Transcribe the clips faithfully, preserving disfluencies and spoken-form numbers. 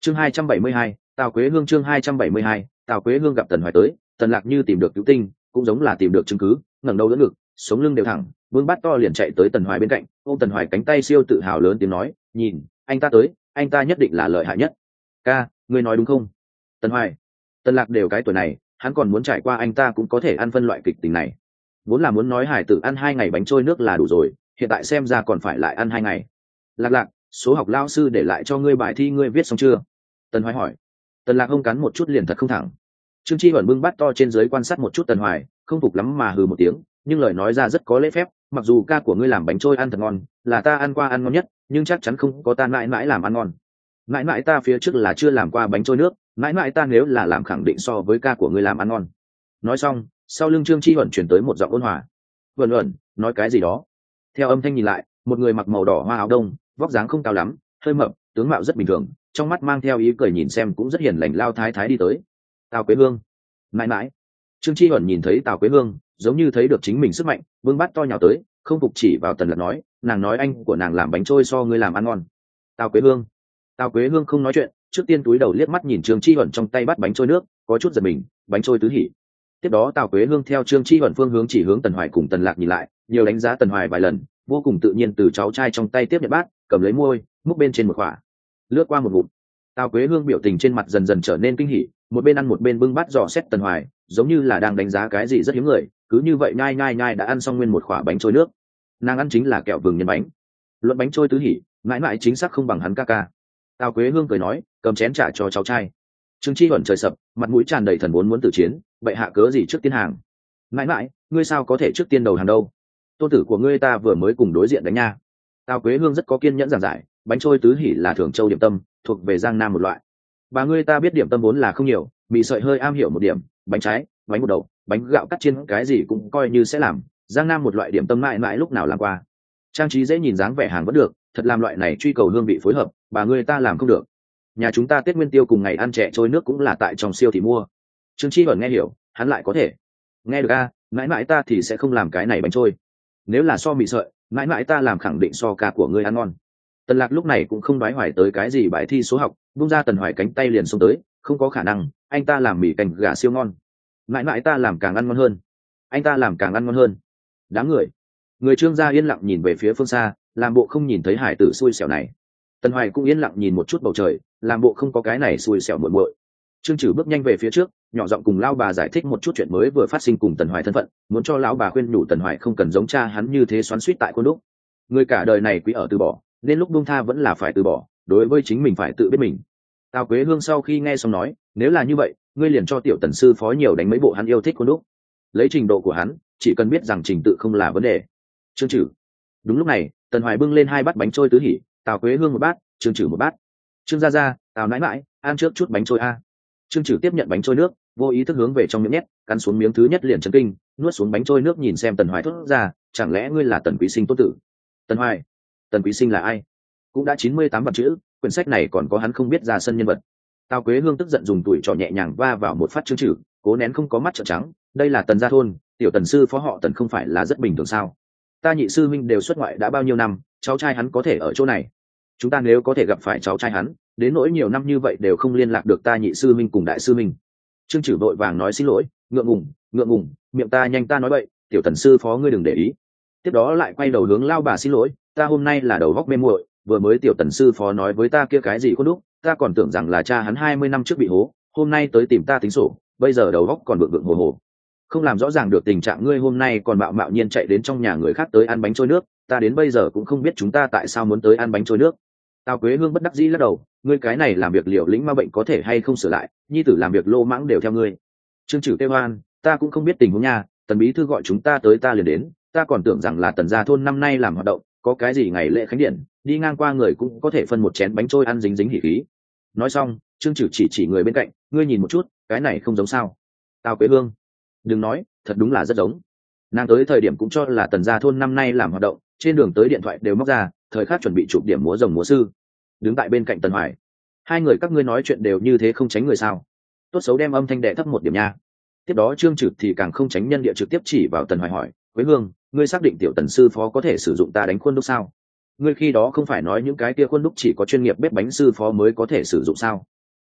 chương hai trăm bảy mươi hai, Tào Quế Hương. Chương hai trăm bảy mươi hai, Tào Quế Hương gặp Tần Hoài tới, Tần Lạc như tìm được cứu tinh, cũng giống là tìm được chứng cứ, ngẩng đầu đỡ ngực, sống lưng đều thẳng, vương bát to liền chạy tới Tần Hoài bên cạnh, ôm Tần Hoài cánh tay siêu tự hào lớn tiếng nói, nhìn, anh ta tới, anh ta nhất định là lợi hại nhất. Ca, ngươi nói đúng không? Tần Hoài, Tần Lạc đều cái tuổi này, hắn còn muốn trải qua anh ta cũng có thể ăn phân loại kịch tình này. Vốn là muốn nói hải tử ăn hai ngày bánh trôi nước là đủ rồi, hiện tại xem ra còn phải lại ăn hai ngày. Lạc Lạc, số học lao sư để lại cho ngươi bài thi ngươi viết xong chưa? Tần Hoài hỏi. Tần Lạc hông cắn một chút liền thật không thẳng. Trương Chi Huẩn bưng bát to trên dưới quan sát một chút Tần Hoài, không phục lắm mà hừ một tiếng, nhưng lời nói ra rất có lễ phép, mặc dù ca của ngươi làm bánh trôi ăn thật ngon, là ta ăn qua ăn ngon nhất, nhưng chắc chắn không có ta mãi mãi làm ăn ngon. Mãi mãi ta phía trước là chưa làm qua bánh trôi nước, mãi mãi ta nếu là làm khẳng định so với ca của ngươi làm ăn ngon. Nói xong, sau lưng Trương Chi Huẩn truyền tới một giọng ôn hòa. Huẩn Huẩn, nói cái gì đó? Theo âm thanh nhìn lại, một người mặc màu đỏ hoa áo đông, vóc dáng không cao lắm, hơi mập, tướng mạo rất bình thường, trong mắt mang theo ý cười nhìn xem cũng rất hiền lành lao thái thái đi tới. Tào Quế Hương. Mãi mãi. Trương Chi Huẩn nhìn thấy Tào Quế Hương, giống như thấy được chính mình sức mạnh, vương bát to nhào tới, không phục chỉ vào Tần Lạc nói, nàng nói anh của nàng làm bánh trôi so ngươi làm ăn ngon. Tào Quế Hương. Tào Quế Hương không nói chuyện, trước tiên túi đầu liếc mắt nhìn Trương Chi Huẩn trong tay bắt bánh trôi nước, có chút giật mình, bánh trôi tứ hỉ. Tiếp đó Tào Quế Hương theo Trương Chi Huẩn phương hướng chỉ hướng Tần Hoài cùng Tần Lạc nhìn lại, nhiều đánh giá Tần Hoài vài lần, vô cùng tự nhiên từ cháu trai trong tay tiếp nhận bát, cầm lấy môi, múc bên trên một khỏa, lướt qua một ngụm. Tào Quế Hương biểu tình trên mặt dần dần trở nên kinh hỉ, một bên ăn một bên bưng bát dò xét Tần Hoài, giống như là đang đánh giá cái gì rất hiếm người, cứ như vậy nhai nhai nhai đã ăn xong nguyên một khỏa bánh trôi nước. Nàng ăn chính là kẹo vừng nhân bánh. Luận bánh trôi tứ hỉ, mãi mãi chính xác không bằng hắn ca ca. Tào Quế Hương cười nói, cầm chén trả cho cháu trai. Trương Chi Huẩn trời sập, mặt mũi tràn đầy thần muốn muốn tử chiến, bệ hạ cớ gì trước tiên hàng? Mãi mãi, ngươi sao có thể trước tiên đầu hàng đâu? Tôn tử của ngươi ta vừa mới cùng đối diện đánh nha. Tào Quế Hương rất có kiên nhẫn giảng giải, bánh trôi tứ hỉ là thường châu điểm tâm, thuộc về Giang Nam một loại. Bà ngươi ta biết điểm tâm vốn là không nhiều, bị sợi hơi am hiểu một điểm, bánh trái, bánh bột đậu, bánh gạo cắt chiên cái gì cũng coi như sẽ làm. Giang Nam một loại điểm tâm mãi mãi lúc nào làm qua. Trang trí dễ nhìn dáng vẻ hàng vẫn được, thật làm loại này truy cầu hương vị phối hợp, bà ngươi ta làm không được. Nhà chúng ta Tết Nguyên Tiêu cùng ngày ăn chè trôi nước cũng là tại trong siêu thị mua. Trương Chi Huẩn nghe hiểu, hắn lại có thể nghe được a, mãi mãi ta thì sẽ không làm cái này bánh trôi. Nếu là so mì sợi, mãi mãi ta làm khẳng định so ca của ngươi ăn ngon. Tần Lạc lúc này cũng không đoái hoài tới cái gì bài thi số học, buông ra Tần Hoài cánh tay liền xông tới, không có khả năng, anh ta làm mì canh gà siêu ngon, mãi mãi ta làm càng ăn ngon hơn, anh ta làm càng ăn ngon hơn. Đám người, người Trương gia yên lặng nhìn về phía phương xa, làm bộ không nhìn thấy hải tử xui xẻo này. Tần Hoài cũng yên lặng nhìn một chút bầu trời, làm bộ không có cái này xui xẻo muội muội. Trương Trử bước nhanh về phía trước, nhỏ giọng cùng lão bà giải thích một chút chuyện mới vừa phát sinh cùng Tần Hoài thân phận, muốn cho lão bà khuyên nhủ Tần Hoài không cần giống cha hắn như thế xoắn xuýt tại khuôn đúc. Người cả đời này quý ở từ bỏ, nên lúc buông tha vẫn là phải từ bỏ, đối với chính mình phải tự biết mình. Tào Quế Hương sau khi nghe xong nói, nếu là như vậy, ngươi liền cho tiểu Tần sư phó nhiều đánh mấy bộ hắn yêu thích khuôn đúc. Lấy trình độ của hắn, chỉ cần biết rằng trình tự không là vấn đề. Trương Trử. Đúng lúc này, Tần Hoài bưng lên hai bát bánh trôi tứ hỉ, Tào Quế Hương một bát, Trương Trử một bát. Trương gia gia, Tào nãi nãi, ăn trước chút bánh trôi a. Trương Trử tiếp nhận bánh trôi nước, vô ý thức hướng về trong miệng nhét, cắn xuống miếng thứ nhất liền chấn kinh, nuốt xuống bánh trôi nước nhìn xem Tần Hoài thốt ra, chẳng lẽ ngươi là Tần Quý Sinh tôn tử? Tần Hoài, Tần Quý Sinh là ai? Cũng đã chín mươi tám vạn chữ, quyển sách này còn có hắn không biết ra sân nhân vật. Tào Quế Hương tức giận dùng tuổi trò nhẹ nhàng va vào một phát Trương Trử, cố nén không có mắt trợn trắng, đây là Tần gia thôn, tiểu Tần sư phó họ Tần không phải là rất bình thường sao? Ta nhị sư minh đều xuất ngoại đã bao nhiêu năm, cháu trai hắn có thể ở chỗ này. Chúng ta nếu có thể gặp phải cháu trai hắn, đến nỗi nhiều năm như vậy đều không liên lạc được ta nhị sư minh cùng đại sư minh. Trương Trử vội vàng nói xin lỗi, ngượng ngùng, ngượng ngùng, miệng ta nhanh ta nói bậy, tiểu Tần sư phó ngươi đừng để ý. Tiếp đó lại quay đầu hướng lao bà xin lỗi, ta hôm nay là đầu góc mê muội, vừa mới tiểu Tần sư phó nói với ta kia cái gì khuôn đúc, ta còn tưởng rằng là cha hắn hai mươi năm trước bị hố, hôm nay tới tìm ta tính sổ, bây giờ đầu góc còn vượng vượng hồ hồ, không làm rõ ràng được tình trạng ngươi hôm nay còn mạo mạo nhiên chạy đến trong nhà người khác tới ăn bánh trôi nước, ta đến bây giờ cũng không biết chúng ta tại sao muốn tới ăn bánh trôi nước. Tào Quế Hương bất đắc dĩ lắc đầu, ngươi cái này làm việc liều lĩnh ma bệnh có thể hay không sửa lại, nhi tử làm việc lô mãng đều theo ngươi. Trương Trử kêu hoan, ta cũng không biết tình huống nha, Tần bí thư gọi chúng ta tới ta liền đến, ta còn tưởng rằng là Tần gia thôn năm nay làm hoạt động, có cái gì ngày lễ khánh điện, đi ngang qua người cũng có thể phân một chén bánh trôi ăn dính dính hỉ khí. Nói xong, Trương Trử chỉ chỉ người bên cạnh, ngươi nhìn một chút, cái này không giống sao? Tào Quế Hương, đừng nói, thật đúng là rất giống. Nàng tới thời điểm cũng cho là Tần gia thôn năm nay làm hoạt động, trên đường tới điện thoại đều móc ra, thời khắc chuẩn bị chụp điểm múa rồng múa sư. Đứng tại bên cạnh Tần Hoài, hai người các ngươi nói chuyện đều như thế không tránh người sao? Tốt xấu đem âm thanh đệ thấp một điểm nha. Tiếp đó Trương Trử thì càng không tránh nhân địa trực tiếp chỉ vào Tần Hoài hỏi, Quế Hương, ngươi xác định tiểu Tần sư phó có thể sử dụng ta đánh khuôn đúc sao? Ngươi khi đó không phải nói những cái kia khuôn đúc chỉ có chuyên nghiệp bếp bánh sư phó mới có thể sử dụng sao?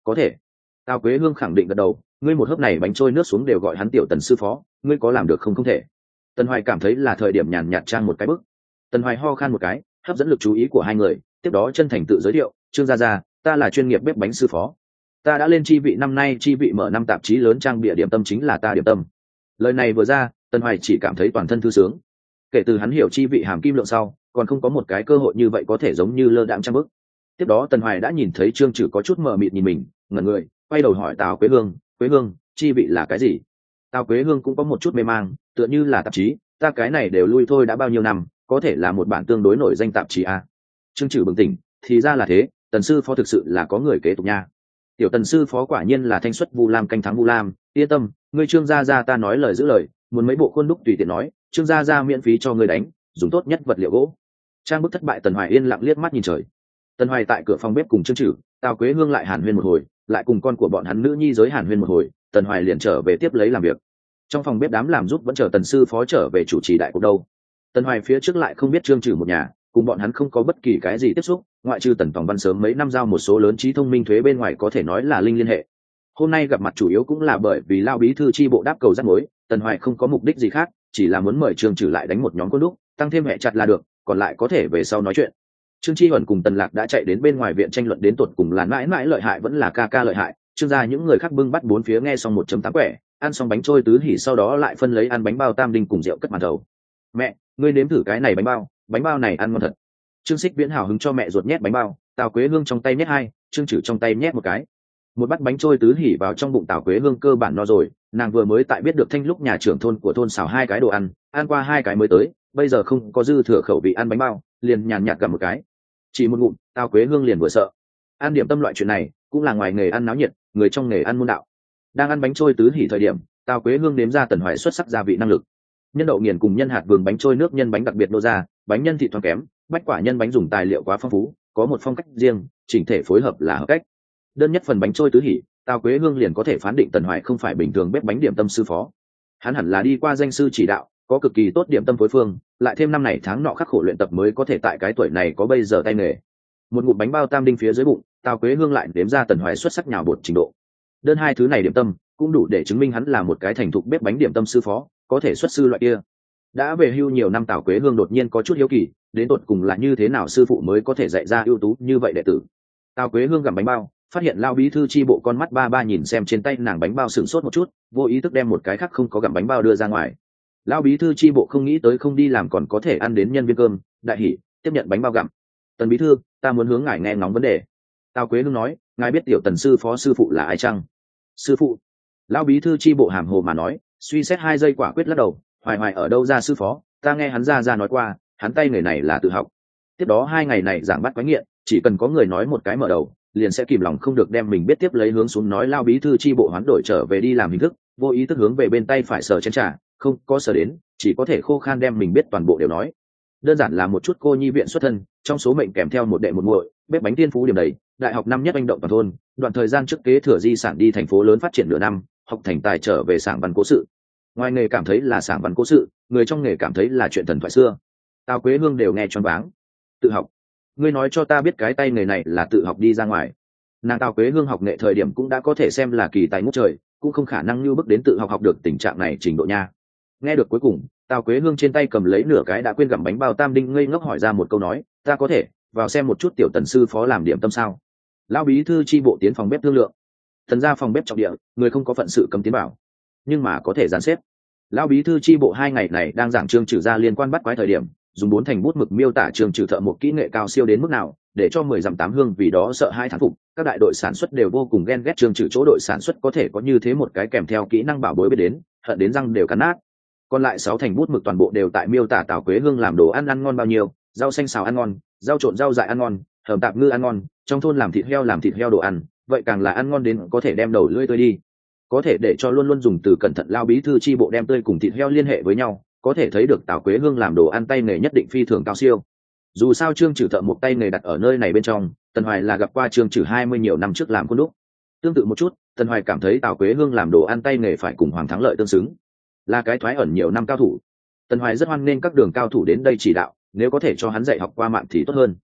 có thể. Tào Quế Hương khẳng định gật đầu, ngươi một hớp này bánh trôi nước xuống đều gọi hắn tiểu Tần sư phó, ngươi có làm được không? Không thể. Tần Hoài cảm thấy là thời điểm nhàn nhạt trang một cái bức. Tần Hoài ho khan một cái, hấp dẫn lực chú ý của hai người, tiếp đó chân thành tự giới thiệu, Trương gia gia, ta là chuyên nghiệp bếp bánh sư phó, ta đã lên chi vị, năm nay chi vị mở năm tạp chí lớn trang bìa điểm tâm chính là ta điểm tâm. Lời này vừa ra, Tần Hoài chỉ cảm thấy toàn thân thư sướng. Kể từ hắn hiểu chi vị hàm kim lượng sau, còn không có một cái cơ hội như vậy có thể giống như lơ đãng trang bức. Tiếp đó Tần Hoài đã nhìn thấy Trương Trử có chút mờ mịt nhìn mình, ngẩn người, quay đầu hỏi Tào Quế Hương, Quế Hương, chi vị là cái gì? Tào Quế Hương cũng có một chút mê mang, tựa như là tạp chí, ta cái này đều lui thôi đã bao nhiêu năm, có thể là một bản tương đối nổi danh tạp chí à? Trương Trử bừng tỉnh, thì ra là thế, Tần sư phó thực sự là có người kế tục nha. Tiểu Tần sư phó quả nhiên là thanh xuất Vu Lam canh thắng Vu Lam, yên tâm, ngươi Trương gia gia ta nói lời giữ lời, muốn mấy bộ khuôn đúc tùy tiện nói, Trương gia gia miễn phí cho ngươi đánh, dùng tốt nhất vật liệu gỗ. Trang bức thất bại, Tần Hoài yên lặng liếc mắt nhìn trời. Tần Hoài tại cửa phòng bếp cùng Trương Trử, Tào Quế Hương lại hàn huyên một hồi, lại cùng con của bọn hắn nữ nhi giới hàn huyên một hồi, Tần Hoài liền trở về tiếp lấy làm việc. Trong phòng bếp đám làm giúp vẫn chờ Tần sư phó trở về chủ trì đại cuộc đâu. Tần Hoài phía trước lại không biết Trương Trử một nhà, cùng bọn hắn không có bất kỳ cái gì tiếp xúc, ngoại trừ Tần Tòng Văn sớm mấy năm giao một số lớn trí thông minh thuế bên ngoài có thể nói là linh liên hệ. Hôm nay gặp mặt chủ yếu cũng là bởi vì Lao bí thư chi bộ đáp cầu rắc mối, Tần Hoài không có mục đích gì khác, chỉ là muốn mời Trương Trử lại đánh một nhóm côn đúc, tăng thêm hệ chặt là được, còn lại có thể về sau nói chuyện. Trương Chi Huẩn cùng Tần Lạc đã chạy đến bên ngoài viện tranh luận đến tột cùng là mãi mãi lợi hại vẫn là ca ca lợi hại. Trương gia những người khác bưng bắt bốn phía nghe xong một chấm tám quẻ, ăn xong bánh trôi tứ hỉ sau đó lại phân lấy ăn bánh bao tam đinh cùng rượu cất màn thầu. Mẹ, ngươi nếm thử cái này bánh bao, bánh bao này ăn ngon thật. Trương Xích Viễn hào hứng cho mẹ ruột nhét bánh bao, Tào Quế Hương trong tay nhét hai, Trương Trử trong tay nhét một cái. Một bát bánh trôi tứ hỉ vào trong bụng Tào Quế Hương cơ bản no rồi, nàng vừa mới tại biết được Thanh lúc nhà trưởng thôn của thôn xào hai cái đồ ăn, ăn qua hai cái mới tới, bây giờ không có dư thừa khẩu vị ăn bánh bao, liền nhàn nhạt gặm một cái. Chỉ một ngụm, Tào Quế Hương liền vừa sợ. Ăn điểm tâm loại chuyện này, cũng là ngoài nghề ăn náo nhiệt, người trong nghề ăn môn đạo. Đang ăn bánh trôi tứ hỉ thời điểm, Tào Quế Hương nếm ra Tần Hoài xuất sắc gia vị năng lực. Nhân đậu nghiền cùng nhân hạt vườn bánh trôi nước nhân bánh đặc biệt nô ra, bánh nhân thịt thoáng kém, bách quả nhân bánh dùng tài liệu quá phong phú, có một phong cách riêng, chỉnh thể phối hợp là hợp cách. Đơn nhất phần bánh trôi tứ hỉ, Tào Quế Hương liền có thể phán định Tần Hoài không phải bình thường bếp bánh điểm tâm sư phó. Hắn hẳn là đi qua danh sư chỉ đạo, có cực kỳ tốt điểm tâm phối phương, lại thêm năm này tháng nọ khắc khổ luyện tập mới có thể tại cái tuổi này có bây giờ tay nghề. Một ngụm bánh bao tam đinh phía dưới bụng, Tào Quế Hương lại đếm ra Tần Hoài xuất sắc nhào bột trình độ. Đơn hai thứ này điểm tâm cũng đủ để chứng minh hắn là một cái thành thục bếp bánh điểm tâm sư phó, có thể xuất sư loại kia. Đã về hưu nhiều năm, Tào Quế Hương đột nhiên có chút hiếu kỳ, đến tột cùng là như thế nào sư phụ mới có thể dạy ra ưu tú như vậy đệ tử. Tào Quế Hương gặm bánh bao, phát hiện Lao bí thư chi bộ con mắt ba ba nhìn xem trên tay nàng bánh bao sửng sốt một chút, vô ý thức đem một cái khác không có gặm bánh bao đưa ra ngoài. Lao bí thư chi bộ không nghĩ tới không đi làm còn có thể ăn đến nhân viên cơm, đại hỉ tiếp nhận bánh bao gặm. Tần bí thư, ta muốn hướng ngài nghe ngóng vấn đề. Tào Quế Hương nói, ngài biết tiểu Tần sư phó sư phụ là ai chăng? Sư phụ? Lao bí thư chi bộ hàm hồ mà nói, suy xét hai giây quả quyết lắc đầu, hoài hoài ở đâu ra sư phó, ta nghe hắn ra ra nói qua, hắn tay người này là tự học. Tiếp đó hai ngày này giảng bắt quái nghiện, chỉ cần có người nói một cái mở đầu, liền sẽ kìm lòng không được đem mình biết tiếp lấy hướng xuống nói. Lao bí thư chi bộ hoán đổi trở về đi làm hình thức, vô ý thức hướng về bên tay phải sờ chén trà, không có sờ đến, chỉ có thể khô khan đem mình biết toàn bộ đều nói. Đơn giản là một chút cô nhi viện xuất thân, trong số mệnh kèm theo một đệ một muội, bếp bánh tiên phú điểm đầy, đại học năm nhất anh động toàn thôn, đoạn thời gian trước kế thừa di sản đi thành phố lớn phát triển nửa năm, học thành tài trở về sảng văn cố sự. Ngoài nghề cảm thấy là sảng văn cố sự, người trong nghề cảm thấy là chuyện thần thoại xưa. Tào Quế Hương đều nghe choáng váng. Tự học? Ngươi nói cho ta biết cái tay nghề này là tự học đi ra ngoài. Nàng Tào Quế Hương học nghệ thời điểm cũng đã có thể xem là kỳ tài ngút trời, cũng không khả năng như bước đến tự học học được tình trạng này trình độ nha. Nghe được cuối cùng, Tào Quế Hương trên tay cầm lấy nửa cái đã quên gặm bánh bao tam đinh, ngây ngốc hỏi ra một câu nói, ta có thể vào xem một chút tiểu Tần sư phó làm điểm tâm sao? Lão bí thư chi bộ tiến phòng bếp thương lượng. Thần ra phòng bếp trọng địa, người không có phận sự cấm tiến bảo, nhưng mà có thể dàn xếp. Lão bí thư chi bộ hai ngày này đang giảng Trương Trử ra liên quan bắt quái thời điểm, dùng bốn thành bút mực miêu tả Trương Trử thợ một kỹ nghệ cao siêu đến mức nào, để cho mười dặm tám hương vì đó sợ hai thán phục. Các đại đội sản xuất đều vô cùng ghen ghét Trương Trử chỗ đội sản xuất có thể có như thế một cái kèm theo kỹ năng bảo bối biết đến, hận đến răng đều cắn nát. Còn lại sáu thành bút mực toàn bộ đều tại miêu tả Tào Quế Hương làm đồ ăn ăn ngon bao nhiêu, rau xanh xào ăn ngon, rau trộn rau dại ăn ngon, hầm tạp ngư ăn ngon, trong thôn làm thịt heo làm thịt heo đồ ăn, vậy càng là ăn ngon đến có thể đem đầu lưỡi tươi đi. Có thể để cho luôn luôn dùng từ cẩn thận Lao bí thư chi bộ đem tươi cùng thịt heo liên hệ với nhau, có thể thấy được Tào Quế Hương làm đồ ăn tay nghề nhất định phi thường cao siêu. Dù sao Trương Trử thợ một tay nghề đặt ở nơi này bên trong, Tần Hoài là gặp qua Trương Trử hai mươi nhiều năm trước làm khuôn đúc. Tương tự một chút, Tần Hoài cảm thấy Tào Quế Hương làm đồ ăn tay nghề phải cùng Hoàng Thắng Lợi tương xứng, là cái thoái ẩn nhiều năm cao thủ. Tần Hoài rất hoan nghênh các đường cao thủ đến đây chỉ đạo, nếu có thể cho hắn dạy học qua mạng thì tốt hơn.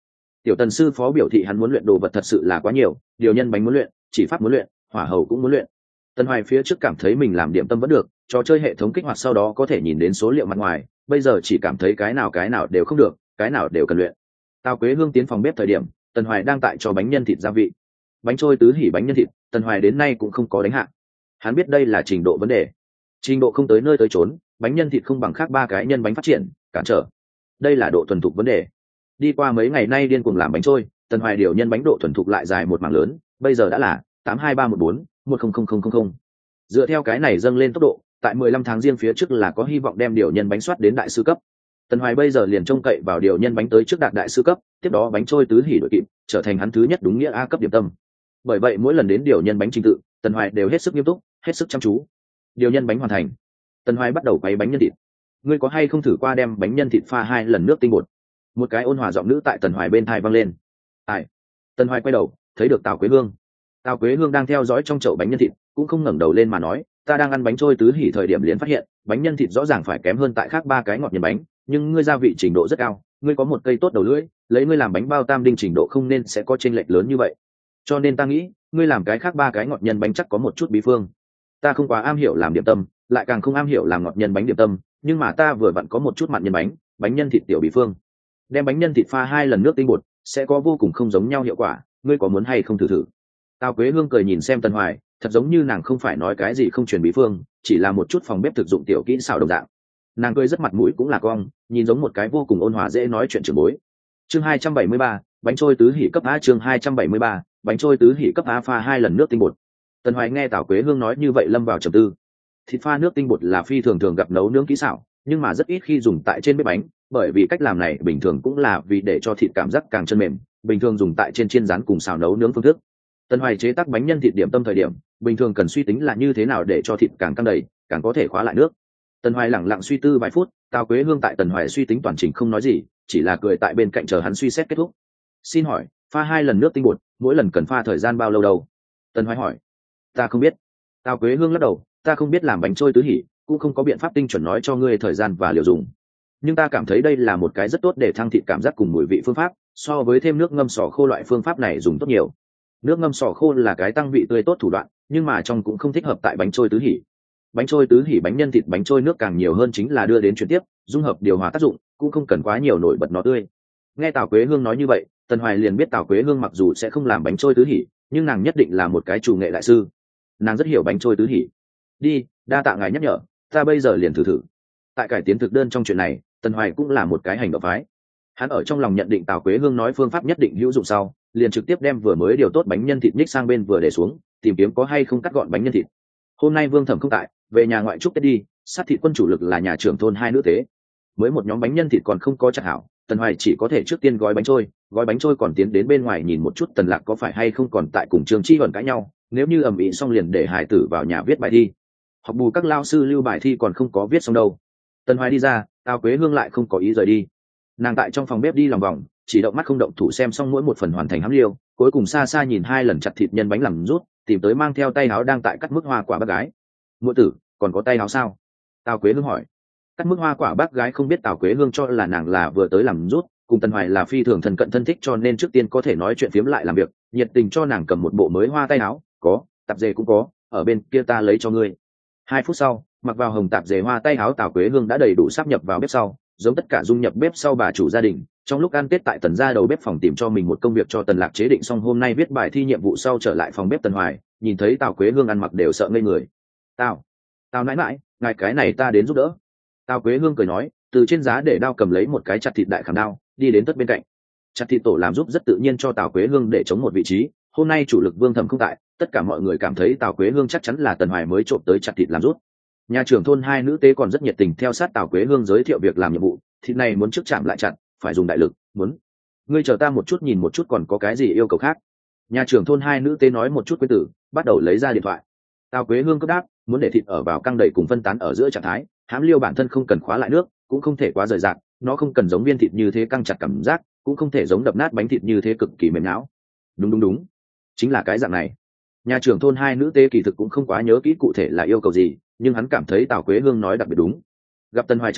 Tiểu Tần sư phó biểu thị hắn muốn luyện đồ vật thật sự là quá nhiều, điều nhân bánh muốn luyện, chỉ pháp muốn luyện, hỏa hầu cũng muốn luyện. Tần Hoài phía trước cảm thấy mình làm điểm tâm vẫn được, trò chơi hệ thống kích hoạt sau đó có thể nhìn đến số liệu mặt ngoài, bây giờ chỉ cảm thấy cái nào cái nào đều không được, cái nào đều cần luyện. Tào Quế Hương tiến phòng bếp thời điểm, Tần Hoài đang tại cho bánh nhân thịt gia vị. Bánh trôi tứ hỉ bánh nhân thịt, Tần Hoài đến nay cũng không có đánh hạ. Hắn biết đây là trình độ vấn đề, trình độ không tới nơi tới chốn, bánh nhân thịt không bằng khác ba cái nhân bánh phát triển, cản trở. Đây là độ thuần thục vấn đề. Đi qua mấy ngày nay điên cuồng làm bánh trôi, Tần Hoài điều nhân bánh độ thuần thục lại dài một mảng lớn, bây giờ đã là tám hai ba một bốn một không không không không không. Dựa theo cái này dâng lên tốc độ, tại mười lăm tháng riêng phía trước là có hy vọng đem điều nhân bánh soát đến đại sư cấp. Tần Hoài bây giờ liền trông cậy vào điều nhân bánh tới trước đạt đại sư cấp, tiếp đó bánh trôi tứ hỉ đội kịp, trở thành hắn thứ nhất đúng nghĩa A cấp điểm tâm. Bởi vậy mỗi lần đến điều nhân bánh trình tự, Tần Hoài đều hết sức nghiêm túc, hết sức chăm chú. Điều nhân bánh hoàn thành, Tần Hoài bắt đầu quấy bánh nhân thịt. Ngươi có hay không thử qua đem bánh nhân thịt pha hai lần nước tinh bột? Một cái ôn hòa giọng nữ tại Tần Hoài bên tai vang lên. Ai? Tần Hoài quay đầu, thấy được Tào Quế Hương. Tào Quế Hương đang theo dõi trong chậu bánh nhân thịt, cũng không ngẩng đầu lên mà nói, ta đang ăn bánh trôi tứ hỉ thời điểm liền phát hiện, bánh nhân thịt rõ ràng phải kém hơn tại khác ba cái ngọt nhân bánh, nhưng ngươi gia vị trình độ rất cao, ngươi có một cây tốt đầu lưỡi, lấy ngươi làm bánh bao tam đinh trình độ không nên sẽ có chênh lệch lớn như vậy. Cho nên ta nghĩ, ngươi làm cái khác ba cái ngọt nhân bánh chắc có một chút bí phương. Ta không quá am hiểu làm điểm tâm, lại càng không am hiểu làm ngọt nhân bánh điểm tâm, nhưng mà ta vừa vặn có một chút mặn nhân bánh, bánh nhân thịt tiểu bí phương. Đem bánh nhân thịt pha hai lần nước tinh bột, sẽ có vô cùng không giống nhau hiệu quả, ngươi có muốn hay không thử thử? Tào Quế Hương cười nhìn xem Tần Hoài, thật giống như nàng không phải nói cái gì không truyền bí phương, chỉ là một chút phòng bếp thực dụng tiểu kỹ xảo đồng dạng. Nàng cười rất mặt mũi cũng là cong, nhìn giống một cái vô cùng ôn hòa dễ nói chuyện trưởng bối. Chương hai trăm bảy mươi ba, bánh trôi tứ hỉ cấp A. Chương hai trăm bảy mươi ba, bánh trôi tứ hỉ cấp A pha hai lần nước tinh bột. Tần Hoài nghe Tào Quế Hương nói như vậy lâm vào trầm tư. Thịt pha nước tinh bột là phi thường thường gặp nấu nướng kỹ xảo, nhưng mà rất ít khi dùng tại trên bếp bánh, bởi vì cách làm này bình thường cũng là vì để cho thịt cảm giác càng chân mềm, bình thường dùng tại trên chiên rán cùng xào nấu nướng phương thức. Tần Hoài chế tác bánh nhân thịt điểm tâm thời điểm, bình thường cần suy tính là như thế nào để cho thịt càng căng đầy, càng có thể khóa lại nước. Tần Hoài lẳng lặng suy tư vài phút, Tào Quế Hương tại Tần Hoài suy tính toàn trình không nói gì, chỉ là cười tại bên cạnh chờ hắn suy xét kết thúc. Xin hỏi, pha hai lần nước tinh bột, mỗi lần cần pha thời gian bao lâu đâu? Tần Hoài hỏi. Ta không biết. Tào Quế Hương lắc đầu, ta không biết làm bánh trôi tứ hỉ, cũng không có biện pháp tinh chuẩn nói cho ngươi thời gian và liều dùng. Nhưng ta cảm thấy đây là một cái rất tốt để thăng thịt cảm giác cùng mùi vị phương pháp, so với thêm nước ngâm sò khô loại phương pháp này dùng tốt nhiều. Nước ngâm sò khô là cái tăng vị tươi tốt thủ đoạn, nhưng mà trong cũng không thích hợp tại bánh trôi tứ hỉ. Bánh trôi tứ hỉ bánh nhân thịt bánh trôi nước càng nhiều hơn chính là đưa đến chuyển tiếp, dung hợp điều hòa tác dụng, cũng không cần quá nhiều nổi bật nó tươi. Nghe Tào Quế Hương nói như vậy, Tần Hoài liền biết Tào Quế Hương mặc dù sẽ không làm bánh trôi tứ hỉ, nhưng nàng nhất định là một cái chủ nghệ đại sư. Nàng rất hiểu bánh trôi tứ hỉ. Đi, đa tạ ngài nhắc nhở, ta bây giờ liền thử thử. Tại cải tiến thực đơn trong chuyện này, Tần Hoài cũng là một cái hành động phái. Hắn ở trong lòng nhận định Tào Quế Hương nói phương pháp nhất định hữu dụng sau, liền trực tiếp đem vừa mới điều tốt bánh nhân thịt nhích sang bên vừa để xuống, tìm kiếm có hay không cắt gọn bánh nhân thịt. Hôm nay Vương Thẩm không tại, về nhà ngoại trúc Tết đi, sát thịt quân chủ lực là nhà trưởng thôn hai nữ tế. Mới một nhóm bánh nhân thịt còn không có chặt hảo, Tần Hoài chỉ có thể trước tiên gói bánh trôi, gói bánh trôi còn tiến đến bên ngoài nhìn một chút Tần Lạc có phải hay không còn tại cùng Trường Chi gần cãi nhau, nếu như ầm ĩ xong liền để hải tử vào nhà viết bài thi. Học bù các lao sư lưu bài thi còn không có viết xong đâu. Tần Hoài đi ra, Tào Quế Hương lại không có ý rời đi. Nàng tại trong phòng bếp đi lòng vòng, chỉ động mắt không động thủ xem xong mỗi một phần hoàn thành hắm liêu, cuối cùng xa xa nhìn hai lần chặt thịt nhân bánh làm rút, tìm tới mang theo tay áo đang tại cắt mức hoa quả bác gái. Muội tử, còn có tay áo sao? Tào Quế Hương hỏi. Cắt mức hoa quả bác gái không biết Tào Quế Hương cho là nàng là vừa tới làm rút, cùng Tần Hoài là phi thường thân cận thân thích cho nên trước tiên có thể nói chuyện phiếm lại làm việc, nhiệt tình cho nàng cầm một bộ mới hoa tay áo, có, tạp dề cũng có, ở bên kia ta lấy cho ngươi. Hai phút sau, mặc vào hồng tạp dề hoa tay áo Tào Quế Hương đã đầy đủ sáp nhập vào bếp sau, giống tất cả dung nhập bếp sau bà chủ gia đình. Trong lúc ăn Tết tại Tần gia đầu bếp phòng tìm cho mình một công việc cho Tần Lạc chế định xong hôm nay viết bài thi nhiệm vụ sau trở lại phòng bếp Tần Hoài, nhìn thấy Tào Quế Hương ăn mặc đều sợ ngây người. Tào, Tào nãi nãi, ngài cái này ta đến giúp đỡ. Tào Quế Hương cười nói, từ trên giá để đao cầm lấy một cái chặt thịt đại khảm đao, đi đến tất bên cạnh. Chặt thịt tổ làm giúp rất tự nhiên cho Tào Quế Hương để chống một vị trí. Hôm nay chủ lực Vương Thẩm không tại, tất cả mọi người cảm thấy Tào Quế Hương chắc chắn là Tần Hoài mới trộm tới chặt thịt làm rút. Nhà trưởng thôn hai nữ tế còn rất nhiệt tình theo sát Tào Quế Hương giới thiệu việc làm nhiệm vụ, thịt này muốn trước chạm lại chặt, phải dùng đại lực, muốn. Ngươi chờ ta một chút nhìn một chút còn có cái gì yêu cầu khác. Nhà trưởng thôn hai nữ tế nói một chút quên tử, bắt đầu lấy ra điện thoại. Tào Quế Hương cấp đáp, muốn để thịt ở vào căng đầy cùng phân tán ở giữa trạng thái, hãm liêu bản thân không cần khóa lại nước, cũng không thể quá rời rạc, nó không cần giống viên thịt như thế căng chặt cảm giác, cũng không thể giống đập nát bánh thịt như thế cực kỳ mềm não. Đúng đúng đúng, chính là cái dạng này. Nhà trưởng thôn hai nữ tế kỳ thực cũng không quá nhớ kỹ cụ thể là yêu cầu gì, nhưng hắn cảm thấy Tào Quế Hương nói đặc biệt đúng. Gặp Tần Hoài trở về,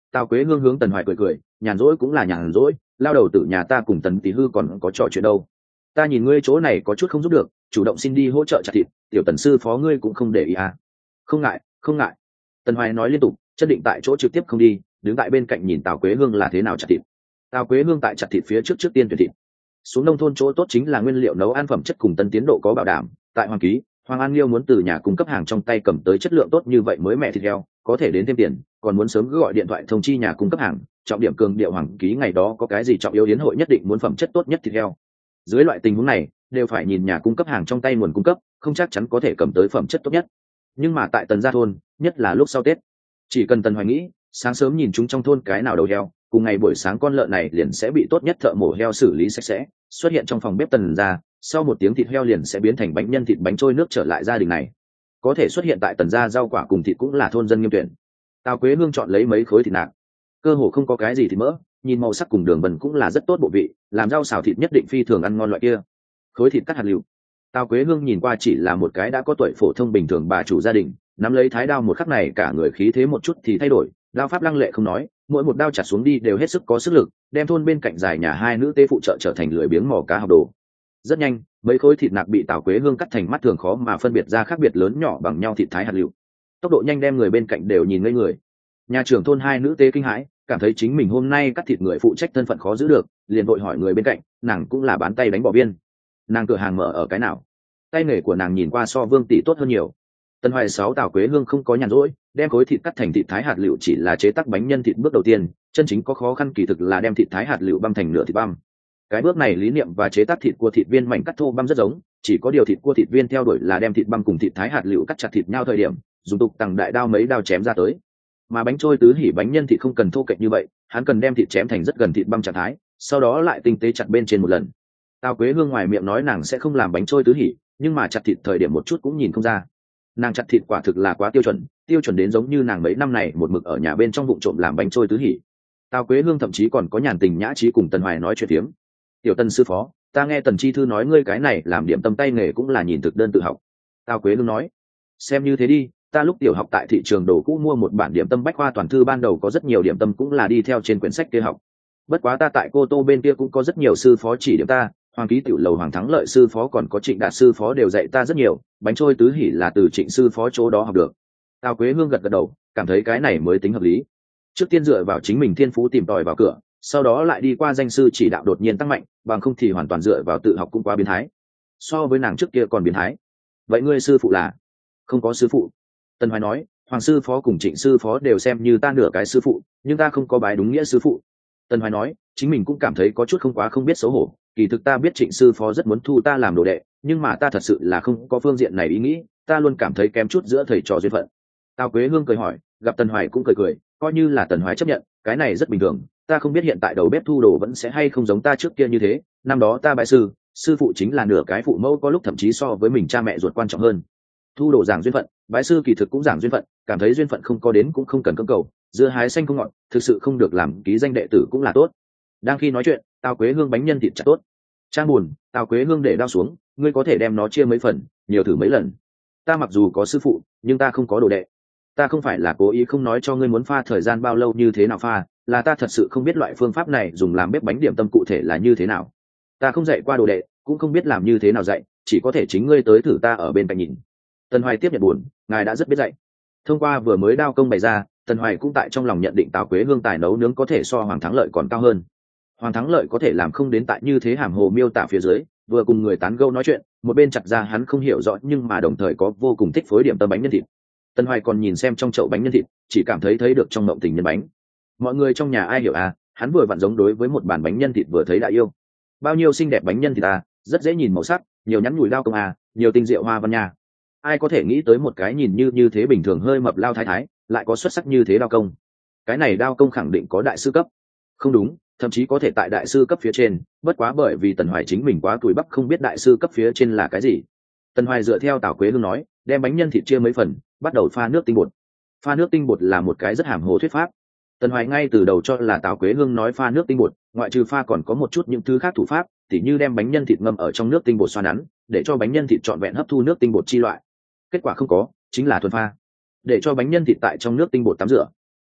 Tào Quế Hương hướng Tần Hoài cười cười, nhàn rỗi cũng là nhàn rỗi, lao đầu tử nhà ta cùng Tần tỷ hư còn có trò chuyện đâu. Ta nhìn ngươi chỗ này có chút không giúp được, chủ động xin đi hỗ trợ chặt thịt, tiểu Tần sư phó ngươi cũng không để ý à? Không ngại, không ngại. Tần Hoài nói liên tục, chân định tại chỗ trực tiếp không đi, đứng tại bên cạnh nhìn Tào Quế Hương là thế nào chặt thịt. Tào Quế Hương tại chặt thịt phía trước trước tiên tuyển thịt. Xuống nông thôn chỗ tốt chính là nguyên liệu nấu ăn phẩm chất cùng tân tiến độ có bảo đảm. Tại Hoàng Ký, Hoàng An Liêu muốn từ nhà cung cấp hàng trong tay cầm tới chất lượng tốt như vậy mới mẹ thịt heo, có thể đến thêm tiền, còn muốn sớm gọi điện thoại thông chi nhà cung cấp hàng. Trọng điểm cường điệu Hoàng Ký ngày đó có cái gì trọng yếu yến hội nhất định muốn phẩm chất tốt nhất thịt heo. Dưới loại tình huống này, đều phải nhìn nhà cung cấp hàng trong tay nguồn cung cấp, không chắc chắn có thể cầm tới phẩm chất tốt nhất. Nhưng mà tại Tần gia thôn, nhất là lúc sau Tết, chỉ cần Tần Hoài nghĩ, sáng sớm nhìn chúng trong thôn cái nào đầu heo, cùng ngày buổi sáng con lợn này liền sẽ bị tốt nhất thợ mổ heo xử lý sạch sẽ, xuất hiện trong phòng bếp Tần gia, sau một tiếng thịt heo liền sẽ biến thành bánh nhân thịt bánh trôi nước trở lại gia đình này. Có thể xuất hiện tại Tần gia rau quả cùng thịt cũng là thôn dân nghiêm tuyển. Tào Quế Hương chọn lấy mấy khối thịt nạc, cơ hồ không có cái gì thịt mỡ, nhìn màu sắc cùng đường vần cũng là rất tốt bộ vị, làm rau xào thịt nhất định phi thường ăn ngon loại kia. Khối thịt cắt hạt lựu. Tào Quế Hương nhìn qua chỉ là một cái đã có tuổi phổ thông bình thường bà chủ gia đình, nắm lấy thái đao một khắc này cả người khí thế một chút thì thay đổi, đao pháp lăng lệ không nói, mỗi một đao chặt xuống đi đều hết sức có sức lực, đem thôn bên cạnh dài nhà hai nữ tế phụ trợ trở thành lưỡi biếng mò cá học đồ. Rất nhanh, mấy khối thịt nạc bị Tào Quế Hương cắt thành mắt thường khó mà phân biệt ra khác biệt lớn nhỏ bằng nhau thịt thái hạt lựu. Tốc độ nhanh đem người bên cạnh đều nhìn ngây người. Nhà trưởng thôn hai nữ tế kinh hãi, cảm thấy chính mình hôm nay cắt thịt người phụ trách thân phận khó giữ được, liền vội hỏi người bên cạnh, nàng cũng là bán tay đánh bỏ biên. Nàng cửa hàng mở ở cái nào? Tay nghề của nàng nhìn qua so Vương tỷ tốt hơn nhiều. Tần Hoài sáu Tào Quế Hương không có nhàn rỗi, đem khối thịt cắt thành thịt thái hạt lựu chỉ là chế tác bánh nhân thịt bước đầu tiên, chân chính có khó khăn kỳ thực là đem thịt thái hạt lựu băm thành nửa thịt băm. Cái bước này lý niệm và chế tác thịt cua thịt viên mảnh cắt thô băm rất giống, chỉ có điều thịt cua thịt viên theo đuổi là đem thịt băm cùng thịt thái hạt lựu cắt chặt thịt nhau thời điểm, dùng tục tằng đại đao mấy đao chém ra tới. Mà bánh trôi tứ hỉ bánh nhân thịt không cần thô kệch như vậy, hắn cần đem thịt chém thành rất gần thịt băm trạng thái, sau đó lại tinh tế chặt bên trên một lần. Tào Quế Hương ngoài miệng nói nàng sẽ không làm bánh trôi tứ hỉ, nhưng mà chặt thịt thời điểm một chút cũng nhìn không ra. Nàng chặt thịt quả thực là quá tiêu chuẩn, tiêu chuẩn đến giống như nàng mấy năm này một mực ở nhà bên trong vụng trộm làm bánh trôi tứ hỉ. Tào Quế Hương thậm chí còn có nhàn tình nhã trí cùng Tần Hoài nói chuyện tiếm. Tiểu Tần sư phó, ta nghe Tần chi thư nói ngươi cái này làm điểm tâm tay nghề cũng là nhìn thực đơn tự học. Tào Quế Hương nói, xem như thế đi, ta lúc tiểu học tại thị trường đồ cũ mua một bản điểm tâm bách khoa toàn thư ban đầu có rất nhiều điểm tâm cũng là đi theo trên quyển sách kia học. Bất quá ta tại Cô Tô bên kia cũng có rất nhiều sư phó chỉ điểm ta, Hoàng Ký tiểu lầu Hoàng Thắng Lợi sư phó còn có Trịnh Đạt sư phó đều dạy ta rất nhiều, bánh trôi tứ hỉ là từ Trịnh sư phó chỗ đó học được. Tào Quế Hương gật gật đầu, cảm thấy cái này mới tính hợp lý. Trước tiên dựa vào chính mình thiên phú tìm tòi vào cửa, sau đó lại đi qua danh sư chỉ đạo đột nhiên tăng mạnh, bằng không thì hoàn toàn dựa vào tự học cũng quá biến thái. So với nàng trước kia còn biến thái. Vậy ngươi sư phụ là? Không có sư phụ. Tần Hoài nói, Hoàng sư phó cùng Trịnh sư phó đều xem như ta nửa cái sư phụ, nhưng ta không có bái đúng nghĩa sư phụ. Tần Hoài nói, chính mình cũng cảm thấy có chút không quá không biết xấu hổ, kỳ thực ta biết Trịnh sư phó rất muốn thu ta làm đồ đệ, nhưng mà ta thật sự là không có phương diện này ý nghĩ, ta luôn cảm thấy kém chút giữa thầy trò duyên phận. Tào Quế Hương cười hỏi, gặp Tần Hoài cũng cười cười, coi như là Tần Hoài chấp nhận, cái này rất bình thường, ta không biết hiện tại đầu bếp thu đồ vẫn sẽ hay không giống ta trước kia như thế, năm đó ta bái sư, sư phụ chính là nửa cái phụ mẫu, có lúc thậm chí so với mình cha mẹ ruột quan trọng hơn. Thu đồ giảng duyên phận, bái sư kỳ thực cũng giảng duyên phận, cảm thấy duyên phận không có đến cũng không cần cưỡng cầu, dưa hái xanh không ngọt, thực sự không được làm ký danh đệ tử cũng là tốt. Đang khi nói chuyện, Tào Quế Hương bánh nhân thịt chặt tốt. Trang buồn, Tào Quế Hương để đao xuống, ngươi có thể đem nó chia mấy phần, nhiều thử mấy lần. Ta mặc dù có sư phụ, nhưng ta không có đồ đệ. Ta không phải là cố ý không nói cho ngươi muốn pha thời gian bao lâu như thế nào pha, là ta thật sự không biết loại phương pháp này dùng làm bếp bánh điểm tâm cụ thể là như thế nào. Ta không dạy qua đồ đệ, cũng không biết làm như thế nào dạy, chỉ có thể chính ngươi tới thử ta ở bên cạnh nhìn. Tần Hoài tiếp nhận buồn, ngài đã rất biết dạy. Thông qua vừa mới đao công bày ra, Tần Hoài cũng tại trong lòng nhận định Tào Quế Hương tài nấu nướng có thể so Hoàng Thắng Lợi còn cao hơn. Hoàng Thắng Lợi có thể làm không đến tại như thế hàm hồ miêu tả phía dưới, vừa cùng người tán gẫu nói chuyện, một bên chặt ra hắn không hiểu rõ nhưng mà đồng thời có vô cùng thích phối điểm tâm bánh nhân thịt. Tần Hoài còn nhìn xem trong chậu bánh nhân thịt, chỉ cảm thấy thấy được trong mộng tình nhân bánh. Mọi người trong nhà ai hiểu à, hắn vừa vặn giống đối với một bàn bánh nhân thịt vừa thấy đã yêu. Bao nhiêu xinh đẹp bánh nhân thịt à, rất dễ nhìn màu sắc, nhiều nhắn nhủi đao công à, nhiều tinh diệu hoa văn nha. Ai có thể nghĩ tới một cái nhìn như như thế bình thường hơi mập lao thái thái, lại có xuất sắc như thế đao công. Cái này đao công khẳng định có đại sư cấp. Không đúng, thậm chí có thể tại đại sư cấp phía trên, bất quá bởi vì Tần Hoài chính mình quá tuổi bắp không biết đại sư cấp phía trên là cái gì. Tần Hoài dựa theo Tào Quế Hương nói, đem bánh nhân thịt chia mấy phần, bắt đầu pha nước tinh bột. Pha nước tinh bột là một cái rất hàm hồ thuyết pháp. Tần Hoài ngay từ đầu cho là Tào Quế Hương nói pha nước tinh bột, ngoại trừ pha còn có một chút những thứ khác thủ pháp, tỉ như đem bánh nhân thịt ngâm ở trong nước tinh bột xoa nắn, để cho bánh nhân thịt trọn vẹn hấp thu nước tinh bột chi loại. Kết quả không có, chính là thuần pha, để cho bánh nhân thịt tại trong nước tinh bột tắm rửa.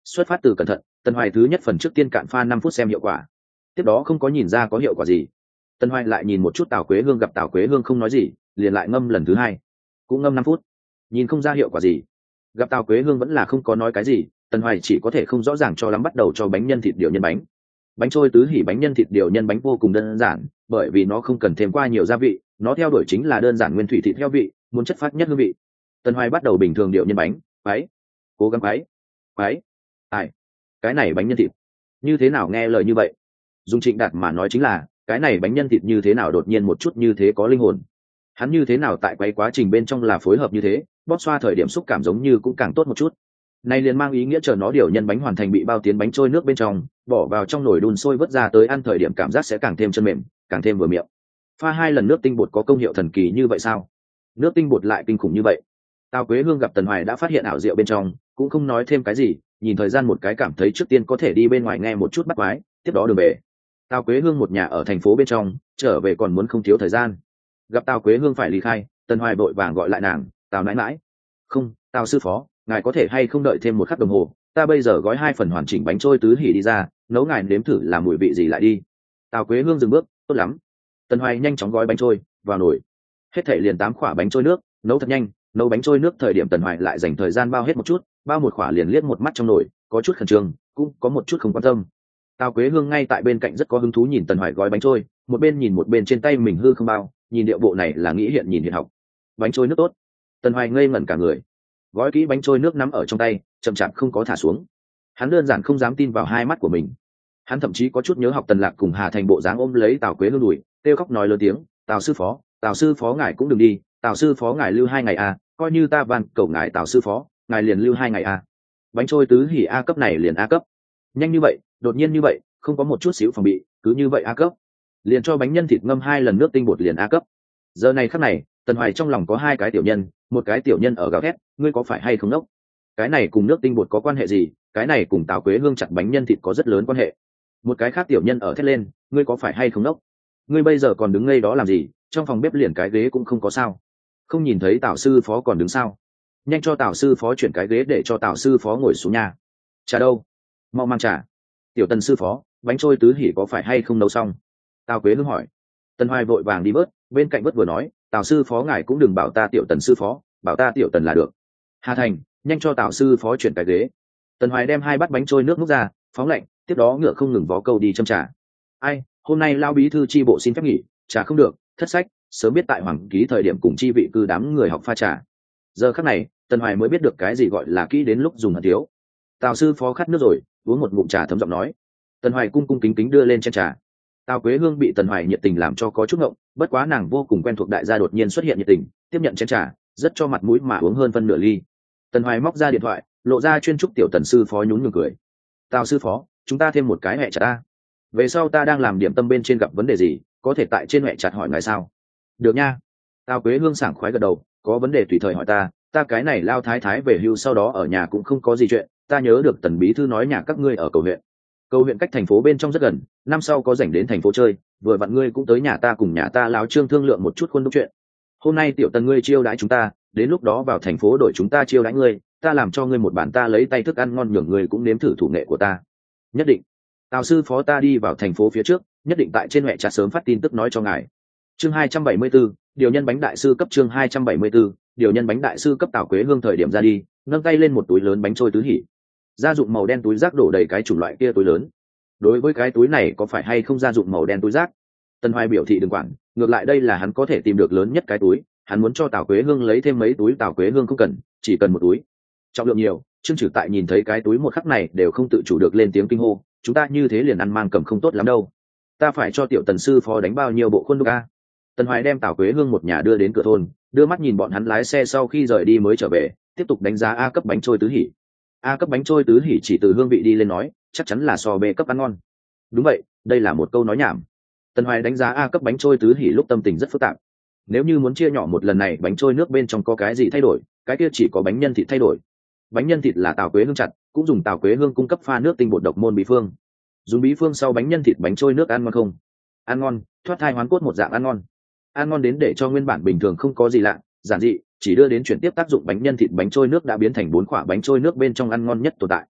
xuất phát từ cẩn thận, Tần Hoài thứ nhất phần trước tiên cạn pha năm phút xem hiệu quả, tiếp đó không có nhìn ra có hiệu quả gì. Tần Hoài lại nhìn một chút Tào Quế Hương, gặp Tào Quế Hương không nói gì, liền lại ngâm lần thứ hai, cũng ngâm năm phút, nhìn không ra hiệu quả gì. Gặp Tào Quế Hương vẫn là không có nói cái gì, Tần Hoài chỉ có thể không rõ ràng cho lắm, bắt đầu cho bánh nhân thịt điều nhân bánh. Bánh trôi tứ hỉ bánh nhân thịt điều nhân bánh vô cùng đơn giản, bởi vì nó không cần thêm qua nhiều gia vị, nó theo đuổi chính là đơn giản nguyên thủy thịt heo vị, muốn chất phát nhất hương vị. Tần Hoài bắt đầu bình thường điều nhân bánh, quấy, cố gắng quấy, quấy. Ai, cái này bánh nhân thịt như thế nào nghe lời như vậy? Dùng Trịnh Đạt mà nói chính là, cái này bánh nhân thịt như thế nào đột nhiên một chút như thế có linh hồn. Hắn như thế nào tại quấy quá trình bên trong là phối hợp như thế, bóp xoa thời điểm xúc cảm giống như cũng càng tốt một chút. Này liền mang ý nghĩa chờ nó điều nhân bánh hoàn thành bị bao tiến bánh trôi nước bên trong, bỏ vào trong nồi đun sôi vớt ra tới ăn thời điểm cảm giác sẽ càng thêm chân mềm, càng thêm vừa miệng. Pha hai lần nước tinh bột có công hiệu thần kỳ như vậy sao? Nước tinh bột lại kinh khủng như vậy? Tào Quế Hương gặp Tần Hoài đã phát hiện ảo diệu bên trong, cũng không nói thêm cái gì, nhìn thời gian một cái cảm thấy trước tiên có thể đi bên ngoài nghe một chút bắt quái, tiếp đó đường về. Tào Quế Hương một nhà ở thành phố bên trong, trở về còn muốn không thiếu thời gian. Gặp Tào Quế Hương phải ly khai, Tần Hoài vội vàng gọi lại nàng, "Tào nãi nãi." "Không, Tào sư phó, ngài có thể hay không đợi thêm một khắc đồng hồ, ta bây giờ gói hai phần hoàn chỉnh bánh trôi tứ hỉ đi ra, nấu ngài nếm thử làm mùi vị gì lại đi." Tào Quế Hương dừng bước, "Tốt lắm." Tần Hoài nhanh chóng gói bánh trôi vào nồi, hết thảy liền tám quả bánh trôi nước, nấu thật nhanh. Nấu bánh trôi nước thời điểm Tần Hoài lại dành thời gian bao hết một chút, bao một quả liền liếc một mắt trong nồi, có chút khẩn trương, cũng có một chút không quan tâm. Tào Quế Hương ngay tại bên cạnh rất có hứng thú nhìn Tần Hoài gói bánh trôi, một bên nhìn một bên trên tay mình hư không bao, nhìn điệu bộ này là nghĩ hiện nhìn hiện học. Bánh trôi nước tốt. Tần Hoài ngây ngẩn cả người. Gói kỹ bánh trôi nước nắm ở trong tay, chậm chạp không có thả xuống. Hắn đơn giản không dám tin vào hai mắt của mình. Hắn thậm chí có chút nhớ học Tần Lạc cùng Hà Thành bộ dáng ôm lấy Tào Quế Hương đùi, kêu khóc nói lớn tiếng, "Tào sư phó, Tào sư phó ngài cũng đừng đi, Tào sư phó ngài lưu hai ngày à, coi như ta van cầu ngài Tào sư phó, ngài liền lưu hai ngày à." Bánh trôi tứ hỉ A cấp này liền A cấp. Nhanh như vậy, đột nhiên như vậy, không có một chút xíu phòng bị, cứ như vậy A cấp. Liền cho bánh nhân thịt ngâm hai lần nước tinh bột liền A cấp. Giờ này khắc này, Tần Hoài trong lòng có hai cái tiểu nhân, một cái tiểu nhân ở gào thét, "Ngươi có phải hay không ngốc? Cái này cùng nước tinh bột có quan hệ gì? Cái này cùng Tào Quế Hương chặt bánh nhân thịt có rất lớn quan hệ." Một cái khác tiểu nhân ở thét lên, "Ngươi có phải hay không ngốc? Ngươi bây giờ còn đứng ngây đó làm gì? Trong phòng bếp liền cái ghế cũng không có sao? Không nhìn thấy Tào sư phó còn đứng sao? Nhanh cho Tào sư phó chuyển cái ghế để cho Tào sư phó ngồi xuống nhà. Trà đâu? Mau mang trà." "Tiểu Tần sư phó, bánh trôi tứ hỉ có phải hay không nấu xong?" Tào Quế Hương hỏi. Tần Hoài vội vàng đi bớt, bên cạnh bớt vừa nói, "Tào sư phó ngài cũng đừng bảo ta Tiểu Tần sư phó, bảo ta Tiểu Tần là được." "Hà Thành, nhanh cho Tào sư phó chuyển cái ghế." Tần Hoài đem hai bát bánh trôi nước múc ra, phóng lạnh, tiếp đó ngựa không ngừng vó câu đi châm trà. "Ai, hôm nay lao bí thư chi bộ xin phép nghỉ, trà không được, thất sách, sớm biết tại hoàng ký thời điểm cùng chi vị cư đám người học pha trà." Giờ khắc này, Tần Hoài mới biết được cái gì gọi là kỹ đến lúc dùng hận thiếu. "Tào sư phó khát nước rồi." Uống một ngụm trà thấm giọng nói. Tần Hoài cung cung kính kính đưa lên chén trà. Tào Quế Hương bị Tần Hoài nhiệt tình làm cho có chút ngộng, bất quá nàng vô cùng quen thuộc đại gia đột nhiên xuất hiện nhiệt tình, tiếp nhận chén trà, rất cho mặt mũi mà uống hơn phân nửa ly. Tần Hoài móc ra điện thoại, lộ ra chuyên trúc Tiểu Tần sư phó nhún nhường cười. "Tào sư phó, chúng ta thêm một cái hẹ chặt ta. Về sau ta đang làm điểm tâm bên trên gặp vấn đề gì, có thể tại trên hẹ chặt hỏi ngài sao?" "Được nha." Tào Quế Hương sảng khoái gật đầu, "Có vấn đề tùy thời hỏi ta, ta cái này lao thái thái về hưu sau đó ở nhà cũng không có gì chuyện, ta nhớ được Tần bí thư nói nhà các ngươi ở cầu huyện. Cầu huyện cách thành phố bên trong rất gần, năm sau có rảnh đến thành phố chơi, vừa vặn ngươi cũng tới nhà ta cùng nhà ta láo Trương thương lượng một chút khuôn đúc chuyện. Hôm nay Tiểu Tần ngươi chiêu đãi chúng ta, đến lúc đó vào thành phố đổi chúng ta chiêu đãi ngươi, ta làm cho ngươi một bản ta lấy tay thức ăn ngon nhường ngươi cũng nếm thử thủ nghệ của ta." "Nhất định. Tào sư phó ta đi vào thành phố phía trước, nhất định tại trên mẹ trà sớm phát tin tức nói cho ngài." Chương hai trăm bảy mươi 74, điều nhân bánh đại sư cấp. Chương hai trăm bảy mươi 74, điều nhân bánh đại sư cấp. Tào Quế Hương thời điểm ra đi, nâng tay lên một túi lớn bánh trôi tứ hỉ. Gia dụng màu đen túi rác đổ đầy cái chủng loại kia túi lớn. Đối với cái túi này có phải hay không gia dụng màu đen túi rác, Tần Hoài biểu thị đừng quản, ngược lại đây là hắn có thể tìm được lớn nhất cái túi, hắn muốn cho Tào Quế Hương lấy thêm mấy túi, Tào Quế Hương không cần, chỉ cần một túi. Trọng lượng nhiều, Trương Trử tại nhìn thấy cái túi một khắc này đều không tự chủ được lên tiếng kinh hô, "Chúng ta như thế liền ăn mang cầm không tốt lắm đâu. Ta phải cho Tiểu Tần sư phó đánh bao nhiêu bộ khuôn đúc a." Tần Hoài đem Tào Quế Hương một nhà đưa đến cửa thôn, đưa mắt nhìn bọn hắn lái xe sau khi rời đi mới trở về, tiếp tục đánh giá A cấp bánh trôi tứ hỉ. A cấp bánh trôi tứ hỉ chỉ từ hương vị đi lên nói, chắc chắn là so B cấp ăn ngon. Đúng vậy, đây là một câu nói nhảm. Tần Hoài đánh giá A cấp bánh trôi tứ hỉ lúc tâm tình rất phức tạp. Nếu như muốn chia nhỏ một lần này bánh trôi nước bên trong có cái gì thay đổi, cái kia chỉ có bánh nhân thịt thay đổi. Bánh nhân thịt là Tào Quế Hương chặt, cũng dùng Tào Quế Hương cung cấp pha nước tinh bột độc môn bí phương. Dùng bí phương sau bánh nhân thịt bánh trôi nước ăn ngon không? Ăn ngon, thoát thai hoán cốt một dạng ăn ngon. Ăn ngon đến để cho nguyên bản bình thường không có gì lạ, giản dị, chỉ đưa đến chuyển tiếp tác dụng bánh nhân thịt bánh trôi nước đã biến thành bốn quả bánh trôi nước bên trong ăn ngon nhất tồn tại.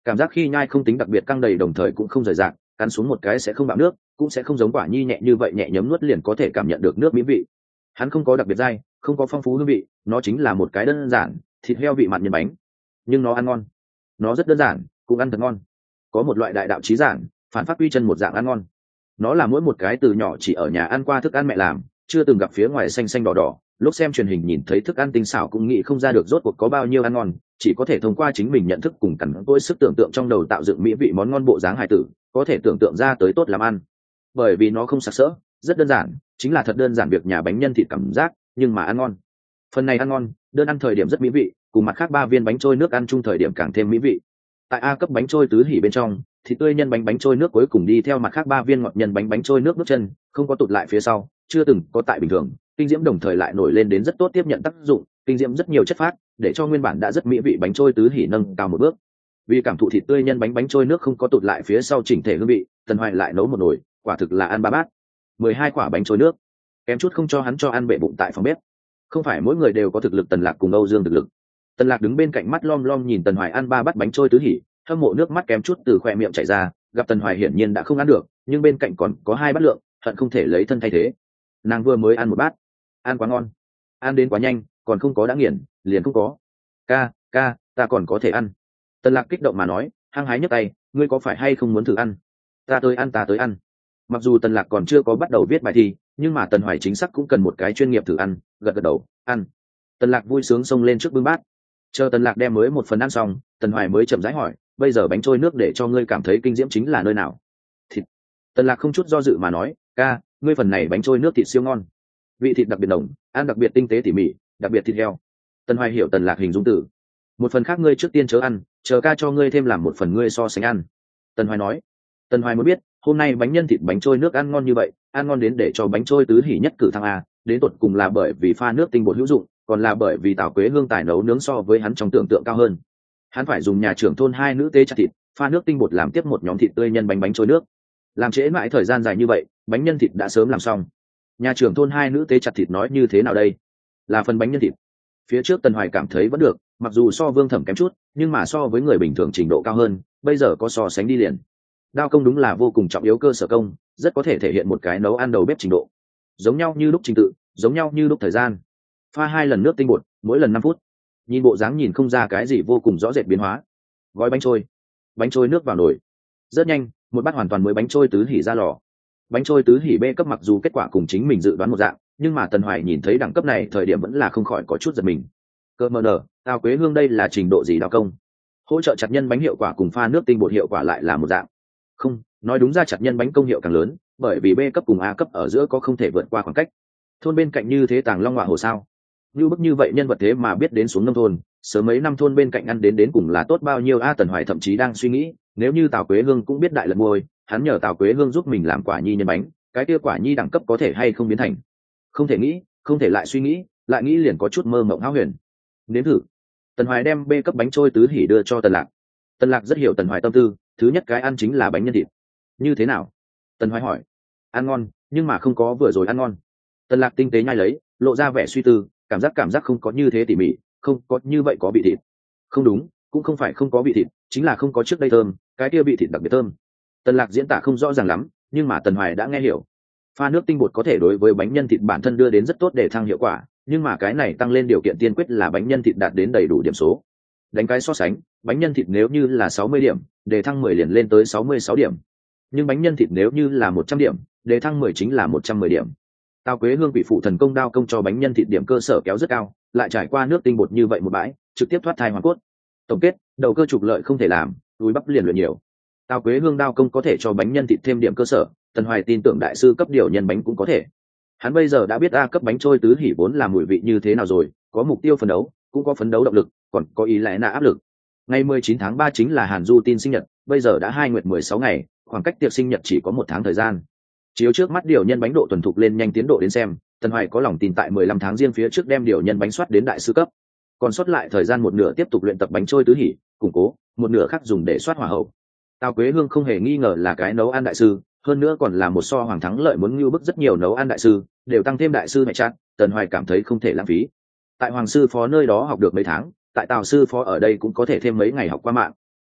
cảm giác khi nhai không tính đặc biệt căng đầy, đồng thời cũng không rời rạc, cắn xuống một cái sẽ không bạo nước, cũng sẽ không giống quả nhi nhẹ như vậy nhẹ nhấm nuốt liền có thể cảm nhận được nước mỹ vị. Hắn không có đặc biệt dai, không có phong phú hương vị, nó chính là một cái đơn giản thịt heo vị mặn nhân bánh, nhưng nó ăn ngon. Nó rất đơn giản, cũng ăn thật ngon. Có một loại đại đạo trí giản, phản phát quy chân một dạng ăn ngon. Nó là mỗi một cái từ nhỏ chỉ ở nhà ăn qua thức ăn mẹ làm, chưa từng gặp phía ngoài xanh xanh đỏ đỏ, lúc xem truyền hình nhìn thấy thức ăn tinh xảo cũng nghĩ không ra được rốt cuộc có bao nhiêu ăn ngon, chỉ có thể thông qua chính mình nhận thức cùng cẩn tôi sức tưởng tượng trong đầu tạo dựng mỹ vị món ngon bộ dáng hài tử, có thể tưởng tượng ra tới tốt làm ăn. Bởi vì nó không sặc sỡ, rất đơn giản, chính là thật đơn giản việc nhà bánh nhân thịt cảm giác, nhưng mà ăn ngon. Phần này ăn ngon, đơn ăn thời điểm rất mỹ vị, cùng mặt khác ba viên bánh trôi nước ăn chung thời điểm càng thêm mỹ vị. Tại A cấp bánh trôi tứ hỉ bên trong, thịt tươi nhân bánh bánh trôi nước cuối cùng đi theo mặt khác ba viên ngọt nhân bánh bánh trôi nước bước chân, không có tụt lại phía sau, chưa từng có tại bình thường, kinh diễm đồng thời lại nổi lên đến rất tốt tiếp nhận tác dụng, kinh diễm rất nhiều chất phát, để cho nguyên bản đã rất mỹ vị bánh trôi tứ hỉ nâng cao một bước. Vì cảm thụ thịt tươi nhân bánh bánh trôi nước không có tụt lại phía sau chỉnh thể hương vị, Tần Hoài lại nấu một nồi, quả thực là ăn ba bát, mười hai quả bánh trôi nước, kém chút không cho hắn cho ăn bể bụng tại phòng bếp. Không phải mỗi người đều có thực lực Tần Lạc cùng Âu Dương thực lực. Tần Lạc đứng bên cạnh mắt lom lom nhìn Tần Hoài ăn ba bát bánh trôi tứ hỉ, hâm mộ nước mắt kém chút từ khóe miệng chảy ra, gặp Tần Hoài hiển nhiên đã không ăn được, nhưng bên cạnh còn có hai bát lượng, hận không thể lấy thân thay thế. Nàng vừa mới ăn một bát, ăn quá ngon, ăn đến quá nhanh, còn không có đã nghiền, liền không có. Ca, ca, ta còn có thể ăn. Tần Lạc kích động mà nói, hăng hái nhấc tay, ngươi có phải hay không muốn thử ăn? Ta tới ăn, ta tới ăn. Mặc dù Tần Lạc còn chưa có bắt đầu viết bài thi, nhưng mà Tần Hoài chính xác cũng cần một cái chuyên nghiệp thử ăn, gật gật đầu, ăn. Tần Lạc vui sướng xông lên trước bưng bát. Chờ Tần Lạc đem mới một phần ăn xong, Tần Hoài mới chậm rãi hỏi, bây giờ bánh trôi nước để cho ngươi cảm thấy kinh diễm chính là nơi nào? Thịt. Tần Lạc không chút do dự mà nói, ca, ngươi phần này bánh trôi nước thịt siêu ngon, vị thịt đặc biệt nồng, ăn đặc biệt tinh tế tỉ mỉ, đặc biệt thịt heo. Tần Hoài hiểu Tần Lạc hình dung từ, một phần khác ngươi trước tiên chớ ăn, chờ ca cho ngươi thêm làm một phần ngươi so sánh ăn. Tần Hoài nói. Tần Hoài muốn biết, hôm nay bánh nhân thịt bánh trôi nước ăn ngon như vậy, ăn ngon đến để cho bánh trôi tứ hỉ nhất cử thăng a, đến tột cùng là bởi vì pha nước tinh bột hữu dụng, còn là bởi vì Tào Quế Hương tài nấu nướng so với hắn trong tưởng tượng cao hơn. Hắn phải dùng nhà trưởng thôn hai nữ tế chặt thịt, pha nước tinh bột làm tiếp một nhóm thịt tươi nhân bánh bánh trôi nước. Làm trễ mãi thời gian dài như vậy, bánh nhân thịt đã sớm làm xong. Nhà trưởng thôn hai nữ tế chặt thịt nói như thế nào đây? Là phần bánh nhân thịt. Phía trước Tần Hoài cảm thấy vẫn được, mặc dù so Vương Thẩm kém chút, nhưng mà so với người bình thường trình độ cao hơn, bây giờ có so sánh đi liền. Đao công đúng là vô cùng trọng yếu cơ sở công, rất có thể thể hiện một cái nấu ăn đầu bếp trình độ. Giống nhau như lúc trình tự, giống nhau như lúc thời gian. Pha hai lần nước tinh bột, mỗi lần năm phút. Nhìn bộ dáng nhìn không ra cái gì vô cùng rõ rệt biến hóa. Gói bánh trôi, bánh trôi nước vào nồi. Rất nhanh, một bát hoàn toàn mới bánh trôi tứ hỉ ra lò. Bánh trôi tứ hỉ B cấp mặc dù kết quả cùng chính mình dự đoán một dạng, nhưng mà Tần Hoài nhìn thấy đẳng cấp này thời điểm vẫn là không khỏi có chút giật mình. Cơ mờ nở, Tào Quế Hương đây là trình độ gì đao công? Hỗ trợ chặt nhân bánh hiệu quả cùng pha nước tinh bột hiệu quả lại là một dạng. Không, nói đúng ra chặt nhân bánh công hiệu càng lớn, bởi vì B cấp cùng A cấp ở giữa có không thể vượt qua khoảng cách. Thôn bên cạnh như thế Tàng Long Họa Hồ sao? Như bức như vậy nhân vật thế mà biết đến xuống nông thôn, sớm mấy năm thôn bên cạnh ăn đến đến cùng là tốt bao nhiêu a? Tần Hoài thậm chí đang suy nghĩ, nếu như Tào Quế Hương cũng biết đại lật môi, hắn nhờ Tào Quế Hương giúp mình làm quả nhi nhân bánh, cái kia quả nhi đẳng cấp có thể hay không biến thành. Không thể nghĩ, không thể lại suy nghĩ, lại nghĩ liền có chút mơ mộng hão huyền. Nếm thử. Tần Hoài đem B cấp bánh trôi tứ hỉ đưa cho Tần Lạc. Tần Lạc rất hiểu Tần Hoài tâm tư, thứ nhất cái ăn chính là bánh nhân thịt. Như thế nào? Tần Hoài hỏi. Ăn ngon, nhưng mà không có vừa rồi ăn ngon. Tần Lạc tinh tế nhai lấy, lộ ra vẻ suy tư, cảm giác cảm giác không có như thế tỉ mỉ, không có như vậy có vị thịt. Không đúng, cũng không phải không có vị thịt, chính là không có trước đây thơm, cái kia vị thịt đặc biệt thơm. Tần Lạc diễn tả không rõ ràng lắm, nhưng mà Tần Hoài đã nghe hiểu. Pha nước tinh bột có thể đối với bánh nhân thịt bản thân đưa đến rất tốt để thăng hiệu quả, nhưng mà cái này tăng lên điều kiện tiên quyết là bánh nhân thịt đạt đến đầy đủ điểm số. Đánh cái so sánh, bánh nhân thịt nếu như là sáu mươi điểm, đề thăng mười liền lên tới sáu mươi sáu điểm. Nhưng bánh nhân thịt nếu như là một trăm điểm, đề thăng mười chính là một trăm mười điểm. Tào Quế Hương bị phụ thần công đao công cho bánh nhân thịt điểm cơ sở kéo rất cao, lại trải qua nước tinh bột như vậy một bãi, trực tiếp thoát thai hoàn cốt. Tổng kết, đầu cơ trục lợi không thể làm, túi bắp liền luyện nhiều. Tào Quế Hương đao công có thể cho bánh nhân thịt thêm điểm cơ sở, Tần Hoài tin tưởng đại sư cấp điều nhân bánh cũng có thể. Hắn bây giờ đã biết A cấp bánh trôi tứ hỉ vốn là mùi vị như thế nào rồi, có mục tiêu phấn đấu, cũng có phấn đấu động lực, còn có ý lẽ nạ áp lực. Ngày mười chín tháng ba chính là Hàn Du tin sinh nhật, bây giờ đã hai nguyệt mười sáu ngày, khoảng cách tiệc sinh nhật chỉ có một tháng thời gian. Chiếu trước mắt điều nhân bánh độ thuần thục lên nhanh tiến độ đến xem, Tần Hoài có lòng tin tại mười lăm tháng riêng phía trước đem điều nhân bánh soát đến đại sư cấp. Còn sót lại thời gian một nửa tiếp tục luyện tập bánh trôi tứ hỉ, củng cố, một nửa khác dùng để soát hỏa hậu. Tào Quế Hương không hề nghi ngờ là cái nấu ăn đại sư, hơn nữa còn là một so hoàng thắng lợi muốn lưu bức rất nhiều nấu ăn đại sư, đều tăng thêm đại sư mẹ chát, Tần Hoài cảm thấy không thể lãng phí. Tại hoàng sư phó nơi đó học được mấy tháng, tại Tào sư phó ở đây cũng có thể thêm mấy ngày học qua mạng.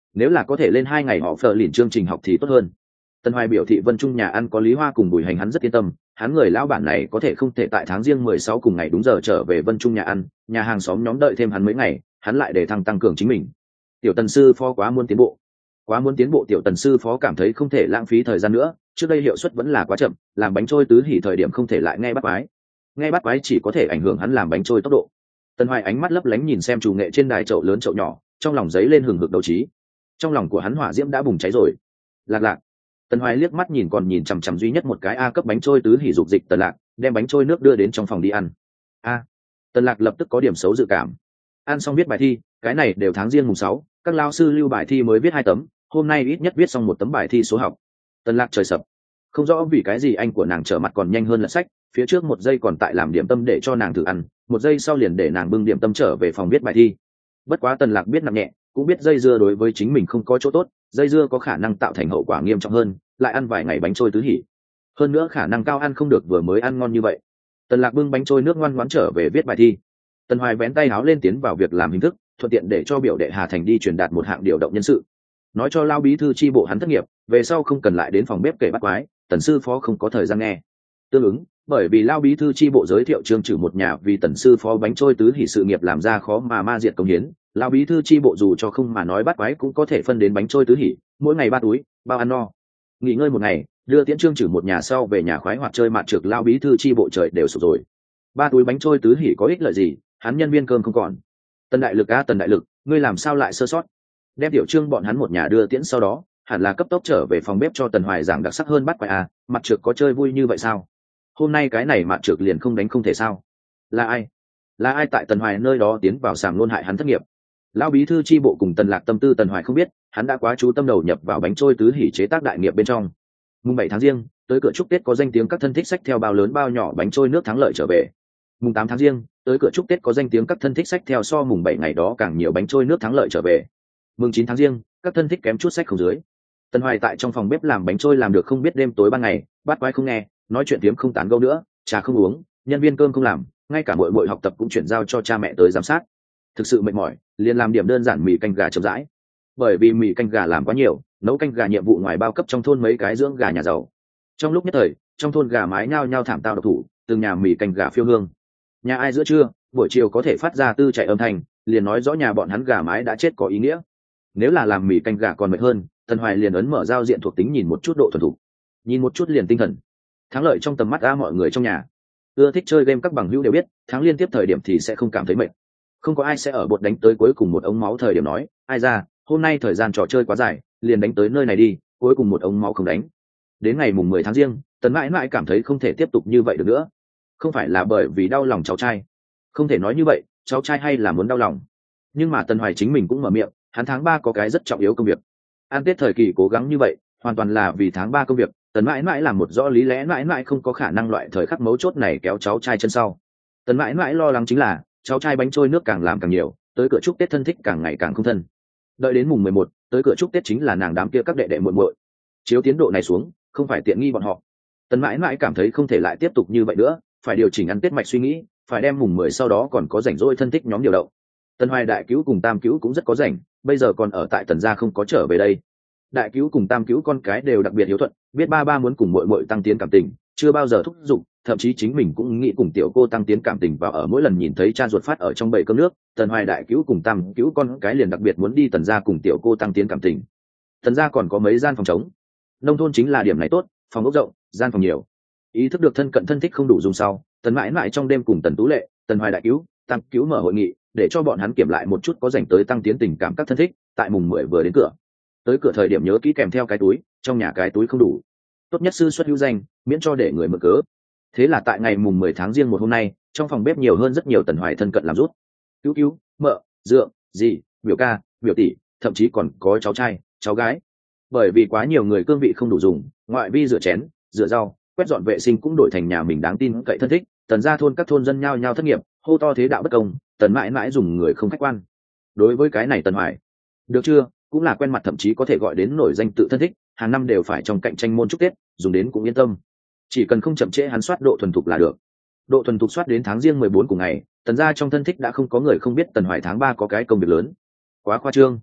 nếu là có thể lên hai ngày họ phờ lìn chương trình học thì tốt hơn. Tần Hoài biểu thị Vân Trung nhà ăn có Lý Hoa cùng Bùi Hành hắn rất yên tâm, hắn người lão bản này có thể không thể tại tháng riêng mười sáu cùng ngày đúng giờ trở về Vân Trung nhà ăn, nhà hàng xóm nhóm đợi thêm hắn mấy ngày, hắn lại để thăng tăng cường chính mình. Tiểu Tần sư phó quá muốn tiến bộ, quá muốn tiến bộ. Tiểu Tần sư phó cảm thấy không thể lãng phí thời gian nữa, trước đây hiệu suất vẫn là quá chậm, làm bánh trôi tứ hỉ thời điểm không thể lại nghe bắt quái, nghe bắt quái chỉ có thể ảnh hưởng hắn làm bánh trôi tốc độ. Tần Hoài ánh mắt lấp lánh nhìn xem chủ nghệ trên đài chậu lớn chậu nhỏ, trong lòng giấy lên hừng hực đấu trí. Trong lòng của hắn hỏa diễm đã bùng cháy rồi. Lạc lạc. Tần Hoài liếc mắt nhìn còn nhìn chằm chằm duy nhất một cái a cấp bánh trôi tứ hỉ dục dịch Tần Lạc, đem bánh trôi nước đưa đến trong phòng đi ăn. A. Tần Lạc lập tức có điểm xấu dự cảm. Ăn xong viết bài thi, cái này đều tháng riêng mùng sáu, các lao sư lưu bài thi mới viết hai tấm, hôm nay ít nhất viết xong một tấm bài thi số học. Tần Lạc trời sập. Không rõ vì cái gì anh của nàng trở mặt còn nhanh hơn lật sách, phía trước một giây còn tại làm điểm tâm để cho nàng thử ăn, một giây sau liền để nàng bưng điểm tâm trở về phòng viết bài thi. Bất quá Tần Lạc biết nặng nhẹ, cũng biết dây dưa đối với chính mình không có chỗ tốt, dây dưa có khả năng tạo thành hậu quả nghiêm trọng hơn, lại ăn vài ngày bánh trôi tứ hỉ, hơn nữa khả năng cao ăn không được vừa mới ăn ngon như vậy. Tần Lạc bưng bánh trôi nước ngoan ngoãn trở về viết bài thi. Tần Hoài vén tay háo lên tiến vào việc làm hình thức, thuận tiện để cho biểu đệ Hà Thành đi truyền đạt một hạng điều động nhân sự, nói cho lao bí thư chi bộ hắn thất nghiệp, về sau không cần lại đến phòng bếp kể bắt quái, Tần sư phó không có thời gian nghe. Tương ứng, bởi vì lao bí thư chi bộ giới thiệu Trương Trử một nhà vì Tần sư phó bánh trôi tứ hỉ sự nghiệp làm ra khó mà ma diệt công hiến, lao bí thư chi bộ dù cho không mà nói bắt quái cũng có thể phân đến bánh trôi tứ hỉ, mỗi ngày ba túi, bao ăn no. Nghỉ ngơi một ngày, đưa tiễn Trương Trử một nhà sau về nhà khoái hoạt chơi mạt trược, lao bí thư chi bộ trời đều sụp rồi. Ba túi bánh trôi tứ hỉ có ích lợi gì, hắn nhân viên cơm không còn. Tần đại lực a Tần đại lực, ngươi làm sao lại sơ sót? Đem tiểu Trương bọn hắn một nhà đưa tiễn sau đó, hẳn là cấp tốc trở về phòng bếp cho Tần Hoài giảng đặc sắc hơn bắt quái a, mặt trược có chơi vui như vậy sao? Hôm nay cái này mặt trược liền không đánh không thể sao? Là ai? Là ai tại Tần Hoài nơi đó tiến vào sàng luôn hại hắn thất nghiệp? Lão bí thư chi bộ cùng Tần Lạc tâm tư Tần Hoài không biết, hắn đã quá chú tâm đầu nhập vào bánh trôi tứ hỉ chế tác đại nghiệp bên trong. Mùng bảy tháng riêng, tới cửa chúc Tết có danh tiếng các thân thích xách theo bao lớn bao nhỏ bánh trôi nước thắng lợi trở về. Mùng tám tháng riêng, tới cửa chúc Tết có danh tiếng các thân thích xách theo so mùng bảy ngày đó càng nhiều bánh trôi nước thắng lợi trở về. Mùng chín tháng riêng, các thân thích kém chút xách không dưới. Tần Hoài tại trong phòng bếp làm bánh trôi làm được không biết đêm tối ban ngày, bát quái không nghe, nói chuyện tiếm không tán gẫu nữa, trà không uống, nhân viên cơm không làm, ngay cả muội muội học tập cũng chuyển giao cho cha mẹ tới giám sát. Thực sự mệt mỏi, liền làm điểm đơn giản mì canh gà chậm rãi. Bởi vì mì canh gà làm quá nhiều, nấu canh gà nhiệm vụ ngoài bao cấp trong thôn mấy cái dưỡng gà nhà giàu. Trong lúc nhất thời, trong thôn gà mái nhao nhao thảm tao độc thủ, từng nhà mì canh gà phiêu hương. Nhà ai giữa trưa, buổi chiều có thể phát ra tư chạy âm thanh, liền nói rõ nhà bọn hắn gà mái đã chết có ý nghĩa. Nếu là làm mì canh gà còn mệt hơn, Tần Hoài liền ấn mở giao diện thuộc tính nhìn một chút độ thuần thục, nhìn một chút liền tinh thần. Thắng lợi trong tầm mắt a mọi người trong nhà. Ưa thích chơi game các bằng hữu đều biết, thắng liên tiếp thời điểm thì sẽ không cảm thấy mệt. Không có ai sẽ ở bột đánh tới cuối cùng một ống máu thời điểm nói, ai ra, hôm nay thời gian trò chơi quá dài, liền đánh tới nơi này đi, cuối cùng một ống máu không đánh. Đến ngày mùng mười tháng riêng, Tần mãi mãi cảm thấy không thể tiếp tục như vậy được nữa. Không phải là bởi vì đau lòng cháu trai, không thể nói như vậy, cháu trai hay là muốn đau lòng. Nhưng mà Tần Hoài chính mình cũng mở miệng, hắn tháng ba có cái rất trọng yếu công việc. Ăn Tết thời kỳ cố gắng như vậy, hoàn toàn là vì tháng ba công việc. Tần mãi mãi làm một rõ lý lẽ mãi mãi không có khả năng loại thời khắc mấu chốt này kéo cháu trai chân sau. Tần mãi mãi lo lắng chính là cháu trai bánh trôi nước càng làm càng nhiều, tới cửa chúc Tết thân thích càng ngày càng không thân. Đợi đến mùng mười một, tới cửa chúc Tết chính là nàng đám kia các đệ đệ muội muội. Chiếu tiến độ này xuống, không phải tiện nghi bọn họ. Tần mãi mãi cảm thấy không thể lại tiếp tục như vậy nữa, phải điều chỉnh ăn Tết mạch suy nghĩ, phải đem mùng mười sau đó còn có rảnh rỗi thân thích nhóm điều động. Tần Hoài đại cứu cùng tam cứu cũng rất có rảnh, bây giờ còn ở tại Tần gia không có trở về đây. Đại cứu cùng tam cứu con cái đều đặc biệt hiếu thuận, biết ba ba muốn cùng muội muội tăng tiến cảm tình, chưa bao giờ thúc giục, thậm chí chính mình cũng nghĩ cùng tiểu cô tăng tiến cảm tình vào ở mỗi lần nhìn thấy cha ruột phát ở trong bầy cơm nước, Tần Hoài đại cứu cùng tam cứu con cái liền đặc biệt muốn đi Tần gia cùng tiểu cô tăng tiến cảm tình. Tần gia còn có mấy gian phòng trống. Nông thôn chính là điểm này tốt, phòng ốc rộng, gian phòng nhiều. Ý thức được thân cận thân thích không đủ dùng sau, Tần mãi mãi trong đêm cùng Tần Tú Lệ, Tần Hoài đại cứu, tam cứu mở hội nghị, để cho bọn hắn kiểm lại một chút có dành tới tăng tiến tình cảm các thân thích, tại mùng mười vừa đến cửa. Tới cửa thời điểm nhớ kỹ kèm theo cái túi, trong nhà cái túi không đủ. Tốt nhất sư xuất hữu danh, miễn cho để người mượn cớ. Thế là tại ngày mùng mười tháng riêng một hôm nay, trong phòng bếp nhiều hơn rất nhiều Tần Hoài thân cận làm rút. Cứu cứu, mợ, dượng, dì, biểu ca, biểu tỷ, thậm chí còn có cháu trai, cháu gái. Bởi vì quá nhiều người cương vị không đủ dùng, ngoại vi rửa chén, rửa rau, quét dọn vệ sinh cũng đổi thành nhà mình đáng tin cậy thân thích. Tần gia thôn các thôn dân nhao nhao thất nghiệp, hô to thế đạo bất công, Tần mãi mãi dùng người không khách quan. Đối với cái này Tần Hoài, được chưa, cũng là quen mặt, thậm chí có thể gọi đến nổi danh tự thân thích, hàng năm đều phải trong cạnh tranh môn chúc Tết, dùng đến cũng yên tâm. Chỉ cần không chậm trễ hắn soát độ thuần thục là được. Độ thuần thục soát đến tháng riêng mười bốn cùng ngày, Tần gia trong thân thích đã không có người không biết Tần Hoài tháng ba có cái công việc lớn. Quá khoa trương.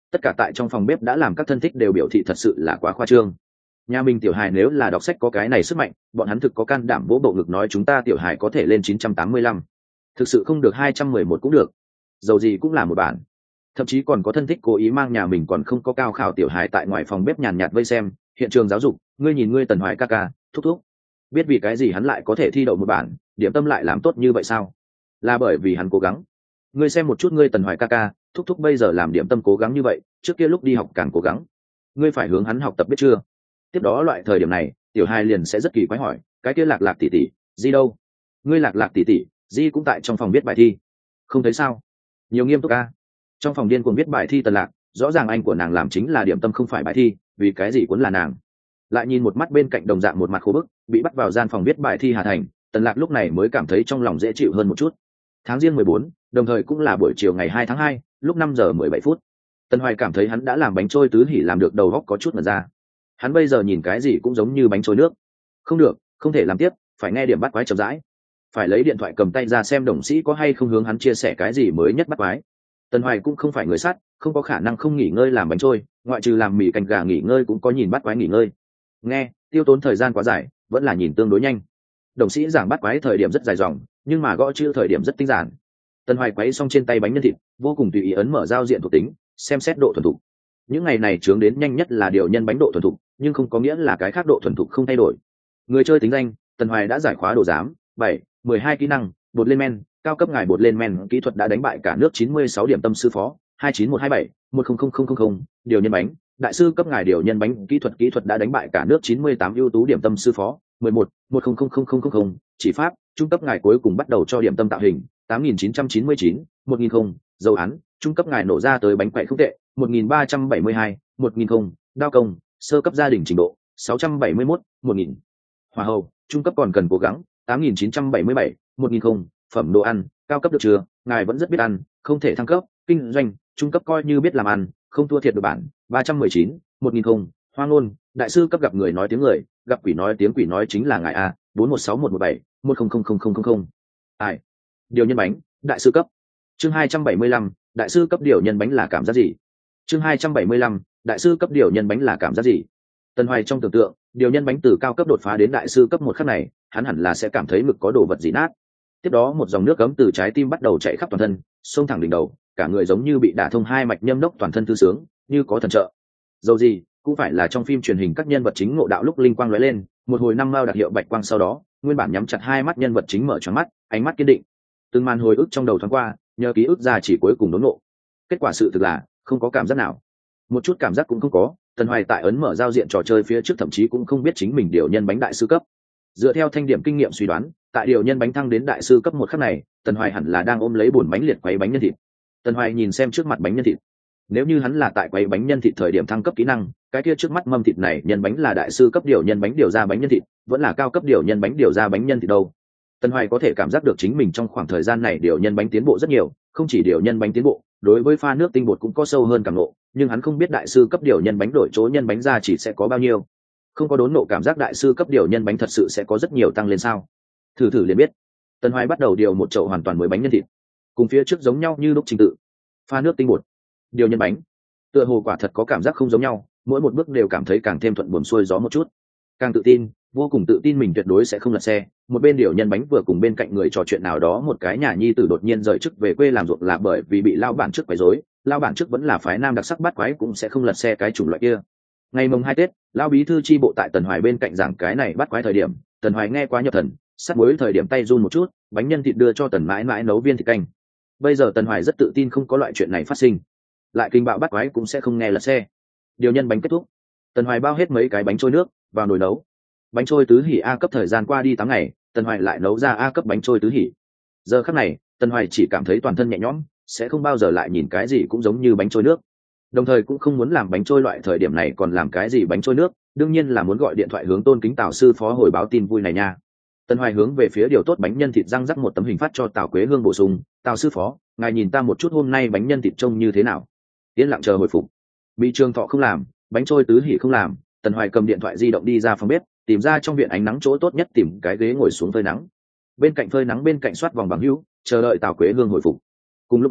tất cả tại trong phòng bếp đã làm các thân thích đều biểu thị thật sự là quá khoa trương. Nhà mình tiểu hài nếu là đọc sách có cái này sức mạnh, bọn hắn thực có can đảm vỗ bộ ngực nói chúng ta tiểu hài có thể lên chín trăm tám mươi lăm, thực sự không được hai trăm mười một cũng được, dầu gì cũng là một bản. Thậm chí còn có thân thích cố ý mang nhà mình còn không có cao khảo tiểu hài tại ngoài phòng bếp nhàn nhạt vây xem, hiện trường giáo dục, ngươi nhìn ngươi Tần Hoài ca ca, thúc thúc, biết vì cái gì hắn lại có thể thi đậu một bản, điểm tâm lại làm tốt như vậy sao? Là bởi vì hắn cố gắng. Ngươi xem một chút ngươi Tần Hoài ca ca, thúc thúc bây giờ làm điểm tâm cố gắng như vậy, trước kia lúc đi học càng cố gắng. Ngươi phải hướng hắn học tập biết chưa? Tiếp đó loại thời điểm này, tiểu hài liền sẽ rất kỳ quái hỏi, cái kia Lạc Lạc tỷ tỷ, Di đâu? Ngươi Lạc Lạc tỷ tỷ, Di cũng tại trong phòng viết bài thi. Không thấy sao? Nhiều nghiêm túc a. Trong phòng điên cuồng viết bài thi Tần Lạc, rõ ràng anh của nàng làm chính là điểm tâm không phải bài thi, vì cái gì cuốn là nàng. Lại nhìn một mắt bên cạnh đồng dạng một mặt khô bức, bị bắt vào gian phòng viết bài thi Hà Thành, Tần Lạc lúc này mới cảm thấy trong lòng dễ chịu hơn một chút. Tháng riêng mười bốn, đồng thời cũng là buổi chiều ngày hai tháng hai, lúc năm giờ mười bảy phút. Tần Hoài cảm thấy hắn đã làm bánh trôi tứ hỉ làm được đầu óc có chút mở ra. Hắn bây giờ nhìn cái gì cũng giống như bánh trôi nước. Không được, không thể làm tiếp, phải nghe điểm bắt quái chậm rãi. Phải lấy điện thoại cầm tay ra xem đồng sĩ có hay không hướng hắn chia sẻ cái gì mới nhất bắt quái. Tần Hoài cũng không phải người sát, không có khả năng không nghỉ ngơi làm bánh trôi, ngoại trừ làm mì canh gà nghỉ ngơi cũng có nhìn bắt quái nghỉ ngơi. Nghe, tiêu tốn thời gian quá dài, vẫn là nhìn tương đối nhanh. Đồng sĩ giảng bắt quái thời điểm rất dài dòng, nhưng mà gõ chữ thời điểm rất tinh giản. Tần Hoài quấy xong trên tay bánh nhân thịt, vô cùng tùy ý ấn mở giao diện thuộc tính, xem xét độ thuần thục. Những ngày này chướng đến nhanh nhất là điều nhân bánh độ thuần thục, nhưng không có nghĩa là cái khác độ thuần thục không thay đổi. Người chơi tính danh, Tần Hoài đã giải khóa đồ giám, bảy, mười hai kỹ năng, bột lên men, cao cấp ngài bột lên men kỹ thuật đã đánh bại cả nước chín mươi sáu điểm tâm sư phó, hai chín một hai bảy, một không không không không không, điều nhân bánh, đại sư cấp ngài điều nhân bánh kỹ thuật kỹ thuật đã đánh bại cả nước chín mươi tám ưu tú điểm tâm sư phó, mười một, một không không không không không không, chỉ pháp, trung cấp ngài cuối cùng bắt đầu cho điểm tâm tạo hình, tám nghìn chín trăm chín mươi chín, một nghìn không, dấu án, trung cấp ngài nổ ra tới bánh quậy không tệ, một nghìn ba trăm bảy mươi hai, một nghìn không, đao công, sơ cấp gia đình trình độ, sáu trăm bảy mươi mốt, một nghìn. Hòa hậu, trung cấp còn cần cố gắng, tám nghìn chín trăm bảy mươi bảy, một nghìn không, phẩm đồ ăn, cao cấp được chưa, ngài vẫn rất biết ăn, không thể thăng cấp, kinh doanh, trung cấp coi như biết làm ăn, không thua thiệt được bản, ba trăm mười chín, một nghìn không, hoang ngôn, đại sư cấp gặp người nói tiếng người, gặp quỷ nói tiếng quỷ nói chính là ngài a, bốn một sáu một một bảy, một không không không không không không. Ai? Điều nhân bánh, đại sư cấp. Chương hai trăm bảy mươi lăm, đại sư cấp điều nhân bánh là cảm giác gì? Chương hai trăm bảy mươi lăm, đại sư cấp điều nhân bánh là cảm giác gì? Tần Hoài trong tưởng tượng, điều nhân bánh từ cao cấp đột phá đến đại sư cấp một khắc này, hắn hẳn là sẽ cảm thấy ngực có đồ vật gì nát. Tiếp đó một dòng nước cấm từ trái tim bắt đầu chạy khắp toàn thân, xông thẳng đỉnh đầu, cả người giống như bị đả thông hai mạch nhâm đốc toàn thân thư sướng, như có thần trợ. Dầu gì, cũng phải là trong phim truyền hình các nhân vật chính ngộ đạo lúc linh quang lóe lên, một hồi năm mao đặc hiệu bạch quang sau đó, nguyên bản nhắm chặt hai mắt nhân vật chính mở tròn mắt, ánh mắt kiên định. Từng màn hồi ức trong đầu thoáng qua, nhờ ký ức ra chỉ cuối cùng đốn ngộ. Kết quả sự thực là, không có cảm giác nào. Một chút cảm giác cũng không có, Tần Hoài tại ấn mở giao diện trò chơi phía trước thậm chí cũng không biết chính mình điều nhân bánh đại sư cấp. Dựa theo thanh điểm kinh nghiệm suy đoán, tại điều nhân bánh thăng đến đại sư cấp một khắc này, Tần Hoài hẳn là đang ôm lấy bồn bánh liệt quấy bánh nhân thịt. Tần Hoài nhìn xem trước mặt bánh nhân thịt. Nếu như hắn là tại quấy bánh nhân thịt thời điểm thăng cấp kỹ năng, cái kia trước mắt mâm thịt này nhân bánh là đại sư cấp điều nhân bánh điều ra bánh nhân thịt, vẫn là cao cấp điều nhân bánh điều ra bánh nhân thịt đâu. Tần Hoài có thể cảm giác được chính mình trong khoảng thời gian này điều nhân bánh tiến bộ rất nhiều, không chỉ điều nhân bánh tiến bộ, đối với pha nước tinh bột cũng có sâu hơn cảm nộ, nhưng hắn không biết đại sư cấp điều nhân bánh đổi chỗ nhân bánh ra chỉ sẽ có bao nhiêu. Không có đốn nộ cảm giác đại sư cấp điều nhân bánh thật sự sẽ có rất nhiều tăng lên sao? Thử thử liền biết. Tần Hoài bắt đầu điều một chậu hoàn toàn mới bánh nhân thịt, cùng phía trước giống nhau như lúc trình tự. Pha nước tinh bột, điều nhân bánh, tựa hồ quả thật có cảm giác không giống nhau, mỗi một bước đều cảm thấy càng thêm thuận buồm xuôi gió một chút, càng tự tin, vô cùng tự tin mình tuyệt đối sẽ không lật xe. Một bên điều nhân bánh vừa cùng bên cạnh người trò chuyện nào đó, một cái nhà nhi tử đột nhiên rời chức về quê làm ruộng là bởi vì bị lao bản trước quấy rối, lao bản trước vẫn là phái nam đặc sắc bắt quái cũng sẽ không lật xe cái chủng loại kia. Ngày mồng hai Tết, lao bí thư chi bộ tại Tần Hoài bên cạnh giảng cái này bắt quái thời điểm, Tần Hoài nghe quá nhập thần, sát muối thời điểm tay run một chút, bánh nhân thịt đưa cho Tần mãi mãi nấu viên thịt canh. Bây giờ Tần Hoài rất tự tin không có loại chuyện này phát sinh, lại kinh bạo bắt quái cũng sẽ không nghe lật xe. Điều nhân bánh kết thúc, Tần Hoài bao hết mấy cái bánh trôi nước vào nồi nấu. Bánh trôi tứ hỉ A cấp thời gian qua đi tám ngày, Tần Hoài lại nấu ra A cấp bánh trôi tứ hỉ. Giờ khắc này, Tần Hoài chỉ cảm thấy toàn thân nhẹ nhõm, sẽ không bao giờ lại nhìn cái gì cũng giống như bánh trôi nước. Đồng thời cũng không muốn làm bánh trôi loại thời điểm này còn làm cái gì bánh trôi nước, đương nhiên là muốn gọi điện thoại hướng Tôn Kính Tào sư phó hồi báo tin vui này nha. Tần Hoài hướng về phía điều tốt bánh nhân thịt răng rắc một tấm hình phát cho Tào Quế Hương bổ sung, "Tào sư phó, ngài nhìn ta một chút hôm nay bánh nhân thịt trông như thế nào?" Yên lặng chờ hồi phục. Bị Trường Thọ không làm, bánh trôi tứ hỉ không làm, Tần Hoài cầm điện thoại di động đi ra phòng bếp, tìm ra trong viện ánh nắng chỗ tốt nhất tìm cái ghế ngồi xuống phơi nắng. Bên cạnh phơi nắng bên cạnh soát vòng bằng hữu, chờ đợi Tào Quế Hương hồi phục. Cùng lúc đó,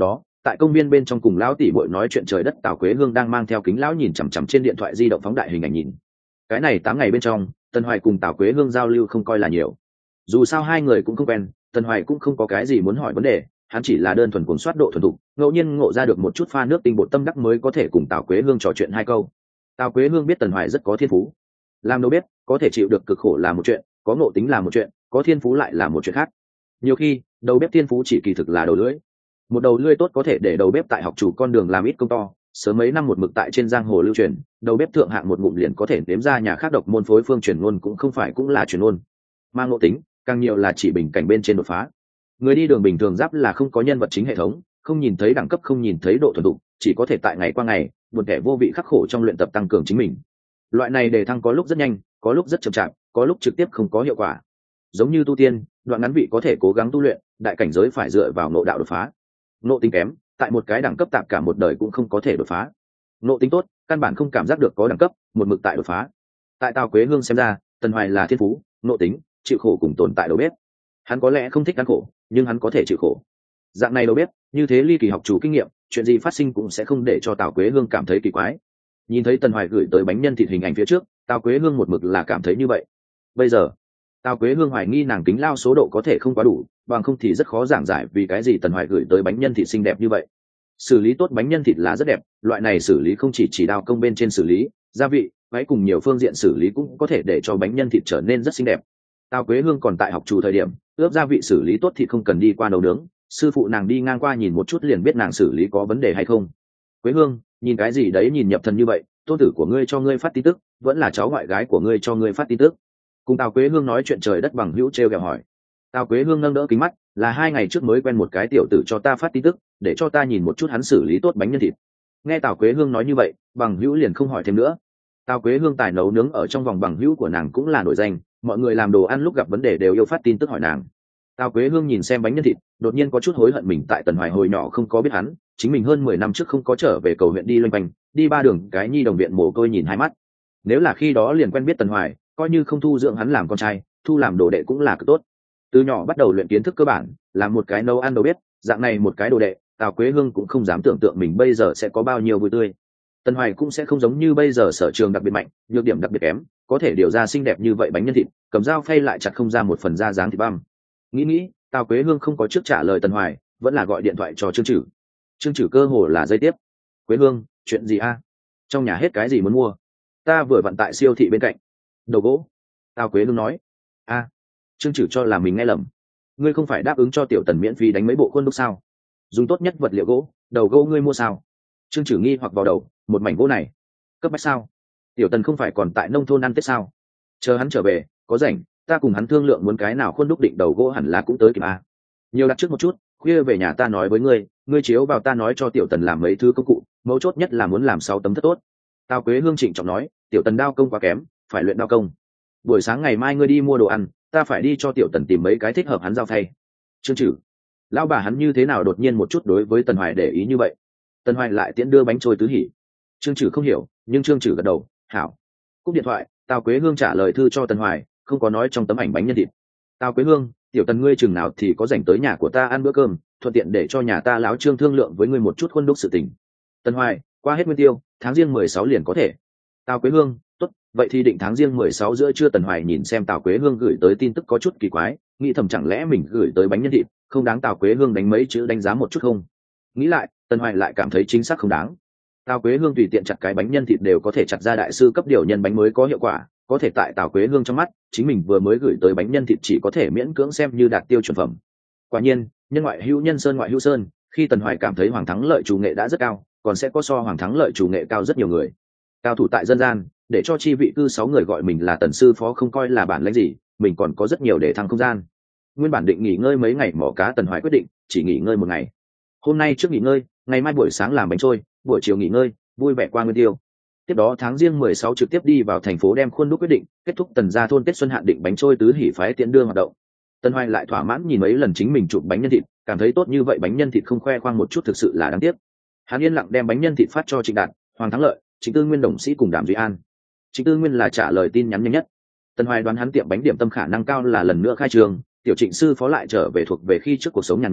tại công viên bên trong cùng lão tỷ bội nói chuyện trời đất, Tào Quế Hương đang mang theo kính lão nhìn chằm chằm trên điện thoại di động phóng đại hình ảnh nhìn. Cái này tám ngày bên trong, Tần Hoài cùng Tào Quế Hương giao lưu không coi là nhiều. Dù sao hai người cũng không quen, Tần Hoài cũng không có cái gì muốn hỏi vấn đề, hắn chỉ là đơn thuần cuốn soát độ thuần thục, ngẫu nhiên ngộ ra được một chút pha nước tinh bột tâm đắc mới có thể cùng Tào Quế Hương trò chuyện hai câu. Tào Quế Hương biết Tần Hoài rất có thiên phú, làm đâu biết, có thể chịu được cực khổ là một chuyện, có ngộ tính là một chuyện, có thiên phú lại là một chuyện khác. Nhiều khi đầu bếp thiên phú chỉ kỳ thực là đầu lưỡi, một đầu lưỡi tốt có thể để đầu bếp tại học chủ con đường làm ít công to, sớm mấy năm một mực tại trên giang hồ lưu truyền, đầu bếp thượng hạng một ngụm liền có thể nếm ra nhà khác độc môn phối phương truyền ngôn cũng không phải cũng là truyền ngôn. Mang ngộ tính càng nhiều là chỉ bình cảnh bên trên đột phá. Người đi đường bình thường giáp là không có nhân vật chính hệ thống, không nhìn thấy đẳng cấp, không nhìn thấy độ thuần thục, chỉ có thể tại ngày qua ngày một kẻ vô vị khắc khổ trong luyện tập tăng cường chính mình. Loại này đề thăng có lúc rất nhanh, có lúc rất chậm chạp, có lúc trực tiếp không có hiệu quả. Giống như tu tiên, đoạn ngắn vị có thể cố gắng tu luyện, đại cảnh giới phải dựa vào ngộ đạo đột phá. Ngộ tính kém, tại một cái đẳng cấp tạm cả một đời cũng không có thể đột phá. Ngộ tính tốt, căn bản không cảm giác được có đẳng cấp, một mực tại đột phá. Tại Tào Quế Hương xem ra, Tần Hoài là thiên phú, ngộ tính, chịu khổ cùng tồn tại đầu bếp. Hắn có lẽ không thích ăn khổ, nhưng hắn có thể chịu khổ. Dạng này đầu bếp, như thế ly kỳ học chủ kinh nghiệm, chuyện gì phát sinh cũng sẽ không để cho Tào Quế Hương cảm thấy kỳ quái. Nhìn thấy Tần Hoài gửi tới bánh nhân thịt hình ảnh phía trước, Tào Quế Hương một mực là cảm thấy như vậy. Bây giờ Tào Quế Hương hoài nghi nàng kính lao số độ có thể không quá đủ, bằng không thì rất khó giảng giải vì cái gì Tần Hoài gửi tới bánh nhân thịt xinh đẹp như vậy. Xử lý tốt bánh nhân thịt là rất đẹp, loại này xử lý không chỉ chỉ đao công bên trên xử lý, gia vị, váy cùng nhiều phương diện xử lý cũng có thể để cho bánh nhân thịt trở nên rất xinh đẹp. Tào Quế Hương còn tại học chủ thời điểm, ướp gia vị xử lý tốt thì không cần đi qua nấu nướng, sư phụ nàng đi ngang qua nhìn một chút liền biết nàng xử lý có vấn đề hay không. Quế Hương, nhìn cái gì đấy nhìn nhập thần như vậy, tôn tử của ngươi cho ngươi phát tin tức, vẫn là cháu ngoại gái của ngươi cho ngươi phát tin tức. Cùng Tào Quế Hương nói chuyện trời đất bằng hữu trêu ghẹo hỏi. Tào Quế Hương nâng đỡ kính mắt, là hai ngày trước mới quen một cái tiểu tử cho ta phát tin tức, để cho ta nhìn một chút hắn xử lý tốt bánh nhân thịt. Nghe Tào Quế Hương nói như vậy, bằng hữu liền không hỏi thêm nữa. Tào Quế Hương tài nấu nướng ở trong vòng bằng hữu của nàng cũng là nổi danh, mọi người làm đồ ăn lúc gặp vấn đề đều yêu phát tin tức hỏi nàng. Tào Quế Hương nhìn xem bánh nhân thịt, đột nhiên có chút hối hận mình tại Tần Hoài hồi nhỏ không có biết hắn, chính mình hơn mười năm trước không có trở về cầu huyện đi loanh quanh, đi ba đường cái nhi đồng viện mồ côi nhìn hai mắt. Nếu là khi đó liền quen biết Tần Hoài, coi như không thu dưỡng hắn làm con trai, thu làm đồ đệ cũng là cực tốt. Từ nhỏ bắt đầu luyện kiến thức cơ bản, làm một cái nấu ăn đầu bếp, dạng này một cái đồ đệ, Tào Quế Hương cũng không dám tưởng tượng mình bây giờ sẽ có bao nhiêu vui tươi. Tần Hoài cũng sẽ không giống như bây giờ sở trường đặc biệt mạnh, nhược điểm đặc biệt kém, có thể điều ra xinh đẹp như vậy bánh nhân thịt, cầm dao phay lại chặt không ra một phần da dáng thịt băm. Nghĩ nghĩ, Tào Quế Hương không có trước trả lời Tần Hoài, vẫn là gọi điện thoại cho Trương Trử. Trương Trử cơ hồ là dây tiếp. Quế Hương, chuyện gì a? Trong nhà hết cái gì muốn mua? Ta vừa vận tại siêu thị bên cạnh. Đầu gỗ. Tào Quế Hương nói. A. Trương Trử cho là mình nghe lầm. Ngươi không phải đáp ứng cho Tiểu Tần miễn phí đánh mấy bộ khuôn đúc sao? Dùng tốt nhất vật liệu gỗ, đầu gỗ ngươi mua sao? Trương Trử nghi hoặc vào đầu, một mảnh gỗ này cấp bách sao? Tiểu Tần không phải còn tại nông thôn ăn Tết sao? Chờ hắn trở về, có rảnh, ta cùng hắn thương lượng muốn cái nào khuôn đúc định đầu gỗ hẳn là cũng tới kịp a. Nhiều đặt trước một chút, khuya về nhà ta nói với ngươi, ngươi chiếu vào ta nói cho Tiểu Tần làm mấy thứ công cụ, mấu chốt nhất là muốn làm sáu tấm thất tốt. Tào Quế Hương trịnh trọng nói, Tiểu Tần đao công quá kém, phải luyện đao công. Buổi sáng ngày mai ngươi đi mua đồ ăn, ta phải đi cho Tiểu Tần tìm mấy cái thích hợp hắn giao thay. Trương Trử, lão bà hắn như thế nào đột nhiên một chút đối với Tần Hoài để ý như vậy? Tần Hoài lại tiễn đưa bánh trôi tứ hỉ. Trương Trử không hiểu, nhưng Trương Trử gật đầu, hảo. Cúp điện thoại, Tào Quế Hương trả lời thư cho Tần Hoài, không có nói trong tấm ảnh bánh nhân thịt. Tào Quế Hương, Tiểu Tần ngươi chừng nào thì có rảnh tới nhà của ta ăn bữa cơm, thuận tiện để cho nhà ta láo Trương thương lượng với ngươi một chút khuôn đúc sự tình. Tần Hoài, qua hết nguyên tiêu, tháng riêng mười sáu liền có thể. Tào Quế Hương, tốt, vậy thì định tháng riêng mười sáu giữa trưa. Tần Hoài nhìn xem Tào Quế Hương gửi tới tin tức có chút kỳ quái, nghĩ thầm chẳng lẽ mình gửi tới bánh nhân thịt, không đáng Tào Quế Hương đánh mấy chữ đánh giá một chút không? Nghĩ lại, Tần Hoài lại cảm thấy chính xác không đáng. Tào Quế Hương tùy tiện chặt cái bánh nhân thịt đều có thể chặt ra đại sư cấp điều nhân bánh mới có hiệu quả, có thể tại Tào Quế Hương trong mắt, chính mình vừa mới gửi tới bánh nhân thịt chỉ có thể miễn cưỡng xem như đạt tiêu chuẩn phẩm. Quả nhiên, nhân ngoại hữu nhân sơn ngoại hữu sơn, khi Tần Hoài cảm thấy Hoàng Thắng Lợi chủ nghệ đã rất cao, còn sẽ có so Hoàng Thắng Lợi chủ nghệ cao rất nhiều người. Cao thủ tại dân gian, để cho chi vị cư sáu người gọi mình là Tần sư phó không coi là bản lĩnh gì, mình còn có rất nhiều để thăng không gian. Nguyên bản định nghỉ ngơi mấy ngày mỏ cá, Tần Hoài quyết định chỉ nghỉ ngơi một ngày. Hôm nay trước nghỉ ngơi, ngày mai buổi sáng làm bánh trôi, buổi chiều nghỉ ngơi, vui vẻ qua nguyên tiêu. Tiếp đó tháng riêng mười sáu trực tiếp đi vào thành phố đem khuôn đúc quyết định, kết thúc Tần gia thôn Tết xuân hạn định bánh trôi tứ hỉ phái tiễn đưa hoạt động. Tần Hoài lại thỏa mãn nhìn mấy lần chính mình chụp bánh nhân thịt, cảm thấy tốt như vậy bánh nhân thịt không khoe khoang một chút thực sự là đáng tiếc. Hắn yên lặng đem bánh nhân thịt phát cho Trịnh Đạt, Hoàng Thắng Lợi, Trịnh Tư Nguyên đồng sĩ cùng Đàm Duy An. Trịnh Tư Nguyên là trả lời tin nhắn nhanh nhất. Tần Hoài đoán hắn tiệm bánh điểm tâm khả năng cao là lần nữa khai trường, tiểu Trịnh sư phó lại trở về thuộc về khi trước cuộc sống nhàn nhã,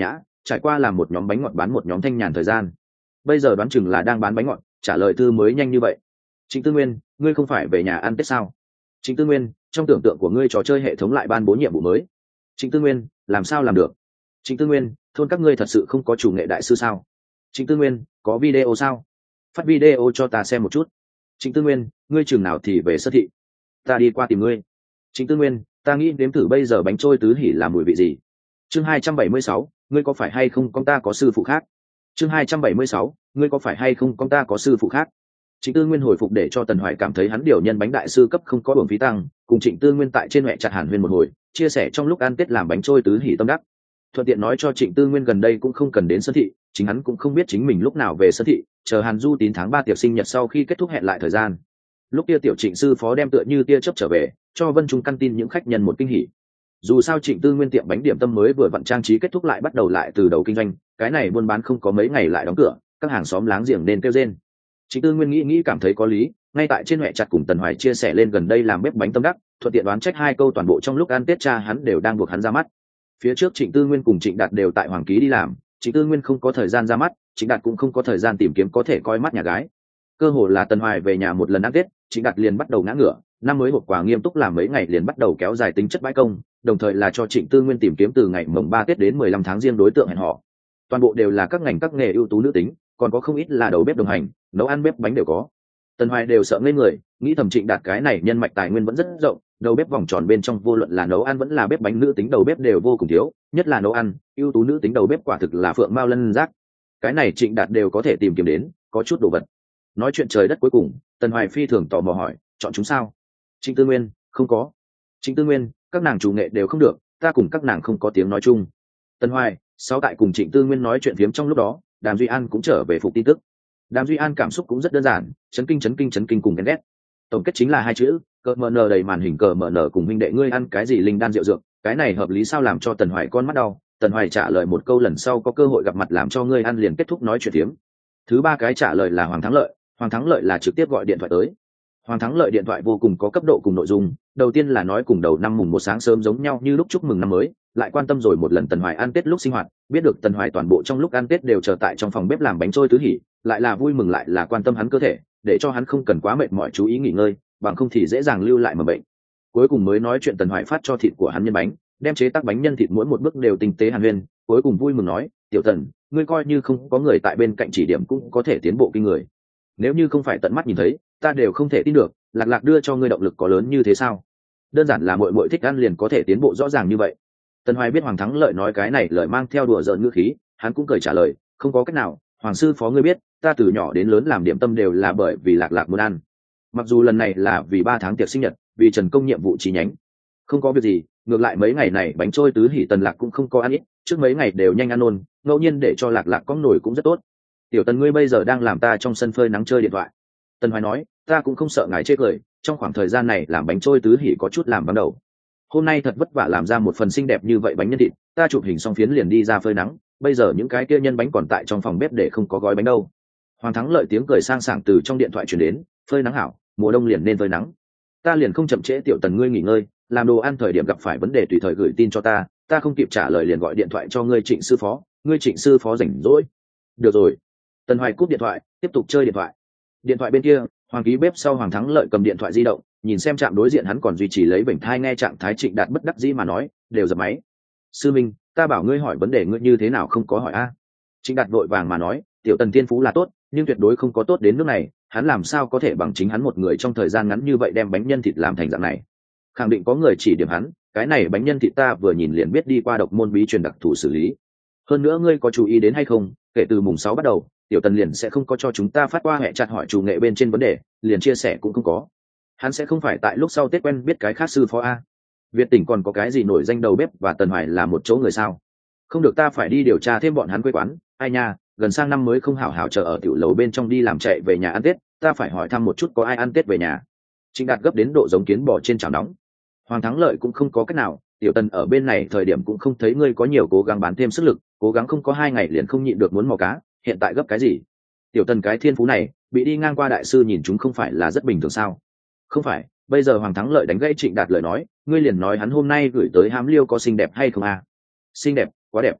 trải qua làm một nhóm bánh ngọt bán một nhóm thanh nhàn thời gian, bây giờ đoán chừng là đang bán bánh ngọt. Trả lời thư mới nhanh như vậy. Trịnh Tư Nguyên, ngươi không phải về nhà ăn Tết sao? Trịnh Tư Nguyên, trong tưởng tượng của ngươi trò chơi hệ thống lại ban bố nhiệm vụ mới. Trịnh Tư Nguyên, làm sao làm được? Trịnh Tư Nguyên, thôn các ngươi thật sự không có chủ nghệ đại sư sao? Trịnh Tư Nguyên, có video sao? Phát video cho ta xem một chút. Trịnh Tư Nguyên, ngươi chừng nào thì về sơ thị? Ta đi qua tìm ngươi. Trịnh Tư Nguyên, ta nghĩ đếm thử bây giờ bánh trôi tứ hỉ là mùi vị gì. Chương hai trăm bảy mươi sáu, ngươi có phải hay không con ta có sư phụ khác? Chương hai trăm bảy mươi sáu, ngươi có phải hay không con ta có sư phụ khác? Trịnh Tư Nguyên hồi phục để cho Tần Hoài cảm thấy hắn điều nhân bánh đại sư cấp không có uổng phí tăng, cùng Trịnh Tư Nguyên tại trên mẹ chặt hàn huyên một hồi, chia sẻ trong lúc ăn Tết làm bánh trôi tứ hỉ tâm đắc. Thuận tiện nói cho Trịnh Tư Nguyên gần đây cũng không cần đến Sơn thị, chính hắn cũng không biết chính mình lúc nào về Sơn thị, chờ Hàn Du Tín tháng ba tiệc sinh nhật sau khi kết thúc hẹn lại thời gian. Lúc kia tiểu Trịnh sư phó đem tựa như tia chớp trở về, cho Vân Trung căn tin những khách nhân một kinh hỉ. Dù sao Trịnh Tư Nguyên tiệm bánh điểm tâm mới vừa vặn trang trí kết thúc lại bắt đầu lại từ đầu kinh doanh, cái này buôn bán không có mấy ngày lại đóng cửa, các hàng xóm láng giềng nên kêu rên. Trịnh Tư Nguyên nghĩ nghĩ cảm thấy có lý, ngay tại trên hệ chặt cùng Tần Hoài chia sẻ lên gần đây làm bếp bánh tâm đắc, thuận tiện đoán trách hai câu toàn bộ trong lúc ăn Tết cha hắn đều đang buộc hắn ra mắt. Phía trước Trịnh Tư Nguyên cùng Trịnh Đạt đều tại Hoàng Ký đi làm, Trịnh Tư Nguyên không có thời gian ra mắt, Trịnh Đạt cũng không có thời gian tìm kiếm có thể coi mắt nhà gái. Cơ hồ là Tần Hoài về nhà một lần ăn Tết, Trịnh Đạt liền bắt đầu ngã ngửa, năm mới hộp quà nghiêm túc làm mấy ngày liền bắt đầu kéo dài tính chất bãi công, đồng thời là cho Trịnh Tư Nguyên tìm kiếm từ ngày mồng ba Tết đến mười lăm tháng riêng đối tượng hẹn hò. Toàn bộ đều là các ngành các nghề ưu tú nữ tính, còn có không ít là đầu bếp đồng hành, nấu ăn bếp bánh đều có. Tần Hoài đều sợ ngây người, nghĩ thầm Trịnh Đạt cái này nhân mạch tài nguyên vẫn rất rộng, đầu bếp vòng tròn bên trong vô luận là nấu ăn vẫn là bếp bánh nữ tính đầu bếp đều vô cùng thiếu, nhất là nấu ăn, ưu tú nữ tính đầu bếp quả thực là phượng mao lân giác. Cái này Trịnh Đạt đều có thể tìm kiếm đến, có chút đồ vật. Nói chuyện trời đất cuối cùng, Tần Hoài phi thường tò mò hỏi, chọn chúng sao? Trịnh Tư Nguyên, không có. Trịnh Tư Nguyên, các nàng chủ nghệ đều không được, ta cùng các nàng không có tiếng nói chung. Tần Hoài, sau tại cùng Trịnh Tư Nguyên nói chuyện phiếm trong lúc đó, Đàm Duy An cũng trở về phục tin tức. Đàm Duy An cảm xúc cũng rất đơn giản, chấn kinh chấn kinh chấn kinh cùng ghen ghét. Tổng kết chính là hai chữ, cờ mờ nờ đầy màn hình cờ mờ nờ cùng huynh đệ ngươi ăn cái gì linh đan rượu dược, cái này hợp lý sao làm cho Tần Hoài con mắt đau. Tần Hoài trả lời một câu lần sau có cơ hội gặp mặt làm cho ngươi ăn liền kết thúc nói chuyện phiếm. Thứ ba cái trả lời là Hoàng Thắng Lợi, Hoàng Thắng Lợi là trực tiếp gọi điện thoại tới. Hoàng Thắng Lợi điện thoại vô cùng có cấp độ cùng nội dung, đầu tiên là nói cùng đầu năm mùng một sáng sớm giống nhau như lúc chúc mừng năm mới, lại quan tâm rồi một lần Tần Hoài ăn Tết lúc sinh hoạt, biết được Tần Hoài toàn bộ trong lúc ăn Tết đều chờ tại trong phòng bếp làm bánh trôi tứ hỉ, lại là vui mừng lại là quan tâm hắn cơ thể, để cho hắn không cần quá mệt mỏi chú ý nghỉ ngơi, bằng không thì dễ dàng lưu lại mầm bệnh. Cuối cùng mới nói chuyện Tần Hoài phát cho thịt của hắn nhân bánh, đem chế tác bánh nhân thịt mỗi một bước đều tinh tế hàn huyên, cuối cùng vui mừng nói, "Tiểu Tần, ngươi coi như không có người tại bên cạnh chỉ điểm cũng có thể tiến bộ kinh người. Nếu như không phải tận mắt nhìn thấy, ta đều không thể tin được, Lạc Lạc đưa cho ngươi động lực có lớn như thế sao? Đơn giản là muội muội thích ăn liền có thể tiến bộ rõ ràng như vậy." Tần Hoài biết Hoàng Thắng Lợi nói cái này lời mang theo đùa giỡn ngữ khí, hắn cũng cười trả lời, "Không có cách nào, Hoàng sư phó ngươi biết, ta từ nhỏ đến lớn làm điểm tâm đều là bởi vì Lạc Lạc muốn ăn. Mặc dù lần này là vì ba tháng tiệc sinh nhật, vì Trần Công nhiệm vụ chi nhánh. Không có việc gì, ngược lại mấy ngày này bánh trôi tứ hỉ Tần Lạc cũng không có ăn ít, trước mấy ngày đều nhanh ăn nôn, ngẫu nhiên để cho Lạc Lạc có nổi cũng rất tốt. Tiểu Tần ngươi bây giờ đang làm ta trong sân phơi nắng chơi điện thoại." Tần Hoài nói, "Ta cũng không sợ ngài chê cười, trong khoảng thời gian này làm bánh trôi tứ hỉ có chút làm ban đầu. Hôm nay thật vất vả làm ra một phần xinh đẹp như vậy bánh nhân thịt, ta chụp hình xong phiến liền đi ra phơi nắng, bây giờ những cái kia nhân bánh còn tại trong phòng bếp để không có gói bánh đâu." Hoàng Thắng Lợi tiếng cười sang sảng từ trong điện thoại truyền đến, "Phơi nắng hảo, mùa đông liền nên phơi nắng. Ta liền không chậm trễ Tiểu Tần ngươi nghỉ ngơi, làm đồ ăn thời điểm gặp phải vấn đề tùy thời gửi tin cho ta, ta không kịp trả lời liền gọi điện thoại cho ngươi Trịnh sư phó, ngươi Trịnh sư phó rảnh rỗi." "Được rồi." Tần Hoài cúp điện thoại, tiếp tục chơi điện thoại. Điện thoại bên kia, Hoàng Ký bếp sau Hoàng Thắng Lợi cầm điện thoại di động, nhìn xem trạm đối diện hắn còn duy trì lấy bình thai nghe trạng thái Trịnh Đạt bất đắc dĩ mà nói, "Đều dập máy." "Sư Minh, ta bảo ngươi hỏi vấn đề ngươi như thế nào không có hỏi a?" Trịnh Đạt vội vàng mà nói, "Tiểu Tần thiên phú là tốt, nhưng tuyệt đối không có tốt đến nước này, hắn làm sao có thể bằng chính hắn một người trong thời gian ngắn như vậy đem bánh nhân thịt làm thành dạng này. Khẳng định có người chỉ điểm hắn, cái này bánh nhân thịt ta vừa nhìn liền biết đi qua độc môn bí truyền đặc thù xử lý. Hơn nữa ngươi có chú ý đến hay không, kể từ mùng sáu bắt đầu, Tiểu Tần liền sẽ không có cho chúng ta phát qua hệ chặt hỏi chủ nghệ bên trên vấn đề, liền chia sẻ cũng không có. Hắn sẽ không phải tại lúc sau Tết quen biết cái khác sư phó a. Việt tỉnh còn có cái gì nổi danh đầu bếp và Tần Hoài là một chỗ người sao? Không được, ta phải đi điều tra thêm bọn hắn quê quán, ai nha, gần sang năm mới không hảo hảo chờ ở tiểu lầu bên trong đi làm chạy về nhà ăn Tết, ta phải hỏi thăm một chút có ai ăn Tết về nhà." Trịnh Đạt gấp đến độ giống kiến bò trên chảo nóng. Hoàng Thắng Lợi cũng không có cách nào, Tiểu Tần ở bên này thời điểm cũng không thấy ngươi có nhiều cố gắng bán thêm sức lực, cố gắng không có hai ngày liền không nhịn được muốn mò cá, hiện tại gấp cái gì? Tiểu Tần cái thiên phú này, bị đi ngang qua đại sư nhìn chúng không phải là rất bình thường sao? Không phải, bây giờ Hoàng Thắng Lợi đánh gãy Trịnh Đạt lời nói, ngươi liền nói hắn hôm nay gửi tới hám liêu có xinh đẹp hay không à? Xinh đẹp, quá đẹp.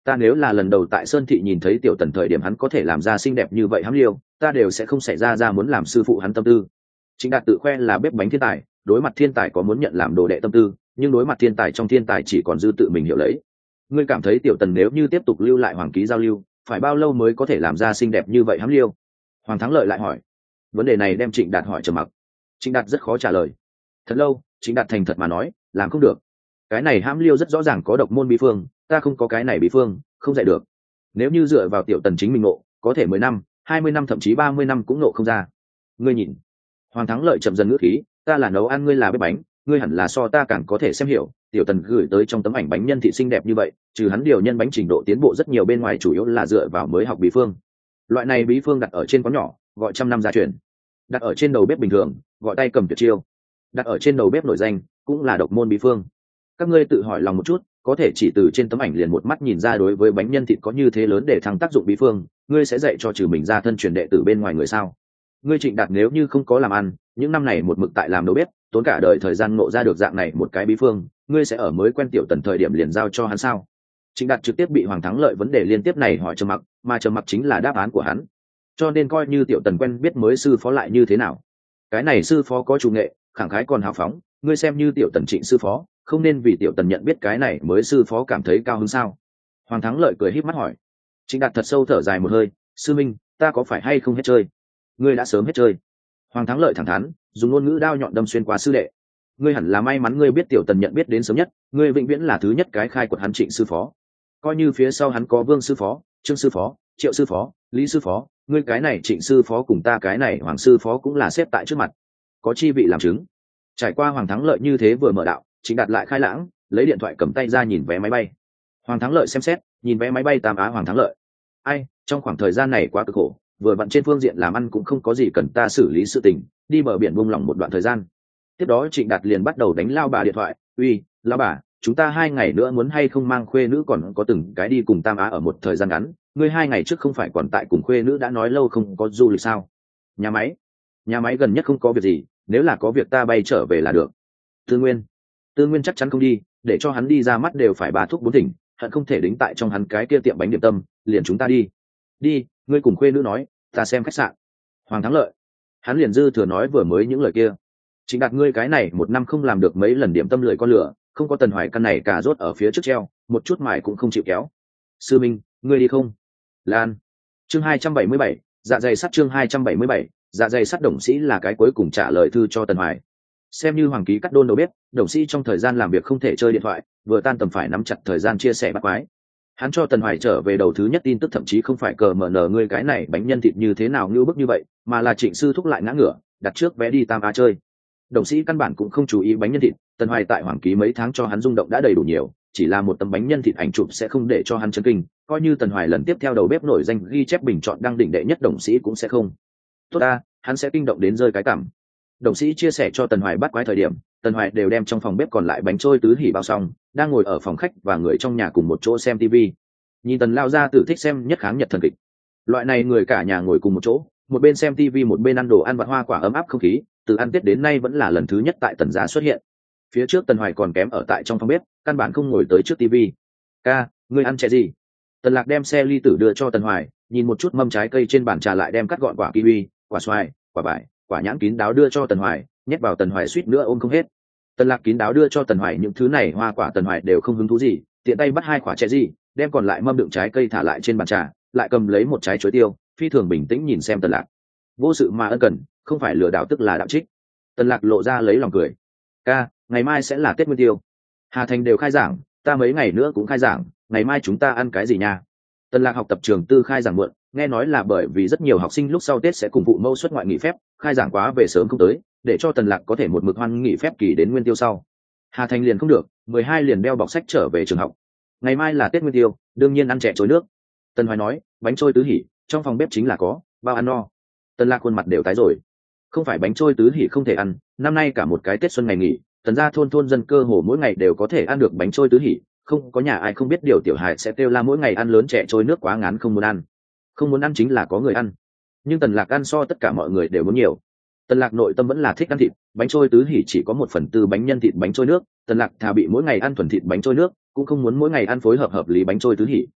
Ta nếu là lần đầu tại Sơn Thị nhìn thấy Tiểu Tần thời điểm hắn có thể làm ra xinh đẹp như vậy hám liêu, ta đều sẽ không xảy ra ra muốn làm sư phụ hắn tâm tư. Trịnh Đạt tự khoe là bếp bánh thiên tài, đối mặt thiên tài có muốn nhận làm đồ đệ tâm tư, nhưng đối mặt thiên tài trong thiên tài chỉ còn dư tự mình hiểu lấy. Ngươi cảm thấy Tiểu Tần nếu như tiếp tục lưu lại Hoàng Ký giao lưu, phải bao lâu mới có thể làm ra xinh đẹp như vậy hám liêu? Hoàng Thắng Lợi lại hỏi. Vấn đề này đem Trịnh Đạt hỏi trầm mặc. Trịnh Đạt rất khó trả lời. Thật lâu, Trịnh Đạt thành thật mà nói, làm không được. Cái này hãm liêu rất rõ ràng có độc môn bí phương, ta không có cái này bí phương, không dạy được. Nếu như dựa vào Tiểu Tần chính mình ngộ, có thể mười năm, hai mươi năm thậm chí ba mươi năm cũng ngộ không ra. Ngươi nhìn. Hoàng Thắng Lợi chậm dần ngữ khí, ta là nấu ăn, ngươi là bếp bánh, ngươi hẳn là so ta càng có thể xem hiểu. Tiểu Tần gửi tới trong tấm ảnh bánh nhân thị xinh đẹp như vậy, trừ hắn điều nhân bánh trình độ tiến bộ rất nhiều bên ngoài, chủ yếu là dựa vào mới học bí phương. Loại này bí phương đặt ở trên quán nhỏ, gọi trăm năm gia truyền. Đặt ở trên đầu bếp bình thường, gọi tay cầm tuyệt chiêu. Đặt ở trên đầu bếp nổi danh, cũng là độc môn bí phương. Các ngươi tự hỏi lòng một chút, có thể chỉ từ trên tấm ảnh liền một mắt nhìn ra đối với bánh nhân thịt có như thế lớn để thăng tác dụng bí phương, ngươi sẽ dạy cho trừ mình ra thân truyền đệ tử bên ngoài người sao? Ngươi Trịnh Đạt nếu như không có làm ăn, những năm này một mực tại làm đầu bếp, tốn cả đời thời gian ngộ ra được dạng này một cái bí phương, ngươi sẽ ở mới quen Tiểu Tần thời điểm liền giao cho hắn sao? Trịnh Đạt trực tiếp bị Hoàng Thắng Lợi vấn đề liên tiếp này hỏi trầm mặc, mà trầm mặc chính là đáp án của hắn. Cho nên coi như Tiểu Tần quen biết mới sư phó lại như thế nào? Cái này sư phó có chủ nghệ, khẳng khái còn hào phóng, ngươi xem như Tiểu Tần Trịnh sư phó, không nên vì Tiểu Tần nhận biết cái này mới sư phó cảm thấy cao hứng sao? Hoàng Thắng Lợi cười híp mắt hỏi. Trịnh Đạt thật sâu thở dài một hơi, sư minh, ta có phải hay không hết chơi? Ngươi đã sớm hết chơi. Hoàng Thắng Lợi thẳng thắn, dùng ngôn ngữ đao nhọn đâm xuyên qua sư đệ. Ngươi hẳn là may mắn ngươi biết Tiểu Tần nhận biết đến sớm nhất, ngươi vĩnh viễn là thứ nhất cái khai quật hắn Trịnh sư phó. Coi như phía sau hắn có Vương sư phó, Trương sư phó, Triệu sư phó, Lý sư phó, ngươi cái này Trịnh sư phó cùng ta cái này Hoàng sư phó cũng là xếp tại trước mặt, có chi vị làm chứng. Trải qua Hoàng Thắng Lợi như thế vừa mở đạo, Trịnh Đạt lại khai lãng, lấy điện thoại cầm tay ra nhìn vé máy bay. Hoàng Thắng Lợi xem xét, nhìn vé máy bay Tam Á. Hoàng Thắng Lợi, ai, trong khoảng thời gian này quá cực khổ, vừa vặn trên phương diện làm ăn cũng không có gì cần ta xử lý sự tình, đi bờ biển buông lỏng một đoạn thời gian. Tiếp đó Trịnh Đạt liền bắt đầu đánh lao bà điện thoại, uy, lao bà, chúng ta hai ngày nữa muốn hay không mang khuê nữ còn có từng cái đi cùng Tam Á ở một thời gian ngắn, ngươi hai ngày trước không phải còn tại cùng khuê nữ đã nói lâu không có du lịch sao? Nhà máy, nhà máy gần nhất không có việc gì, nếu là có việc ta bay trở về là được. Tư Nguyên, Tư Nguyên chắc chắn không đi, để cho hắn đi ra mắt đều phải ba thuốc bốn thỉnh, hận không thể đính tại trong hắn cái kia tiệm bánh điểm tâm, liền chúng ta đi. Đi, ngươi cùng khuê nữ nói, ta xem khách sạn. Hoàng Thắng Lợi, hắn liền dư thừa nói vừa mới những lời kia. Chính Đạt ngươi cái này một năm không làm được mấy lần điểm tâm lười con lửa, không có Tần Hoài căn này cả rốt ở phía trước treo, một chút mài cũng không chịu kéo. Sư Minh, ngươi đi không? Lan. Chương hai trăm bảy mươi bảy, dạ dày sắt. Chương hai trăm bảy mươi bảy, dạ dày sắt. Đồng Sĩ là cái cuối cùng trả lời thư cho Tần Hoài. Xem như Hoàng Ký cắt đôn đầu bếp, Đồng Sĩ trong thời gian làm việc không thể chơi điện thoại, vừa tan tầm phải nắm chặt thời gian chia sẻ bắt quái. Hắn cho Tần Hoài trở về đầu thứ nhất tin tức thậm chí không phải cờ mở nở ngươi cái này bánh nhân thịt như thế nào như bức như vậy, mà là Trịnh sư thúc lại ngã ngửa, đặt trước vé đi Tam Á chơi. Đồng Sĩ căn bản cũng không chú ý bánh nhân thịt, Tần Hoài tại Hoàng Ký mấy tháng cho hắn rung động đã đầy đủ nhiều, chỉ là một tấm bánh nhân thịt ảnh chụp sẽ không để cho hắn chấn kinh, coi như Tần Hoài lần tiếp theo đầu bếp nổi danh ghi chép bình chọn đăng đỉnh đệ nhất Đồng Sĩ cũng sẽ không. Tốt ta, hắn sẽ kinh động đến rơi cái cảm. Đồng Sĩ chia sẻ cho Tần Hoài bắt quái thời điểm, Tần Hoài đều đem trong phòng bếp còn lại bánh trôi tứ hỉ bao xong, đang ngồi ở phòng khách và người trong nhà cùng một chỗ xem tivi. Nhìn Tần lao gia tử thích xem nhất kháng nhật thần kịch. Loại này người cả nhà ngồi cùng một chỗ, một bên xem tivi một bên ăn đồ ăn vặt hoa quả ấm áp không khí, từ ăn Tết đến nay vẫn là lần thứ nhất tại Tần gia xuất hiện. Phía trước Tần Hoài còn kém ở tại trong phòng bếp, căn bản không ngồi tới trước tivi. Ca, ngươi ăn chè gì? Tần Lạc đem xe ly tử đưa cho Tần Hoài, nhìn một chút mâm trái cây trên bàn trà lại đem cắt gọn quả kiwi, quả xoài, quả vải, quả nhãn kín đáo đưa cho Tần Hoài, nhét vào Tần Hoài suýt nữa ôm không hết. Tần Lạc kín đáo đưa cho Tần Hoài những thứ này hoa quả Tần Hoài đều không hứng thú gì, tiện tay bắt hai quả chè gì, đem còn lại mâm đựng trái cây thả lại trên bàn trà, lại cầm lấy một trái chuối tiêu, phi thường bình tĩnh nhìn xem Tần Lạc. Vô sự mà ân cần, không phải lừa đảo tức là đạo trích. Tần Lạc lộ ra lấy lòng cười. Ca, ngày mai sẽ là Tết Nguyên Tiêu. Hà Thành đều khai giảng, ta mấy ngày nữa cũng khai giảng, ngày mai chúng ta ăn cái gì nha? Tần Lạc học tập trường tư khai giảng muộn, nghe nói là bởi vì rất nhiều học sinh lúc sau Tết sẽ cùng phụ mẫu xuất ngoại nghỉ phép, khai giảng quá về sớm không tới, để cho Tần Lạc có thể một mực hoan nghỉ phép kỳ đến Nguyên Tiêu sau. Hà Thành liền không được, mười hai liền đeo bọc sách trở về trường học. Ngày mai là Tết Nguyên Tiêu, đương nhiên ăn chè trôi nước. Tần Hoài nói, bánh trôi tứ hỉ, trong phòng bếp chính là có, bao ăn no. Tần Lạc khuôn mặt đều tái rồi. Không phải bánh trôi tứ hỉ không thể ăn, năm nay cả một cái Tết xuân ngày nghỉ, Tần gia thôn thôn dân cơ hồ mỗi ngày đều có thể ăn được bánh trôi tứ hỉ, không có nhà ai không biết điều tiểu hài sẽ kêu la mỗi ngày ăn lớn chè trôi nước quá ngán không muốn ăn. Không muốn ăn chính là có người ăn. Nhưng Tần Lạc ăn so tất cả mọi người đều muốn nhiều. Tần Lạc nội tâm vẫn là thích ăn thịt, bánh trôi tứ hỉ chỉ có một phần tư bánh nhân thịt bánh trôi nước, Tần Lạc thà bị mỗi ngày ăn thuần thịt bánh trôi nước, cũng không muốn mỗi ngày ăn phối hợp hợp lý bánh trôi tứ hỉ.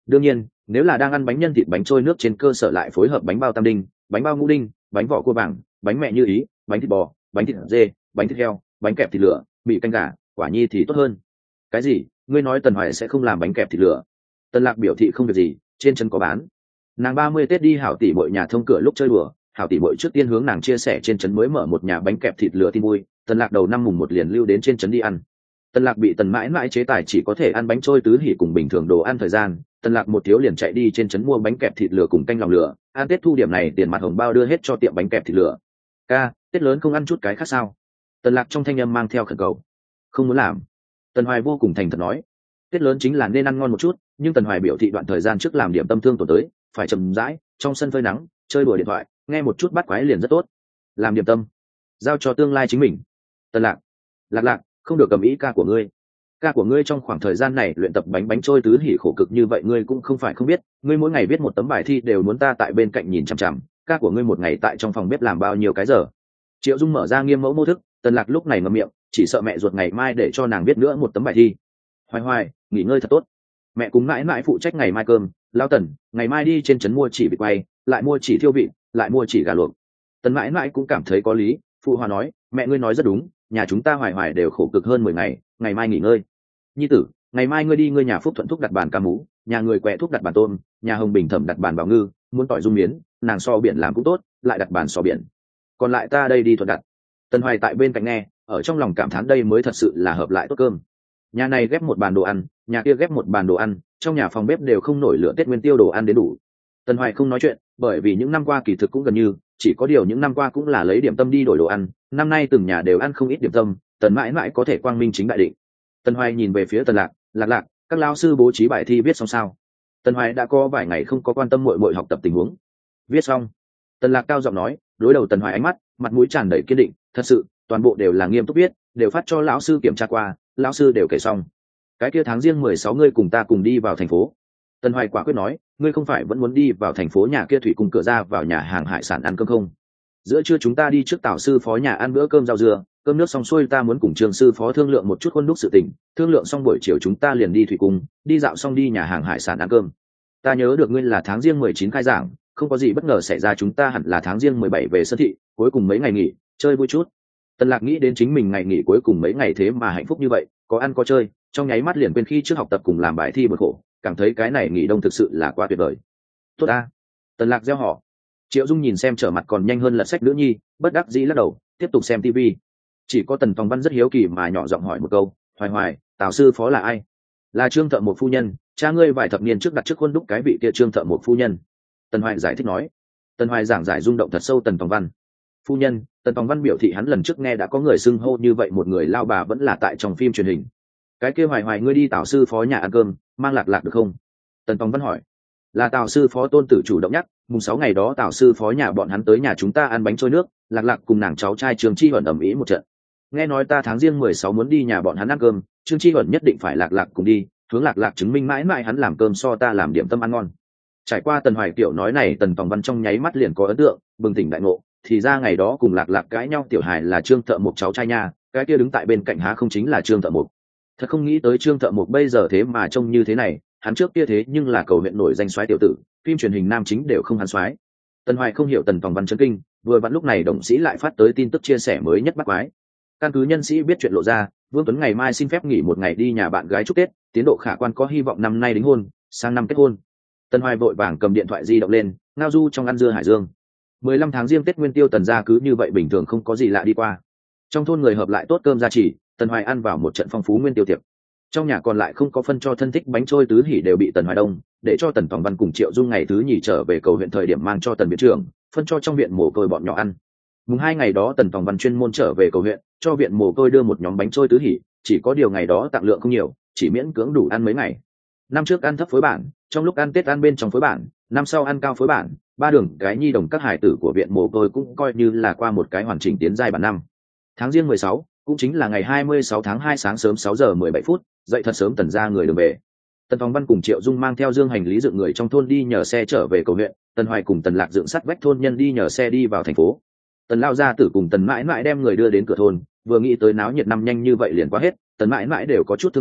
đương nhiên nếu là đang ăn bánh nhân thịt bánh trôi nước trên cơ sở lại phối hợp bánh bao tam đinh, bánh bao ngũ đinh, bánh vỏ cua vàng, bánh mẹ như ý, bánh thịt bò, bánh thịt dê, bánh thịt heo, bánh kẹp thịt lửa, mì canh gà, quả nhi thì tốt hơn. Cái gì? Ngươi nói Tần Hoài sẽ không làm bánh kẹp thịt lửa? Tần Lạc biểu thị không việc gì, trên chân có bán. Nàng ba mươi Tết đi hảo tỷ muội nhà thông cửa lúc chơi đùa, hảo tỷ muội trước tiên hướng nàng chia sẻ trên trấn mới mở một nhà bánh kẹp thịt lửa tin vui, Tần Lạc đầu năm mùng một liền lưu đến trên trấn đi ăn. Tần Lạc bị Tần mãi mãi chế tài chỉ có thể ăn bánh trôi tứ hỉ cùng bình thường đồ ăn thời gian, Tần Lạc một thiếu liền chạy đi trên trấn mua bánh kẹp thịt lửa cùng canh lòng lửa, ăn Tết thu điểm này tiền mặt hồng bao đưa hết cho tiệm bánh kẹp thịt lửa. Ca, Tết lớn không ăn chút cái khác sao? Tần Lạc trong thanh âm mang theo khẩn cầu. Không muốn làm. Tần Hoài vô cùng thành thật nói. Tết lớn chính là nên ăn ngon một chút, nhưng Tần Hoài biểu thị đoạn thời gian trước làm điểm tâm thương tổn tới, phải chậm rãi, trong sân phơi nắng, chơi đùa điện thoại, nghe một chút bắt quái liền rất tốt. Làm điểm tâm, giao cho tương lai chính mình. Tần Lạc, Lạc Lạc, không được cầm ý ca của ngươi. Ca của ngươi trong khoảng thời gian này luyện tập bánh bánh trôi tứ hỉ khổ cực như vậy ngươi cũng không phải không biết, ngươi mỗi ngày viết một tấm bài thi đều muốn ta tại bên cạnh nhìn chằm chằm, ca của ngươi một ngày tại trong phòng bếp làm bao nhiêu cái giờ. Triệu Dung mở ra nghiêm mẫu mô thức, Tần Lạc lúc này ngậm miệng, chỉ sợ mẹ ruột ngày mai để cho nàng viết nữa một tấm bài thi. Hoài Hoài, nghỉ ngơi thật tốt. Mẹ cùng mãi mãi phụ trách ngày mai cơm, Lão Tần, ngày mai đi trên trấn mua chỉ vịt quay, lại mua chỉ thiêu vịt, lại mua chỉ gà luộc. Tần mãi mãi cũng cảm thấy có lý, phụ hòa nói, mẹ ngươi nói rất đúng, nhà chúng ta Hoài Hoài đều khổ cực hơn mười ngày, ngày mai nghỉ ngơi. Nhi tử, ngày mai ngươi đi ngươi nhà Phúc Thuận thúc đặt bàn cá mú, nhà người Quẹ thúc đặt bàn tôm, nhà Hồng Bình thẩm đặt bàn bào ngư, muốn tỏi dung miến, nàng so biển làm cũng tốt, lại đặt bàn so biển. Còn lại ta đây đi Thuận đặt. Tần Hoài tại bên cạnh nghe, ở trong lòng cảm thán đây mới thật sự là hợp lại tốt cơm. Nhà này ghép một bàn đồ ăn, nhà kia ghép một bàn đồ ăn, trong nhà phòng bếp đều không nổi lửa Tết nguyên tiêu đồ ăn đến đủ. Tần Hoài không nói chuyện, bởi vì những năm qua kỳ thực cũng gần như, chỉ có điều những năm qua cũng là lấy điểm tâm đi đổi đồ ăn, năm nay từng nhà đều ăn không ít điểm tâm, Tần mãi mãi có thể quang minh chính đại định. Tần Hoài nhìn về phía Tần Lạc, Lạc Lạc, các lão sư bố trí bài thi viết xong sao? Tần Hoài đã có vài ngày không có quan tâm muội muội học tập tình huống. Viết xong. Tần Lạc cao giọng nói, đối đầu Tần Hoài ánh mắt, mặt mũi tràn đầy kiên định, thật sự, toàn bộ đều là nghiêm túc viết, đều phát cho lão sư kiểm tra qua, lão sư đều kể xong. Cái kia tháng riêng mười sáu ngươi cùng ta cùng đi vào thành phố. Tần Hoài quả quyết nói, ngươi không phải vẫn muốn đi vào thành phố nhà kia thủy cung cửa ra vào nhà hàng hải sản ăn cơm không? Giữa trưa chúng ta đi trước Tào sư phó nhà ăn bữa cơm rau dưa, cơm nước xong xuôi ta muốn cùng trường sư phó thương lượng một chút khuôn đúc sự tình, thương lượng xong buổi chiều chúng ta liền đi thủy cung, đi dạo xong đi nhà hàng hải sản ăn cơm. Ta nhớ được ngươi là tháng riêng mười chín khai giảng, không có gì bất ngờ xảy ra chúng ta hẳn là tháng riêng mười bảy về sân thị, cuối cùng mấy ngày nghỉ, chơi vui chút. Tần Lạc nghĩ đến chính mình ngày nghỉ cuối cùng mấy ngày thế mà hạnh phúc như vậy, có ăn có chơi, trong nháy mắt liền quên khi trước học tập cùng làm bài thi bực khổ, cảm thấy cái này nghỉ đông thực sự là quá tuyệt vời. Tốt a. Tần Lạc gieo họ. Triệu Dung nhìn xem trở mặt còn nhanh hơn lật sách nữ nhi, bất đắc dĩ lắc đầu, tiếp tục xem tivi. Chỉ có Tần Tòng Văn rất hiếu kỳ mà nhỏ giọng hỏi một câu, Hoài Hoài, Tào sư phó là ai? Là Trương Thợ Một phu nhân, cha ngươi vài thập niên trước đặt trước khuôn đúc cái vị kia Trương Thợ Một phu nhân. Tần Hoài giải thích nói. Tần Hoài giảng giải rung động thật sâu Tần Tòng Văn. Phu nhân, Tần Tòng Văn biểu thị hắn lần trước nghe đã có người xưng hô như vậy một người lao bà vẫn là tại trong phim truyền hình. Cái kia Hoài Hoài ngươi đi Tào sư phó nhà ăn cơm, mang Lạc Lạc được không? Tần Tòng Văn hỏi. Là Tào sư phó tôn tử chủ động nhắc, mùng sáu ngày đó Tào sư phó nhà bọn hắn tới nhà chúng ta ăn bánh trôi nước, Lạc Lạc cùng nàng cháu trai Trương Chi Huẩn ầm ĩ một trận. Nghe nói ta tháng riêng mười sáu muốn đi nhà bọn hắn ăn cơm, Trương Chi Huẩn nhất định phải Lạc Lạc cùng đi, hướng Lạc Lạc chứng minh mãi mãi hắn làm cơm so ta làm điểm tâm ăn ngon. Trải qua Tần Hoài kiểu nói này, Tần Tòng Văn trong nháy mắt liền có ấn tượng, bừng tỉnh đại ngộ, thì ra ngày đó cùng Lạc Lạc cãi nhau tiểu hài là Trương Thợ Một cháu trai nha, cái kia đứng tại bên cạnh há không chính là Trương Thợ Một. Thật không nghĩ tới Trương Thợ Một bây giờ thế mà trông như thế này, hắn trước kia thế nhưng là cầu huyện nổi danh soái tiểu tử, phim truyền hình nam chính đều không hắn soái. Tần Hoài không hiểu Tần Tòng Văn chấn kinh, vừa vặn lúc này đồng sĩ lại phát tới tin tức chia sẻ mới nhất bắt quái. Căn cứ nhân sĩ biết chuyện lộ ra, Vương Tuấn ngày mai xin phép nghỉ một ngày đi nhà bạn gái chúc Tết, tiến độ khả quan có hy vọng năm nay đính hôn, sang năm kết hôn. Tần Hoài vội vàng cầm điện thoại di động lên, ngao du trong ăn dưa hải dương. mười lăm tháng riêng Tết Nguyên Tiêu Tần gia cứ như vậy bình thường không có gì lạ đi qua. Trong thôn người hợp lại tốt cơm gia trì, Tần Hoài ăn vào một trận phong phú nguyên tiêu tiệc. Trong nhà còn lại không có phân cho thân thích bánh trôi tứ hỉ đều bị Tần Hoài đông, để cho Tần Tòng Văn cùng Triệu Dung ngày thứ nhì trở về cầu huyện thời điểm mang cho Tần viện trưởng, phân cho trong viện mồ côi bọn nhỏ ăn. Mùng hai ngày đó Tần Tòng Văn chuyên môn trở về cầu huyện, cho viện mồ côi đưa một nhóm bánh trôi tứ hỉ, chỉ có điều ngày đó tặng lượng không nhiều, chỉ miễn cưỡng đủ ăn mấy ngày. Năm trước ăn thấp phối bản, trong lúc ăn Tết ăn bên trong phối bản, năm sau ăn cao phối bản, ba đường gái nhi đồng các hải tử của viện mồ côi cũng coi như là qua một cái hoàn chỉnh tiến giai bản năm. Tháng riêng mười sáu, cũng chính là ngày hai mươi sáu tháng hai sáng sớm sáu giờ mười bảy phút, dậy thật sớm Tần ra người đường về. Tần Tòng Văn cùng Triệu Dung mang theo dương hành lý dựng người trong thôn đi nhờ xe trở về cầu huyện, Tần Hoài cùng Tần Lạc dựng sắt vách thôn nhân đi nhờ xe đi vào thành phố. Tần lao gia tử cùng Tần mãi mãi đem người đưa đến cửa thôn, vừa nghĩ tới náo nhiệt năm nhanh như vậy liền qua hết, Tần mãi mãi đều có chút thương cảm,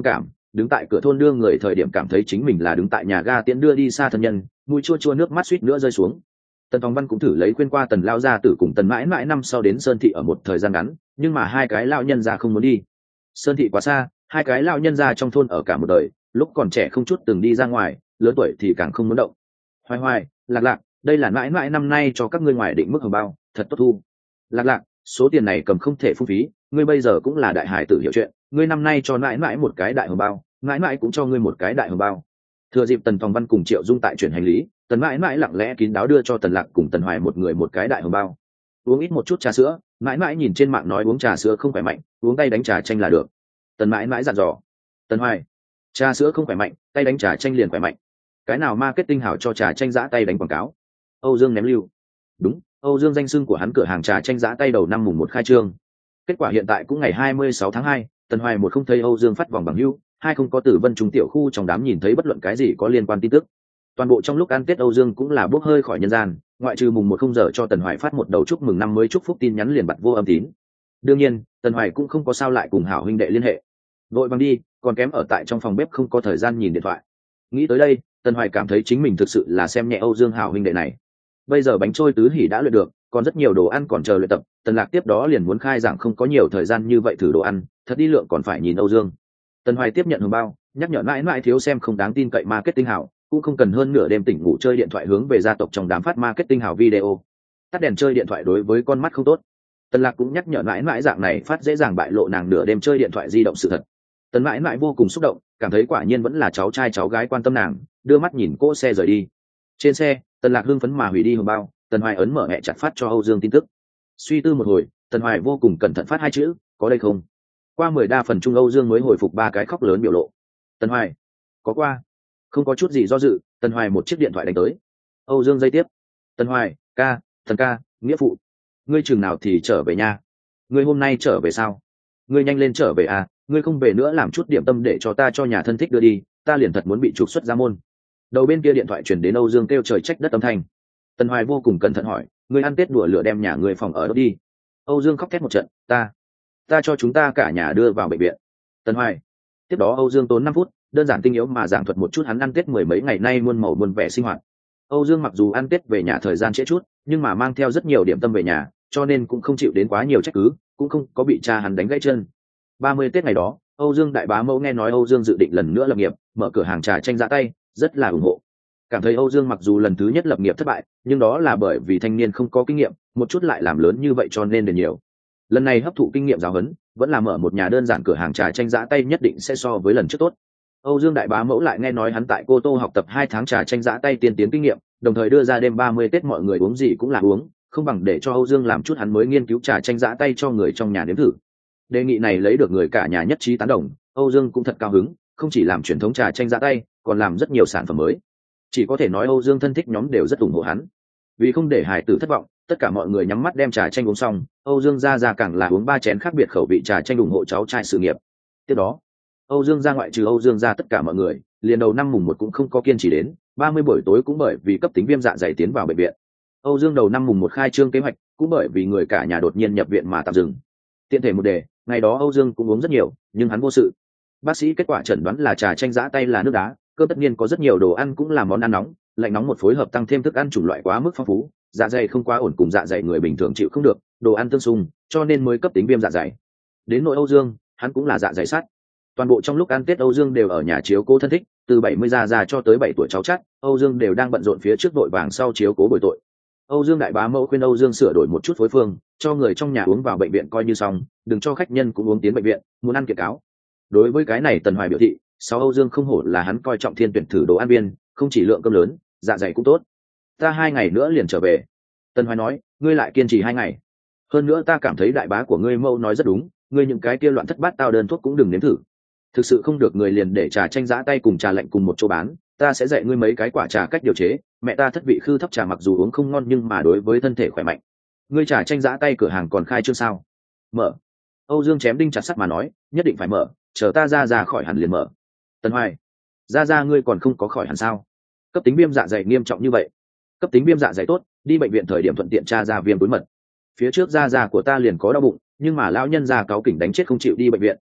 đứng tại cửa thôn đưa người thời điểm cảm thấy chính mình là đứng tại nhà ga tiễn đưa đi xa thân nhân, mũi chua chua nước mắt suýt nữa rơi xuống. Tần Tòng Văn cũng thử lấy khuyên qua Tần lao gia tử cùng Tần mãi mãi năm sau đến Sơn thị ở một thời gian ngắn, nhưng mà hai cái lão nhân gia không muốn đi. Sơn thị quá xa, hai cái lão nhân gia trong thôn ở cả một đời, lúc còn trẻ không chút từng đi ra ngoài, lớn tuổi thì càng không muốn động. Hoài Hoài, Lạc Lạc, đây là mãi mãi năm nay cho các ngươi ngoài định mức hồng bao, thật tốt thu. Lạc Lạc, số tiền này cầm không thể phung phí, ngươi bây giờ cũng là đại hải tử hiểu chuyện, ngươi năm nay cho mãi mãi một cái đại hồng bao, mãi mãi cũng cho ngươi một cái đại hồng bao. Thừa dịp Tần Tòng Văn cùng Triệu Dung tại chuyển hành lý, Tần mãi mãi lặng lẽ kín đáo đưa cho Tần Lạc cùng Tần Hoài một người một cái đại hồng bao. Uống ít một chút trà sữa, mãi mãi nhìn trên mạng nói uống trà sữa không khỏe mạnh, uống tay đánh trà chanh là được. Tần mãi mãi dặn dò. Tần Hoài, trà sữa không khỏe mạnh, tay đánh trà chanh liền khỏe mạnh. Cái nào marketing hảo cho trà chanh giã tay đánh quảng cáo. Âu Dương ném lưu. Đúng, Âu Dương danh xưng của hắn cửa hàng trà chanh giã tay đầu năm mùng một khai trương. Kết quả hiện tại cũng ngày hai mươi sáu tháng hai, Tần Hoài một không thấy Âu Dương phát vòng bằng hưu, hai không có Tử Vân Trung tiểu khu trong đám nhìn thấy bất luận cái gì có liên quan tin tức. Toàn bộ trong lúc ăn Tết Âu Dương cũng là bốc hơi khỏi nhân gian, ngoại trừ mùng một không giờ cho Tần Hoài phát một đầu chúc mừng năm mới chúc phúc tin nhắn liền bật vô âm tín. Đương nhiên, Tần Hoài cũng không có sao lại cùng hảo huynh đệ liên hệ. Vội bằng đi, còn kém ở tại trong phòng bếp không có thời gian nhìn điện thoại. Nghĩ tới đây, Tần Hoài cảm thấy chính mình thực sự là xem nhẹ Âu Dương hảo huynh đệ này. Bây giờ bánh trôi tứ hỉ đã luyện được, còn rất nhiều đồ ăn còn chờ luyện tập, Tần Lạc tiếp đó liền muốn khai giảng không có nhiều thời gian như vậy thử đồ ăn, thật đi lượng còn phải nhìn Âu Dương. Tần Hoài tiếp nhận hồng bao, nhắc nhở mãi mãi thiếu xem không đáng tin cậy marketing hảo, cũng không cần hơn nửa đêm tỉnh ngủ chơi điện thoại hướng về gia tộc trong đám phát marketing hảo video. Tắt đèn chơi điện thoại đối với con mắt không tốt. Tần Lạc cũng nhắc nhở mãi mãi dạng này phát dễ dàng bại lộ nàng nửa đêm chơi điện thoại di động sự thật. Tần mãi mãi vô cùng xúc động, cảm thấy quả nhiên vẫn là cháu trai cháu gái quan tâm nàng, đưa mắt nhìn cỗ xe rời đi. Trên xe, Tần Lạc hưng phấn mà hủy đi hồng bao, Tần Hoài ấn mở mẹ chặt phát cho Âu Dương tin tức. Suy tư một hồi, Tần Hoài vô cùng cẩn thận phát hai chữ, có đây không? Qua mười đa phần trung Âu Dương mới hồi phục ba cái khóc lớn biểu lộ. Tần Hoài, có qua. Không có chút gì do dự, Tần Hoài một chiếc điện thoại đánh tới. Âu Dương dây tiếp. Tần Hoài, ca, Tần ca, nghĩa phụ. Ngươi chừng nào thì trở về nhà? Ngươi hôm nay trở về sao? Ngươi nhanh lên trở về à, ngươi không về nữa làm chút điểm tâm để cho ta cho nhà thân thích đưa đi, ta liền thật muốn bị trục xuất ra môn. Đầu bên kia điện thoại chuyển đến Âu Dương kêu trời trách đất âm thanh. Tần Hoài vô cùng cẩn thận hỏi, ngươi ăn Tết đùa lửa đem nhà ngươi phòng ở đâu đi? Âu Dương khóc thét một trận, ta, ta cho chúng ta cả nhà đưa vào bệnh viện. Tần Hoài. Tiếp đó Âu Dương tốn năm phút, đơn giản tinh yếu mà giảng thuật một chút hắn ăn Tết mười mấy ngày nay muôn màu muôn vẻ sinh hoạt. Âu Dương mặc dù ăn Tết về nhà thời gian trễ chút, nhưng mà mang theo rất nhiều điểm tâm về nhà, cho nên cũng không chịu đến quá nhiều trách cứ, cũng không có bị cha hắn đánh gãy chân. ba mươi Tết ngày đó, Âu Dương đại bá mẫu nghe nói Âu Dương dự định lần nữa lập nghiệp, mở cửa hàng trà chanh giã tay, rất là ủng hộ. Cảm thấy Âu Dương mặc dù lần thứ nhất lập nghiệp thất bại, nhưng đó là bởi vì thanh niên không có kinh nghiệm, một chút lại làm lớn như vậy cho nên đền nhiều. Lần này hấp thụ kinh nghiệm giáo huấn, vẫn là mở một nhà đơn giản cửa hàng trà chanh giã tay nhất định sẽ so với lần trước tốt. Âu Dương đại bá mẫu lại nghe nói hắn tại Cô Tô học tập hai tháng trà chanh giã tay tiên tiến kinh nghiệm, đồng thời đưa ra đêm ba mươi Tết mọi người uống gì cũng là uống, không bằng để cho Âu Dương làm chút hắn mới nghiên cứu trà chanh giã tay cho người trong nhà nếm thử. Đề nghị này lấy được người cả nhà nhất trí tán đồng, Âu Dương cũng thật cao hứng, không chỉ làm truyền thống trà chanh giã tay, còn làm rất nhiều sản phẩm mới. Chỉ có thể nói Âu Dương thân thích nhóm đều rất ủng hộ hắn. Vì không để hải tử thất vọng, tất cả mọi người nhắm mắt đem trà chanh uống xong, Âu Dương ra ra càng là uống ba chén khác biệt khẩu vị trà chanh ủng hộ cháu trai sự nghiệp. Tiếp đó, Âu Dương ra ngoại trừ Âu Dương ra tất cả mọi người, liền đầu năm mùng một cũng không có kiên trì đến, ba mươi buổi tối cũng bởi vì cấp tính viêm dạ dày tiến vào bệnh viện. Âu Dương đầu năm mùng một khai trương kế hoạch, cũng bởi vì người cả nhà đột nhiên nhập viện mà tạm dừng. Tiện thể một đề, ngày đó Âu Dương cũng uống rất nhiều, nhưng hắn vô sự. Bác sĩ kết quả chẩn đoán là trà chanh giã tay là nước đá, cơm tất nhiên có rất nhiều đồ ăn cũng là món ăn nóng, lạnh nóng một phối hợp tăng thêm thức ăn chủng loại quá mức phong phú, dạ dày không quá ổn cùng dạ dày người bình thường chịu không được, đồ ăn tương xung, cho nên mới cấp tính viêm dạ dày. Đến nội Âu Dương, hắn cũng là dạ dày sắt. Toàn bộ trong lúc ăn Tết Âu Dương đều ở nhà chiếu cố thân thích, từ bảy mươi già già cho tới bảy tuổi cháu chắt, Âu Dương đều đang bận rộn phía trước đội vàng sau chiếu cố bồi tội. Âu Dương đại bá mẫu khuyên Âu Dương sửa đổi một chút phối phương, cho người trong nhà uống vào bệnh viện coi như xong, đừng cho khách nhân cũng uống tiến bệnh viện, muốn ăn kiệt cáo. Đối với cái này Tần Hoài biểu thị, sau Âu Dương không hổ là hắn coi trọng thiên tuyển thử đồ ăn viên, không chỉ lượng cơm lớn, dạ dày cũng tốt. Ta hai ngày nữa liền trở về. Tần Hoài nói, ngươi lại kiên trì hai ngày. Hơn nữa ta cảm thấy đại bá của ngươi mâu nói rất đúng, ngươi những cái kia loạn thất bát tao đơn thuốc cũng đừng nếm thử. Thực sự không được người liền để trà chanh giã tay cùng trà lạnh cùng một chỗ bán, ta sẽ dạy ngươi mấy cái quả trà cách điều chế. Mẹ ta thất vị khư thấp trà mặc dù uống không ngon nhưng mà đối với thân thể khỏe mạnh. Ngươi trà chanh giã tay cửa hàng còn khai trương sao? Mở. Âu Dương chém đinh chặt sắt mà nói, nhất định phải mở, chờ ta ra ra khỏi hẳn liền mở. Tần Hoài, ra ra ngươi còn không có khỏi hẳn sao? Cấp tính viêm dạ dày nghiêm trọng như vậy. Cấp tính viêm dạ dày tốt, đi bệnh viện thời điểm thuận tiện tra ra viêm túi mật. Phía trước ra ra của ta liền có đau bụng, nhưng mà lão nhân già cáu kỉnh đánh chết không chịu đi bệnh viện,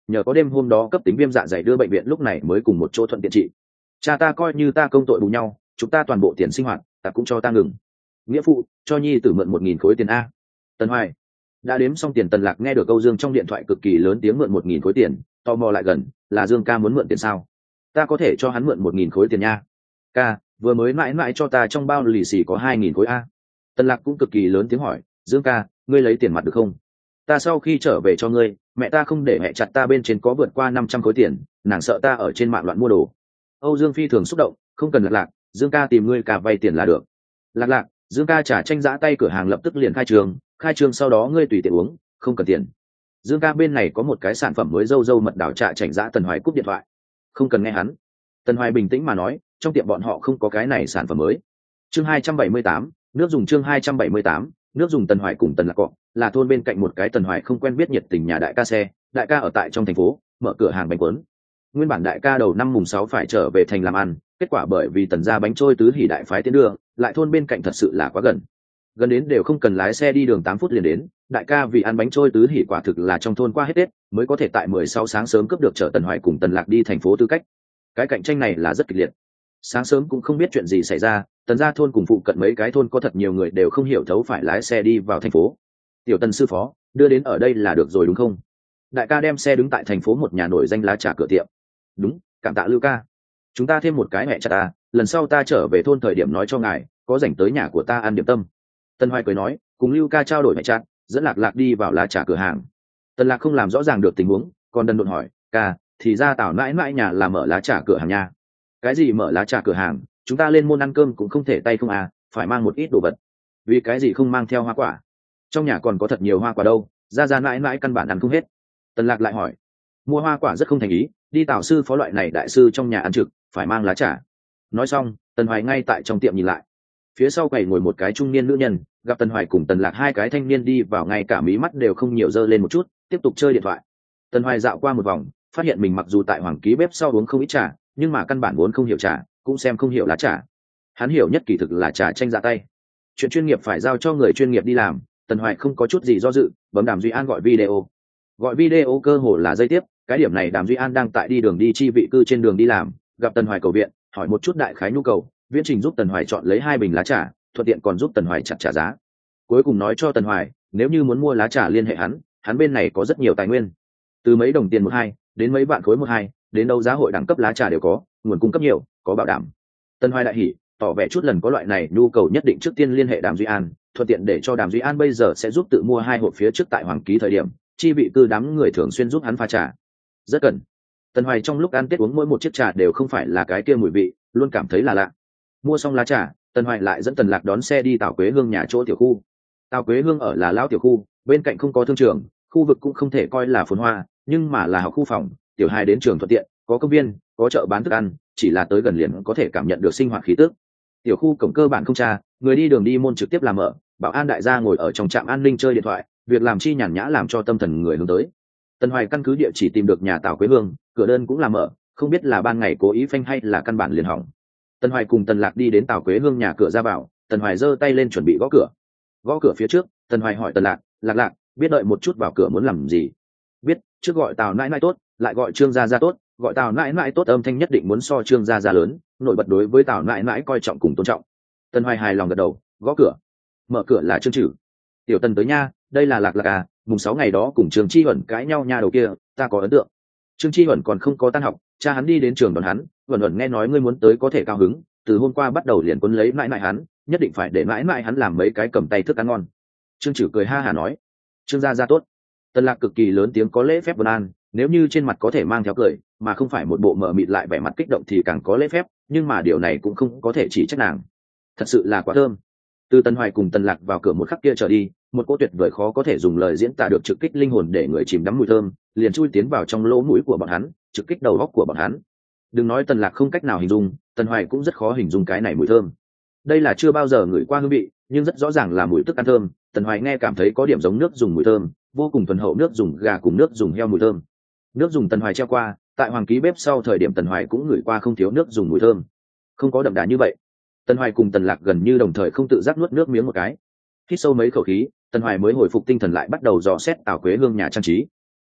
nhờ có đêm hôm đó cấp tính viêm dạ dày đưa bệnh viện lúc này mới cùng một chỗ thuận tiện trị. Cha ta coi như ta công tội bù nhau, chúng ta toàn bộ tiền sinh hoạt ta cũng cho ta ngừng. Nghĩa phụ cho nhi tử mượn một nghìn khối tiền a. Tần Hoài đã đếm xong tiền. Tần Lạc nghe được Âu Dương trong điện thoại cực kỳ lớn tiếng mượn một nghìn khối tiền, tò mò lại gần, là Dương ca muốn mượn tiền sao? Ta có thể cho hắn mượn một nghìn khối tiền nha. Ca vừa mới mãi mãi cho ta trong bao lì xì có hai nghìn khối a. Tần Lạc cũng cực kỳ lớn tiếng hỏi, Dương ca ngươi lấy tiền mặt được không? Ta sau khi trở về cho ngươi, mẹ ta không để mẹ chặt ta bên trên có vượt qua năm trăm khối tiền, nàng sợ ta ở trên mạng loạn mua đồ. Âu Dương phi thường xúc động, không cần Lạc Lạc, Dương ca tìm ngươi cả vay tiền là được. Lạc Lạc, Dương ca trả tranh giã tay cửa hàng lập tức liền khai trường, khai trương sau đó ngươi tùy tiện uống, không cần tiền. Dương ca bên này có một cái sản phẩm mới dâu dâu mật đảo trà chảnh giã. Tần Hoài cúp điện thoại, không cần nghe hắn. Tần Hoài bình tĩnh mà nói, trong tiệm bọn họ không có cái này sản phẩm mới. Chương hai trăm bảy mươi tám, nước dùng. Chương hai trăm bảy mươi tám, nước dùng. Tần Hoài cùng Tần Lạc cọ là thôn bên cạnh một cái Tần Hoài không quen biết nhiệt tình nhà đại ca xe. Đại ca ở tại trong thành phố mở cửa hàng bánh cuốn. Nguyên bản đại ca đầu năm mùng sáu phải trở về thành làm ăn, kết quả bởi vì Tần gia bánh trôi tứ hỉ đại phái tiến đưa, lại thôn bên cạnh thật sự là quá gần, gần đến đều không cần lái xe đi đường tám phút liền đến. Đại ca vì ăn bánh trôi tứ hỉ quả thực là trong thôn qua hết Tết mới có thể tại mười sáu sáng sớm cướp được chở Tần Hoài cùng Tần Lạc đi thành phố tư cách. Cái cạnh tranh này là rất kịch liệt. Sáng sớm cũng không biết chuyện gì xảy ra, Tần gia thôn cùng phụ cận mấy cái thôn có thật nhiều người đều không hiểu thấu phải lái xe đi vào thành phố. Tiểu Tần sư phó đưa đến ở đây là được rồi đúng không? Đại ca đem xe đứng tại thành phố một nhà nổi danh lá trà cửa tiệm. Đúng, cảm tạ Lưu ca. Chúng ta thêm một cái mẹ chặt ta, lần sau ta trở về thôn thời điểm nói cho ngài, có rảnh tới nhà của ta ăn điểm tâm. Tần Hoài cười nói, cùng Lưu ca trao đổi mẹ chặt, dẫn Lạc Lạc đi vào lá trà cửa hàng. Tần Lạc không làm rõ ràng được tình huống, còn đần độn hỏi, ca, thì ra Tảo mãi mãi nhà là mở lá trà cửa hàng nha. Cái gì mở lá trà cửa hàng? Chúng ta lên môn ăn cơm cũng không thể tay không à, phải mang một ít đồ vật. Vì cái gì không mang theo hoa quả? Trong nhà còn có thật nhiều hoa quả đâu, ra ra mãi mãi căn bản ăn không hết. Tần Lạc lại hỏi, mua hoa quả rất không thành ý, đi Tảo sư phó loại này đại sư trong nhà ăn trực, phải mang lá trà. Nói xong, Tần Hoài ngay tại trong tiệm nhìn lại, phía sau quầy ngồi một cái trung niên nữ nhân, gặp Tần Hoài cùng Tần Lạc hai cái thanh niên đi vào, ngay cả mí mắt đều không nhiều dơ lên một chút, tiếp tục chơi điện thoại. Tần Hoài dạo qua một vòng, phát hiện mình mặc dù tại Hoàng Ký bếp sau uống không ít trà, nhưng mà căn bản vốn không hiểu trà, cũng xem không hiểu lá trà. Hắn hiểu nhất kỳ thực là trà chanh dạ tay. Chuyện chuyên nghiệp phải giao cho người chuyên nghiệp đi làm. Tần Hoài không có chút gì do dự, bấm Đàm Duy An gọi video. Gọi video cơ hồ là giây tiếp, cái điểm này Đàm Duy An đang tại đi đường đi chi vị cư trên đường đi làm, gặp Tần Hoài cầu viện, hỏi một chút đại khái nhu cầu, viễn trình giúp Tần Hoài chọn lấy hai bình lá trà, thuận tiện còn giúp Tần Hoài chặt trả giá. Cuối cùng nói cho Tần Hoài, nếu như muốn mua lá trà liên hệ hắn, hắn bên này có rất nhiều tài nguyên, từ mấy đồng tiền một hai đến mấy vạn khối một hai, đến đâu giá hội đẳng cấp lá trà đều có, nguồn cung cấp nhiều, có bảo đảm. Tần Hoài đại hỉ, tỏ vẻ chút lần có loại này nhu cầu nhất định trước tiên liên hệ Đàm Duy An, thuận tiện để cho Đàm Duy An bây giờ sẽ giúp tự mua hai hộp phía trước tại Hoàng Ký thời điểm, chi vị cư đám người thường xuyên giúp hắn pha trà. Rất cần. Tần Hoài trong lúc ăn Tết uống mỗi một chiếc trà đều không phải là cái kia mùi vị, luôn cảm thấy là lạ. Mua xong lá trà, Tần Hoài lại dẫn Tần Lạc đón xe đi Tào Quế Hương nhà chỗ tiểu khu. Tào Quế Hương ở là lão tiểu khu, bên cạnh không có thương trường, khu vực cũng không thể coi là phồn hoa, nhưng mà là học khu phòng, tiểu hài đến trường thuận tiện, có công viên, có chợ bán thức ăn, chỉ là tới gần liền có thể cảm nhận được sinh hoạt khí tức. Tiểu khu cổng cơ bản không tra, người đi đường đi môn trực tiếp làm mở, bảo an đại gia ngồi ở trong trạm an ninh chơi điện thoại, việc làm chi nhàn nhã làm cho tâm thần người hướng tới. Tần Hoài căn cứ địa chỉ tìm được nhà Tào Quế Hương, cửa đơn cũng làm mở, không biết là ban ngày cố ý phanh hay là căn bản liền hỏng. Tần Hoài cùng Tần Lạc đi đến Tào Quế Hương nhà cửa ra vào, Tần Hoài giơ tay lên chuẩn bị gõ cửa. Gõ cửa phía trước, Tần Hoài hỏi Tần Lạc, Lạc Lạc, biết đợi một chút vào cửa muốn làm gì? Biết, trước gọi Tào nãi nãi tốt, lại gọi Trương gia gia tốt, gọi Tào nãi nãi tốt âm thanh nhất định muốn so Trương gia gia lớn, nổi bật đối với Tào nãi nãi coi trọng cùng tôn trọng. Tần Hoài hài lòng gật đầu, gõ cửa. Mở cửa là Trương Trử. Tiểu Tần tới nha, đây là Lạc Lạc à, mùng sáu ngày đó cùng Trương Chi Huẩn cãi nhau nha đầu kia, ta có ấn tượng. Trương Chi Huẩn còn không có tan học, cha hắn đi đến trường đón hắn, Huẩn Huẩn nghe nói ngươi muốn tới có thể cao hứng, từ hôm qua bắt đầu liền quấn lấy mãi mãi hắn, nhất định phải để mãi mãi hắn làm mấy cái cầm tay thức ăn ngon. Trương Trử cười ha hả nói, Trương gia gia tốt. Tần Lạc cực kỳ lớn tiếng có lễ phép vân an, nếu như trên mặt có thể mang theo cười, mà không phải một bộ mờ mịt lại vẻ mặt kích động thì càng có lễ phép, nhưng mà điều này cũng không có thể chỉ trách nàng. Thật sự là quá thơm. Từ Tần Hoài cùng Tần Lạc vào cửa một khắc kia trở đi, một cỗ tuyệt vời khó có thể dùng lời diễn tả được trực kích linh hồn để người chìm đắm mùi thơm, liền chui tiến vào trong lỗ mũi của bọn hắn, trực kích đầu óc của bọn hắn. Đừng nói Tần Lạc không cách nào hình dung, Tần Hoài cũng rất khó hình dung cái này mùi thơm. Đây là chưa bao giờ ngửi qua hương vị, nhưng rất rõ ràng là mùi thức ăn thơm. Tần Hoài nghe cảm thấy có điểm giống nước dùng mùi thơm, vô cùng thuần hậu nước dùng gà cùng nước dùng heo mùi thơm. Nước dùng Tần Hoài treo qua, tại Hoàng Ký bếp sau thời điểm Tần Hoài cũng ngửi qua không thiếu nước dùng mùi thơm, không có đậm đà như vậy. Tần Hoài cùng Tần Lạc gần như đồng thời không tự giác nuốt nước miếng một cái, hít sâu mấy khẩu khí, Tần Hoài mới hồi phục tinh thần lại bắt đầu dò xét Tào Quế Hương nhà trang trí.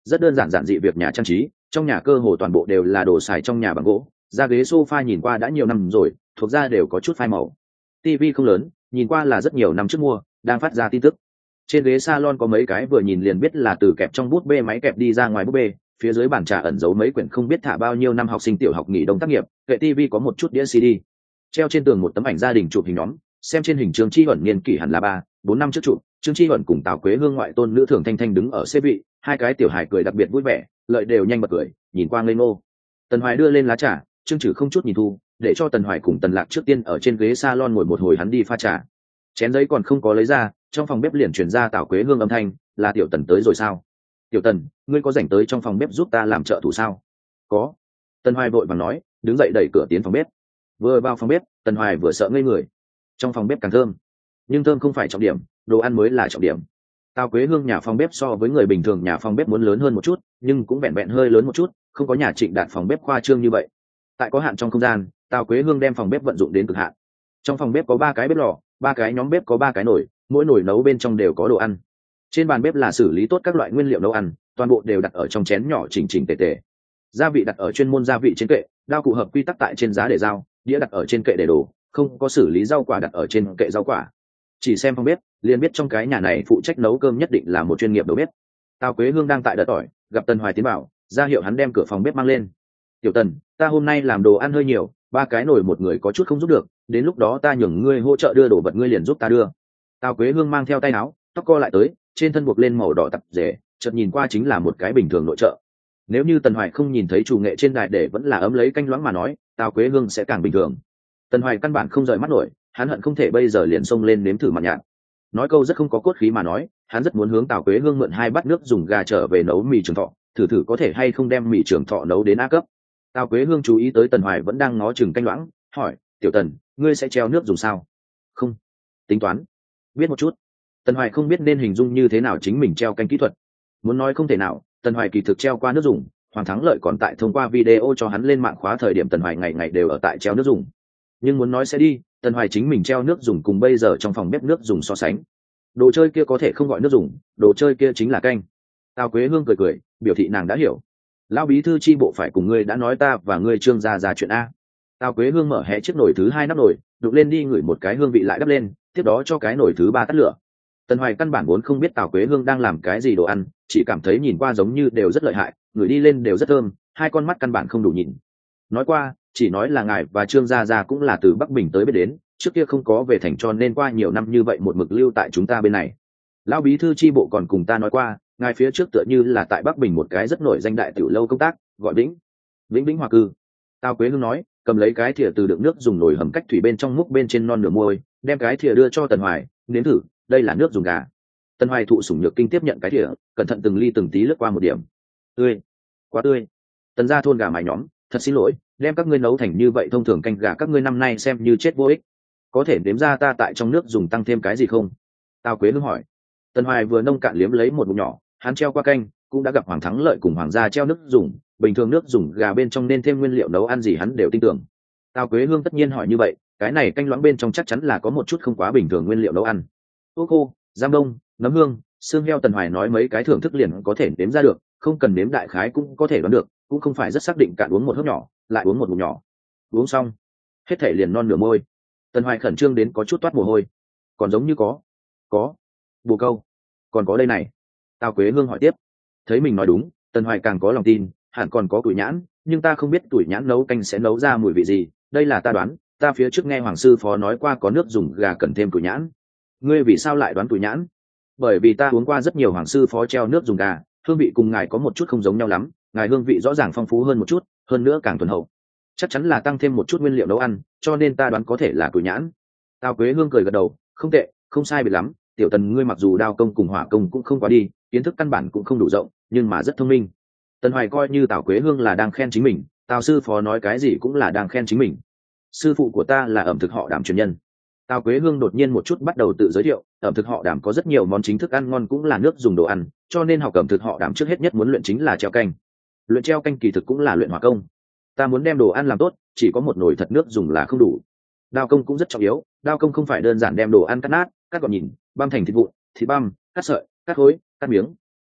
rất đơn giản giản dị việc nhà trang trí, trong nhà cơ hồ toàn bộ đều là đồ xài trong nhà bằng gỗ, ra ghế sofa nhìn qua đã nhiều năm rồi, thuộc ra đều có chút phai màu. Tivi không lớn, nhìn qua là rất nhiều năm trước mua, đang phát ra tin tức. Trên ghế salon có mấy cái vừa nhìn liền biết là từ kẹp trong bút bê máy kẹp đi ra ngoài bút bê, phía dưới bàn trà ẩn giấu mấy quyển không biết thả bao nhiêu năm học sinh tiểu học nghỉ đông tác nghiệp, kệ tivi có một chút đĩa xê đê. Treo trên tường một tấm ảnh gia đình chụp hình nhóm, xem trên hình Trương Chi Huẩn niên kỷ hẳn là ba, bốn năm trước chụp, Trương Chi Huẩn cùng Tào Quế Hương ngoại tôn nữ Thường Thanh Thanh đứng ở xế vị, hai cái tiểu hài cười đặc biệt vui vẻ, lợi đều nhanh bật cười, nhìn qua ngây ngô. Tần Hoài đưa lên lá trà, Trương Trử không chút nhìn thu, để cho Tần Hoài cùng Tần Lạc trước tiên ở trên ghế salon ngồi một hồi, hắn đi pha trà. Chén giấy còn không có lấy ra, trong phòng bếp liền truyền ra Tào Quế Hương âm thanh, là Tiểu Tần tới rồi sao? Tiểu Tần, ngươi có rảnh tới trong phòng bếp giúp ta làm trợ thủ sao? Có. Tần Hoài vội vàng nói, đứng dậy đẩy cửa tiến phòng bếp. Vừa vào phòng bếp, Tần Hoài vừa sợ ngây người. Trong phòng bếp càng thơm, nhưng thơm không phải trọng điểm, đồ ăn mới là trọng điểm. Tào Quế Hương nhà phòng bếp so với người bình thường nhà phòng bếp muốn lớn hơn một chút, nhưng cũng vẹn vẹn hơi lớn một chút, không có nhà Trịnh Đạt phòng bếp khoa trương như vậy. Tại có hạn trong không gian, Tào Quế Hương đem phòng bếp vận dụng đến cực hạn. Trong phòng bếp có ba cái bếp lò, ba cái nhóm bếp có ba cái nồi, mỗi nồi nấu bên trong đều có đồ ăn. Trên bàn bếp là xử lý tốt các loại nguyên liệu nấu ăn, toàn bộ đều đặt ở trong chén nhỏ chỉnh chỉnh tề tề. Gia vị đặt ở chuyên môn gia vị trên kệ, đao cụ hợp quy tắc tại trên giá để dao, đĩa đặt ở trên kệ để đồ, không có xử lý rau quả đặt ở trên kệ rau quả. Chỉ xem phòng bếp liền biết trong cái nhà này phụ trách nấu cơm nhất định là một chuyên nghiệp đầu bếp. Tào Quế Hương đang tại đợt tỏi, gặp Tần Hoài tiến vào, ra hiệu hắn đem cửa phòng bếp mang lên. Tiểu Tần, ta hôm nay làm đồ ăn hơi nhiều, ba cái nồi một người có chút không giúp được, đến lúc đó ta nhường ngươi hỗ trợ đưa đồ vật, ngươi liền giúp ta đưa. Tào Quế Hương mang theo tay áo, tóc co lại tới, trên thân buộc lên màu đỏ tập rể, chợt nhìn qua chính là một cái bình thường nội trợ. Nếu như Tần Hoài không nhìn thấy chủ nghệ trên đài để vẫn là ấm lấy canh loãng mà nói, Tào Quế Hương sẽ càng bình thường. Tần Hoài căn bản không rời mắt nổi, hắn hận không thể bây giờ liền xông lên nếm thử mặn nhạt. Nói câu rất không có cốt khí mà nói, hắn rất muốn hướng Tào Quế Hương mượn hai bát nước dùng gà trở về nấu mì trường thọ, thử thử có thể hay không đem mì trường thọ nấu đến A cấp. Tào Quế Hương chú ý tới Tần Hoài vẫn đang ngó chừng canh loãng, hỏi, Tiểu Tần, ngươi sẽ treo nước dùng sao? Không, tính toán, biết một chút. Tần Hoài không biết nên hình dung như thế nào chính mình treo canh kỹ thuật. Muốn nói không thể nào, Tần Hoài kỳ thực treo qua nước dùng, Hoàng Thắng Lợi còn tại thông qua video cho hắn lên mạng khóa thời điểm Tần Hoài ngày ngày đều ở tại treo nước dùng. Nhưng muốn nói sẽ đi, Tần Hoài chính mình treo nước dùng cùng bây giờ trong phòng bếp nước dùng so sánh. Đồ chơi kia có thể không gọi nước dùng, đồ chơi kia chính là canh. Tào Quế Hương cười cười, biểu thị nàng đã hiểu. Lão bí thư chi bộ phải cùng ngươi đã nói ta và ngươi Trương gia ra chuyện a. Tào Quế Hương mở hé chiếc nồi thứ hai nắp nồi, đục lên đi ngửi một cái hương vị lại đắp lên, tiếp đó cho cái nồi thứ ba tắt lửa. Tần Hoài căn bản vốn không biết Tào Quế Hương đang làm cái gì đồ ăn, chỉ cảm thấy nhìn qua giống như đều rất lợi hại, ngửi đi lên đều rất thơm, hai con mắt căn bản không đủ nhìn. Nói qua, chỉ nói là ngài và Trương gia gia cũng là từ Bắc Bình tới biết đến, trước kia không có về thành cho nên qua nhiều năm như vậy một mực lưu tại chúng ta bên này. Lão bí thư chi bộ còn cùng ta nói qua, ngài phía trước tựa như là tại Bắc Bình một cái rất nổi danh đại tiểu lâu công tác, gọi Vĩnh Vĩnh Vĩnh Hòa cư. Tào Quế Hương nói, cầm lấy cái thìa từ đựng nước dùng nồi hầm cách thủy bên trong múc bên trên non nửa môi, đem cái thìa đưa cho Tần Hoài, nếm thử, đây là nước dùng gà. Tần Hoài thụ sủng nhược kinh tiếp nhận cái thìa, cẩn thận từng ly từng tí lướt qua một điểm. Tươi, quá tươi. Tần gia thôn gà mái nhóm, thật xin lỗi, đem các ngươi nấu thành như vậy thông thường canh gà các ngươi năm nay xem như chết vô ích. Có thể đếm ra ta tại trong nước dùng tăng thêm cái gì không? Tào Quế Hương hỏi. Tần Hoài vừa nông cạn liếm lấy một ngụm nhỏ, hắn treo qua canh, cũng đã gặp Hoàng Thắng Lợi cùng Hoàng gia treo nước dùng, bình thường nước dùng gà bên trong nên thêm nguyên liệu nấu ăn gì hắn đều tin tưởng. Tào Quế Hương tất nhiên hỏi như vậy, cái này canh loãng bên trong chắc chắn là có một chút không quá bình thường nguyên liệu nấu ăn. Ô khô, giam đông, nấm hương, xương heo. Tần Hoài nói mấy cái thưởng thức liền có thể nếm ra được, không cần nếm đại khái cũng có thể đoán được, cũng không phải rất xác định cạn uống một hớp nhỏ, lại uống một ngụm nhỏ. Uống xong, hết thể liền non nửa môi. Tần Hoài khẩn trương đến có chút toát mồ hôi. Còn giống như có, có, bồ câu, còn có đây này. Tào Quế Hương hỏi tiếp. Thấy mình nói đúng, Tần Hoài càng có lòng tin, hẳn còn có tuổi nhãn, nhưng ta không biết tuổi nhãn nấu canh sẽ nấu ra mùi vị gì, đây là ta đoán, ta phía trước nghe Hoàng sư phó nói qua có nước dùng gà cần thêm tuổi nhãn. Ngươi vì sao lại đoán tuổi nhãn? Bởi vì ta uống qua rất nhiều Hoàng sư phó treo nước dùng gà, hương vị cùng ngài có một chút không giống nhau lắm, ngài hương vị rõ ràng phong phú hơn một chút, hơn nữa càng thuần hậu. Chắc chắn là tăng thêm một chút nguyên liệu nấu ăn, cho nên ta đoán có thể là tuổi nhãn. Tào Quế Hương cười gật đầu, không tệ, không sai biệt lắm. Tiểu Tần ngươi mặc dù đao công cùng hỏa công cũng không quá đi, kiến thức căn bản cũng không đủ rộng, nhưng mà rất thông minh. Tần Hoài coi như Tào Quế Hương là đang khen chính mình, Tào sư phó nói cái gì cũng là đang khen chính mình. Sư phụ của ta là ẩm thực họ Đàm truyền nhân. Tào Quế Hương đột nhiên một chút bắt đầu tự giới thiệu, ẩm thực họ Đàm có rất nhiều món chính thức ăn ngon cũng là nước dùng đồ ăn, cho nên học ẩm thực họ Đàm trước hết nhất muốn luyện chính là treo canh. Luyện treo canh kỳ thực cũng là luyện hỏa công. Ta muốn đem đồ ăn làm tốt, chỉ có một nồi thật nước dùng là không đủ. Đao công cũng rất trọng yếu, đao công không phải đơn giản đem đồ ăn cắt nát, cắt gọn nhìn, băm thành thịt vụn, thịt băm, cắt sợi, cắt khối, cắt miếng.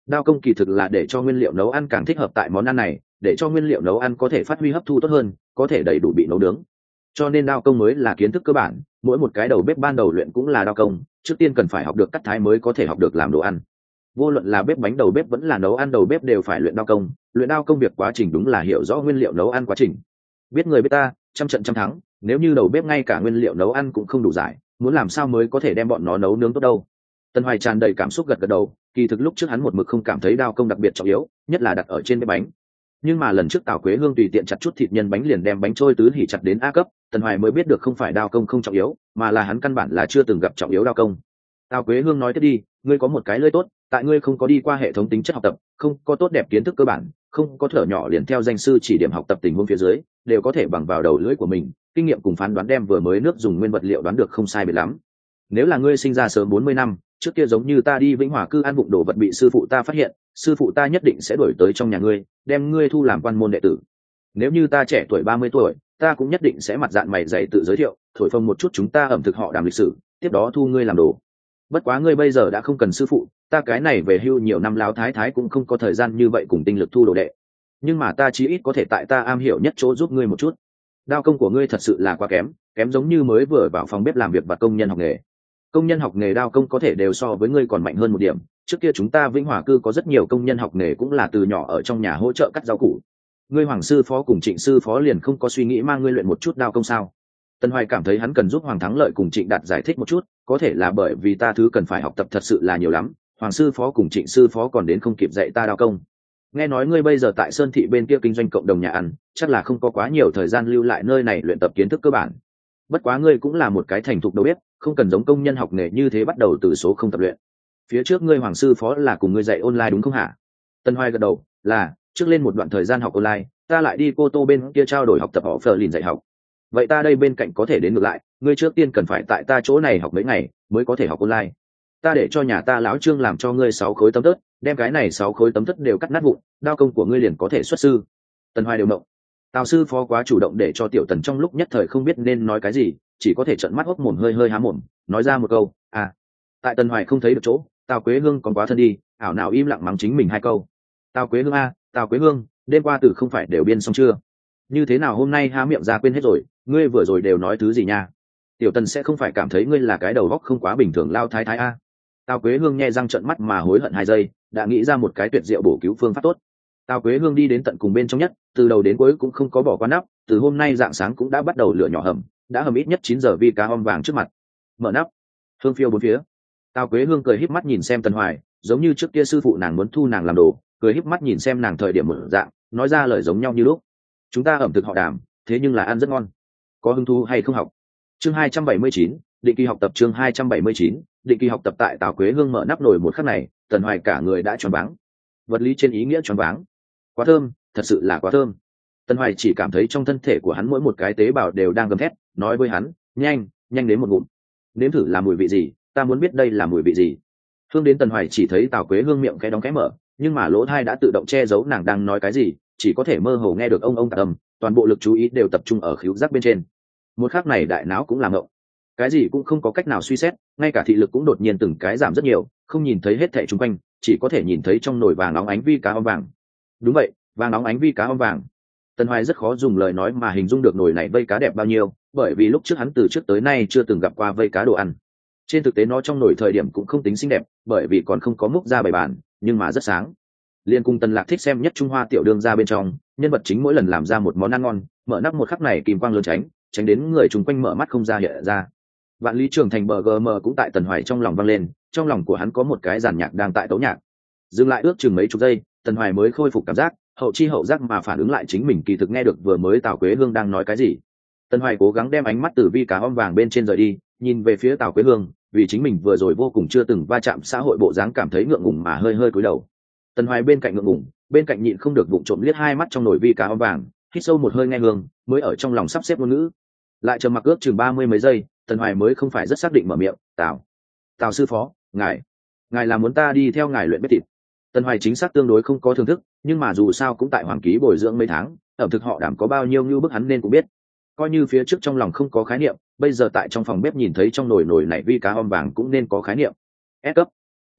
Đao công kỳ thực là để cho nguyên liệu nấu ăn càng thích hợp tại món ăn này, để cho nguyên liệu nấu ăn có thể phát huy hấp thu tốt hơn, có thể đầy đủ bị nấu nướng. Cho nên đao công mới là kiến thức cơ bản, mỗi một cái đầu bếp ban đầu luyện cũng là đao công, trước tiên cần phải học được cắt thái mới có thể học được làm đồ ăn. Vô luận là bếp bánh đầu bếp vẫn là nấu ăn đầu bếp đều phải luyện đao công, luyện đao công việc quá trình đúng là hiểu rõ nguyên liệu nấu ăn quá trình. Biết người biết ta, trăm trận trăm thắng, nếu như đầu bếp ngay cả nguyên liệu nấu ăn cũng không đủ giải, muốn làm sao mới có thể đem bọn nó nấu nướng tốt đâu. Tần Hoài tràn đầy cảm xúc gật gật đầu, kỳ thực lúc trước hắn một mực không cảm thấy đao công đặc biệt trọng yếu, nhất là đặt ở trên bếp bánh. Nhưng mà lần trước Tào Quế Hương tùy tiện chặt chút thịt nhân bánh liền đem bánh trôi tứ hỉ chặt đến A cấp, Tần Hoài mới biết được không phải đao công không trọng yếu, mà là hắn căn bản là chưa từng gặp trọng yếu đao công. Tào Quế Hương nói tiếp đi, ngươi có một cái lưỡi tốt, tại ngươi không có đi qua hệ thống tính chất học tập, không có tốt đẹp kiến thức cơ bản, không có thở nhỏ liền theo danh sư chỉ điểm học tập tình huống phía dưới, đều có thể bằng vào đầu lưỡi của mình, kinh nghiệm cùng phán đoán đem vừa mới nước dùng nguyên vật liệu đoán được không sai biệt lắm. Nếu là ngươi sinh ra sớm bốn mươi năm, trước kia giống như ta đi Vĩnh Hòa cư ăn vụng đồ vật bị sư phụ ta phát hiện, sư phụ ta nhất định sẽ đuổi tới trong nhà ngươi, đem ngươi thu làm quan môn đệ tử. Nếu như ta trẻ tuổi ba mươi tuổi, ta cũng nhất định sẽ mặt dạn mày dày tự giới thiệu, thổi phồng một chút chúng ta ẩm thực họ đàm lịch sử, tiếp đó thu ngươi làm đồ. Bất quá ngươi bây giờ đã không cần sư phụ, ta cái này về hưu nhiều năm láo thái thái cũng không có thời gian như vậy cùng tinh lực thu đồ đệ. Nhưng mà ta chí ít có thể tại ta am hiểu nhất chỗ giúp ngươi một chút. Đao công của ngươi thật sự là quá kém, kém giống như mới vừa vào phòng bếp làm việc và công nhân học nghề. Công nhân học nghề đao công có thể đều so với ngươi còn mạnh hơn một điểm. Trước kia chúng ta Vĩnh Hòa cư có rất nhiều công nhân học nghề cũng là từ nhỏ ở trong nhà hỗ trợ cắt rau củ. Ngươi Hoàng sư phó cùng Trịnh sư phó liền không có suy nghĩ mang ngươi luyện một chút đao công sao? Tần Hoài cảm thấy hắn cần giúp Hoàng Thắng Lợi cùng Trịnh Đạt giải thích một chút, có thể là bởi vì ta thứ cần phải học tập thật sự là nhiều lắm, Hoàng sư phó cùng Trịnh sư phó còn đến không kịp dạy ta đao công. Nghe nói ngươi bây giờ tại Sơn thị bên kia kinh doanh cộng đồng nhà ăn, chắc là không có quá nhiều thời gian lưu lại nơi này luyện tập kiến thức cơ bản. Bất quá ngươi cũng là một cái thành thục đầu bếp, không cần giống công nhân học nghề như thế bắt đầu từ số không tập luyện. Phía trước ngươi Hoàng sư phó là cùng ngươi dạy online đúng không hả? Tần Hoài gật đầu, là, trước lên một đoạn thời gian học online, ta lại đi Cô Tô bên kia trao đổi học tập họ Phở lìn dạy học. Vậy ta đây bên cạnh có thể đến ngược lại, ngươi trước tiên cần phải tại ta chỗ này học mấy ngày mới có thể học online. Ta để cho nhà ta lão Trương làm cho ngươi sáu khối tấm tất, đem cái này sáu khối tấm tất đều cắt nát vụn, đao công của ngươi liền có thể xuất sư. Tần Hoài đều động. Tào sư phó quá chủ động để cho Tiểu Tần trong lúc nhất thời không biết nên nói cái gì, chỉ có thể trợn mắt hốc mồm hơi hơi há mồm, nói ra một câu, à. Tại Tần Hoài không thấy được chỗ, Tào Quế Hương còn quá thân đi, ảo nào im lặng mắng chính mình hai câu. Tào Quế Hương a, Tào Quế Hương, đêm qua từ không phải đều biên xong chưa? Như thế nào hôm nay há miệng ra quên hết rồi, ngươi vừa rồi đều nói thứ gì nha? Tiểu Tần sẽ không phải cảm thấy ngươi là cái đầu óc không quá bình thường lao thái thái a? Tào Quế Hương nhe răng trợn mắt mà hối hận hai giây, đã nghĩ ra một cái tuyệt diệu bổ cứu phương pháp tốt. Tào Quế Hương đi đến tận cùng bên trong nhất, từ đầu đến cuối cũng không có bỏ qua nắp, từ hôm nay dạng sáng cũng đã bắt đầu lửa nhỏ hầm, đã hầm ít nhất chín giờ vi cá om vàng trước mặt. Mở nắp, hương phiêu bốn phía. Tào Quế Hương cười híp mắt nhìn xem Tần Hoài, giống như trước kia sư phụ nàng muốn thu nàng làm đồ, cười híp mắt nhìn xem nàng thời điểm mở dạng, nói ra lời giống nhau như lúc. Chúng ta ẩm thực họ Đàm, thế nhưng là ăn rất ngon. Có hứng thú hay không học? Chương hai trăm bảy mươi chín, định kỳ học tập chương hai trăm bảy mươi chín, định kỳ học tập tại Tào Quế Hương mở nắp nồi một khắc này, Tần Hoài cả người đã choáng váng. Vật lý trên ý nghĩa choáng váng. Quá thơm, thật sự là quá thơm. Tần Hoài chỉ cảm thấy trong thân thể của hắn mỗi một cái tế bào đều đang gầm thét, nói với hắn, nhanh, nhanh đến một ngụm. Nếm thử là mùi vị gì, ta muốn biết đây là mùi vị gì. Hương đến Tần Hoài chỉ thấy Tào Quế Hương miệng khẽ đóng khẽ mở, nhưng mà lỗ tai đã tự động che giấu nàng đang nói cái gì, chỉ có thể mơ hồ nghe được ông ông tạc âm, toàn bộ lực chú ý đều tập trung ở khứu giác bên trên. Một khắc này đại não cũng làm ngộng, cái gì cũng không có cách nào suy xét, ngay cả thị lực cũng đột nhiên từng cái giảm rất nhiều, không nhìn thấy hết thảy xung quanh, chỉ có thể nhìn thấy trong nồi vàng óng ánh vi cá om vàng. Đúng vậy, vàng óng ánh vi cá om vàng. Tần Hoài rất khó dùng lời nói mà hình dung được nồi này vây cá đẹp bao nhiêu, bởi vì lúc trước hắn từ trước tới nay chưa từng gặp qua vây cá đồ ăn. Trên thực tế nó trong nồi thời điểm cũng không tính xinh đẹp, bởi vì còn không có múc ra bày bàn, nhưng mà rất sáng. Liên cung Tần Lạc thích xem nhất Trung Hoa tiểu đường ra bên trong, nhân vật chính mỗi lần làm ra một món ăn ngon, mở nắp một khắc này kim quang lớn tránh, tránh đến người chung quanh mở mắt không ra hiện ra. Vạn Lý Trường Thành bờ gờ mờ cũng tại Tần Hoài trong lòng vang lên, trong lòng của hắn có một cái giàn nhạc đang tại tấu nhạc. Dừng lại ước chừng mấy chục giây, Tần Hoài mới khôi phục cảm giác, hậu chi hậu giác mà phản ứng lại chính mình kỳ thực nghe được vừa mới Tào Quế Hương đang nói cái gì. Tần Hoài cố gắng đem ánh mắt từ vi cá om vàng bên trên rời đi, nhìn về phía Tào Quế Hương, vì chính mình vừa rồi vô cùng chưa từng va chạm xã hội bộ dáng cảm thấy ngượng ngùng mà hơi hơi cúi đầu. Tần Hoài bên cạnh ngượng ngùng, bên cạnh nhịn không được vụng trộm liếc hai mắt trong nồi vi cá om vàng, hít sâu một hơi nghe hương, mới ở trong lòng sắp xếp ngôn ngữ. Lại trầm mặc ước chừng ba mươi mấy giây, Tần Hoài mới không phải rất xác định mở miệng, "Tào, Tào sư phó, ngài, ngài là muốn ta đi theo ngài luyện bếp thịt?" Tần Hoài chính xác tương đối không có thưởng thức, nhưng mà dù sao cũng tại Hoàng Ký bồi dưỡng mấy tháng, ẩm thực họ Đàm có bao nhiêu như bức hắn nên cũng biết. Coi như phía trước trong lòng không có khái niệm, bây giờ tại trong phòng bếp nhìn thấy trong nồi nồi này vi cá om vàng cũng nên có khái niệm. S cấp.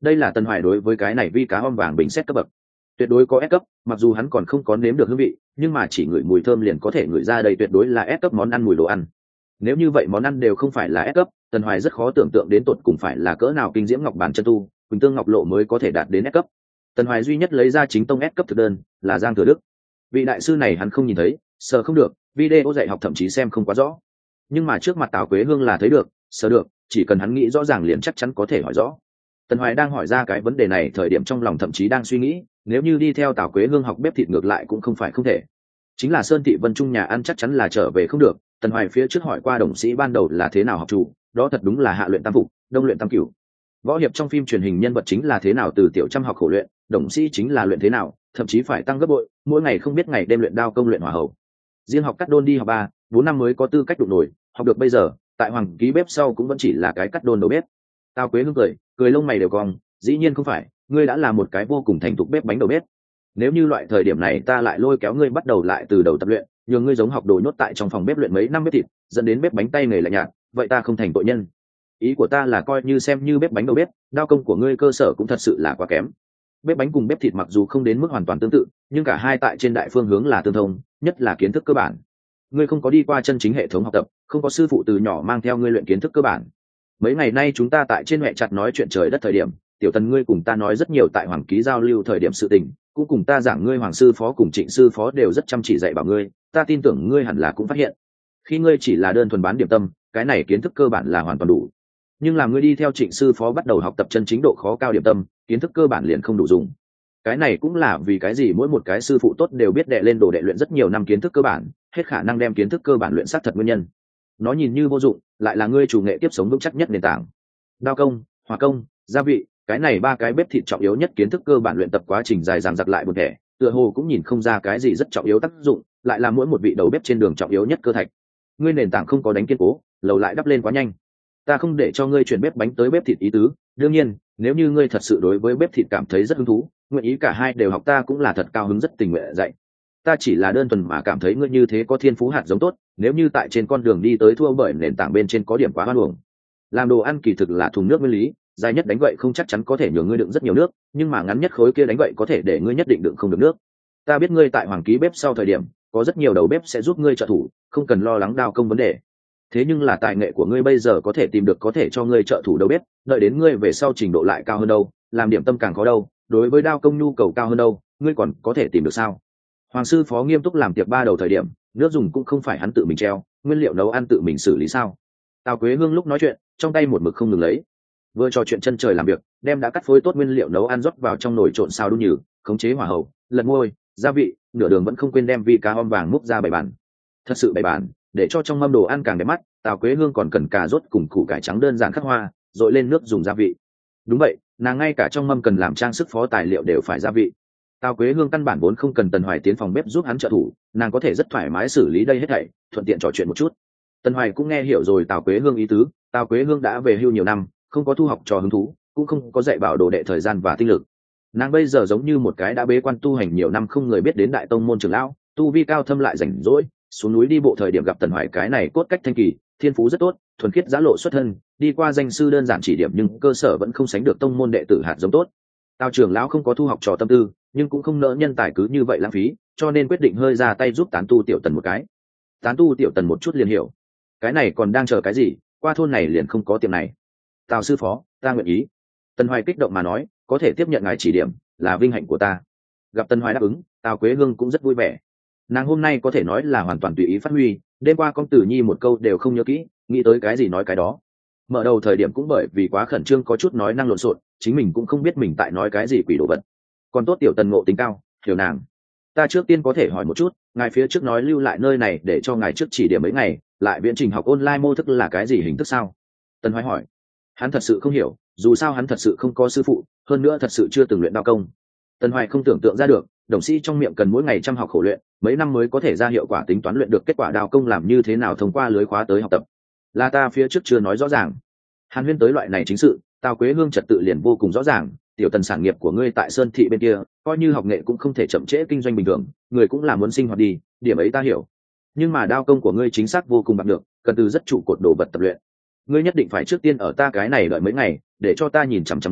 đây là Tần Hoài đối với cái này vi cá om vàng bình xét cấp bậc, tuyệt đối có S cấp, mặc dù hắn còn không có nếm được hương vị, nhưng mà chỉ ngửi mùi thơm liền có thể ngửi ra đây tuyệt đối là S cấp món ăn mùi đồ ăn. Nếu như vậy món ăn đều không phải là S cấp, Tần Hoài rất khó tưởng tượng đến tột cùng phải là cỡ nào kinh diễm ngọc bản chân tu, quỳnh tương ngọc lộ mới có thể đạt đến S cấp. Tần Hoài duy nhất lấy ra chính tông S cấp thực đơn là Giang Thừa Đức. Vị đại sư này hắn không nhìn thấy, sợ không được, video dạy học thậm chí xem không quá rõ, nhưng mà trước mặt Tào Quế Hương là thấy được, sợ được, chỉ cần hắn nghĩ rõ ràng liền chắc chắn có thể hỏi rõ. Tần Hoài đang hỏi ra cái vấn đề này thời điểm trong lòng thậm chí đang suy nghĩ, nếu như đi theo Tào Quế Hương học bếp thịt ngược lại cũng không phải không thể. Chính là Sơn Thị Vân Trung nhà ăn chắc chắn là trở về không được. Tần Hoài phía trước hỏi qua đồng sĩ ban đầu là thế nào học chủ, đó thật đúng là hạ luyện tam phục, đông luyện tam cửu. Võ hiệp trong phim truyền hình nhân vật chính là thế nào từ tiểu trăm học khổ luyện, đồng sĩ chính là luyện thế nào, thậm chí phải tăng gấp bội, mỗi ngày không biết ngày đêm luyện đao công luyện hỏa hầu. Riêng học cắt đôn đi học ba, bốn năm mới có tư cách đụng nổi, học được bây giờ, tại Hoàng Ký bếp sau cũng vẫn chỉ là cái cắt đôn đầu bếp. Tào Quế Hương cười, cười lông mày đều cong, dĩ nhiên không phải, ngươi đã là một cái vô cùng thành thục bếp bánh đầu bếp. Nếu như loại thời điểm này ta lại lôi kéo ngươi bắt đầu lại từ đầu tập luyện, nhường ngươi giống học đồ nhốt tại trong phòng bếp luyện mấy năm bếp thịt, dẫn đến bếp bánh tay nghề lạnh nhạt, vậy ta không thành tội nhân. Ý của ta là coi như xem như bếp bánh đầu bếp, đao công của ngươi cơ sở cũng thật sự là quá kém. Bếp bánh cùng bếp thịt mặc dù không đến mức hoàn toàn tương tự, nhưng cả hai tại trên đại phương hướng là tương thông, nhất là kiến thức cơ bản. Ngươi không có đi qua chân chính hệ thống học tập, không có sư phụ từ nhỏ mang theo ngươi luyện kiến thức cơ bản. Mấy ngày nay chúng ta tại trên mẹ chặt nói chuyện trời đất thời điểm, tiểu Tần ngươi cùng ta nói rất nhiều tại Hoàng Ký giao lưu thời điểm sự tình, cũng cùng ta giảng ngươi Hoàng sư phó cùng Trịnh sư phó đều rất chăm chỉ dạy bảo ngươi, ta tin tưởng ngươi hẳn là cũng phát hiện. Khi ngươi chỉ là đơn thuần bán điểm tâm, cái này kiến thức cơ bản là hoàn toàn đủ. Nhưng làm ngươi đi theo Trịnh sư phó bắt đầu học tập chân chính độ khó cao điểm tâm, kiến thức cơ bản liền không đủ dùng. Cái này cũng là vì cái gì mỗi một cái sư phụ tốt đều biết đệ lên đồ đệ luyện rất nhiều năm kiến thức cơ bản, hết khả năng đem kiến thức cơ bản luyện sát thật nguyên nhân. Nó nhìn như vô dụng, lại là ngươi chủ nghệ tiếp sống vững chắc nhất nền tảng. Đao công, hỏa công, gia vị, cái này ba cái bếp thịt trọng yếu nhất kiến thức cơ bản luyện tập quá trình dài dằng dặc lại buồn tẻ, tựa hồ cũng nhìn không ra cái gì rất trọng yếu tác dụng, lại là mỗi một vị đầu bếp trên đường trọng yếu nhất cơ thạch. Ngươi nền tảng không có đánh kiên cố, lầu lại đắp lên quá nhanh. Ta không để cho ngươi chuyển bếp bánh tới bếp thịt ý tứ, đương nhiên, nếu như ngươi thật sự đối với bếp thịt cảm thấy rất hứng thú, nguyện ý cả hai đều học ta cũng là thật cao hứng rất tình nguyện dạy. Ta chỉ là đơn thuần mà cảm thấy ngươi như thế có thiên phú hạt giống tốt, nếu như tại trên con đường đi tới thua bởi nền tảng bên trên có điểm quá hoan uổng. Làm đồ ăn kỳ thực là thùng nước nguyên lý, dài nhất đánh gậy không chắc chắn có thể nhường ngươi đựng rất nhiều nước, nhưng mà ngắn nhất khối kia đánh gậy có thể để ngươi nhất định đựng không được nước. Ta biết ngươi tại Hoàng Ký bếp sau thời điểm, có rất nhiều đầu bếp sẽ giúp ngươi trợ thủ, không cần lo lắng đao công vấn đề. Thế nhưng là tài nghệ của ngươi bây giờ có thể tìm được có thể cho ngươi trợ thủ đầu bếp, đợi đến ngươi về sau trình độ lại cao hơn đâu, làm điểm tâm càng khó đâu, đối với đao công nhu cầu cao hơn đâu, ngươi còn có thể tìm được sao? Hoàng sư phó nghiêm túc làm tiệc ba đầu thời điểm, nước dùng cũng không phải hắn tự mình treo, nguyên liệu nấu ăn tự mình xử lý sao? Tào Quế Hương lúc nói chuyện, trong tay một mực không ngừng lấy, vừa trò chuyện chân trời làm việc, đem đã cắt phối tốt nguyên liệu nấu ăn rót vào trong nồi trộn xào đun nhừ, khống chế hỏa hậu, lật môi, gia vị, nửa đường vẫn không quên đem vị cá om vàng múc ra bày bàn. Thật sự bày bàn, để cho trong mâm đồ ăn càng đẹp mắt. Tào Quế Hương còn cần cà rốt cùng củ cải trắng đơn giản khắc hoa, rồi lên nước dùng gia vị. Đúng vậy, nàng ngay cả trong mâm cần làm trang sức phó tài liệu đều phải gia vị. Tào Quế Hương căn bản vốn không cần Tần Hoài tiến phòng bếp giúp hắn trợ thủ, nàng có thể rất thoải mái xử lý đây hết thảy, thuận tiện trò chuyện một chút. Tần Hoài cũng nghe hiểu rồi Tào Quế Hương ý tứ, Tào Quế Hương đã về hưu nhiều năm, không có thu học trò hứng thú, cũng không có dạy bảo đồ đệ thời gian và tinh lực. Nàng bây giờ giống như một cái đã bế quan tu hành nhiều năm không người biết đến đại tông môn trưởng lão, tu vi cao thâm lại rảnh rỗi, xuống núi đi bộ thời điểm gặp Tần Hoài cái này cốt cách thanh kỳ, thiên phú rất tốt, thuần khiết giã lộ xuất thân, đi qua danh sư đơn giản chỉ điểm nhưng cơ sở vẫn không sánh được tông môn đệ tử hạt giống tốt. Tào trưởng lão không có thu học trò tâm tư, nhưng cũng không nỡ nhân tài cứ như vậy lãng phí, cho nên quyết định hơi ra tay giúp tán tu tiểu Tần một cái. Tán tu tiểu Tần một chút liền hiểu, cái này còn đang chờ cái gì, qua thôn này liền không có tiệm này. Tào sư phó, ta nguyện ý. Tần Hoài kích động mà nói, có thể tiếp nhận ngài chỉ điểm là vinh hạnh của ta. Gặp Tần Hoài đáp ứng, Tào Quế Hương cũng rất vui vẻ. Nàng hôm nay có thể nói là hoàn toàn tùy ý phát huy, đêm qua công tử nhi một câu đều không nhớ kỹ, nghĩ tới cái gì nói cái đó. Mở đầu thời điểm cũng bởi vì quá khẩn trương có chút nói năng lộn xộn, chính mình cũng không biết mình tại nói cái gì quỷ đồ vật. Còn tốt tiểu Tần ngộ tính cao, hiểu nàng. Ta trước tiên có thể hỏi một chút, ngài phía trước nói lưu lại nơi này để cho ngài trước chỉ điểm mấy ngày, lại viễn trình học online mô thức là cái gì hình thức sao? Tần Hoài hỏi. Hắn thật sự không hiểu, dù sao hắn thật sự không có sư phụ, hơn nữa thật sự chưa từng luyện đao công. Tần Hoài không tưởng tượng ra được, đồng sĩ trong miệng cần mỗi ngày chăm học khổ luyện, mấy năm mới có thể ra hiệu quả tính toán luyện được kết quả đao công làm như thế nào thông qua lưới khóa tới học tập. Là ta phía trước chưa nói rõ ràng. Hàn Huyên tới loại này chính sự, Tào Quế Hương trật tự liền vô cùng rõ ràng, tiểu Tần sản nghiệp của ngươi tại Sơn Thị bên kia, coi như học nghệ cũng không thể chậm trễ kinh doanh bình thường, người cũng là muốn sinh hoạt đi, điểm ấy ta hiểu. Nhưng mà đao công của ngươi chính xác vô cùng bạc được, cần từ rất trụ cột đồ vật tập luyện. Ngươi nhất định phải trước tiên ở ta cái này đợi mấy ngày, để cho ta nhìn chằm chằm ngươi,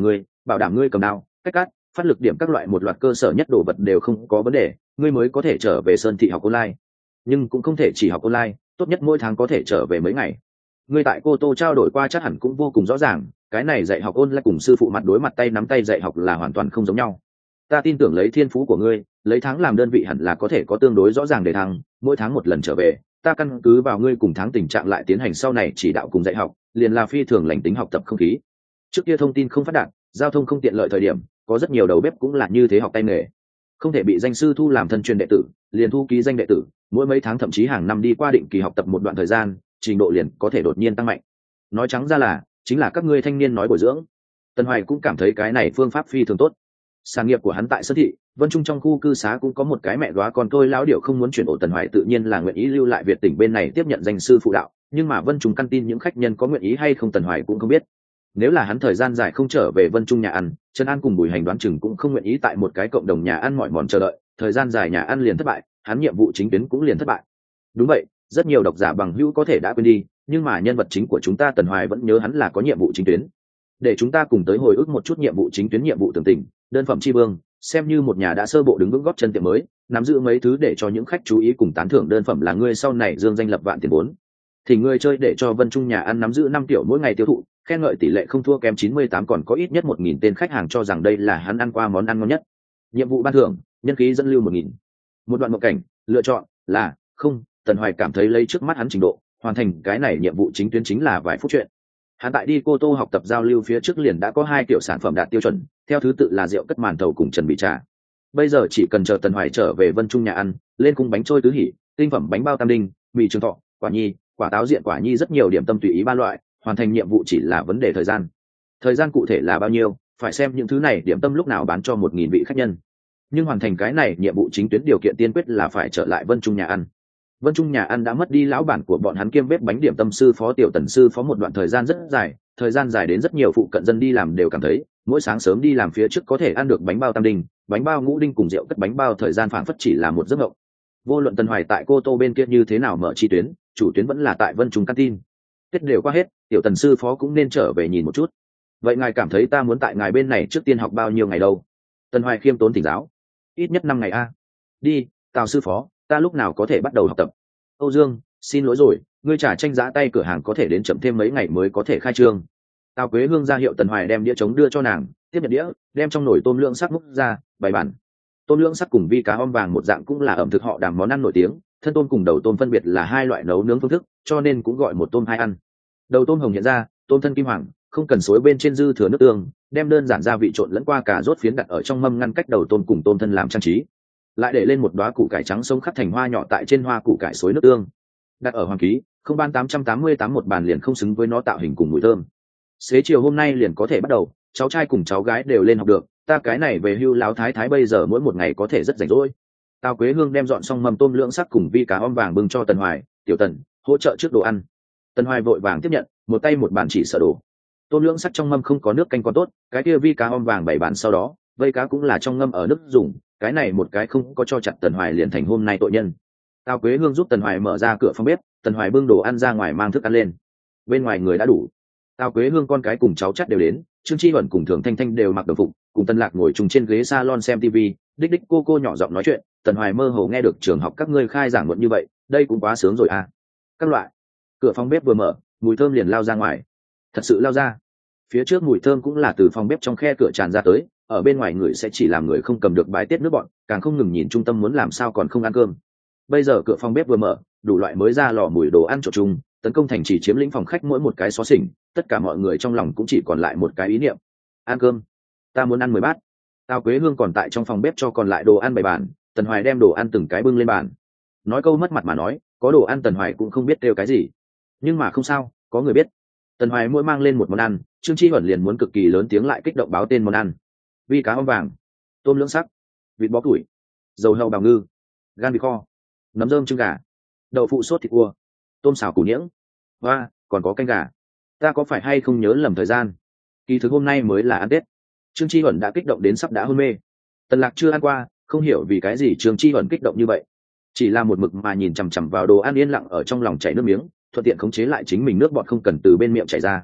bảo đảm ngươi cầm đao cách cắt phát lực điểm các loại một loạt cơ sở nhất đồ vật đều không có vấn đề, ngươi mới có thể trở về sơn thị học online. Nhưng cũng không thể chỉ học online, tốt nhất mỗi tháng có thể trở về mấy ngày. Ngươi tại Cô Tô trao đổi qua chắc hẳn cũng vô cùng rõ ràng, cái này dạy học online cùng sư phụ mặt đối mặt tay nắm tay dạy học là hoàn toàn không giống nhau. Ta tin tưởng lấy thiên phú của ngươi, lấy tháng làm đơn vị hẳn là có thể có tương đối rõ ràng để thăng, mỗi tháng một lần trở về, ta căn cứ vào ngươi cùng tháng tình trạng lại tiến hành sau này chỉ đạo cùng dạy học, liền là phi thường lành tính học tập không khí. Trước kia thông tin không phát đạt, giao thông không tiện lợi thời điểm, có rất nhiều đầu bếp cũng là như thế học tay nghề. Không thể bị danh sư thu làm thân truyền đệ tử, liền thu ký danh đệ tử, mỗi mấy tháng thậm chí hàng năm đi qua định kỳ học tập một đoạn thời gian, trình độ liền có thể đột nhiên tăng mạnh. Nói trắng ra là, chính là các ngươi thanh niên nói bồi dưỡng. Tần Hoài cũng cảm thấy cái này phương pháp phi thường tốt. Sản nghiệp của hắn tại Sơn thị, Vân Trung trong khu cư xá cũng có một cái mẹ đóa con tôi lão điệu không muốn chuyển ổ. Tần Hoài tự nhiên là nguyện ý lưu lại Việt tỉnh bên này tiếp nhận danh sư phụ đạo, nhưng mà Vân Trung căn tin những khách nhân có nguyện ý hay không Tần Hoài cũng không biết. Nếu là hắn thời gian dài không trở về Vân Trung nhà ăn, Trần An cùng Bùi Hành đoán chừng cũng không nguyện ý tại một cái cộng đồng nhà ăn mỏi mòn chờ đợi, thời gian dài nhà ăn liền thất bại, hắn nhiệm vụ chính tuyến cũng liền thất bại. Đúng vậy, rất nhiều độc giả bằng hữu có thể đã quên đi, nhưng mà nhân vật chính của chúng ta Tần Hoài vẫn nhớ hắn là có nhiệm vụ chính tuyến. Để chúng ta cùng tới hồi ức một chút nhiệm vụ chính tuyến nhiệm vụ tưởng tình, đơn phẩm chi vương, xem như một nhà đã sơ bộ đứng vững góp chân tiệm mới, nắm giữ mấy thứ để cho những khách chú ý cùng tán thưởng. Đơn phẩm là ngươi sau này dương danh lập vạn tiền vốn. Thì ngươi chơi để cho Vân Trung nhà ăn nắm giữ năm tiểu mỗi ngày tiêu thụ, khen ngợi tỷ lệ không thua kém chín mươi tám, còn có ít nhất một nghìn tên khách hàng cho rằng đây là hắn ăn qua món ăn ngon nhất. Nhiệm vụ ban thưởng, nhân khí dẫn lưu một nghìn. Một đoạn mộng cảnh, lựa chọn là không. Tần Hoài cảm thấy lấy trước mắt hắn trình độ, hoàn thành cái này nhiệm vụ chính tuyến chính là vài phút chuyện. Hắn tại đi Cô Tô học tập giao lưu phía trước liền đã có hai kiểu sản phẩm đạt tiêu chuẩn, theo thứ tự là rượu cất màn thầu cùng trần bị trà. Bây giờ chỉ cần chờ Tần Hoài trở về Vân Trung nhà ăn, lên cung bánh trôi tứ hỉ, tinh phẩm bánh bao tam đinh, mì trường thọ, quả nhi, quả táo diện quả nhi, rất nhiều điểm tâm tùy ý ba loại, hoàn thành nhiệm vụ chỉ là vấn đề thời gian. Thời gian cụ thể là bao nhiêu, phải xem những thứ này điểm tâm lúc nào bán cho một nghìn vị khách nhân. Nhưng hoàn thành cái này nhiệm vụ chính tuyến điều kiện tiên quyết là phải trở lại Vân Trung nhà ăn. Vân Trung nhà ăn đã mất đi lão bản của bọn hắn kiêm bếp bánh điểm tâm sư phó Tiểu Tần sư phó một đoạn thời gian rất dài, thời gian dài đến rất nhiều phụ cận dân đi làm đều cảm thấy, mỗi sáng sớm đi làm phía trước có thể ăn được bánh bao tam đinh, bánh bao ngũ đinh cùng rượu cất bánh bao, thời gian phảng phất chỉ là một giấc mộng. Vô luận Tần Hoài tại Cô Tô bên kia như thế nào mở chi tuyến, chủ tuyến vẫn là tại Vân Trung canteen. Tết đều qua hết, Tiểu Tần sư phó cũng nên trở về nhìn một chút. Vậy ngài cảm thấy ta muốn tại ngài bên này trước tiên học bao nhiêu ngày đâu? Tần Hoài khiêm tốn thỉnh giáo. Ít nhất năm ngày a. Đi, Tào sư phó, ta lúc nào có thể bắt đầu học tập? Âu Dương, xin lỗi rồi, ngươi trả tranh giã tay cửa hàng có thể đến chậm thêm mấy ngày mới có thể khai trương. Tào Quế Hương ra hiệu Tần Hoài đem đĩa trống đưa cho nàng, tiếp nhận đĩa, đem trong nồi tôm lưỡng sắc múc ra, bày bàn. Tôm lưỡng sắc cùng vi cá om vàng một dạng cũng là ẩm thực họ Đàm món ăn nổi tiếng, thân tôm cùng đầu tôm phân biệt là hai loại nấu nướng phương thức, cho nên cũng gọi một tôm hai ăn. Đầu tôm hồng hiện ra, tôm thân kim hoàng, không cần xối bên trên dư thừa nước tương, đem đơn giản gia vị trộn lẫn qua cà rốt phiến đặt ở trong mâm ngăn cách đầu tôm cùng tôm thân làm trang trí. Lại để lên một đóa củ cải trắng sống khắc thành hoa nhỏ tại trên hoa củ cải xối nước tương. Đặt ở hoàng ký, không ban tám trăm tám mươi tám một bàn liền không xứng với nó tạo hình cùng mùi thơm. Xế chiều hôm nay liền có thể bắt đầu, cháu trai cùng cháu gái đều lên học được, ta cái này về hưu láo thái thái bây giờ mỗi một ngày có thể rất rảnh rỗi. Tào Quế Hương đem dọn xong mâm tôm lưỡng sắc cùng vi cá om vàng bưng cho Tần Hoài, Tiểu Tần, hỗ trợ trước đồ ăn. Tần Hoài vội vàng tiếp nhận, một tay một bàn chỉ sợ đồ. Tôm lưỡng sắc trong mâm không có nước canh còn tốt, cái kia vi cá om vàng bảy bàn sau đó, vây cá cũng là trong ngâm ở nước dùng, cái này một cái không có cho chặt Tần Hoài liền thành hôm nay tội nhân. Tào Quế Hương giúp Tần Hoài mở ra cửa phòng bếp, Tần Hoài bưng đồ ăn ra ngoài mang thức ăn lên. Bên ngoài người đã đủ. Tào Quế Hương con cái cùng cháu chắt đều đến, Trương Chi Huẩn cùng Thường Thanh Thanh đều mặc đồng phục, cùng Tân Lạc ngồi chung trên ghế salon xem tivi, đích đích cô cô nhỏ giọng nói chuyện. Tần Hoài mơ hồ nghe được trường học các ngươi khai giảng muộn như vậy, đây cũng quá sướng rồi à. Các loại. Cửa phòng bếp vừa mở, mùi thơm liền lao ra ngoài. Thật sự lao ra. Phía trước mùi thơm cũng là từ phòng bếp trong khe cửa tràn ra tới, ở bên ngoài người sẽ chỉ làm người không cầm được bái tiết nước bọn, càng không ngừng nhìn trung tâm muốn làm sao còn không ăn cơm. Bây giờ cửa phòng bếp vừa mở, đủ loại mới ra lò mùi đồ ăn trộn chung, tấn công thành chỉ chiếm lĩnh phòng khách mỗi một cái xó xỉnh, tất cả mọi người trong lòng cũng chỉ còn lại một cái ý niệm: ăn cơm. Ta muốn ăn mười bát. Tào Quế Hương còn tại trong phòng bếp cho còn lại đồ ăn bày bàn, Tần Hoài đem đồ ăn từng cái bưng lên bàn. Nói câu mất mặt mà nói, có đồ ăn Tần Hoài cũng không biết kêu cái gì, nhưng mà không sao, có người biết. Tần Hoài mỗi mang lên một món ăn, Trương Chi Huẩn liền muốn cực kỳ lớn tiếng lại kích động báo tên món ăn: vi cá om vàng, tôm lưỡng sắc, vịt bó củi, dầu heo bào ngư, gan vịt kho, nấm rơm trứng gà, đậu phụ sốt thịt cua, tôm xào củ nhiễng, và còn có canh gà. Ta có phải hay không nhớ lầm thời gian? Kỳ thực hôm nay mới là ăn Tết. Trương Chi Huẩn đã kích động đến sắp đã hôn mê. Tần Lạc chưa ăn qua, không hiểu vì cái gì Trương Chi Huẩn kích động như vậy, chỉ là một mực mà nhìn chằm chằm vào đồ ăn, yên lặng ở trong lòng chảy nước miếng, thuận tiện khống chế lại chính mình nước bọt không cần từ bên miệng chảy ra.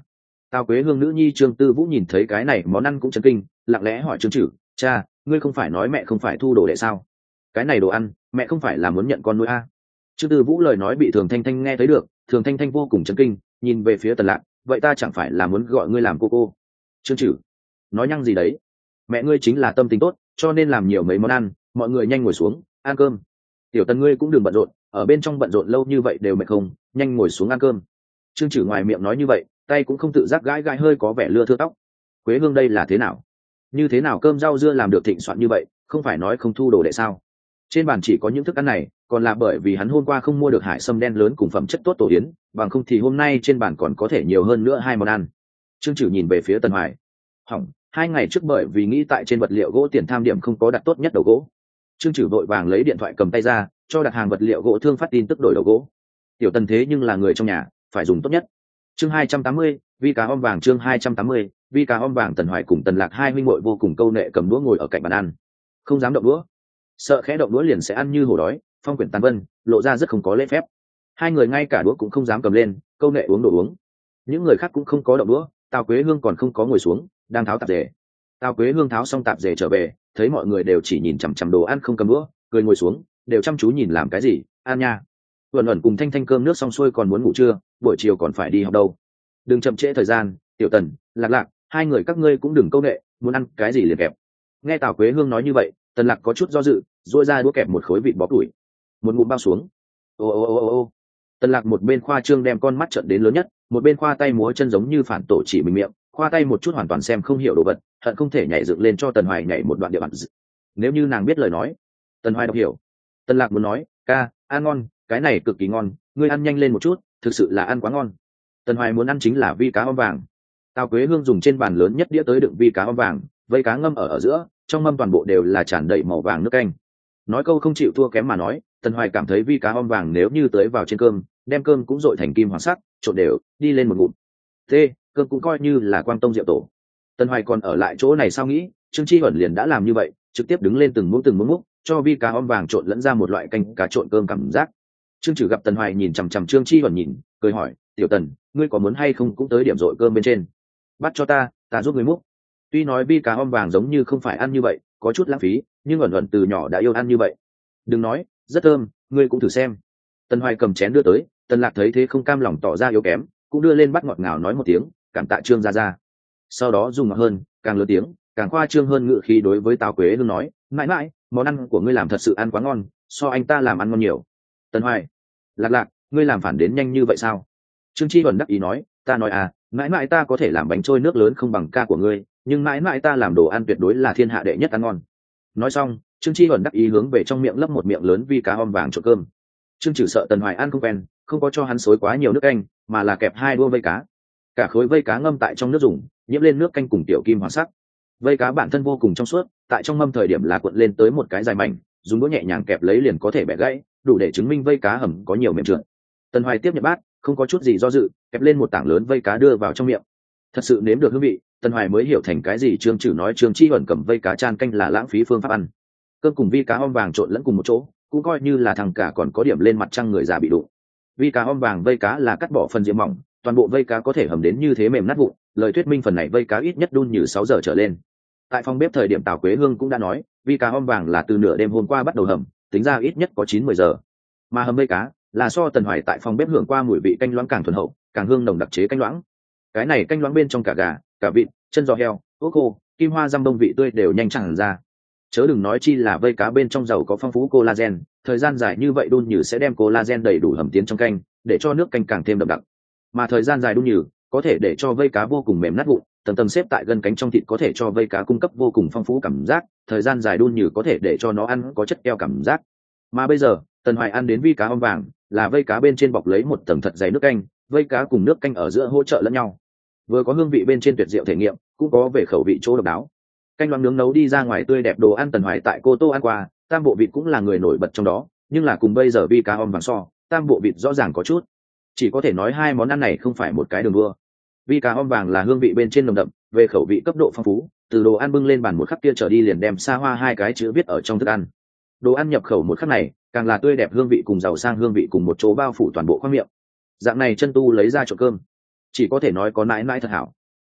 Tào Quế Hương nữ nhi Trương Tư Vũ nhìn thấy cái này món ăn cũng chấn kinh, lặng lẽ hỏi Trương Chử: cha, ngươi không phải nói mẹ không phải thu đồ đệ sao? Cái này đồ ăn mẹ không phải là muốn nhận con nuôi a? Trương Tư Vũ lời nói bị Thường Thanh Thanh nghe thấy được, Thường Thanh Thanh vô cùng chấn kinh, nhìn về phía Tần Lạc, vậy ta chẳng phải là muốn gọi ngươi làm cô cô? Trương Chử: nói nhăng gì đấy, mẹ ngươi chính là tâm tính tốt, cho nên làm nhiều mấy món ăn, mọi người nhanh ngồi xuống ăn cơm. Tiểu Tần ngươi cũng đừng bận rộn, ở bên trong bận rộn lâu như vậy đều mệt không, nhanh ngồi xuống ăn cơm. Trương Chử ngoài miệng nói như vậy, tay cũng không tự giác gãi gãi hơi có vẻ lưa thưa tóc. Quế Hương đây là thế nào? Như thế nào cơm rau dưa làm được thịnh soạn như vậy, không phải nói không thu đồ đệ sao? Trên bàn chỉ có những thức ăn này, còn là bởi vì hắn hôm qua không mua được hải sâm đen lớn cùng phẩm chất tốt tổ yến, bằng không thì hôm nay trên bàn còn có thể nhiều hơn nữa hai món ăn. Trương Chử nhìn về phía Tần Hoài. Hỏng, hai ngày trước bởi vì nghĩ tại trên vật liệu gỗ tiền tham điểm không có đặt tốt nhất đầu gỗ. Trương Chử vội vàng lấy điện thoại cầm tay ra, cho đặt hàng vật liệu gỗ thương phát tin tức đổi đầu gỗ. Tiểu Tần thế nhưng là người trong nhà, phải dùng tốt nhất. Chương hai trăm tám mươi, vi cá om vàng. Chương hai trăm tám mươi, vi cá om vàng. Tần Hoài cùng Tần Lạc hai huynh muội vô cùng câu nệ cầm đũa ngồi ở cạnh bàn ăn, không dám động đũa, sợ khẽ động đũa liền sẽ ăn như hổ đói, phong quyển tàn vân, lộ ra rất không có lễ phép. Hai người ngay cả đũa cũng không dám cầm lên, câu nệ uống đồ uống. Những người khác cũng không có động đũa, Tào Quế Hương còn không có ngồi xuống, đang tháo tạp dề. Tào Quế Hương tháo xong tạp dề trở về, thấy mọi người đều chỉ nhìn chằm chằm đồ ăn không cầm đũa, cười ngồi xuống, đều chăm chú nhìn làm cái gì, ăn nha. Vẩn ẩn cùng Thanh Thanh cơm nước xong xuôi còn muốn ngủ trưa, buổi chiều còn phải đi học đâu. Đừng chậm trễ thời gian, Tiểu Tần, Lạc Lạc, hai người các ngươi cũng đừng câu nệ, muốn ăn cái gì liền kẹp. Nghe Tào Quế Hương nói như vậy, Tần Lạc có chút do dự, duỗi ra đũa kẹp một khối vịt bó tuổi, một ngụm bao xuống. Ô ô ô ô ô. Tần Lạc một bên khoa trương đem con mắt trợn đến lớn nhất, một bên khoa tay múa chân giống như phản tổ chỉ mình miệng, khoa tay một chút hoàn toàn xem không hiểu đồ vật, hận không thể nhảy dựng lên cho Tần Hoài nhảy một đoạn địa bản. Nếu như nàng biết lời nói. Tần Hoài đọc hiểu. Tần Lạc muốn nói, ca, ăn ngon, cái này cực kỳ ngon, ngươi ăn nhanh lên một chút, thực sự là ăn quá ngon. Tần Hoài muốn ăn chính là vi cá om vàng. Tào Quế Hương dùng trên bàn lớn nhất đĩa tới đựng vi cá om vàng, vây cá ngâm ở ở giữa, trong mâm toàn bộ đều là tràn đầy màu vàng nước canh. Nói câu không chịu thua kém mà nói, Tần Hoài cảm thấy vi cá om vàng nếu như tới vào trên cơm, đem cơm cũng dội thành kim hoàng sắc, trộn đều, đi lên một ngụm. Thế, cơm cũng coi như là quang tông rượu tổ. Tần Hoài còn ở lại chỗ này sao nghĩ, Trương Chi Huẩn liền đã làm như vậy, trực tiếp đứng lên từng muỗng từng muỗng múc, cho vi cá om vàng trộn lẫn ra một loại canh cá trộn cơm cảm giác. Trương Chử gặp Tần Hoài nhìn chằm chằm Trương Chi Huẩn nhìn, cười hỏi, "Tiểu Tần, ngươi có muốn hay không cũng tới điểm dội cơm bên trên? Bắt cho ta, ta giúp ngươi múc." Tuy nói vi cá om vàng giống như không phải ăn như vậy, có chút lãng phí, nhưng ẩn ẩn từ nhỏ đã yêu ăn như vậy. Đừng nói, rất thơm, ngươi cũng thử xem. Tần Hoài cầm chén đưa tới, Tần Lạc thấy thế không cam lòng tỏ ra yếu kém, cũng đưa lên bắt ngọt ngào nói một tiếng, cảm tạ Trương gia gia. Sau đó dùng ngọt hơn, càng lớn tiếng, càng khoa trương hơn ngự khí đối với Tào Quế Hương nói, mãi mãi, món ăn của ngươi làm thật sự ăn quá ngon, so anh ta làm ăn ngon nhiều. Tần Hoài, Lạc Lạc, ngươi làm phản đến nhanh như vậy sao? Trương Chi Huẩn đắc ý nói, ta nói à, mãi mãi ta có thể làm bánh trôi nước lớn không bằng ca của ngươi, nhưng mãi mãi ta làm đồ ăn tuyệt đối là thiên hạ đệ nhất ăn ngon. Nói xong, Trương Chi Huẩn đắc ý hướng về trong miệng lấp một miệng lớn vi cá om vàng trộn cơm. Trương Chử sợ Tần Hoài ăn không quen, không có cho hắn xối quá nhiều nước canh, mà là kẹp hai đũa vây cá. Cả khối vây cá ngâm tại trong nước dùng, nhiễm lên nước canh cùng tiểu kim hoàng sắc. Vây cá bản thân vô cùng trong suốt, tại trong mâm thời điểm là cuộn lên tới một cái dài mảnh, dùng đũa nhẹ nhàng kẹp lấy liền có thể bẻ gãy, đủ để chứng minh vây cá hầm có nhiều mềm trượt. Tần Hoài tiếp nhận bát, không có chút gì do dự, kẹp lên một tảng lớn vây cá đưa vào trong miệng. Thật sự nếm được hương vị, Tần Hoài mới hiểu thành cái gì Trương Chử nói Trương Chi Huẩn cầm vây cá chan canh là lãng phí phương pháp ăn. Cơm cùng vi cá om vàng trộn lẫn cùng một chỗ, cũng coi như là thằng cả còn có điểm lên mặt trăng người già bị đụng. Vi cá om vàng vây cá là cắt bỏ phần diễm mỏng, toàn bộ vây cá có thể hầm đến như thế mềm nát vụn, lời thuyết minh phần này vây cá ít nhất đun như sáu giờ trở lên. Tại phòng bếp thời điểm Tào Quế Hương cũng đã nói, vi cá om vàng là từ nửa đêm hôm qua bắt đầu hầm, tính ra ít nhất có chín mười giờ. Mà hầm vây cá là so Tần Hoài tại phòng bếp hưởng qua mùi vị canh loãng càng thuần hậu, càng hương nồng đặc chế canh loãng. Cái này canh loãng bên trong cả gà, cả vịt, chân giò heo, ốc khô, kim hoa răm bông vị tươi đều nhanh tràn ra. Chớ đừng nói chi là vây cá bên trong giàu có phong phú collagen, thời gian dài như vậy đun nhừ sẽ đem collagen đầy đủ hầm tiến trong canh, để cho nước canh càng thêm đậm đặc. Mà thời gian dài đun nhừ có thể để cho vây cá vô cùng mềm nát vụn, tầng tầng xếp tại gân cánh trong thịt có thể cho vây cá cung cấp vô cùng phong phú cảm giác, thời gian dài đun nhừ có thể để cho nó ăn có chất keo cảm giác. Mà bây giờ, Tần Hoài ăn đến vi cá om vàng, là vây cá bên trên bọc lấy một tầng thật dày nước canh, vây cá cùng nước canh ở giữa hỗ trợ lẫn nhau. Vừa có hương vị bên trên tuyệt diệu thể nghiệm, cũng có về khẩu vị chỗ độc đáo. Canh loãng nướng nấu đi ra ngoài tươi đẹp đồ ăn Tần Hoài tại Cô Tô ăn qua, tam bộ vịt cũng là người nổi bật trong đó, nhưng là cùng bây giờ vi cá om vàng so, tam bộ vịt rõ ràng có chút. Chỉ có thể nói hai món ăn này không phải một cái đường đua. Vi cá om vàng là hương vị bên trên nồng đậm, về khẩu vị cấp độ phong phú, từ đồ ăn bưng lên bàn một khắc kia trở đi liền đem xa hoa hai cái chữ viết ở trong thức ăn. Đồ ăn nhập khẩu một khắc này, càng là tươi đẹp hương vị cùng giàu sang hương vị cùng một chỗ bao phủ toàn bộ khoang miệng. Dạng này chân tu lấy ra trộn cơm, chỉ có thể nói có nãi nãi thật hảo,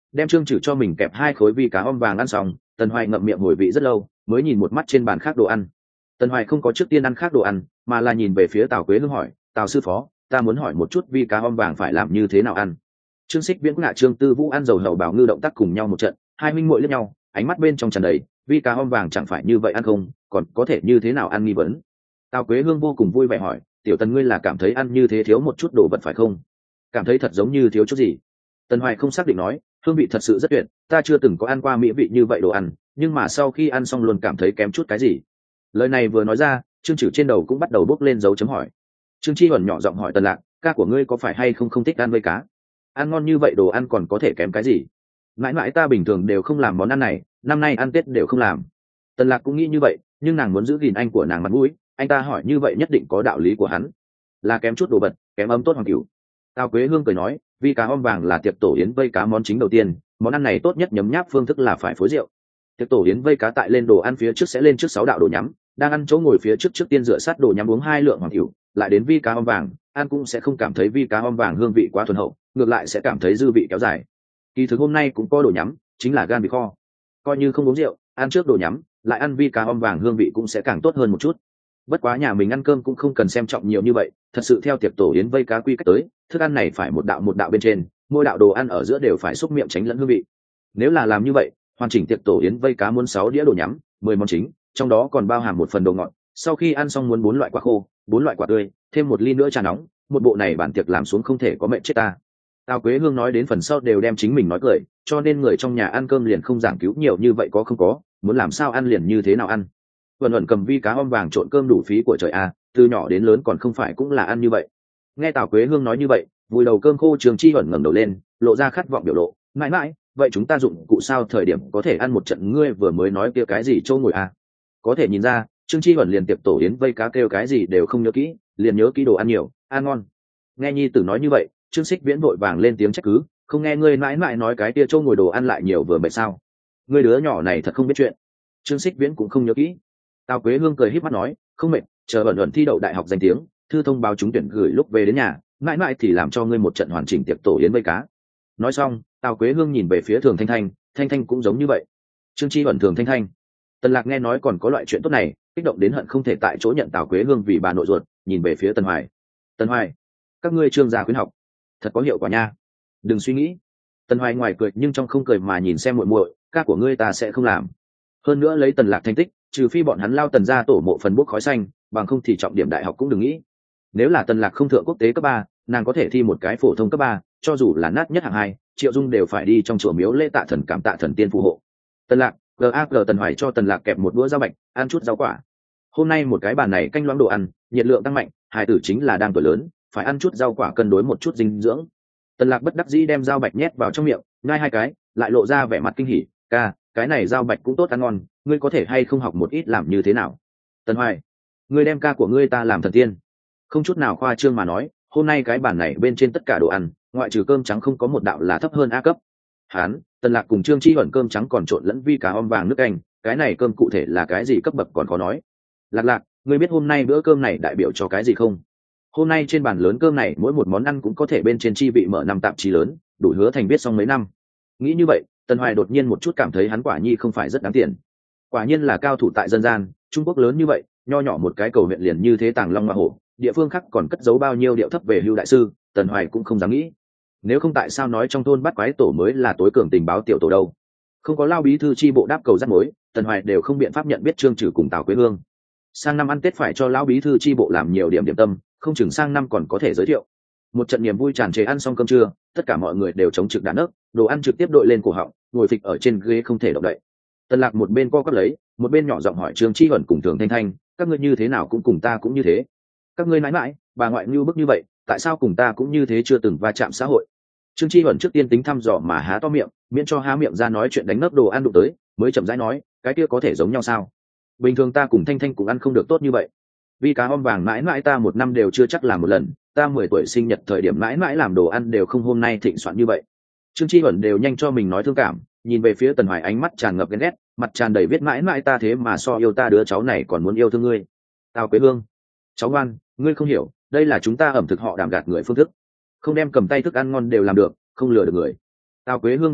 đem trương trừ cho mình kẹp hai khối vi cá om vàng ăn xong, Tần Hoài ngậm miệng ngồi vị rất lâu mới nhìn một mắt trên bàn khác đồ ăn. Tần Hoài không có trước tiên ăn khác đồ ăn, mà là nhìn về phía Tào Quế Hương hỏi, Tào sư phó, ta muốn hỏi một chút vi cá om vàng phải làm như thế nào ăn. Trương Xích Viễn ngạ Trương Tư Vũ ăn dầu hầu bảo ngư động tác cùng nhau một trận, hai minh muội liếc nhau, ánh mắt bên trong tràn đầy vi cá om vàng chẳng phải như vậy ăn không, còn có thể như thế nào ăn nghi vấn. Tào Quế Hương vô cùng vui vẻ hỏi, tiểu Tần ngươi là cảm thấy ăn như thế thiếu một chút đồ vật phải không? Cảm thấy thật giống như thiếu chút gì? Tần Hoài không xác định nói, hương vị thật sự rất tuyệt, ta chưa từng có ăn qua mỹ vị như vậy đồ ăn, nhưng mà sau khi ăn xong luôn cảm thấy kém chút cái gì. Lời này vừa nói ra, Trương Chử trên đầu cũng bắt đầu bốc lên dấu chấm hỏi. Trương Chi Huẩn nhỏ giọng hỏi Tần Lạc, ca của ngươi có phải hay không không thích ăn vây cá? Ăn ngon như vậy đồ ăn còn có thể kém cái gì? Mãi mãi ta bình thường đều không làm món ăn này, năm nay ăn Tết đều không làm. Tần Lạc cũng nghĩ như vậy, nhưng nàng muốn giữ gìn anh của nàng mặt mũi, anh ta hỏi như vậy nhất định có đạo lý của hắn. Là kém chút đồ vật, kém ấm tốt hoàng cửu. Tào Quế Hương cười nói, vi cá om vàng là tiệc tổ yến vây cá món chính đầu tiên, món ăn này tốt nhất nhấm nháp phương thức là phải phối rượu. Tiệc tổ yến vây cá tại lên đồ ăn phía trước sẽ lên trước sáu đạo đồ nhắm, đang ăn chỗ ngồi phía trước trước tiên rửa sát đồ nhắm uống hai lượng hoàng cửu, lại đến vi cá om vàng, ăn cũng sẽ không cảm thấy vi cá om vàng hương vị quá thuần hậu, ngược lại sẽ cảm thấy dư vị kéo dài. Kỳ thực hôm nay cũng có đồ nhắm, chính là gan vịt kho. Coi như không uống rượu, ăn trước đồ nhắm, lại ăn vi cá om vàng hương vị cũng sẽ càng tốt hơn một chút. Bất quá nhà mình ăn cơm cũng không cần xem trọng nhiều như vậy, thật sự theo tiệc tổ yến vây cá quy cách tới, thức ăn này phải một đạo một đạo bên trên, mỗi đạo đồ ăn ở giữa đều phải xúc miệng tránh lẫn hương vị. Nếu là làm như vậy, hoàn chỉnh tiệc tổ yến vây cá muốn sáu đĩa đồ nhắm, mười món chính, trong đó còn bao hàm một phần đồ ngọt, sau khi ăn xong muốn bốn loại quả khô, bốn loại quả tươi, thêm một ly nữa trà nóng, một bộ này bản tiệc làm xuống không thể có mệnh chết ta. Tào Quế Hương nói đến phần sau đều đem chính mình nói cười, cho nên người trong nhà ăn cơm liền không giảng cứu nhiều như vậy có không có, muốn làm sao ăn liền như thế nào ăn. Vân Vân cầm vi cá om vàng trộn cơm đủ phí của trời a, từ nhỏ đến lớn còn không phải cũng là ăn như vậy. Nghe Tào Quế Hương nói như vậy, vùi đầu cơm khô Trường Chi Vân ngẩng đầu lên, lộ ra khát vọng biểu lộ, mãi mãi, vậy chúng ta dụng cụ sao thời điểm có thể ăn một trận ngươi vừa mới nói kia cái gì châu ngồi a? Có thể nhìn ra, Trương Chi Vân liền tiệc tổ yến vây cá kêu cái gì đều không nhớ kỹ, liền nhớ kỹ đồ ăn nhiều, ăn ngon. Nghe nhi tử nói như vậy, Trương Xích Viễn vội vàng lên tiếng trách cứ, không nghe ngươi mãi mãi nói cái kia châu ngồi đồ ăn lại nhiều vừa mệt sao? Ngươi đứa nhỏ này thật không biết chuyện. Trương Xích Viễn cũng không nhớ kỹ. Tào Quế Hương cười híp mắt nói, không mệt, chờ ẩn ẩn thi đậu đại học danh tiếng, thư thông báo trúng tuyển gửi lúc về đến nhà, mãi mãi thì làm cho ngươi một trận hoàn chỉnh tiệc tổ yến vây cá. Nói xong, Tào Quế Hương nhìn về phía Thường Thanh Thanh, Thanh Thanh cũng giống như vậy. Trương Chi ẩn Thường Thanh Thanh. Tần Lạc nghe nói còn có loại chuyện tốt này, kích động đến hận không thể tại chỗ nhận Tào Quế Hương vì bà nội ruột, nhìn về phía Tần Hoài. Tần Hoài, các ngươi Trương gia khuyến học, thật có hiệu quả nha. Đừng suy nghĩ. Tần Hoài ngoài cười nhưng trong không cười mà nhìn xem muội muội, ca của ngươi ta sẽ không làm. Hơn nữa lấy Tần Lạc thành tích, trừ phi bọn hắn lao Tần gia tổ mộ phần bốc khói xanh, bằng không thì trọng điểm đại học cũng đừng nghĩ. Nếu là Tần Lạc không thượng quốc tế cấp ba, nàng có thể thi một cái phổ thông cấp ba, cho dù là nát nhất hạng hai, Triệu Dung đều phải đi trong chùa miếu lễ tạ thần cảm tạ thần tiên phù hộ. Tần Lạc, gag Tần Hoài cho Tần Lạc kẹp một đũa rau bạch, ăn chút rau quả. Hôm nay một cái bàn này canh loãng đồ ăn, nhiệt lượng tăng mạnh, hài tử chính là đang tuổi lớn, phải ăn chút rau quả cân đối một chút dinh dưỡng. Tần Lạc bất đắc dĩ đem rau bạch nhét vào trong miệng, nhai hai cái, lại lộ ra vẻ mặt kinh hỉ, ca, cái này rau bạch cũng tốt ăn ngon, ngươi có thể hay không học một ít làm như thế nào? Tần Hoài, ngươi đem ca của ngươi ta làm thần tiên. Không chút nào khoa trương mà nói, hôm nay cái bàn này bên trên tất cả đồ ăn, ngoại trừ cơm trắng không có một đạo là thấp hơn A cấp. Hán, Tần Lạc cùng Trương Chi Huẩn cơm trắng còn trộn lẫn vi cá om vàng nước canh, cái này cơm cụ thể là cái gì cấp bậc còn khó nói. Lạc Lạc, ngươi biết hôm nay bữa cơm này đại biểu cho cái gì không? Hôm nay trên bàn lớn cơm này mỗi một món ăn cũng có thể bên trên chi vị mở năm tạp chí lớn, đủ hứa thành viết xong mấy năm. Nghĩ như vậy, Tần Hoài đột nhiên một chút cảm thấy hắn quả nhi không phải rất đáng tiền. Quả nhiên là cao thủ tại dân gian, Trung Quốc lớn như vậy, nho nhỏ một cái cầu huyện liền như thế tàng long hoa hổ, địa phương khác còn cất giấu bao nhiêu điệu thấp về hưu đại sư, Tần Hoài cũng không dám nghĩ. Nếu không tại sao nói trong thôn bắt quái tổ mới là tối cường tình báo tiểu tổ đâu? Không có lao bí thư chi bộ đáp cầu dắt mối, Tần Hoài đều không biện pháp nhận biết Trương Trừ cùng Tào Quế Hương. Sang năm ăn Tết phải cho lão bí thư chi bộ làm nhiều điểm điểm tâm, không chừng sang năm còn có thể giới thiệu. Một trận niềm vui tràn trề ăn xong cơm trưa, tất cả mọi người đều chống trực đàn ớt, đồ ăn trực tiếp đội lên cổ họng, ngồi phịch ở trên ghế không thể động đậy. Tần Lạc một bên co quắp lấy, một bên nhỏ giọng hỏi Trương Chi Huẩn cùng Thường Thanh Thanh, các ngươi như thế nào cũng cùng ta cũng như thế? Các ngươi mãi mãi, bà ngoại nhu bức như vậy, tại sao cùng ta cũng như thế chưa từng va chạm xã hội? Trương Chi Huẩn trước tiên tính thăm dò mà há to miệng, miễn cho há miệng ra nói chuyện đánh nấc đồ ăn đụng tới, mới chậm rãi nói, cái kia có thể giống nhau sao? Bình thường ta cùng Thanh Thanh cũng ăn không được tốt như vậy. Vì cá om vàng mãi mãi ta một năm đều chưa chắc làm một lần, ta mười tuổi sinh nhật thời điểm mãi mãi làm đồ ăn đều không hôm nay thịnh soạn như vậy. Trương Chi Huẩn đều nhanh cho mình nói thương cảm, nhìn về phía Tần Hoài ánh mắt tràn ngập ghen ghét, mặt tràn đầy viết mãi mãi ta thế mà so yêu ta đứa cháu này còn muốn yêu thương ngươi. Tào Quế Hương, cháu ngoan, ngươi không hiểu, đây là chúng ta ẩm thực họ đàm gạt người phương thức, không đem cầm tay thức ăn ngon đều làm được, không lừa được người. Tào Quế Hương đứng dậy,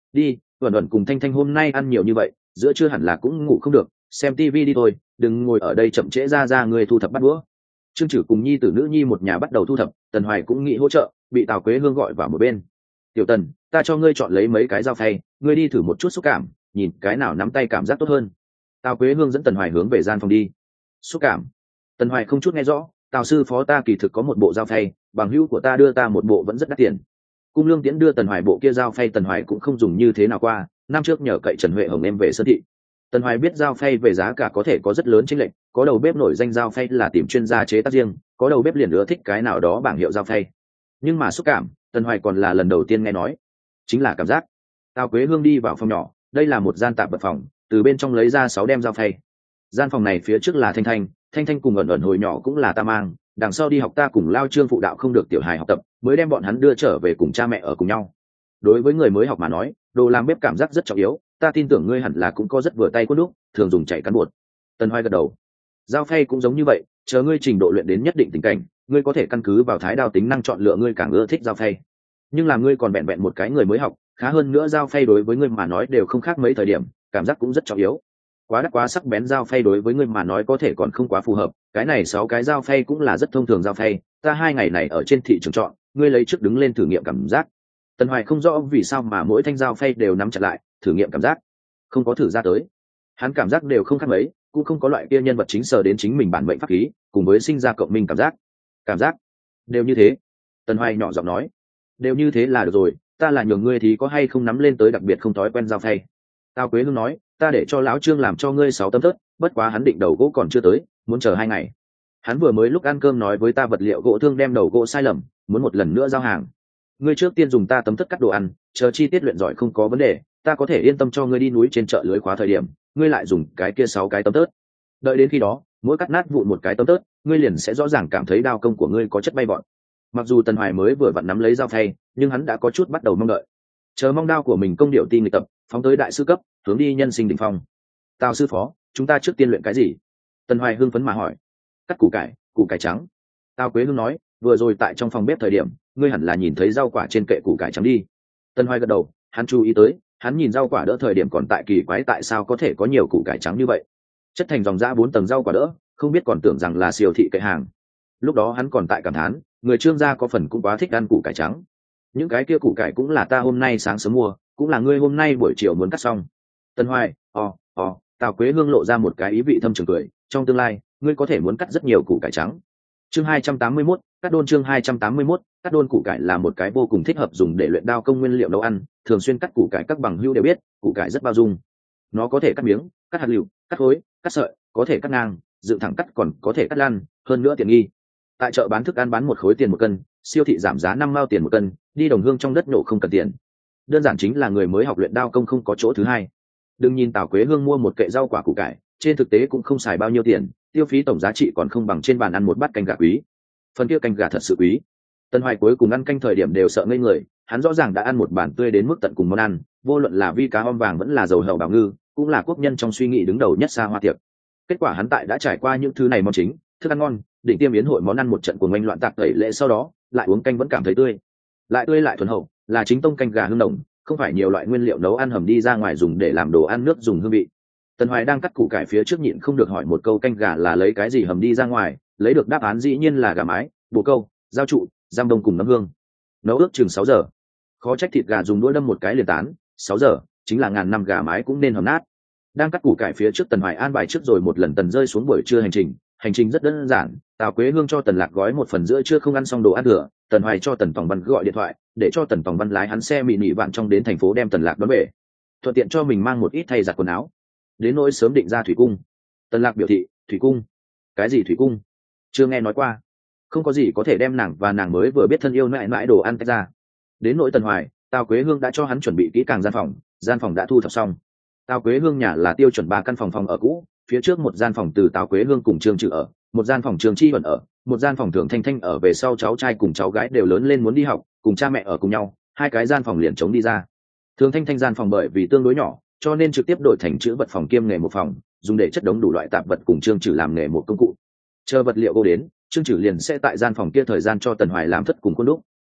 đi, Vẩn Vẩn cùng Thanh Thanh hôm nay ăn nhiều như vậy, giữa trưa hẳn là cũng ngủ không được, xem tivi đi thôi, đừng ngồi ở đây chậm trễ, ra ra người thu thập bát đũa. Trương Chử cùng nhi tử nữ nhi một nhà bắt đầu thu thập, Tần Hoài cũng nghĩ hỗ trợ, bị Tào Quế Hương gọi vào một bên. Tiểu Tần, ta cho ngươi chọn lấy mấy cái dao phay, ngươi đi thử một chút xúc cảm, nhìn cái nào nắm tay cảm giác tốt hơn. Tào Quế Hương dẫn Tần Hoài hướng về gian phòng đi. Xúc cảm. Tần Hoài không chút nghe rõ, Tào sư phó ta kỳ thực có một bộ dao phay, bằng hữu của ta đưa ta một bộ vẫn rất đắt tiền. Cung Lương Tiễn đưa Tần Hoài bộ kia dao phay, Tần Hoài cũng không dùng như thế nào qua, năm trước nhờ cậy Trần Huệ Hồng em về sơn thị. Tần Hoài biết dao phay về giá cả có thể có rất lớn chênh lệch, có đầu bếp nổi danh dao phay là tìm chuyên gia chế tác riêng, có đầu bếp liền ưa thích cái nào đó bảng hiệu dao phay. Nhưng mà xúc cảm, Tần Hoài còn là lần đầu tiên nghe nói, chính là cảm giác. Tào Quế Hương đi vào phòng nhỏ, đây là một gian tạp vật phòng, từ bên trong lấy ra sáu đem dao phay. Gian phòng này phía trước là Thanh Thanh, Thanh Thanh cùng ẩn ẩn hồi nhỏ cũng là ta mang, đằng sau đi học ta cùng lao Trương phụ đạo không được tiểu hài học tập, mới đem bọn hắn đưa trở về cùng cha mẹ ở cùng nhau. Đối với người mới học mà nói, đồ làm bếp cảm giác rất trọng yếu, ta tin tưởng ngươi hẳn là cũng có rất vừa tay khuôn đúc, thường dùng chạy cán bột. Tần Hoài gật đầu. Dao phay cũng giống như vậy, chờ ngươi trình độ luyện đến nhất định tình cảnh, ngươi có thể căn cứ vào thái đao tính năng chọn lựa ngươi càng ưa thích dao phay. Nhưng là ngươi còn vẹn vẹn một cái người mới học, khá hơn nữa dao phay đối với ngươi mà nói đều không khác mấy thời điểm, cảm giác cũng rất trọng yếu. Quá đắt quá sắc bén dao phay đối với ngươi mà nói có thể còn không quá phù hợp, cái này sáu cái dao phay cũng là rất thông thường dao phay, ta hai ngày này ở trên thị trường chọn, ngươi lấy trước đứng lên thử nghiệm cảm giác. Tần Hoài không rõ vì sao mà mỗi thanh dao phay đều nắm chặt lại, thử nghiệm cảm giác, không có thử ra tới. Hắn cảm giác đều không khác mấy, cũng không có loại kia nhân vật chính sờ đến chính mình bản mệnh pháp khí, cùng với sinh ra cộng minh cảm giác. Cảm giác đều như thế. Tần Hoài nhỏ giọng nói, đều như thế là được rồi, ta là nhường ngươi thì có hay không nắm lên tới đặc biệt không thói quen dao phay. Tào Quế Hương nói, ta để cho lão Trương làm cho ngươi sáu tấm thớt, bất quá hắn định đầu gỗ còn chưa tới, muốn chờ hai ngày. Hắn vừa mới lúc ăn cơm nói với ta vật liệu gỗ thương đem đầu gỗ sai lầm, muốn một lần nữa giao hàng. Ngươi trước tiên dùng ta tấm thớt cắt đồ ăn, chờ chi tiết luyện giỏi không có vấn đề, ta có thể yên tâm cho ngươi đi núi trên chợ lưới khóa thời điểm, ngươi lại dùng cái kia sáu cái tấm tớt. Đợi đến khi đó, mỗi cắt nát vụn một cái tấm tớt, ngươi liền sẽ rõ ràng cảm thấy đao công của ngươi có chất bay bọn. Mặc dù Tần Hoài mới vừa vặn nắm lấy dao phay, nhưng hắn đã có chút bắt đầu mong đợi. Chờ mong đao của mình công điệu tin lịch tập, phóng tới đại sư cấp, hướng đi nhân sinh đỉnh phong. Tào sư phó, chúng ta trước tiên luyện cái gì? Tần Hoài hưng phấn mà hỏi. Cắt củ cải, củ cải trắng. Tào Quế Hương nói, vừa rồi tại trong phòng bếp thời điểm, ngươi hẳn là nhìn thấy rau quả trên kệ củ cải trắng đi. Tần Hoài gật đầu, hắn chú ý tới, hắn nhìn rau quả đỡ thời điểm còn tại kỳ quái tại sao có thể có nhiều củ cải trắng như vậy. Chất thành dòng dã bốn tầng rau quả đỡ, không biết còn tưởng rằng là siêu thị kệ hàng. Lúc đó hắn còn tại cảm thán, người Trương gia có phần cũng quá thích ăn củ cải trắng. Những cái kia củ cải cũng là ta hôm nay sáng sớm mua, cũng là ngươi hôm nay buổi chiều muốn cắt xong. Tần Hoài, ò, ò, Tào Quế Hương lộ ra một cái ý vị thâm trường cười, trong tương lai, ngươi có thể muốn cắt rất nhiều củ cải trắng. Chương hai trăm tám mươi mốt, cắt đôn chương hai trăm tám mươi mốt, cắt đôn củ cải là một cái vô cùng thích hợp dùng để luyện đao công nguyên liệu nấu ăn, thường xuyên cắt củ cải các bằng hữu đều biết, củ cải rất bao dung. Nó có thể cắt miếng, cắt hạt lựu, cắt khối, cắt sợi, có thể cắt ngang, dựng thẳng cắt còn có thể cắt lăn, hơn nữa tiện nghi. Tại chợ bán thức ăn bán một khối tiền một cân, siêu thị giảm giá năm mao tiền một cân, đi đồng hương trong đất nổ không cần tiền. Đơn giản chính là người mới học luyện đao công không có chỗ thứ hai. Đừng nhìn Tào Quế Hương mua một kệ rau quả củ cải, trên thực tế cũng không xài bao nhiêu tiền, tiêu phí tổng giá trị còn không bằng trên bàn ăn một bát canh gà quý. Phần kia canh gà thật sự quý. Tần Hoài cuối cùng ăn canh thời điểm đều sợ ngây người, hắn rõ ràng đã ăn một bản tươi đến mức tận cùng món ăn, vô luận là vi cá om vàng vẫn là dầu hầu bảo ngư, cũng là quốc nhân trong suy nghĩ đứng đầu nhất xa hoa tiệc. Kết quả hắn tại đã trải qua những thứ này món chính, thức ăn ngon, định tiêm yến hội món ăn một trận của ngoanh loạn tạc tẩy lệ, sau đó lại uống canh vẫn cảm thấy tươi, lại tươi lại thuần hậu, là chính tông canh gà hương nồng, không phải nhiều loại nguyên liệu nấu ăn hầm đi ra ngoài dùng để làm đồ ăn nước dùng hương vị. Tần Hoài đang cắt củ cải phía trước nhịn không được hỏi một câu, canh gà là lấy cái gì hầm đi ra ngoài, lấy được đáp án dĩ nhiên là gà mái, bồ câu, dao trụ, giam đông cùng nấm hương. Nấu ước chừng sáu giờ. Khó trách thịt gà dùng đũa đâm một cái liền tán, sáu giờ, chính là ngàn năm gà mái cũng nên hầm nát. Đang cắt củ cải phía trước, Tần Hoài an bài trước rồi một lần Tần rơi xuống buổi trưa hành trình, hành trình rất đơn giản, Tào Quế Hương cho Tần Lạc gói một phần giữa trưa không ăn xong đồ ăn thừa, Tần Hoài cho Tần Tòng Văn gọi điện thoại, để cho Tần Tòng Văn lái hắn xe mini vạn trong đến thành phố đem Tần Lạc đón về, thuận tiện cho mình mang một ít thay giặt quần áo. Đến nỗi sớm định ra thủy cung, Tần Lạc biểu thị, thủy cung? Cái gì thủy cung? Chưa nghe nói qua. Không có gì có thể đem nàng và nàng mới vừa biết thân yêu mãi mãi đồ ăn tách ra. Đến nỗi Tần Hoài, Tào Quế Hương đã cho hắn chuẩn bị kỹ càng gian phòng, gian phòng đã thu thập xong. Tào Quế Hương nhà là tiêu chuẩn ba căn phòng phòng ở cũ, phía trước một gian phòng từ Tào Quế Hương cùng Trương Trừ ở, một gian phòng Trương Chi vẫn ở, một gian phòng Thường Thanh Thanh ở, về sau cháu trai cùng cháu gái đều lớn lên muốn đi học, cùng cha mẹ ở cùng nhau, hai cái gian phòng liền trống đi ra. Thường Thanh Thanh gian phòng bởi vì tương đối nhỏ, cho nên trực tiếp đổi thành chữ vật phòng kiêm nghề một phòng, dùng để chất đống đủ loại tạp vật cùng Trương Trừ làm nghề một công cụ. Chờ vật liệu gỗ đến, Trương Trừ liền sẽ tại gian phòng kia thời gian cho Tần Hoài làm thất cùng khuôn đúc.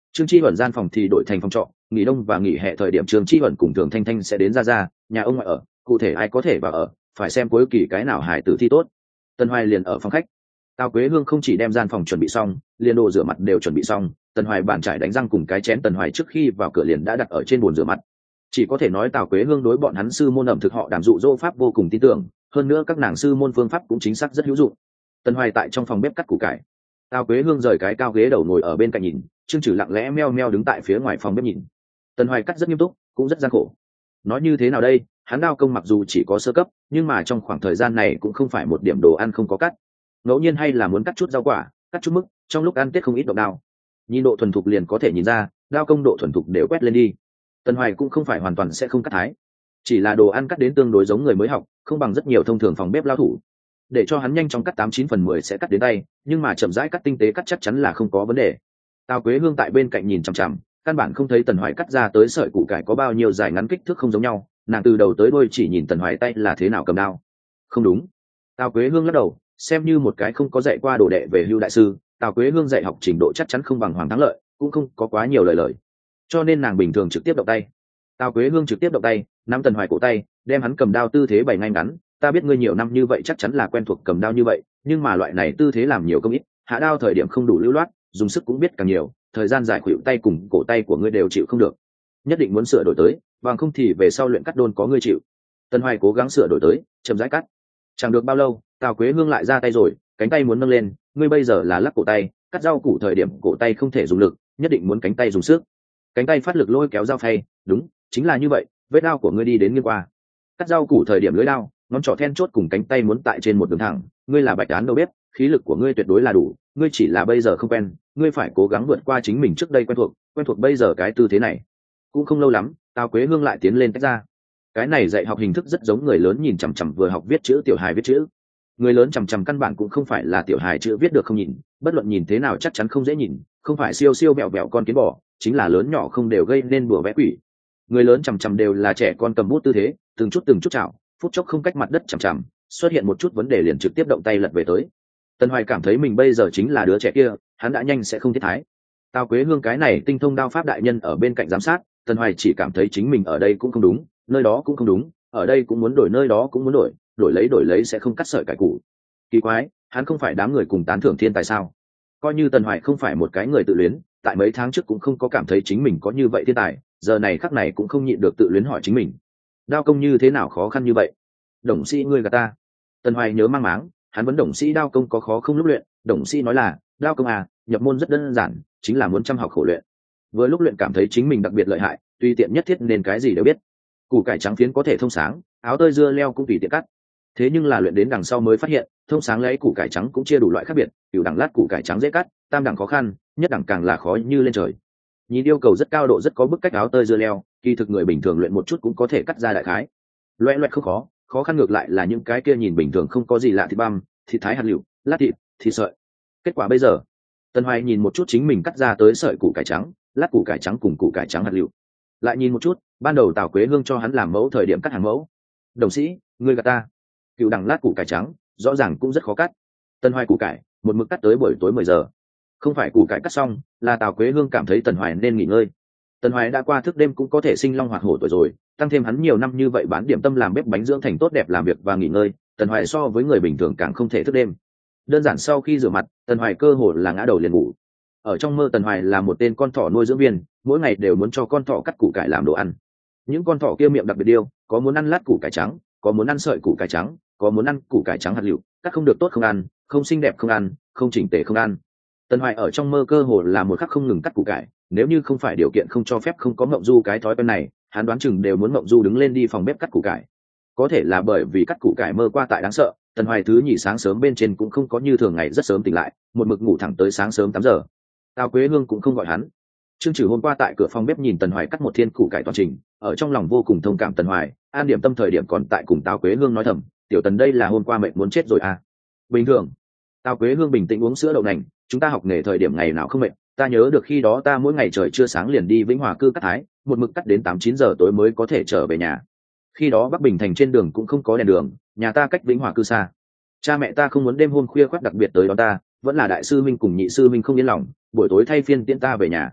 Trương Chi Huẩn gian phòng thì đổi thành phòng trọ, nghỉ đông và nghỉ hè thời điểm Trương Chi Huẩn cùng Thường Thanh Thanh sẽ đến ra ra nhà ông ngoại ở, cụ thể ai có thể vào ở phải xem cuối kỳ cái nào hải tử thi tốt. Tần Hoài liền ở phòng khách. Tào Quế Hương không chỉ đem gian phòng chuẩn bị xong, liền đồ rửa mặt đều chuẩn bị xong. Tần Hoài bàn trải đánh răng cùng cái chén Tần Hoài trước khi vào cửa liền đã đặt ở trên bồn rửa mặt. Chỉ có thể nói Tào Quế Hương đối bọn hắn sư môn ẩm thực họ đàm dụ dỗ pháp vô cùng tin tưởng, hơn nữa các nàng sư môn phương pháp cũng chính xác rất hữu dụng. Tần Hoài tại trong phòng bếp cắt củ cải. Tào Quế Hương rời cái cao ghế đầu ngồi ở bên cạnh nhìn, Trương Trử lặng lẽ meo meo đứng tại phía ngoài phòng bếp nhìn. Tần Hoài cắt rất nghiêm túc, cũng rất gian khổ. Nói như thế nào đây, hắn đao công mặc dù chỉ có sơ cấp, nhưng mà trong khoảng thời gian này cũng không phải một điểm đồ ăn không có cắt. Ngẫu nhiên hay là muốn cắt chút rau quả, cắt chút mức, trong lúc ăn tết không ít động đao. Nhìn độ thuần thục liền có thể nhìn ra, đao công độ thuần thục đều quét lên đi. Tần Hoài cũng không phải hoàn toàn sẽ không cắt thái, chỉ là đồ ăn cắt đến tương đối giống người mới học, không bằng rất nhiều thông thường phòng bếp lao thủ. Để cho hắn nhanh chóng cắt tám chín phần mười sẽ cắt đến tay, nhưng mà chậm rãi cắt tinh tế cắt chắc chắn là không có vấn đề. Tào Quế Hương tại bên cạnh nhìn chằm chằm, căn bản không thấy Tần Hoài cắt ra tới sợi củ cải có bao nhiêu dài ngắn kích thước không giống nhau, nàng từ đầu tới đuôi chỉ nhìn Tần Hoài tay là thế nào cầm đao. Không đúng. Tào Quế Hương lắc đầu, xem như một cái không có dạy qua đồ đệ về hưu đại sư, Tào Quế Hương dạy học trình độ chắc chắn không bằng Hoàng Thắng Lợi, cũng không có quá nhiều lời lời, cho nên nàng bình thường trực tiếp động tay. Tào Quế Hương trực tiếp động tay, nắm Tần Hoài cổ tay, đem hắn cầm đao tư thế bày ngay ngắn. Ta biết ngươi nhiều năm như vậy chắc chắn là quen thuộc cầm đao như vậy, nhưng mà loại này tư thế làm nhiều công ít, hạ đao thời điểm không đủ lưu loát, dùng sức cũng biết càng nhiều, thời gian dài khuỵu tay cùng cổ tay của ngươi đều chịu không được, nhất định muốn sửa đổi tới, bằng không thì về sau luyện cắt đôn có ngươi chịu. Tần Hoài cố gắng sửa đổi tới, chậm rãi cắt. Chẳng được bao lâu, Tào Quế Hương lại ra tay rồi, cánh tay muốn nâng lên, ngươi bây giờ là lắc cổ tay, cắt rau củ thời điểm cổ tay không thể dùng lực, nhất định muốn cánh tay dùng sức. Cánh tay phát lực lôi kéo dao phay, đúng, chính là như vậy, vết đao của ngươi đi đến nghiêng qua. Cắt rau củ thời điểm lưỡi đao, ngón trỏ then chốt cùng cánh tay muốn tại trên một đường thẳng, ngươi là bạch án đầu bếp, khí lực của ngươi tuyệt đối là đủ, ngươi chỉ là bây giờ không quen, ngươi phải cố gắng vượt qua chính mình trước đây quen thuộc, quen thuộc bây giờ cái tư thế này. Cũng không lâu lắm, Tào Quế Hương lại tiến lên tách ra. Cái này dạy học hình thức rất giống người lớn nhìn chằm chằm vừa học viết chữ tiểu hài viết chữ. Người lớn chằm chằm căn bản cũng không phải là tiểu hài chữ viết được không nhìn, bất luận nhìn thế nào chắc chắn không dễ nhìn, không phải siêu siêu bẹo bẹo con kiến bò, chính là lớn nhỏ không đều gây nên bùa vẽ quỷ. Người lớn chằm chằm đều là trẻ con cầm bút tư thế, từng chút từng chút chảo, phút chốc không cách mặt đất chằm chằm, xuất hiện một chút vấn đề liền trực tiếp động tay lật về tới. Tần Hoài cảm thấy mình bây giờ chính là đứa trẻ kia, hắn đã nhanh sẽ không thiết thái. Tào Quế Hương cái này tinh thông đao pháp đại nhân ở bên cạnh giám sát, Tần Hoài chỉ cảm thấy chính mình ở đây cũng không đúng, nơi đó cũng không đúng, ở đây cũng muốn đổi nơi đó cũng muốn đổi, đổi lấy đổi lấy sẽ không cắt sợi cải củ. Kỳ quái, hắn không phải đám người cùng tán thưởng thiên tài sao? Coi như Tần Hoài không phải một cái người tự luyến, tại mấy tháng trước cũng không có cảm thấy chính mình có như vậy thiên tài, giờ này khắc này cũng không nhịn được tự luyến hỏi chính mình, đao công như thế nào khó khăn như vậy? Đồng sĩ ngươi gạt ta. Tần Hoài nhớ mang máng, hắn vấn đồng sĩ đao công có khó không lúc luyện, đồng sĩ nói là, đao công à, nhập môn rất đơn giản, chính là muốn chăm học khổ luyện. Vừa lúc luyện cảm thấy chính mình đặc biệt lợi hại, tùy tiện nhất thiết nên cái gì đều biết. Củ cải trắng phiến có thể thông sáng, áo tơi dưa leo cũng tùy tiện cắt. Thế nhưng là luyện đến đằng sau mới phát hiện, thông sáng lấy củ cải trắng cũng chia đủ loại khác biệt, cửu đẳng lát củ cải trắng dễ cắt, tam đẳng khó khăn, nhất đẳng càng là khó như lên trời. Nhìn yêu cầu rất cao độ rất có bức cách áo tơi dưa leo, kỳ thực người bình thường luyện một chút cũng có thể cắt ra đại khái. Loẹ loẹt không khó, khó khăn ngược lại là những cái kia nhìn bình thường không có gì lạ thịt băm, thịt thái hạt lựu, lát thịt, thịt sợi. Kết quả bây giờ, Tần Hoài nhìn một chút chính mình cắt ra tới sợi củ cải trắng, lát củ cải trắng cùng củ cải trắng hạt lựu. Lại nhìn một chút, ban đầu Tào Quế Hương cho hắn làm mẫu thời điểm cắt hàng mẫu. Đồng sĩ, ngươi gạt ta. Cựu đẳng lát củ cải trắng, rõ ràng cũng rất khó cắt. Tần Hoài củ cải, một mực cắt tới buổi tối mười giờ. Không phải củ cải cắt xong, là Tào Quế Hương cảm thấy Tần Hoài nên nghỉ ngơi. Tần Hoài đã qua thức đêm cũng có thể sinh long hoạt hổ tuổi rồi, tăng thêm hắn nhiều năm như vậy bán điểm tâm làm bếp bánh dưỡng thành tốt đẹp làm việc và nghỉ ngơi, Tần Hoài so với người bình thường càng không thể thức đêm. Đơn giản sau khi rửa mặt, Tần Hoài cơ hồ là ngã đầu liền ngủ. Ở trong mơ Tần Hoài là một tên con thỏ nuôi dưỡng viên, mỗi ngày đều muốn cho con thỏ cắt củ cải làm đồ ăn. Những con thỏ kia miệng đặc biệt điêu, có muốn ăn lát củ cải trắng, có muốn ăn sợi củ cải trắng, có muốn ăn củ cải trắng hạt lựu, cắt không được tốt không ăn, không xinh đẹp không ăn, không chỉnh tề không ăn. Tần Hoài ở trong mơ cơ hồ là một khắc không ngừng cắt củ cải, nếu như không phải điều kiện không cho phép không có Mộng Du cái thói quen này, hắn đoán chừng đều muốn Mộng Du đứng lên đi phòng bếp cắt củ cải. Có thể là bởi vì cắt củ cải mơ qua tại đáng sợ, Tần Hoài thứ nhì sáng sớm bên trên cũng không có như thường ngày rất sớm tỉnh lại, một mực ngủ thẳng tới sáng sớm tám giờ. Tào Quế Hương cũng không gọi hắn. Trương Trử hôm qua tại cửa phòng bếp nhìn Tần Hoài cắt một thiên củ cải toàn trình, ở trong lòng vô cùng thông cảm Tần Hoài, an điểm tâm thời điểm còn tại cùng Tào Quế Hương nói thầm, tiểu Tần đây là hôm qua mệt muốn chết rồi à. Bình thường. Tào Quế Hương bình tĩnh uống sữa đậu nành, chúng ta học nghề thời điểm ngày nào không mệt, ta nhớ được khi đó ta mỗi ngày trời chưa sáng liền đi Vĩnh Hòa cư cắt thái, một mực cắt đến tám chín giờ tối mới có thể trở về nhà. Khi đó Bắc Bình thành trên đường cũng không có đèn đường, nhà ta cách Vĩnh Hòa cư xa. Cha mẹ ta không muốn đêm hôm khuya khoắt đặc biệt tới đón ta, vẫn là đại sư minh cùng nhị sư minh không yên lòng, buổi tối thay phiên tiễn ta về nhà.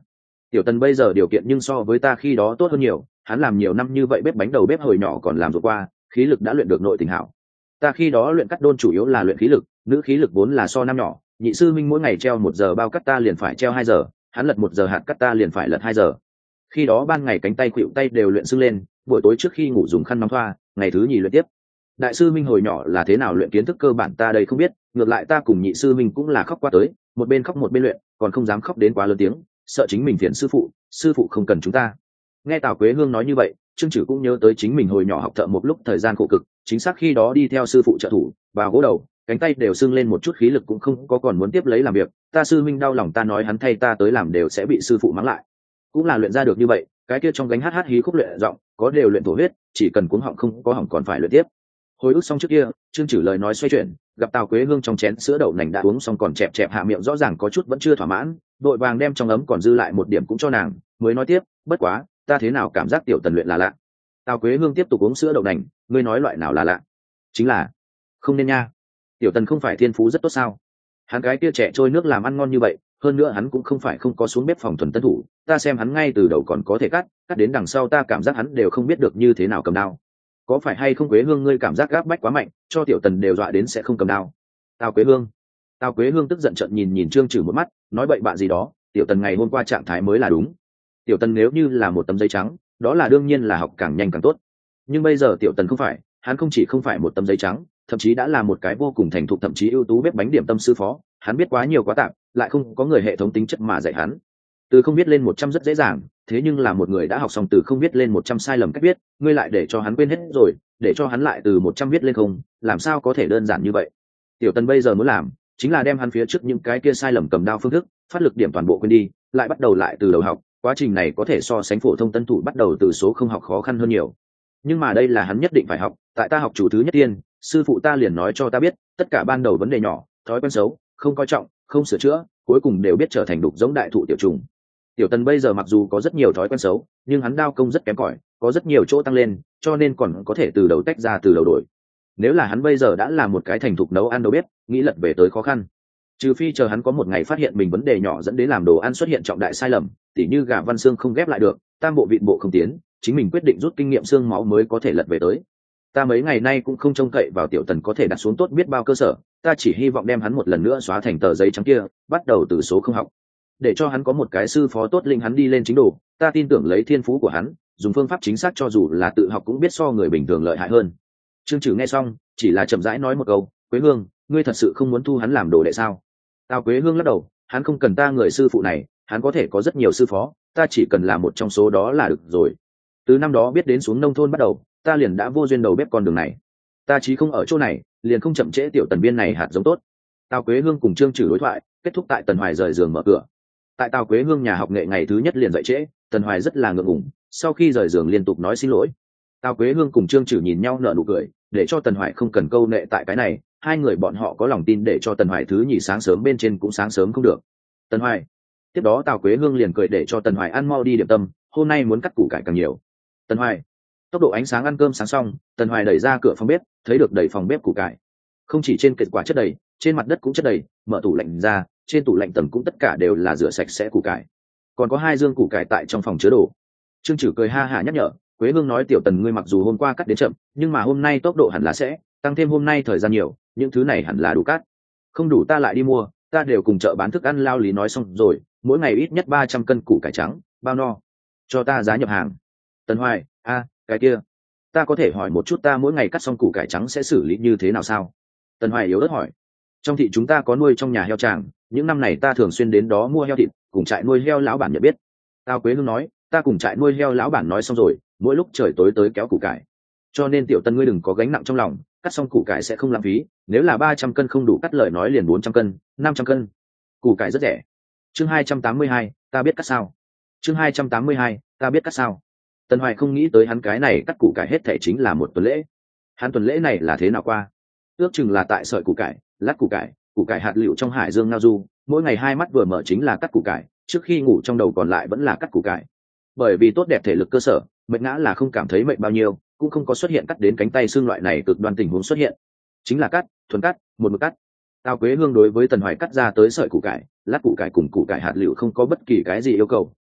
Tiểu Tần bây giờ điều kiện nhưng so với ta khi đó tốt hơn nhiều, hắn làm nhiều năm như vậy bếp bánh đầu bếp hồi nhỏ còn làm rồi qua, khí lực đã luyện được nội tình hảo. Ta khi đó luyện cắt đôn chủ yếu là luyện khí lực, nữ khí lực vốn là so năm nhỏ, nhị sư minh mỗi ngày treo một giờ bao cắt ta liền phải treo hai giờ, hắn lật một giờ hạt cắt ta liền phải lật hai giờ. Khi đó ban ngày cánh tay khuỵu tay đều luyện sưng lên, buổi tối trước khi ngủ dùng khăn nóng thoa, ngày thứ nhì luyện tiếp. Đại sư minh hồi nhỏ là thế nào luyện kiến thức cơ bản ta đây không biết, ngược lại ta cùng nhị sư minh cũng là khóc qua tới, một bên khóc một bên luyện, còn không dám khóc đến quá lớn tiếng, sợ chính mình phiền sư phụ, sư phụ không cần chúng ta. Nghe Tào Quế Hương nói như vậy, Trương Chử cũng nhớ tới chính mình hồi nhỏ học thợ một lúc thời gian khổ cực, chính xác khi đó đi theo sư phụ trợ thủ, vào gỗ đầu, cánh tay đều sưng lên một chút khí lực cũng không có, còn muốn tiếp lấy làm việc, ta sư minh đau lòng ta nói hắn thay ta tới làm đều sẽ bị sư phụ mắng lại. Cũng là luyện ra được như vậy, cái kia trong gánh hát hát hí khúc luyện giọng, có đều luyện thổ huyết, chỉ cần cuống họng không có họng còn phải luyện tiếp. Hồi ức xong trước kia, Trương Chử lời nói xoay chuyển, gặp Tào Quế Hương trong chén sữa đậu nành đã uống xong còn chẹp chẹp hạ miệng rõ ràng có chút vẫn chưa thỏa mãn, đội vàng đem trong ấm còn dư lại một điểm cũng cho nàng, mới nói tiếp, bất quá, ta thế nào cảm giác Tiểu Tần luyện là lạ. Tào Quế Hương tiếp tục uống sữa đậu nành, ngươi nói loại nào là lạ? Chính là, không nên nha. Tiểu Tần không phải thiên phú rất tốt sao? Hắn cái kia trẻ trôi nước làm ăn ngon như vậy, hơn nữa hắn cũng không phải không có xuống bếp phòng thuần tân thủ, ta xem hắn ngay từ đầu còn có thể cắt, cắt đến đằng sau ta cảm giác hắn đều không biết được như thế nào cầm đao. Có phải hay không Quế Hương ngươi cảm giác gáp bách quá mạnh, cho Tiểu Tần đều dọa đến sẽ không cầm đao? Tào Quế Hương. Tào Quế Hương tức giận trợn nhìn nhìn Trương Chử một mắt, nói bậy bạ gì đó, Tiểu Tần ngày hôm qua trạng thái mới là đúng. Tiểu Tần nếu như là một tấm giấy trắng, đó là đương nhiên là học càng nhanh càng tốt. Nhưng bây giờ Tiểu Tần không phải, hắn không chỉ không phải một tấm giấy trắng, thậm chí đã là một cái vô cùng thành thục thậm chí ưu tú bếp bánh điểm tâm sư phó, hắn biết quá nhiều quá tạp, lại không có người hệ thống tính chất mà dạy hắn. Từ không biết lên một trăm rất dễ dàng, thế nhưng là một người đã học xong từ không biết lên một trăm sai lầm cách viết, ngươi lại để cho hắn quên hết rồi, để cho hắn lại từ một trăm viết lên không, làm sao có thể đơn giản như vậy. Tiểu Tần bây giờ muốn làm, chính là đem hắn phía trước những cái kia sai lầm cầm đao phương thức, phát lực điểm toàn bộ quên đi, lại bắt đầu lại từ đầu học, quá trình này có thể so sánh phổ thông tân thủ bắt đầu từ số không học khó khăn hơn nhiều. Nhưng mà đây là hắn nhất định phải học, tại ta học chủ thứ nhất tiên, sư phụ ta liền nói cho ta biết, tất cả ban đầu vấn đề nhỏ, thói quen xấu, không coi trọng, không sửa chữa, cuối cùng đều biết trở thành đục giống đại thụ tiểu trùng. Tiểu Tần bây giờ mặc dù có rất nhiều thói quen xấu, nhưng hắn đao công rất kém cỏi, có rất nhiều chỗ tăng lên, cho nên còn có thể từ đầu tách ra từ đầu đổi. Nếu là hắn bây giờ đã là một cái thành thục nấu ăn đầu bếp, nghĩ lật về tới khó khăn. Trừ phi chờ hắn có một ngày phát hiện mình vấn đề nhỏ dẫn đến làm đồ ăn xuất hiện trọng đại sai lầm, tỉ như gà văn xương không ghép lại được, tam bộ vịt bộ không tiến, chính mình quyết định rút kinh nghiệm xương máu mới có thể lật về tới. Ta mấy ngày nay cũng không trông cậy vào Tiểu Tần có thể đặt xuống tốt biết bao cơ sở, ta chỉ hy vọng đem hắn một lần nữa xóa thành tờ giấy trắng kia, bắt đầu từ số không học, để cho hắn có một cái sư phó tốt linh hắn đi lên chính đồ. Ta tin tưởng lấy thiên phú của hắn, dùng phương pháp chính xác cho dù là tự học cũng biết so người bình thường lợi hại hơn. Trương Chử nghe xong, chỉ là chậm rãi nói một câu, Quế Hương, ngươi thật sự không muốn thu hắn làm đồ đệ sao? Tào Quế Hương lắc đầu, hắn không cần ta người sư phụ này, hắn có thể có rất nhiều sư phó, ta chỉ cần là một trong số đó là được rồi. Từ năm đó biết đến xuống nông thôn bắt đầu, ta liền đã vô duyên đầu bếp con đường này. Ta chí không ở chỗ này, liền không chậm trễ Tiểu Tần biên này hạt giống tốt. Tào Quế Hương cùng Trương Chử đối thoại, kết thúc tại Tần Hoài rời giường mở cửa. Tại Tào Quế Hương nhà học nghệ ngày thứ nhất liền dậy trễ, Tần Hoài rất là ngượng ngùng, sau khi rời giường liên tục nói xin lỗi. Tào Quế Hương cùng Trương Chử nhìn nhau nở nụ cười, để cho Tần Hoài không cần câu nệ tại cái này, hai người bọn họ có lòng tin để cho Tần Hoài thứ nhì sáng sớm bên trên cũng sáng sớm không được. Tần Hoài. Tiếp đó Tào Quế Hương liền cười để cho Tần Hoài ăn mau đi điểm tâm, hôm nay muốn cắt củ cải càng nhiều. Tần Hoài. Tốc độ ánh sáng ăn cơm sáng xong, Tần Hoài đẩy ra cửa phòng bếp, thấy được đầy phòng bếp củ cải. Không chỉ trên kệ quả chất đầy, trên mặt đất cũng chất đầy, mở tủ lạnh ra, trên tủ lạnh tầng cũng tất cả đều là rửa sạch sẽ củ cải. Còn có hai dương củ cải tại trong phòng chứa đồ. Trương Chử cười ha hả nhắc nhở, Quế Hương nói Tiểu Tần ngươi mặc dù hôm qua cắt đến chậm, nhưng mà hôm nay tốc độ hẳn là sẽ tăng thêm, hôm nay thời gian nhiều, những thứ này hẳn là đủ cắt. Không đủ ta lại đi mua, ta đều cùng chợ bán thức ăn lao lý nói xong rồi, mỗi ngày ít nhất ba trăm cân củ cải trắng, bao no. Cho ta giá nhập hàng. Tần Hoài, a, cái kia, ta có thể hỏi một chút ta mỗi ngày cắt xong củ cải trắng sẽ xử lý như thế nào sao? Tần Hoài yếu ớt hỏi. Trong thị chúng ta có nuôi trong nhà heo tràng, những năm này ta thường xuyên đến đó mua heo thịt, cùng trại nuôi heo lão bản nhận biết. Tao Quế Hương nói, ta cùng trại nuôi heo lão bản nói xong rồi, mỗi lúc trời tối tới kéo củ cải. Cho nên Tiểu Tần ngươi đừng có gánh nặng trong lòng, cắt xong củ cải sẽ không lãng phí, nếu là ba trăm cân không đủ cắt lời nói liền bốn trăm cân, năm trăm cân. Củ cải rất rẻ. Chương hai trăm tám mươi hai, ta biết cắt sao. Chương hai trăm tám mươi hai, ta biết cắt sao. Tần Hoài không nghĩ tới hắn cái này cắt củ cải hết thảy chính là một tuần lễ. Hắn tuần lễ này là thế nào qua? Ước chừng là tại sợi củ cải, lát củ cải, củ cải hạt lựu trong hải dương ngao du, mỗi ngày hai mắt vừa mở chính là cắt củ cải, trước khi ngủ trong đầu còn lại vẫn là cắt củ cải. Bởi vì tốt đẹp thể lực cơ sở, mệt ngã là không cảm thấy mệt bao nhiêu, cũng không có xuất hiện cắt đến cánh tay xương loại này cực đoan tình huống xuất hiện. Chính là cắt, thuần cắt, một mực cắt. Tào Quế Hương đối với Tần Hoài cắt ra tới sợi củ cải, lát củ cải cùng củ cải hạt lựu không có bất kỳ cái gì yêu cầu,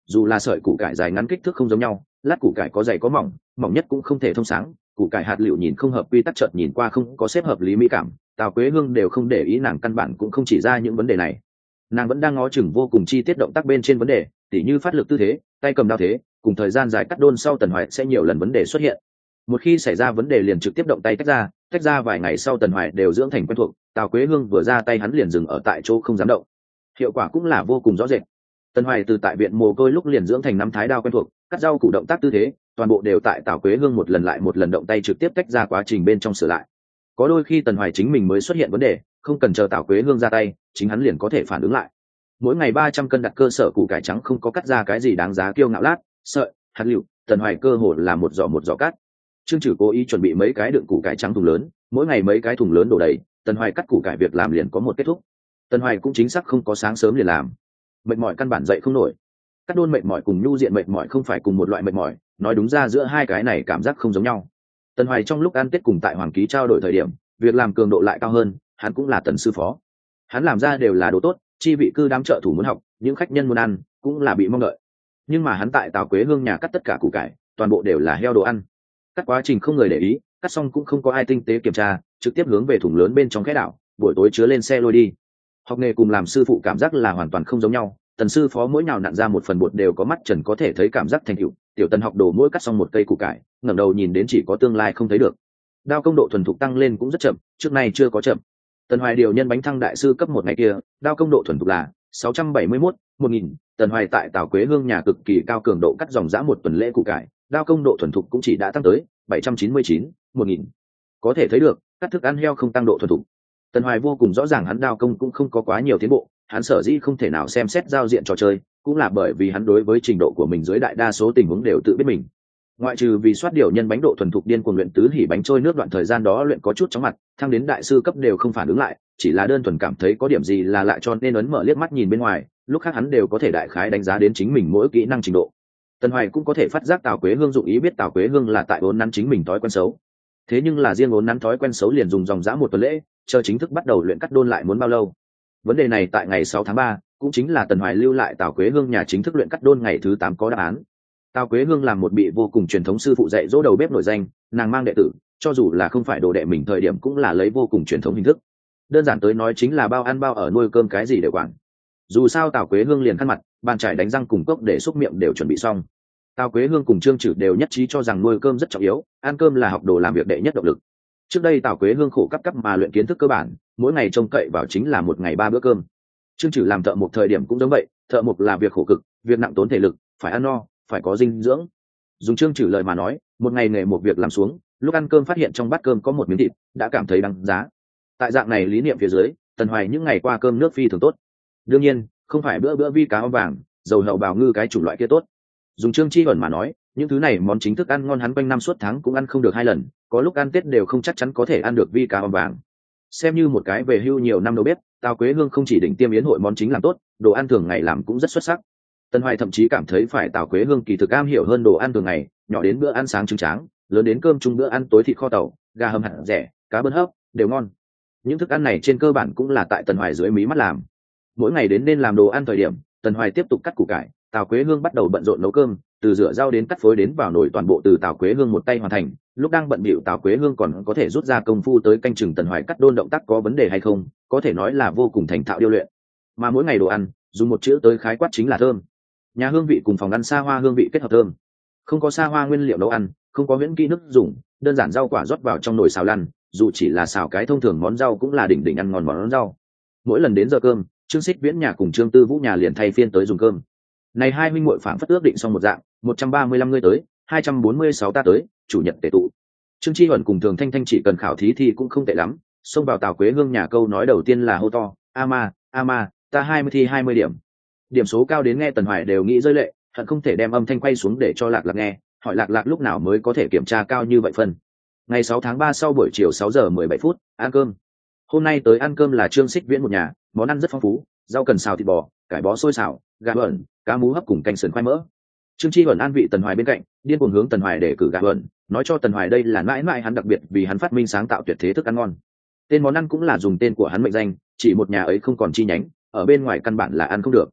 dù là sợi củ cải dài ngắn kích thước không giống nhau, lát củ cải có dày có mỏng, mỏng nhất cũng không thể thông sáng, củ cải hạt lựu nhìn không hợp quy tắc, chợt nhìn qua không có xếp hợp lý mỹ cảm, Tào Quế Hương đều không để ý, nàng căn bản cũng không chỉ ra những vấn đề này. Nàng vẫn đang ngó chừng vô cùng chi tiết động tác bên trên vấn đề, tỉ như phát lực tư thế, tay cầm đao thế, cùng thời gian dài cắt đôn sau Tần Hoài sẽ nhiều lần vấn đề xuất hiện. Một khi xảy ra vấn đề liền trực tiếp động tay tách ra, tách ra vài ngày sau Tần Hoài đều dưỡng thành quen thuộc, Tào Quế Hương vừa ra tay hắn liền dừng ở tại chỗ không dám động. Hiệu quả cũng là vô cùng rõ rệt. Tần Hoài từ tại viện mồ côi lúc liền dưỡng thành nắm thái đao quen thuộc, cắt rau củ động tác tư thế, toàn bộ đều tại Tào Quế Hương một lần lại một lần động tay trực tiếp tách ra quá trình bên trong sửa lại. Có đôi khi Tần Hoài chính mình mới xuất hiện vấn đề, không cần chờ Tào Quế Hương ra tay, chính hắn liền có thể phản ứng lại. Mỗi ngày ba trăm cân đặt cơ sở củ cải trắng không có cắt ra cái gì đáng giá kiêu ngạo, lát, sợi, hạt lựu, Tần Hoài cơ hồ là một giỏ một giỏ cắt. Trương Trử cố ý chuẩn bị mấy cái đựng củ cải trắng thùng lớn, mỗi ngày mấy cái thùng lớn đổ đầy, Tần Hoài cắt củ cải việc làm liền có một kết thúc. Tần Hoài cũng chính xác không có sáng sớm liền làm, mệt mỏi căn bản dậy không nổi. Cắt đôn mệt mỏi cùng nhu diện mệt mỏi không phải cùng một loại mệt mỏi, nói đúng ra giữa hai cái này cảm giác không giống nhau. Tần Hoài trong lúc ăn Tết cùng tại Hoàng Ký trao đổi thời điểm, việc làm cường độ lại cao hơn, hắn cũng là Tần sư phó, hắn làm ra đều là đồ tốt, chi vị cư đám trợ thủ muốn học, những khách nhân muốn ăn cũng là bị mong đợi. Nhưng mà hắn tại Tào Quế Hương nhà cắt tất cả củ cải, toàn bộ đều là heo đồ ăn. Cắt quá trình không người để ý, cắt xong cũng không có ai tinh tế kiểm tra, trực tiếp hướng về thùng lớn bên trong cái đảo, buổi tối chứa lên xe lôi đi. Học nghề cùng làm sư phụ cảm giác là hoàn toàn không giống nhau. Tần sư phó mỗi nào nặn ra một phần bột đều có mắt trần có thể thấy cảm giác thành tựu, tiểu Tần học đồ mỗi cắt xong một cây củ cải, ngẩng đầu nhìn đến chỉ có tương lai không thấy được. Đao công độ thuần thục tăng lên cũng rất chậm, trước nay chưa có chậm. Tần Hoài điều nhân bánh thăng đại sư cấp một ngày kia, đao công độ thuần thục là sáu trăm bảy mươi mốt, một nghìn. Tần Hoài tại Tào Quế Hương nhà cực kỳ cao cường độ cắt dòng dã một tuần lễ củ cải, đao công độ thuần thục cũng chỉ đã tăng tới bảy trăm chín mươi chín, một nghìn. Có thể thấy được, cắt thức ăn heo không tăng độ thuần thục. Tần Hoài vô cùng rõ ràng hắn đao công cũng không có quá nhiều tiến bộ, hắn sở dĩ không thể nào xem xét giao diện trò chơi, cũng là bởi vì hắn đối với trình độ của mình dưới đại đa số tình huống đều tự biết mình. Ngoại trừ vì soát điều nhân bánh độ thuần thục điên cuồng luyện tứ hỉ bánh trôi nước đoạn thời gian đó luyện có chút chóng mặt, thăng đến đại sư cấp đều không phản ứng lại, chỉ là đơn thuần cảm thấy có điểm gì là lạ cho nên ấn mở liếc mắt nhìn bên ngoài, lúc khác hắn đều có thể đại khái đánh giá đến chính mình mỗi kỹ năng trình độ. Tần Hoài cũng có thể phát giác Tào Quế Hương dụng ý biết Tào Quế Hương là tại vốn nắn chính mình thói quen xấu. Thế nhưng là riêng vốn nắn thói quen xấu liền dùng dòng dã một tuần lễ, chờ chính thức bắt đầu luyện cắt đôn lại muốn bao lâu? Vấn đề này tại ngày sáu tháng ba, cũng chính là Tần Hoài lưu lại Tào Quế Hương nhà chính thức luyện cắt đôn ngày thứ tám có đáp án. Tào Quế Hương làm một bị vô cùng truyền thống sư phụ dạy dỗ đầu bếp nổi danh, nàng mang đệ tử, cho dù là không phải đồ đệ mình thời điểm cũng là lấy vô cùng truyền thống hình thức. Đơn giản tới nói chính là bao ăn bao ở nuôi cơm cái gì đều quản. Dù sao Tào Quế Hương liền khăn mặt, bàn chải đánh răng cùng cốc để xúc miệng đều chuẩn bị xong. Tào Quế Hương cùng Trương Trử đều nhất trí cho rằng nuôi cơm rất trọng yếu, ăn cơm là học đồ làm việc đệ nhất động lực. Trước đây Tào Quế Hương khổ cấp cấp mà luyện kiến thức cơ bản, mỗi ngày trông cậy vào chính là một ngày ba bữa cơm. Trương Trử làm thợ mộc thời điểm cũng giống vậy, thợ mộc là việc khổ cực, việc nặng tốn thể lực, phải ăn no, phải có dinh dưỡng. Dùng Trương Trử lời mà nói, một ngày nghề một việc làm xuống, lúc ăn cơm phát hiện trong bát cơm có một miếng thịt, đã cảm thấy đáng giá. Tại dạng này lý niệm phía dưới, Tần Hoài những ngày qua cơm nước phi thường tốt. Đương nhiên, không phải bữa bữa vi cá áo vàng, dầu hậu bào ngư cái chủng loại kia tốt. Dùng Trương Chi ẩn mà nói, những thứ này món chính thức ăn ngon hắn quanh năm suốt tháng cũng ăn không được hai lần, có lúc ăn Tết đều không chắc chắn có thể ăn được vi cá áo vàng. Xem như một cái về hưu nhiều năm đầu bếp, Tào Quế Hương không chỉ đỉnh tiêm yến hội món chính làm tốt, đồ ăn thường ngày làm cũng rất xuất sắc. Tần Hoài thậm chí cảm thấy phải Tào Quế Hương kỳ thực am hiểu hơn đồ ăn thường ngày, nhỏ đến bữa ăn sáng trứng tráng, lớn đến cơm chung bữa ăn tối thịt kho tàu, gà hầm hạt rẻ, cá bơn hấp, đều ngon. Những thức ăn này trên cơ bản cũng là tại Tần Hoài dưới mí mắt làm. Mỗi ngày đến nên làm đồ ăn thời điểm, Tần Hoài tiếp tục cắt củ cải, Tào Quế Hương bắt đầu bận rộn nấu cơm, từ rửa rau đến cắt phối đến vào nồi toàn bộ từ Tào Quế Hương một tay hoàn thành. Lúc đang bận bịu Tào Quế Hương còn có thể rút ra công phu tới canh chừng Tần Hoài cắt đôn động tác có vấn đề hay không, có thể nói là vô cùng thành thạo điêu luyện. Mà mỗi ngày đồ ăn, dùng một chữ tới khái quát chính là thơm. Nhà hương vị cùng phòng ăn xa hoa hương vị kết hợp thơm. Không có xa hoa nguyên liệu nấu ăn, không có huyễn kỹ nước dùng, đơn giản rau quả rót vào trong nồi xào lăn, dù chỉ là xào cái thông thường món rau cũng là đỉnh đỉnh ăn ngon món rau. Mỗi lần đến giờ cơm, Trương Xích Viễn nhà cùng Trương Tư Vũ nhà liền thay phiên tới dùng cơm. Này hai huynh muội phảng phất ước định xong một dạng, một trăm ba mươi lăm người tới, hai trăm bốn mươi sáu ta tới, chủ nhật tề tụ. Trương Chi Huẩn cùng Thường Thanh Thanh chỉ cần khảo thí thì cũng không tệ lắm, xông vào Tào Quế Hương nhà câu nói đầu tiên là hô to, "A ma, a ma, ta hai mươi thi hai mươi điểm." Điểm số cao đến nghe Tần Hoài đều nghĩ rơi lệ, hận không thể đem âm thanh quay xuống để cho Lạc Lạc nghe, hỏi Lạc Lạc lúc nào mới có thể kiểm tra cao như vậy phân. Ngày sáu tháng ba sau buổi chiều sáu giờ mười bảy phút, ăn cơm. Hôm nay tới ăn cơm là Trương Xích Viễn một nhà, món ăn rất phong phú, rau cần xào thịt bò, cải bó xôi xào, gà bẩn, cá mú hấp cùng canh sườn khoai mỡ. Trương Chi Huẩn an vị Tần Hoài bên cạnh, điên cuồng hướng Tần Hoài để cử gà bẩn, nói cho Tần Hoài đây là mãi mãi hắn đặc biệt vì hắn phát minh sáng tạo tuyệt thế thức ăn ngon. Tên món ăn cũng là dùng tên của hắn mệnh danh, chỉ một nhà ấy không còn chi nhánh, ở bên ngoài căn bản là ăn không được.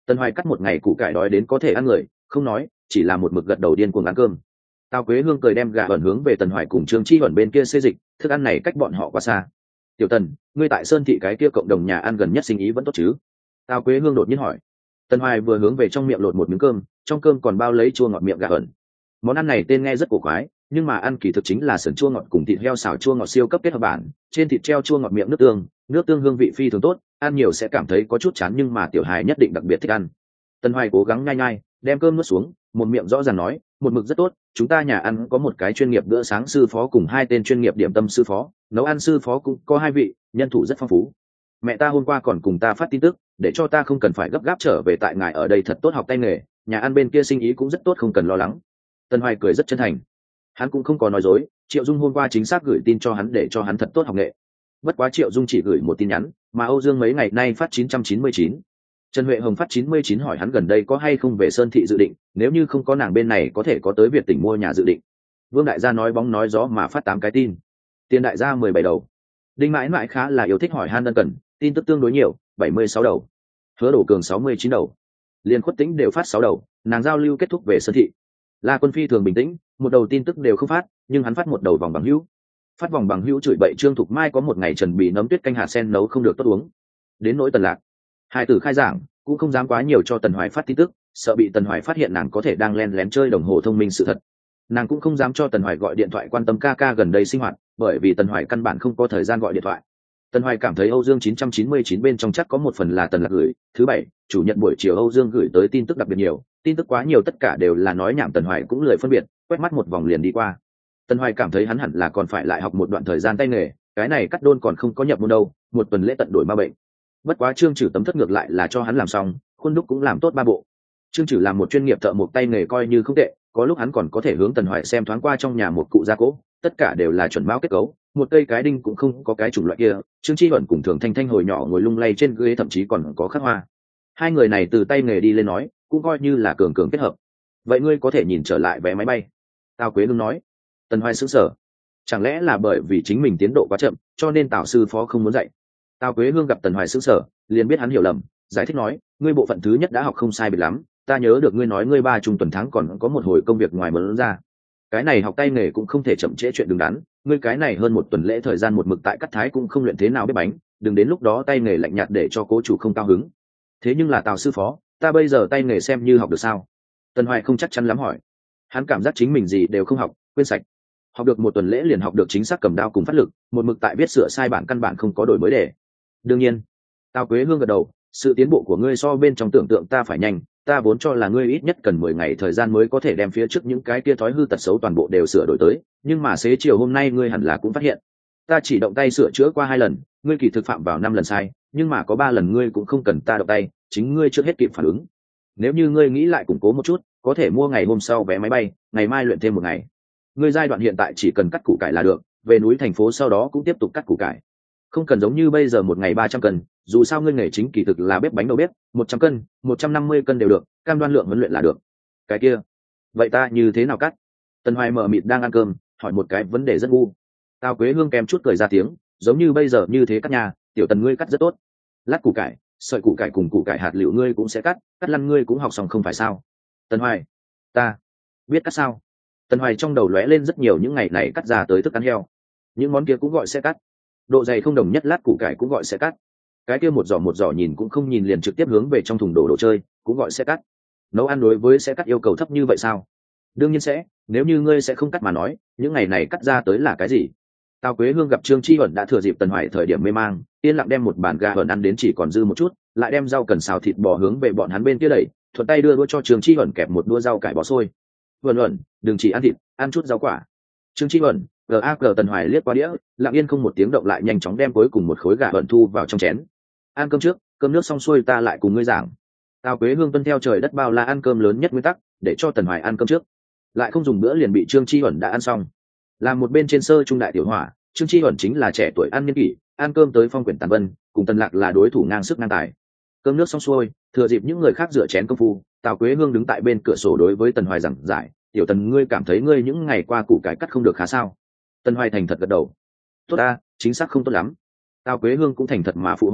Tần Hoài cắt một ngày củ cải đói đến có thể ăn người, không nói, chỉ là một mực gật đầu điên cuồng ăn cơm. Tào Quế Hương cười đem gà ẩn hướng về Tần Hoài cùng Trương Chi ẩn bên kia xê dịch, thức ăn này cách bọn họ quá xa. Tiểu Tần, ngươi tại Sơn thị cái kia cộng đồng nhà ăn gần nhất sinh ý vẫn tốt chứ? Tào Quế Hương đột nhiên hỏi. Tần Hoài vừa hướng về trong miệng lột một miếng cơm, trong cơm còn bao lấy chua ngọt miệng gà ẩn. Món ăn này tên nghe rất cổ quái, nhưng mà ăn kỳ thực chính là sườn chua ngọt cùng thịt heo xào chua ngọt siêu cấp kết hợp bản, trên thịt treo chua ngọt miệng nước tương, nước tương hương vị phi thường tốt, ăn nhiều sẽ cảm thấy có chút chán nhưng mà tiểu hài nhất định đặc biệt thích ăn. Tần Hoài cố gắng nhai nhai, đem cơm nuốt xuống, một miệng rõ ràng nói, một mực rất tốt, chúng ta nhà ăn có một cái chuyên nghiệp bữa sáng sư phó cùng hai tên chuyên nghiệp điểm tâm sư phó, nấu ăn sư phó cũng có hai vị, nhân thủ rất phong phú. Mẹ ta hôm qua còn cùng ta phát tin tức, để cho ta không cần phải gấp gáp trở về tại ngài ở đây thật tốt học tay nghề, nhà ăn bên kia sinh ý cũng rất tốt không cần lo lắng. Tần Hoài cười rất chân thành, hắn cũng không có nói dối, Triệu Dung hôm qua chính xác gửi tin cho hắn để cho hắn thật tốt học nghệ. Bất quá Triệu Dung chỉ gửi một tin nhắn, mà Âu Dương mấy ngày nay phát chín trăm chín mươi chín. Trần Huệ Hồng phát chín mươi chín hỏi hắn gần đây có hay không về Sơn thị dự định, nếu như không có nàng bên này có thể có tới Việt tỉnh mua nhà dự định. Vương đại gia nói bóng nói gió mà phát tám cái tin. Tiền đại gia mười bảy đầu. Đinh Mãi Mãi khá là yêu thích hỏi han ân cần, tin tức tương đối nhiều, bảy mươi sáu đầu. Hứa Đổ Cường sáu mươi chín đầu. Liên Khuất Tĩnh đều phát sáu đầu, nàng giao lưu kết thúc về Sơn thị. La Quân Phi thường bình tĩnh, một đầu tin tức đều không phát, nhưng hắn phát một đầu vòng bằng hữu. Phát vòng bằng hữu chửi bậy Trương Thục Mai có một ngày Trần Bì nấm tuyết canh hạt sen nấu không được tốt uống. Đến nỗi Tần Lạc, hai tử khai giảng, cũng không dám quá nhiều cho Tần Hoài phát tin tức, sợ bị Tần Hoài phát hiện nàng có thể đang len lén chơi đồng hồ thông minh sự thật. Nàng cũng không dám cho Tần Hoài gọi điện thoại quan tâm ca ca gần đây sinh hoạt, bởi vì Tần Hoài căn bản không có thời gian gọi điện thoại. Tần Hoài cảm thấy Âu Dương chín trăm chín mươi chín bên trong chắc có một phần là Tần Lạc gửi. Thứ bảy, chủ nhật buổi chiều Âu Dương gửi tới tin tức đặc biệt nhiều, tin tức quá nhiều tất cả đều là nói nhảm, Tần Hoài cũng lười phân biệt, quét mắt một vòng liền đi qua. Tần Hoài cảm thấy hắn hẳn là còn phải lại học một đoạn thời gian tay nghề, cái này cắt đôn còn không có nhập môn đâu, một tuần lễ tận đổi ma bệnh. Bất quá Trương Trử tấm thất ngược lại là cho hắn làm xong, khuôn đúc cũng làm tốt ba bộ. Trương Trử làm một chuyên nghiệp thợ một tay nghề coi như không tệ, có lúc hắn còn có thể hướng Tần Hoài xem thoáng qua trong nhà một cụ gia cố, tất cả đều là chuẩn mão kết cấu, một cây cái đinh cũng không có cái chủng loại kia. Trương Chi Huẩn cùng Thường Thanh Thanh hồi nhỏ ngồi lung lay trên ghế, thậm chí còn có khắc hoa. Hai người này từ tay nghề đi lên nói, cũng coi như là cường cường kết hợp. Vậy ngươi có thể nhìn trở lại vé máy bay. Tào Quế Hương nói. Tần Hoài sững sờ, chẳng lẽ là bởi vì chính mình tiến độ quá chậm, cho nên Tào sư phó không muốn dạy. Tào Quế Hương gặp Tần Hoài sững sờ, liền biết hắn hiểu lầm, giải thích nói, ngươi bộ phận thứ nhất đã học không sai biệt lắm, ta nhớ được ngươi nói ngươi ba trung tuần tháng còn có một hồi công việc ngoài mớn ra. Cái này học tay nghề cũng không thể chậm trễ chuyện đứng đắn, ngươi cái này hơn một tuần lễ thời gian một mực tại cắt thái cũng không luyện thế nào biết bánh, đừng đến lúc đó tay nghề lạnh nhạt để cho cố chủ không cao hứng. Thế nhưng là Tào sư phó, ta bây giờ tay nghề xem như học được sao? Tần Hoài không chắc chắn lắm hỏi. Hắn cảm giác chính mình gì đều không học, quên sạch. Học được một tuần lễ liền học được chính xác cầm đao cùng phát lực, một mực tại viết sửa sai bản căn bản không có đổi mới đề. Đương nhiên. Tào Quế Hương gật đầu, sự tiến bộ của ngươi so bên trong tưởng tượng ta phải nhanh, ta vốn cho là ngươi ít nhất cần mười ngày thời gian mới có thể đem phía trước những cái kia thói hư tật xấu toàn bộ đều sửa đổi tới, nhưng mà xế chiều hôm nay ngươi hẳn là cũng phát hiện, ta chỉ động tay sửa chữa qua hai lần, ngươi kỳ thực phạm vào năm lần sai, nhưng mà có ba lần ngươi cũng không cần ta động tay, chính ngươi trước hết kịp phản ứng. Nếu như ngươi nghĩ lại củng cố một chút, có thể mua ngày hôm sau vé máy bay, ngày mai luyện thêm một ngày. Ngươi giai đoạn hiện tại chỉ cần cắt củ cải là được, về núi thành phố sau đó cũng tiếp tục cắt củ cải. Không cần giống như bây giờ một ngày ba trăm cân, dù sao ngươi nghề chính kỳ thực là bếp bánh đầu bếp, một trăm cân, một trăm năm mươi cân đều được, cam đoan lượng huấn luyện là được. Cái kia, vậy ta như thế nào cắt? Tần Hoài mở mịt đang ăn cơm, hỏi một cái vấn đề rất ngu. Tào Quế Hương kèm chút cười ra tiếng, giống như bây giờ như thế cắt nhà, tiểu Tần ngươi cắt rất tốt. Lát củ cải, sợi củ cải cùng củ cải hạt liệu ngươi cũng sẽ cắt, cắt lăn ngươi cũng học xong không phải sao? Tần Hoài, ta biết cắt sao? Tần Hoài trong đầu lóe lên rất nhiều những ngày này cắt ra tới thức ăn heo, những món kia cũng gọi sẽ cắt, độ dày không đồng nhất lát củ cải cũng gọi sẽ cắt, cái kia một giỏ một giỏ nhìn cũng không nhìn liền trực tiếp hướng về trong thùng đổ đồ chơi cũng gọi sẽ cắt. Nấu ăn đối với sẽ cắt yêu cầu thấp như vậy sao? Đương nhiên sẽ, nếu như ngươi sẽ không cắt mà nói, những ngày này cắt ra tới là cái gì? Tào Quế Hương gặp Trương Chi Huẩn đã thừa dịp Tần Hoài thời điểm mê mang, yên lặng đem một bàn gà hờn ăn đến chỉ còn dư một chút, lại đem rau cần xào thịt bò hướng về bọn hắn bên kia đẩy, thuận tay đưa đũa cho Trương Chi Huẩn kẹp một đũa rau cải bò xôi. Huẩn Huẩn, đừng chỉ ăn thịt, ăn chút rau quả. Trương Chi Huẩn, gag Tần Hoài liếc qua đĩa, lặng yên không một tiếng động lại nhanh chóng đem cuối cùng một khối gà hờn thu vào trong chén. Ăn cơm trước, cơm nước xong xuôi ta lại cùng ngươi giảng. Tào Quế Hương tuân theo trời đất bao la ăn cơm lớn nhất nguyên tắc, để cho Tần Hoài ăn cơm trước, lại không dùng bữa liền bị Trương Chi Huẩn đã ăn xong. Làm một bên trên sơ trung đại tiểu hỏa, Trương Chi Huẩn chính là trẻ tuổi ăn niên kỷ, ăn cơm tới phong quyển tàn vân, cùng Tần Lạc là đối thủ ngang sức ngang tài. Cơm nước xong xuôi, thừa dịp những người khác rửa chén công phu, Tào Quế Hương đứng tại bên cửa sổ đối với Tần Hoài giảng giải, "Tiểu Tần, ngươi cảm thấy ngươi những ngày qua củ cải cắt không được khá sao?" Tần Hoài thành thật gật đầu, "Tốt a, chính xác không tốt lắm." Tào Quế Hương cũng thành thật mà phụ họa,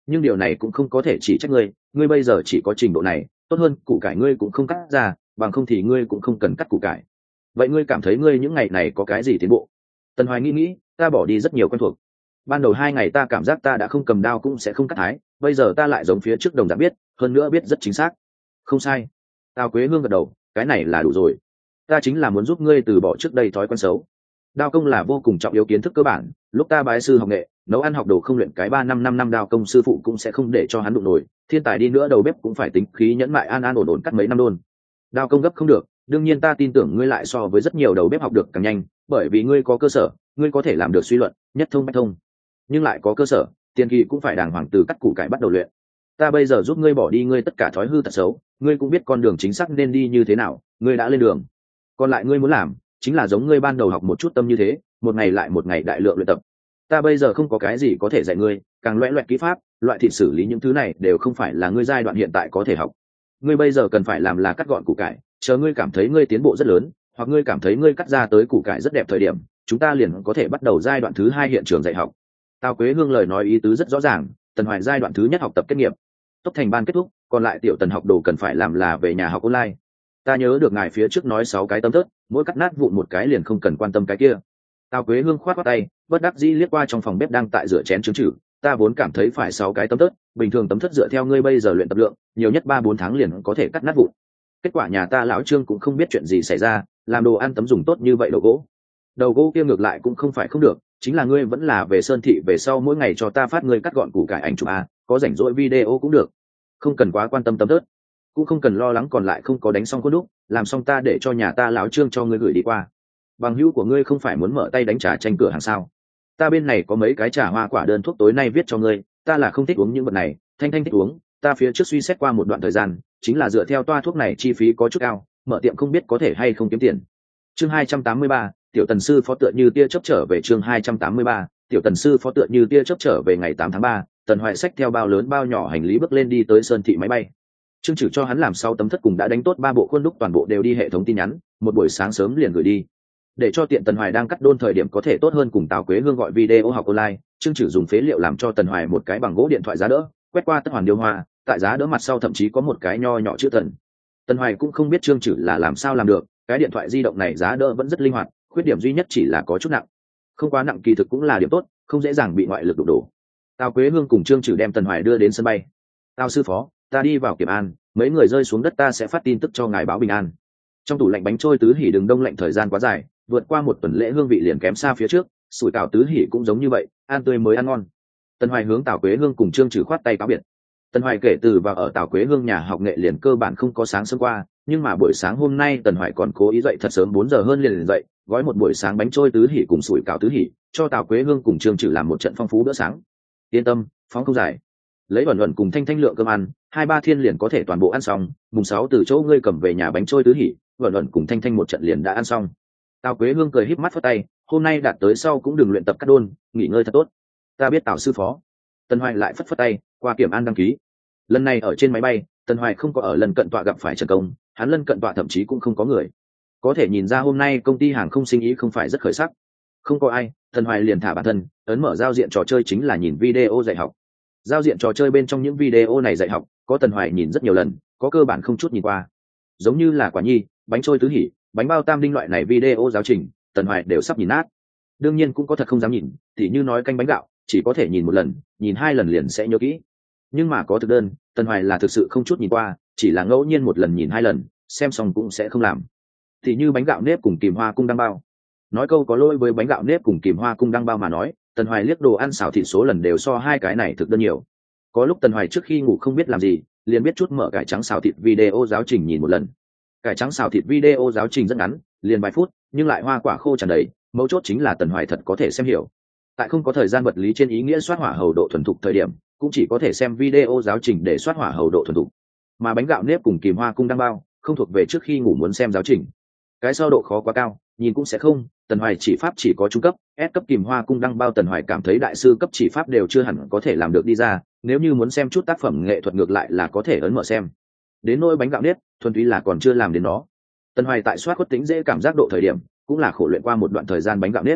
nhưng điều này cũng không có thể chỉ trách ngươi, ngươi bây giờ chỉ có trình độ này, tốt hơn củ cải ngươi cũng không cắt ra, bằng không thì ngươi cũng không cần cắt củ cải. Vậy ngươi cảm thấy ngươi những ngày này có cái gì tiến bộ? Tần Hoài nghĩ nghĩ, ta bỏ đi rất nhiều quen thuộc. Ban đầu hai ngày ta cảm giác ta đã không cầm đao cũng sẽ không cắt thái, bây giờ ta lại giống phía trước đồng dạng biết, hơn nữa biết rất chính xác. Không sai. Tào Quế Hương gật đầu, cái này là đủ rồi. Ta chính là muốn giúp ngươi từ bỏ trước đây thói quen xấu. Đao công là vô cùng trọng yếu kiến thức cơ bản, lúc ta bái sư học nghệ, nấu ăn học đồ không luyện cái ba năm năm năm đao công sư phụ cũng sẽ không để cho hắn đụng nổi, thiên tài đi nữa đầu bếp cũng phải tính khí nhẫn mại an an ổn ổn cắt mấy năm đôn. Đao công gấp không được, đương nhiên ta tin tưởng ngươi lại so với rất nhiều đầu bếp học được càng nhanh, bởi vì ngươi có cơ sở, ngươi có thể làm được suy luận, nhất thông bách thông. Nhưng lại có cơ sở, tiền kỳ cũng phải đàng hoàng từ cắt củ cải bắt đầu luyện. Ta bây giờ giúp ngươi bỏ đi ngươi tất cả thói hư tật xấu, ngươi cũng biết con đường chính xác nên đi như thế nào, ngươi đã lên đường. Còn lại ngươi muốn làm, chính là giống ngươi ban đầu học một chút tâm như thế, một ngày lại một ngày đại lượng luyện tập. Ta bây giờ không có cái gì có thể dạy ngươi, càng loẻ loẹt kỹ pháp, loại thịt xử lý những thứ này đều không phải là ngươi giai đoạn hiện tại có thể học. Ngươi bây giờ cần phải làm là cắt gọn củ cải, chờ ngươi cảm thấy ngươi tiến bộ rất lớn, hoặc ngươi cảm thấy ngươi cắt ra tới củ cải rất đẹp thời điểm, chúng ta liền có thể bắt đầu giai đoạn thứ hai hiện trường dạy học. Tào Quế Hương lời nói ý tứ rất rõ ràng, Tần Hoài giai đoạn thứ nhất học tập kết nghiệp, tốc thành ban kết thúc, còn lại tiểu Tần học đồ cần phải làm là về nhà học online. Ta nhớ được ngài phía trước nói sáu cái tấm tớt, mỗi cắt nát vụn một cái liền không cần quan tâm cái kia. Tào Quế Hương khoát khoát tay, bất đắc dĩ liếc qua trong phòng bếp đang tại rửa chén trứng chử, ta vốn cảm thấy phải sáu cái tấm tớt, bình thường tấm thất dựa theo ngươi bây giờ luyện tập lượng, nhiều nhất ba bốn tháng liền có thể cắt nát vụn. Kết quả nhà ta lão Trương cũng không biết chuyện gì xảy ra, làm đồ ăn tấm dùng tốt như vậy đầu gỗ. Đầu gỗ kia ngược lại cũng không phải không được, chính là ngươi vẫn là về Sơn thị về sau mỗi ngày cho ta phát ngươi cắt gọn củ cải ảnh chụp a, có rảnh rỗi video cũng được. Không cần quá quan tâm tấm tớt, cũng không cần lo lắng còn lại không có đánh xong khuôn đúc, làm xong ta để cho nhà ta lão Trương cho ngươi gửi đi qua. Bằng hữu của ngươi không phải muốn mở tay đánh trà tranh cửa hàng sao? Ta bên này có mấy cái trà hoa quả đơn thuốc tối nay viết cho ngươi, ta là không thích uống những vật này, Thanh Thanh thích uống, ta phía trước suy xét qua một đoạn thời gian, chính là dựa theo toa thuốc này chi phí có chút cao, mở tiệm không biết có thể hay không kiếm tiền. Chương hai trăm tám mươi ba, tiểu Tần sư phó tựa như tia chớp trở về. Chương hai trăm tám mươi ba, tiểu Tần sư phó tựa như tia chớp trở về. Ngày tám tháng ba, Tần Hoài xách theo bao lớn bao nhỏ hành lý bước lên đi tới Sơn thị máy bay. Trương Trử cho hắn làm sau tấm thất cùng đã đánh tốt ba bộ khuôn đúc toàn bộ đều đi hệ thống tin nhắn, một buổi sáng sớm liền gửi đi. Để cho tiện Tần Hoài đang cắt đôn thời điểm có thể tốt hơn cùng Tào Quế Hương gọi video học online, Trương Trử dùng phế liệu làm cho Tần Hoài một cái bằng gỗ điện thoại giá đỡ, quét qua tất hoàn điều hòa, tại giá đỡ mặt sau thậm chí có một cái nho nhỏ chữ Tần. Tần Hoài cũng không biết Trương Trử là làm sao làm được, cái điện thoại di động này giá đỡ vẫn rất linh hoạt, khuyết điểm duy nhất chỉ là có chút nặng. Không quá nặng kỳ thực cũng là điểm tốt, không dễ dàng bị ngoại lực đụng đổ. Tào Quế Hương cùng Trương Trử đem Tần Hoài đưa đến sân bay. Tào sư phó, ta đi vào kiểm an, mấy người rơi xuống đất ta sẽ phát tin tức cho ngài báo bình an. Trong tủ lạnh bánh trôi tứ hỉ đừng đông lạnh thời gian quá dài, vượt qua một tuần lễ hương vị liền kém xa phía trước, sủi cảo tứ hỉ cũng giống như vậy, ăn tươi mới ăn ngon. Tần Hoài hướng Tào Quế Hương cùng Trương Trử khoát tay cáo biệt. Tần Hoài kể từ vào ở Tào Quế Hương nhà học nghệ liền cơ bản không có sáng sớm qua, nhưng mà buổi sáng hôm nay Tần Hoài còn cố ý dậy thật sớm bốn giờ hơn liền liền dậy, gói một buổi sáng bánh trôi tứ hỉ cùng sủi cảo tứ hỉ, cho Tào Quế Hương cùng Trương Trử làm một trận phong phú bữa sáng. Yên tâm, phóng không dài. Lấy Bẩn Bẩn cùng Thanh Thanh lượng cơm ăn, hai ba thiên liền có thể toàn bộ ăn xong, mùng sáu từ chỗ ngươi cầm về nhà bánh trôi tứ hỉ, Bẩn Bẩn cùng Thanh Thanh một trận liền đã ăn xong. Tào Quế Hương cười híp mắt phất tay, hôm nay đạt tới sau cũng đừng luyện tập cắt đôn, nghỉ ngơi thật tốt. Ta biết Tào sư phó. Tần Hoài lại phất phất tay, qua kiểm an đăng ký. Lần này ở trên máy bay, Tần Hoài không có ở lần cận tọa gặp phải Trần Công, hắn lần cận tọa thậm chí cũng không có người. Có thể nhìn ra hôm nay công ty hàng không sinh ý không phải rất khởi sắc. Không có ai, Tần Hoài liền thả bản thân, ấn mở giao diện trò chơi chính là nhìn video dạy học. Giao diện trò chơi bên trong những video này dạy học, có Tần Hoài nhìn rất nhiều lần, có cơ bản không chút nhìn qua. Giống như là quả nhi, bánh trôi tứ hỉ, bánh bao tam đinh loại này video giáo trình, Tần Hoài đều sắp nhìn nát. Đương nhiên cũng có thật không dám nhìn, thì như nói canh bánh gạo, chỉ có thể nhìn một lần, nhìn hai lần liền sẽ nhớ kỹ. Nhưng mà có thực đơn, Tần Hoài là thực sự không chút nhìn qua, chỉ là ngẫu nhiên một lần nhìn hai lần, xem xong cũng sẽ không làm. Thì như bánh gạo nếp cùng kìm hoa cung đăng bao. Nói câu có lỗi với bánh gạo nếp cùng kìm hoa cung đăng bao mà nói, Tần Hoài liếc đồ ăn xào thịt số lần đều so hai cái này thực đơn nhiều. Có lúc Tần Hoài trước khi ngủ không biết làm gì, liền biết chút mở cải trắng xào thịt video giáo trình nhìn một lần. Cải trắng xào thịt video giáo trình rất ngắn, liền vài phút, nhưng lại hoa quả khô tràn đầy, mấu chốt chính là Tần Hoài thật có thể xem hiểu. Tại không có thời gian vật lý trên ý nghĩa soát hỏa hầu độ thuần thục thời điểm, cũng chỉ có thể xem video giáo trình để soát hỏa hầu độ thuần thục. Mà bánh gạo nếp cùng kìm hoa cung đăng bao, không thuộc về trước khi ngủ muốn xem giáo trình. Cái sau độ khó quá cao, nhìn cũng sẽ không, Tần Hoài chỉ pháp chỉ có trung cấp, S cấp kìm hoa cung đăng bao Tần Hoài cảm thấy đại sư cấp chỉ pháp đều chưa hẳn có thể làm được đi ra, nếu như muốn xem chút tác phẩm nghệ thuật ngược lại là có thể ấn mở xem. Đến nỗi bánh gạo nếp, thuần túy là còn chưa làm đến nó. Tần Hoài tại soát khuất tính dễ cảm giác độ thời điểm, cũng là khổ luyện qua một đoạn thời gian bánh gạo nếp.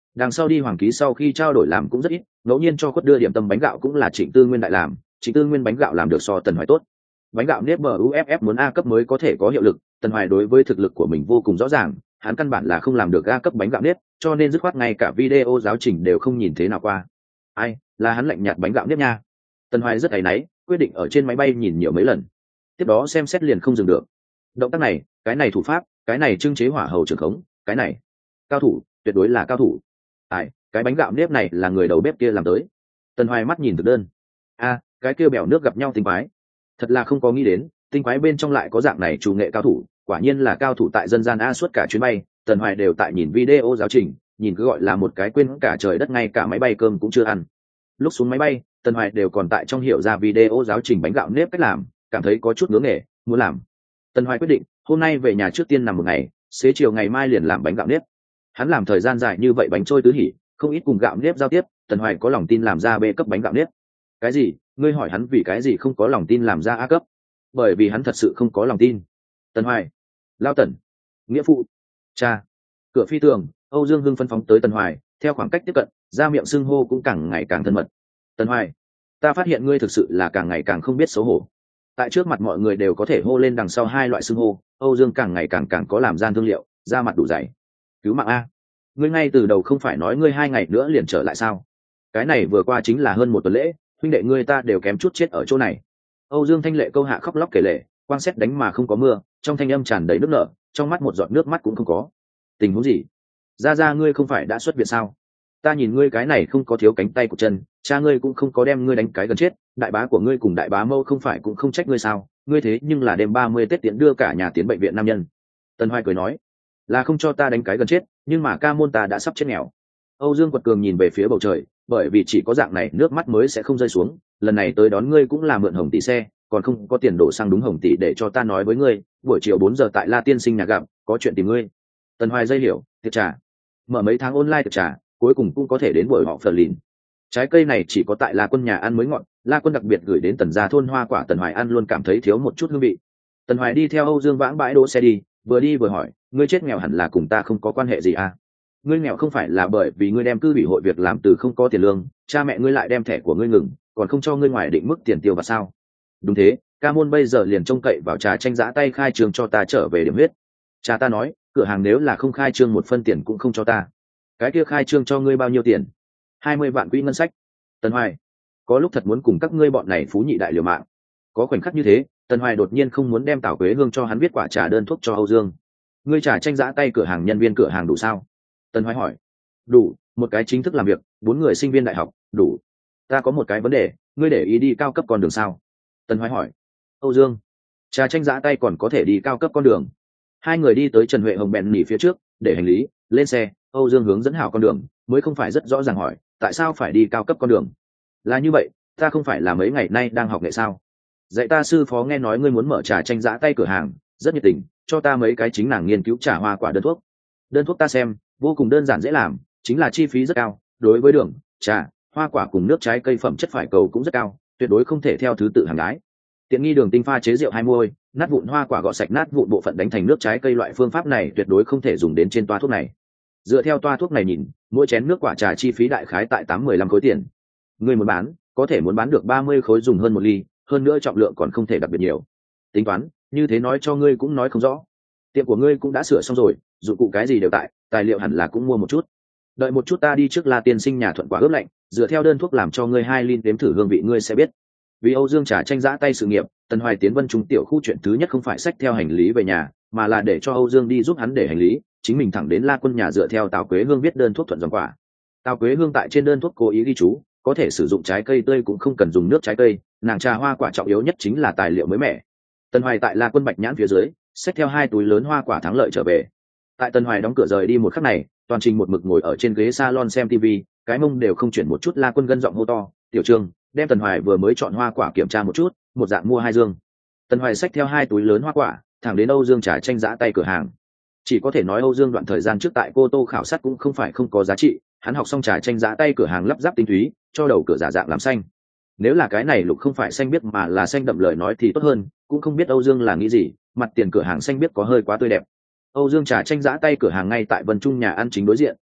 Đằng sau đi Hoàng Ký sau khi trao đổi làm cũng rất ít, ngẫu nhiên cho Quất đưa điểm tâm bánh gạo cũng là Trịnh Tư Nguyên đại làm, Trịnh Tư Nguyên bánh gạo làm được so Tần Hoài tốt. Bánh gạo nếp bờ u ép ép muốn A cấp mới có thể có hiệu lực, Tần Hoài đối với thực lực của mình vô cùng rõ ràng, hắn căn bản là không làm được A cấp bánh gạo nếp, cho nên dứt khoát ngay cả video giáo trình đều không nhìn thế nào qua. Ai, là hắn lạnh nhạt bánh gạo nếp nha. Tần Hoài rất áy náy, quyết định ở trên máy bay nhìn nhiều mấy lần. Tiếp đó xem xét liền không dừng được. Động tác này, cái này thủ pháp, cái này trưng chế hỏa hầu trưởng khống, cái này cao thủ, tuyệt đối là cao thủ. Ai, cái bánh gạo nếp này là người đầu bếp kia làm tới. Tần Hoài mắt nhìn thực đơn. A, cái kia bèo nước gặp nhau tinh quái. Thật là không có nghĩ đến, tinh quái bên trong lại có dạng này chủ nghệ cao thủ, quả nhiên là cao thủ tại dân gian a. Suốt cả chuyến bay Tần Hoài đều tại nhìn video giáo trình, nhìn cứ gọi là một cái quên cả trời đất, ngay cả máy bay cơm cũng chưa ăn. Lúc xuống máy bay Tần Hoài đều còn tại trong hiểu ra video giáo trình bánh gạo nếp cách làm, cảm thấy có chút ngứa nghề muốn làm. Tần Hoài quyết định hôm nay về nhà trước tiên nằm một ngày, xế chiều ngày mai liền làm bánh gạo nếp. Hắn làm thời gian dài như vậy bánh trôi tứ hỉ, không ít cùng gạo nếp giao tiếp, Tần Hoài có lòng tin làm ra B cấp bánh gạo nếp. Cái gì? Ngươi hỏi hắn vì cái gì không có lòng tin làm ra A cấp? Bởi vì hắn thật sự không có lòng tin. Tần Hoài, Lao Tần, nghĩa phụ, cha. Cửa phi tường, Âu Dương Hưng phân phóng tới Tần Hoài, theo khoảng cách tiếp cận, ra miệng xưng hô cũng càng ngày càng thân mật. Tần Hoài, ta phát hiện ngươi thực sự là càng ngày càng không biết xấu hổ. Tại trước mặt mọi người đều có thể hô lên đằng sau hai loại xưng hô, Âu Dương càng ngày càng càng có làm gian thương liệu, ra mặt đủ dày. Cứu mạng A, ngươi ngay từ đầu không phải nói ngươi hai ngày nữa liền trở lại sao? Cái này vừa qua chính là hơn một tuần lễ, huynh đệ ngươi ta đều kém chút chết ở chỗ này. Âu Dương Thanh Lệ câu hạ khóc lóc kể lể, quang xét đánh mà không có mưa, trong thanh âm tràn đầy nước nở, trong mắt một giọt nước mắt cũng không có. Tình huống gì? Ra ra ngươi không phải đã xuất viện sao? Ta nhìn ngươi cái này không có thiếu cánh tay của chân, cha ngươi cũng không có đem ngươi đánh cái gần chết, đại bá của ngươi cùng đại bá mâu không phải cũng không trách ngươi sao? Ngươi thế nhưng là đêm ba mươi Tết tiễn đưa cả nhà tiến bệnh viện nam nhân. Tần Hoài cười nói, là không cho ta đánh cái gần chết, nhưng mà ca môn ta đã sắp chết nghèo. Âu Dương quật cường nhìn về phía bầu trời, bởi vì chỉ có dạng này nước mắt mới sẽ không rơi xuống, lần này tới đón ngươi cũng là mượn Hồng tỷ xe, còn không có tiền đổ xăng đúng Hồng tỷ để cho ta nói với ngươi, buổi chiều bốn giờ tại La Tiên Sinh nhà gặp, có chuyện tìm ngươi. Tần Hoài dây hiểu, tiệc trà. Mở mấy tháng online tiệc trà, cuối cùng cũng có thể đến buổi họ phờ lìn. Trái cây này chỉ có tại La Quân nhà ăn mới ngọt, La Quân đặc biệt gửi đến Tần gia thôn hoa quả, Tần Hoài ăn luôn cảm thấy thiếu một chút hương vị. Tần Hoài đi theo Âu Dương vãng bãi đỗ xe đi, vừa đi vừa hỏi, ngươi chết nghèo hẳn là cùng ta không có quan hệ gì à? Ngươi nghèo không phải là bởi vì ngươi đem cư ủy hội việc làm từ không có tiền lương, cha mẹ ngươi lại đem thẻ của ngươi ngừng, còn không cho ngươi ngoài định mức tiền tiêu và sao? Đúng thế, ca môn bây giờ liền trông cậy vào trà tranh giã tay khai trương cho ta trở về điểm huyết. Cha ta nói, cửa hàng nếu là không khai trương một phân tiền cũng không cho ta. Cái kia khai trương cho ngươi bao nhiêu tiền? Hai mươi vạn quỹ ngân sách. Tần Hoài, có lúc thật muốn cùng các ngươi bọn này phú nhị đại liều mạng. Có khoảnh khắc như thế, Tần Hoài đột nhiên không muốn đem Tào Quế Hương cho hắn viết quả trà đơn thuốc cho Âu Dương. Ngươi trà tranh giã tay cửa hàng nhân viên cửa hàng đủ sao? Tần Hoài hỏi. Đủ, một cái chính thức làm việc, bốn người sinh viên đại học, đủ. Ta có một cái vấn đề, ngươi để ý đi cao cấp con đường sao? Tần Hoài hỏi. Âu Dương, trà tranh giã tay còn có thể đi cao cấp con đường? Hai người đi tới Trần Huệ Hồng bèn nỉ phía trước, để hành lý, lên xe. Âu Dương hướng dẫn hảo con đường, mới không phải rất rõ ràng hỏi, tại sao phải đi cao cấp con đường? Là như vậy, ta không phải là mấy ngày nay đang học nghệ sao? Dạy ta sư phó nghe nói ngươi muốn mở trà tranh giã tay cửa hàng, rất nhiệt tình, cho ta mấy cái chính nàng nghiên cứu trà hoa quả đơn thuốc. Đơn thuốc ta xem, vô cùng đơn giản dễ làm, chính là chi phí rất cao, đối với đường, trà, hoa quả cùng nước trái cây phẩm chất phải cầu cũng rất cao, tuyệt đối không thể theo thứ tự hàng đái. Tiện nghi đường tinh pha chế rượu hai mươi, nát vụn hoa quả gọt sạch nát vụn bộ phận đánh thành nước trái cây, loại phương pháp này tuyệt đối không thể dùng đến trên toa thuốc này. Dựa theo toa thuốc này nhìn, mỗi chén nước quả trà chi phí đại khái tại tám mười lăm khối tiền. Ngươi muốn bán, có thể muốn bán được ba mươi khối dùng hơn một ly, hơn nữa trọng lượng còn không thể đặc biệt nhiều. Tính toán, như thế nói cho ngươi cũng nói không rõ. Tiệm của ngươi cũng đã sửa xong rồi, dụng cụ cái gì đều tại, tài liệu hẳn là cũng mua một chút. Đợi một chút ta đi trước La Tiên Sinh nhà thuận quả ướp lạnh, dựa theo đơn thuốc làm cho ngươi hai ly đếm thử hương vị ngươi sẽ biết. Vì Âu Dương trà tranh giã tay sự nghiệp, Tần Hoài tiến Vân Trung tiểu khu chuyện thứ nhất không phải xách theo hành lý về nhà, mà là để cho Âu Dương đi giúp hắn để hành lý, chính mình thẳng đến La Quân nhà dựa theo Tào Quế Hương viết đơn thuốc thuận dòng quả. Tào Quế Hương tại trên đơn thuốc cố ý ghi chú, có thể sử dụng trái cây tươi cũng không cần dùng nước trái cây, nàng trà hoa quả trọng yếu nhất chính là tài liệu mới mẻ. Tần Hoài tại La Quân bạch nhãn phía dưới, xách theo hai túi lớn hoa quả thắng lợi trở về. Tại Tần Hoài đóng cửa rời đi một khắc này, toàn trình một mực ngồi ở trên ghế salon xem tivi, cái mông đều không chuyển một chút. La Quân gân giọng hô to, "Tiểu Trương, đem Tần Hoài vừa mới chọn hoa quả kiểm tra một chút, một dạng mua hai dương." Tần Hoài xách theo hai túi lớn hoa quả, thẳng đến Âu Dương trà tranh giã tay cửa hàng. Chỉ có thể nói Âu Dương đoạn thời gian trước tại Cô Tô khảo sát cũng không phải không có giá trị, hắn học xong trà tranh giã tay cửa hàng lắp ráp tinh túy, cho đầu cửa giả dạng làm xanh. Nếu là cái này lục không phải xanh biếc mà là xanh đậm lời nói thì tốt hơn, cũng không biết Âu Dương là nghĩ gì, mặt tiền cửa hàng xanh biếc có hơi quá tươi đẹp. Âu Dương trà tranh giã tay cửa hàng ngay tại Vân Trung nhà ăn chính đối diện,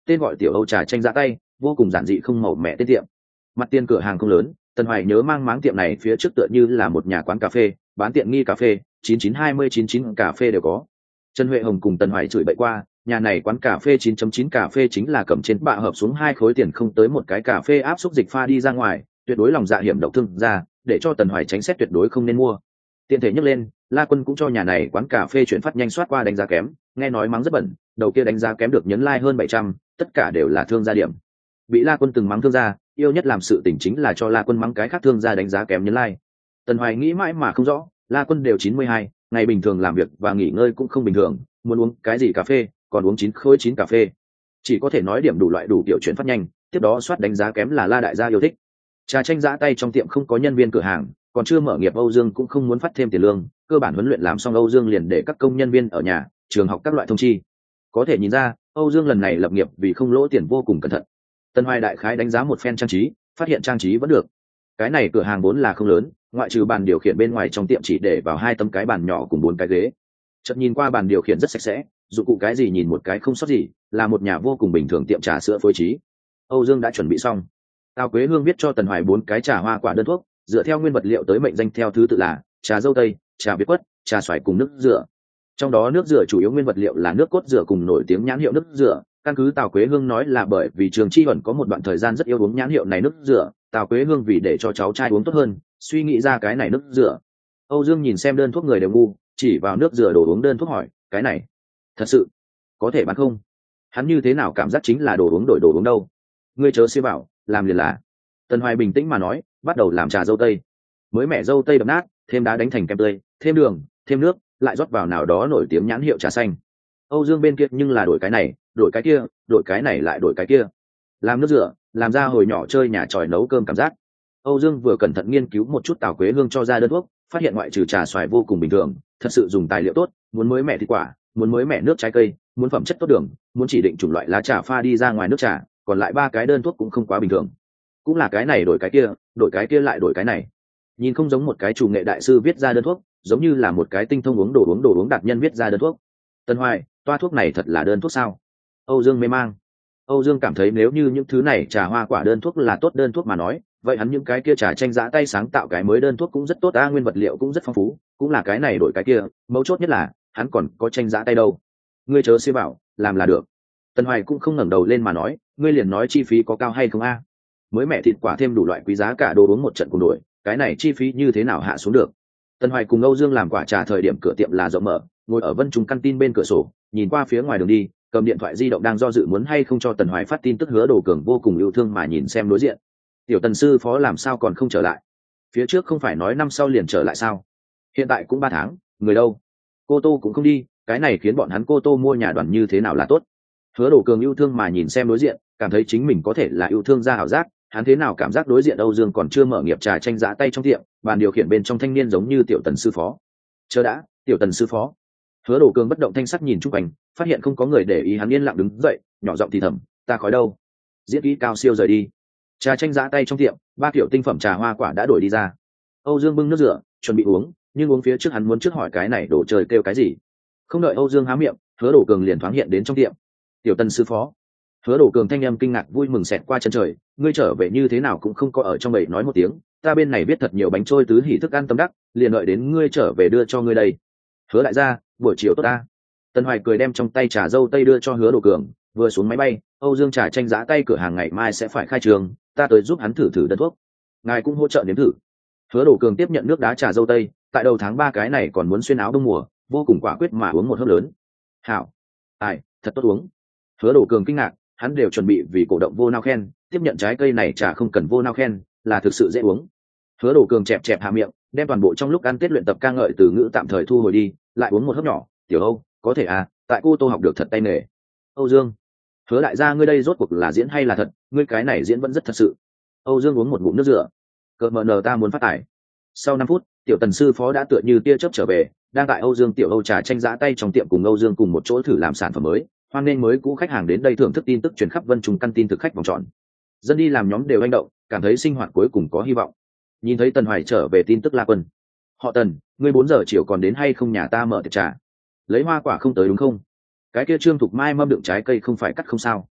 tên gọi tiểu âu trà tranh giã tay, vô cùng giản dị không màu mẹ tên tiệm. Mặt tiền cửa hàng không lớn, Tần Hoài nhớ mang máng tiệm này phía trước tựa như là một nhà quán cà phê, bán tiện nghi cà phê, chín chín hai mươi chín chín cà phê đều có. Trần Huệ Hồng cùng Tần Hoài chửi bậy qua, nhà này quán cà phê chín chấm chín cà phê chính là cầm trên bạ hợp xuống hai khối tiền không tới một cái cà phê áp xúc dịch pha đi ra ngoài, tuyệt đối lòng dạ hiểm độc thương ra, để cho Tần Hoài tránh xét tuyệt đối không nên mua. Tiện thể nhắc lên, La Quân cũng cho nhà này quán cà phê chuyển phát nhanh soát qua đánh giá kém, nghe nói mắng rất bẩn, đầu kia đánh giá kém được nhấn like hơn bảy trăm, tất cả đều là thương gia điểm. Bị La Quân từng mắng thương gia, yêu nhất làm sự tình chính là cho La Quân mắng cái khác thương gia đánh giá kém nhấn like. Tần Hoài nghĩ mãi mà không rõ, La Quân đều chín mươi hai, ngày bình thường làm việc và nghỉ ngơi cũng không bình thường, muốn uống cái gì cà phê, còn uống chín khối chín cà phê. Chỉ có thể nói điểm đủ loại đủ kiểu chuyển phát nhanh, tiếp đó soát đánh giá kém là La đại gia yêu thích. Trà tranh giã tay trong tiệm không có nhân viên cửa hàng, còn chưa mở nghiệp Âu Dương cũng không muốn phát thêm tiền lương, cơ bản huấn luyện làm xong Âu Dương liền để các công nhân viên ở nhà, trường học các loại thông chi. Có thể nhìn ra, Âu Dương lần này lập nghiệp vì không lỗ tiền vô cùng cẩn thận. Tân Hoài đại khái đánh giá một phen trang trí, phát hiện trang trí vẫn được. Cái này cửa hàng vốn là không lớn, ngoại trừ bàn điều khiển bên ngoài trong tiệm chỉ để vào hai tấm cái bàn nhỏ cùng bốn cái ghế. Chợt nhìn qua bàn điều khiển rất sạch sẽ, dụng cụ cái gì nhìn một cái không sót gì, là một nhà vô cùng bình thường tiệm trà sữa phối trí. Âu Dương đã chuẩn bị xong. Tào Quế Hương viết cho Tần Hoài bốn cái trà hoa quả đơn thuốc, dựa theo nguyên vật liệu tới mệnh danh theo thứ tự là trà dâu tây, trà việt quất, trà xoài cùng nước dừa. Trong đó nước dừa chủ yếu nguyên vật liệu là nước cốt dừa cùng nổi tiếng nhãn hiệu nước dừa. Căn cứ Tào Quế Hương nói là bởi vì Trường Chi Huẩn có một đoạn thời gian rất yêu uống nhãn hiệu này nước dừa, Tào Quế Hương vì để cho cháu trai uống tốt hơn, suy nghĩ ra cái này nước dừa. Âu Dương nhìn xem đơn thuốc người đều ngu, chỉ vào nước dừa đồ uống đơn thuốc hỏi, cái này thật sự có thể bán không? Hắn như thế nào cảm giác chính là đồ uống đổi đồ uống đâu? Ngươi chớ xế bảo, làm liền là. Tần Hoài bình tĩnh mà nói, bắt đầu làm trà dâu tây. Mới mẻ dâu tây đập nát, thêm đá đánh thành kem tươi, thêm đường, thêm nước, lại rót vào nào đó nổi tiếng nhãn hiệu trà xanh. Âu Dương bên kia nhưng là đổi cái này, đổi cái kia, đổi cái này lại đổi cái kia. Làm nước rửa, làm ra hồi nhỏ chơi nhà tròi nấu cơm cảm giác. Âu Dương vừa cẩn thận nghiên cứu một chút Tào Quế Hương cho ra đơn thuốc, phát hiện ngoại trừ trà xoài vô cùng bình thường, thật sự dùng tài liệu tốt, muốn mới mẻ thịt quả, muốn mới mẻ nước trái cây, muốn phẩm chất tốt đường, muốn chỉ định chủng loại lá trà pha đi ra ngoài nước trà, còn lại ba cái đơn thuốc cũng không quá bình thường. Cũng là cái này đổi cái kia, đổi cái kia lại đổi cái này. Nhìn không giống một cái chủ nghệ đại sư viết ra đơn thuốc, giống như là một cái tinh thông uống đồ uống đồ uống đạt nhân viết ra đơn thuốc. Tân Hoài, toa thuốc này thật là đơn thuốc sao? Âu Dương mê mang. Âu Dương cảm thấy nếu như những thứ này trà hoa quả đơn thuốc là tốt đơn thuốc mà nói, vậy hắn những cái kia trà tranh giã tay sáng tạo cái mới đơn thuốc cũng rất tốt, a nguyên vật liệu cũng rất phong phú, cũng là cái này đổi cái kia, mấu chốt nhất là hắn còn có tranh giã tay đâu. Ngươi chớ xế bảo, làm là được. Tân Hoài cũng không ngẩng đầu lên mà nói, ngươi liền nói chi phí có cao hay không a? Mới mẹ thịt quả thêm đủ loại quý giá cả đồ uống một trận cùng đổi, cái này chi phí như thế nào hạ xuống được? Tân Hoài cùng Âu Dương làm quả trà thời điểm cửa tiệm là rộng mở, ngồi ở Vân Trung căn tin bên cửa sổ, nhìn qua phía ngoài đường đi, cầm điện thoại di động đang do dự muốn hay không cho Tần Hoài phát tin tức. Hứa Đồ Cường vô cùng yêu thương mà nhìn xem đối diện. Tiểu Tần sư phó làm sao còn không trở lại? Phía trước không phải nói năm sau liền trở lại sao? Hiện tại cũng ba tháng, người đâu? Cô Tô cũng không đi, cái này khiến bọn hắn Cô Tô mua nhà đoàn như thế nào là tốt? Hứa Đồ Cường yêu thương mà nhìn xem đối diện, cảm thấy chính mình có thể là yêu thương ra hảo giác, hắn thế nào cảm giác đối diện Âu Dương còn chưa mở nghiệp trà tranh giã tay trong tiệm, bàn điều khiển bên trong thanh niên giống như Tiểu Tần sư phó. Chờ đã, Tiểu Tần sư phó. Hứa Đồ Cường bất động thanh sắc nhìn chung quanh, phát hiện không có người để ý, hắn yên lặng đứng dậy, nhỏ giọng thì thầm, ta khói đâu? Diễn kỹ cao siêu rời đi. Trà tranh giã tay trong tiệm, ba kiểu tinh phẩm trà hoa quả đã đổi đi ra. Âu Dương bưng nước rửa, chuẩn bị uống, nhưng uống phía trước hắn muốn trước hỏi cái này đồ trời kêu cái gì. Không đợi Âu Dương há miệng, Hứa Đồ Cường liền thoáng hiện đến trong tiệm. Tiểu Tần sư phó. Hứa Đồ Cường thanh âm kinh ngạc vui mừng xẹt qua chân trời, ngươi trở về như thế nào cũng không có ở trong bầy nói một tiếng, ta bên này biết thật nhiều bánh trôi tứ hỉ thức ăn tâm đắc, liền đợi đến ngươi trở về đưa cho ngươi đây. Hứa đại gia, buổi chiều tốt ta. Tần Hoài cười đem trong tay trà dâu tây đưa cho Hứa Đồ Cường, vừa xuống máy bay, Âu Dương trà tranh giã tay cửa hàng ngày mai sẽ phải khai trường, ta tới giúp hắn thử thử đơn thuốc. Ngài cũng hỗ trợ nếm thử. Hứa Đồ Cường tiếp nhận nước đá trà dâu tây, tại đầu tháng ba cái này còn muốn xuyên áo đông mùa, vô cùng quả quyết mà uống một hớp lớn. Hảo, ai, thật tốt uống. Hứa Đồ Cường kinh ngạc, hắn đều chuẩn bị vì cổ động vô nao khen, tiếp nhận trái cây này trà không cần vô nao khen, là thực sự dễ uống. Hứa Đồ Cường chẹp chẹp hạ miệng, đem toàn bộ trong lúc ăn Tết luyện tập ca ngợi từ ngữ tạm thời thu hồi đi, lại uống một hớp nhỏ. Tiểu Âu, có thể à, tại Cô Tô học được thật tay nghề. Âu Dương, Hứa đại gia ngươi đây rốt cuộc là diễn hay là thật, ngươi cái này diễn vẫn rất thật sự. Âu Dương uống một ngụm nước rửa, cợt mờ nờ ta muốn phát tải. Sau năm phút, Tiểu Tần sư phó đã tựa như tia chớp trở về, đang tại Âu Dương Tiểu Âu trà tranh giã tay trong tiệm cùng Âu Dương cùng một chỗ thử làm sản phẩm mới, hoan nghênh mới cũ khách hàng đến đây thưởng thức tin tức truyền khắp Vân Trung căn tin thực khách vòng tròn. Dân đi làm nhóm đều hành động, cảm thấy sinh hoạt cuối cùng có hy vọng. Nhìn thấy Tần Hoài trở về tin tức La Quân. Họ Tần, ngươi bốn giờ chiều còn đến hay không nhà ta mở tiệc trà? Lấy hoa quả không tới đúng không? Cái kia Trương Thục Mai mâm đựng trái cây không phải cắt không sao?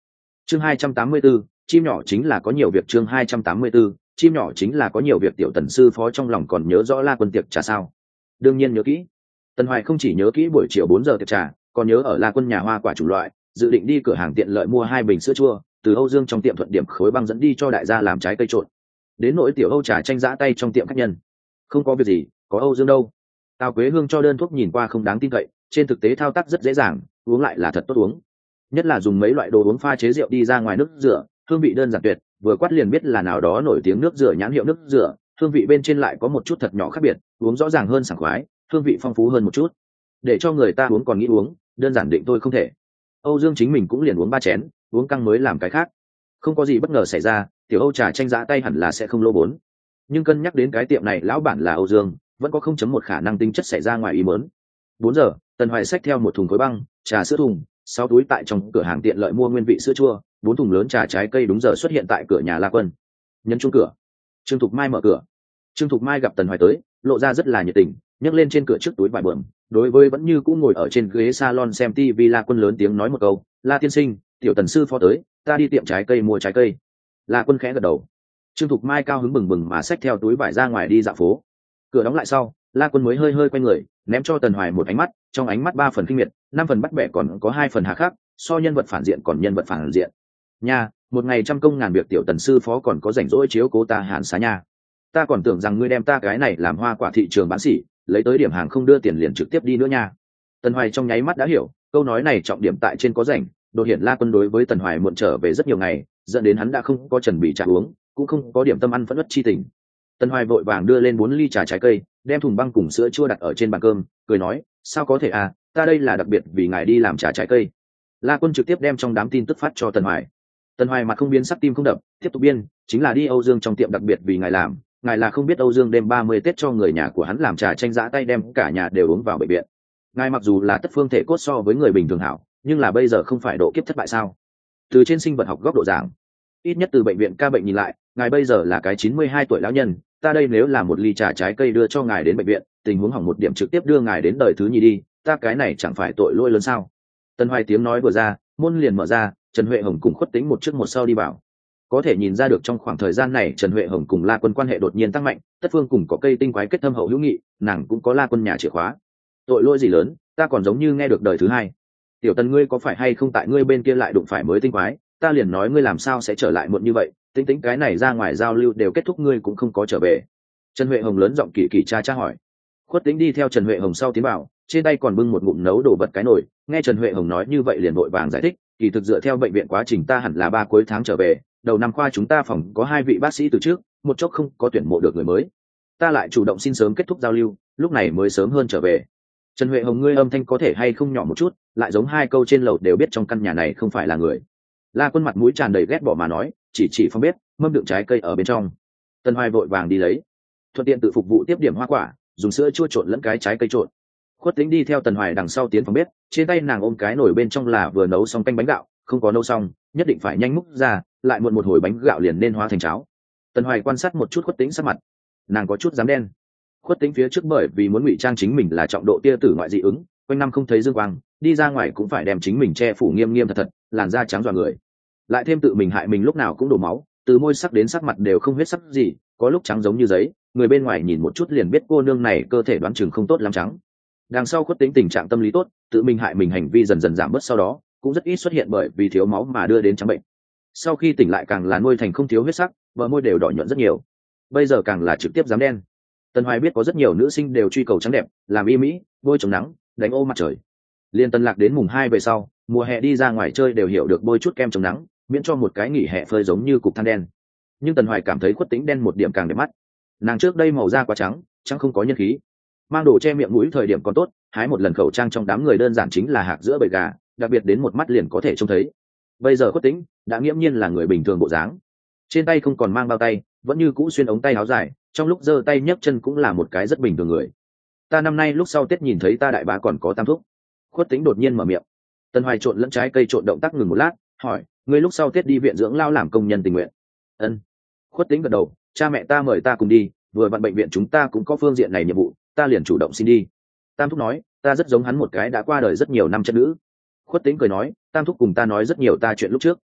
chương hai trăm tám mươi 284, chim nhỏ chính là có nhiều việc. Chương hai trăm tám mươi 284, chim nhỏ chính là có nhiều việc. Tiểu Tần sư phó trong lòng còn nhớ rõ La Quân tiệc trà sao? Đương nhiên nhớ kỹ. Tần Hoài không chỉ nhớ kỹ buổi chiều bốn giờ tiệc trà, còn nhớ ở La Quân nhà hoa quả chủ loại, dự định đi cửa hàng tiện lợi mua hai bình sữa chua, từ Âu Dương trong tiệm thuận điểm khối băng dẫn đi cho đại gia làm trái cây trộn. Đến nỗi tiểu Âu trà tranh giã tay trong tiệm khách nhân, không có việc gì, có Âu Dương đâu. Tào Quế Hương cho đơn thuốc nhìn qua không đáng tin cậy, trên thực tế thao tác rất dễ dàng, uống lại là thật tốt uống. Nhất là dùng mấy loại đồ uống pha chế rượu đi ra ngoài nước rửa, hương vị đơn giản tuyệt, vừa quát liền biết là nào đó nổi tiếng nước rửa nhãn hiệu nước rửa, hương vị bên trên lại có một chút thật nhỏ khác biệt, uống rõ ràng hơn sảng khoái, hương vị phong phú hơn một chút. Để cho người ta uống còn nghĩ uống, đơn giản định tôi không thể. Âu Dương chính mình cũng liền uống ba chén, uống căng mới làm cái khác. Không có gì bất ngờ xảy ra, tiểu Âu trà tranh giã tay hẳn là sẽ không lỗ vốn. Nhưng cân nhắc đến cái tiệm này lão bản là Âu Dương, vẫn có không chấm một khả năng tinh chất xảy ra ngoài ý muốn. Bốn giờ, Tần Hoài xách theo một thùng khối băng, trà sữa thùng, sáu túi tại trong cửa hàng tiện lợi mua nguyên vị sữa chua, bốn thùng lớn trà trái cây đúng giờ xuất hiện tại cửa nhà La Quân. Nhấn chuông cửa, Trương Thục Mai mở cửa. Trương Thục Mai gặp Tần Hoài tới, lộ ra rất là nhiệt tình, nhấc lên trên cửa trước túi vải bờm, đối với vẫn như cũ ngồi ở trên ghế salon xem tivi La Quân lớn tiếng nói một câu, La tiên sinh, tiểu Tần sư phó tới, ta đi tiệm trái cây mua trái cây. La Quân khẽ gật đầu. Trương Thục Mai cao hứng bừng bừng mà xách theo túi vải ra ngoài đi dạo phố. Cửa đóng lại sau, La Quân mới hơi hơi quay người, ném cho Tần Hoài một ánh mắt, trong ánh mắt ba phần kinh miệt, năm phần bắt bẻ, còn có hai phần hà khắc, so nhân vật phản diện còn nhân vật phản diện. Nha, một ngày trăm công ngàn việc, tiểu Tần sư phó còn có rảnh rỗi chiếu cố ta Hàn Xá nha. Ta còn tưởng rằng ngươi đem ta cái này làm hoa quả thị trường bán sỉ, lấy tới điểm hàng không đưa tiền liền trực tiếp đi nữa nha. Tần Hoài trong nháy mắt đã hiểu, câu nói này trọng điểm tại trên có rảnh, đột hiện La Quân đối với Tần Hoài muộn trở về rất nhiều ngày, dẫn đến hắn đã không có chuẩn bị trà uống, cũng không có điểm tâm ăn phẫn uất chi tình. Tần Hoài vội vàng đưa lên bốn ly trà trái cây, đem thùng băng cùng sữa chua đặt ở trên bàn cơm, cười nói, sao có thể à, ta đây là đặc biệt vì ngài đi làm trà trái cây. La Quân trực tiếp đem trong đám tin tức phát cho Tần Hoài. Tần Hoài mặt không biến sắc tim không đập, tiếp tục biên, chính là đi Âu Dương trong tiệm đặc biệt vì ngài làm, ngài là không biết Âu Dương đêm ba mươi Tết cho người nhà của hắn làm trà tranh giã tay đem cả nhà đều uống vào bệnh viện. Ngài mặc dù là tất phương thể cốt so với người bình thường hảo, nhưng là bây giờ không phải độ kiếp thất bại sao? Từ trên sinh vật học góc độ giảng, ít nhất từ bệnh viện ca bệnh nhìn lại, ngài bây giờ là cái chín mươi hai tuổi lão nhân, ta đây nếu là một ly trà trái cây đưa cho ngài đến bệnh viện, tình huống hỏng một điểm trực tiếp đưa ngài đến đời thứ nhì đi, ta cái này chẳng phải tội lỗi lớn sao? Tần Hoài tiếng nói vừa ra, môn liền mở ra, Trần Huệ Hồng cùng Khuất Tĩnh một trước một sau đi vào. Có thể nhìn ra được trong khoảng thời gian này Trần Huệ Hồng cùng La Quân quan hệ đột nhiên tăng mạnh, tất phương cùng có cây tinh quái kết thâm hậu hữu nghị, nàng cũng có La Quân nhà chìa khóa. Tội lỗi gì lớn, ta còn giống như nghe được đời thứ hai. Tiểu Tần ngươi có phải hay không tại ngươi bên kia lại đụng phải mới tinh quái, ta liền nói ngươi làm sao sẽ trở lại muộn như vậy, tính tính cái này ra ngoài giao lưu đều kết thúc ngươi cũng không có trở về. Trần Huệ Hồng lớn giọng kỳ kỳ cha cha hỏi. Khuất Tĩnh đi theo Trần Huệ Hồng sau tiến vào, trên tay còn bưng một ngụm nấu đồ vật cái nồi, nghe Trần Huệ Hồng nói như vậy liền vội vàng giải thích, kỳ thực dựa theo bệnh viện quá trình ta hẳn là ba cuối tháng trở về, đầu năm khoa chúng ta phòng có hai vị bác sĩ từ trước, một chốc không có tuyển mộ được người mới, ta lại chủ động xin sớm kết thúc giao lưu, lúc này mới sớm hơn trở về. Trần Huệ Hồng ngươi âm thanh có thể hay không nhỏ một chút, lại giống hai câu trên lầu đều biết trong căn nhà này không phải là người. La Quân mặt mũi tràn đầy ghét bỏ mà nói, chỉ chỉ phòng bếp, mâm đựng trái cây ở bên trong. Tần Hoài vội vàng đi lấy, thuận tiện tự phục vụ tiếp điểm hoa quả, dùng sữa chua trộn lẫn cái trái cây trộn. Khuất Tĩnh đi theo Tần Hoài đằng sau tiến phòng bếp, trên tay nàng ôm cái nồi bên trong là vừa nấu xong canh bánh gạo, không có nấu xong, nhất định phải nhanh múc ra, lại muộn một hồi bánh gạo liền nên hóa thành cháo. Tần Hoài quan sát một chút Khuất Tĩnh sắc mặt, nàng có chút dám đen. Khuất Tĩnh phía trước bởi vì muốn ngụy trang chính mình là trọng độ tia tử ngoại dị ứng, quanh năm không thấy dương quang, đi ra ngoài cũng phải đem chính mình che phủ nghiêm nghiêm thật thật, làn da trắng dọa người. Lại thêm tự mình hại mình lúc nào cũng đổ máu, từ môi sắc đến sắc mặt đều không huyết sắc gì, có lúc trắng giống như giấy, người bên ngoài nhìn một chút liền biết cô nương này cơ thể đoán chừng không tốt lắm trắng. Đằng sau Khuất Tĩnh tình trạng tâm lý tốt, tự mình hại mình hành vi dần dần giảm bớt, sau đó cũng rất ít xuất hiện bởi vì thiếu máu mà đưa đến trắng bệnh. Sau khi tỉnh lại càng là nuôi thành không thiếu huyết sắc, bờ môi đều đỏ nhuận rất nhiều. Bây giờ càng là trực tiếp dám đen. Tần Hoài biết có rất nhiều nữ sinh đều truy cầu trắng đẹp, làm y mỹ, bôi chống nắng, đánh ô mặt trời. Liên Tân Lạc đến mùng hai về sau, mùa hè đi ra ngoài chơi đều hiểu được bôi chút kem chống nắng, miễn cho một cái nghỉ hè phơi giống như cục than đen. Nhưng Tần Hoài cảm thấy Khuất Tĩnh đen một điểm càng đẹp mắt. Nàng trước đây màu da quá trắng, chẳng không có nhân khí. Mang đồ che miệng mũi thời điểm còn tốt, hái một lần khẩu trang trong đám người đơn giản chính là hạc giữa bầy gà, đặc biệt đến một mắt liền có thể trông thấy. Bây giờ Khuất Tĩnh đã nghiễm nhiên là người bình thường bộ dáng, trên tay không còn mang bao tay, vẫn như cũ xuyên ống tay áo dài, trong lúc giơ tay nhấc chân cũng là một cái rất bình thường người. Ta năm nay lúc sau Tết nhìn thấy ta đại bá còn có tam thúc. Khuất Tĩnh đột nhiên mở miệng. Tần Hoài trộn lẫn trái cây trộn động tác ngừng một lát, hỏi, ngươi lúc sau Tết đi viện dưỡng lao làm công nhân tình nguyện? Ân. Khuất Tĩnh gật đầu, cha mẹ ta mời ta cùng đi, vừa vặn bệnh viện chúng ta cũng có phương diện này nhiệm vụ, ta liền chủ động xin đi. Tam thúc nói, ta rất giống hắn một cái đã qua đời rất nhiều năm chân nữ. Khuất Tĩnh cười nói, tam thúc cùng ta nói rất nhiều ta chuyện lúc trước.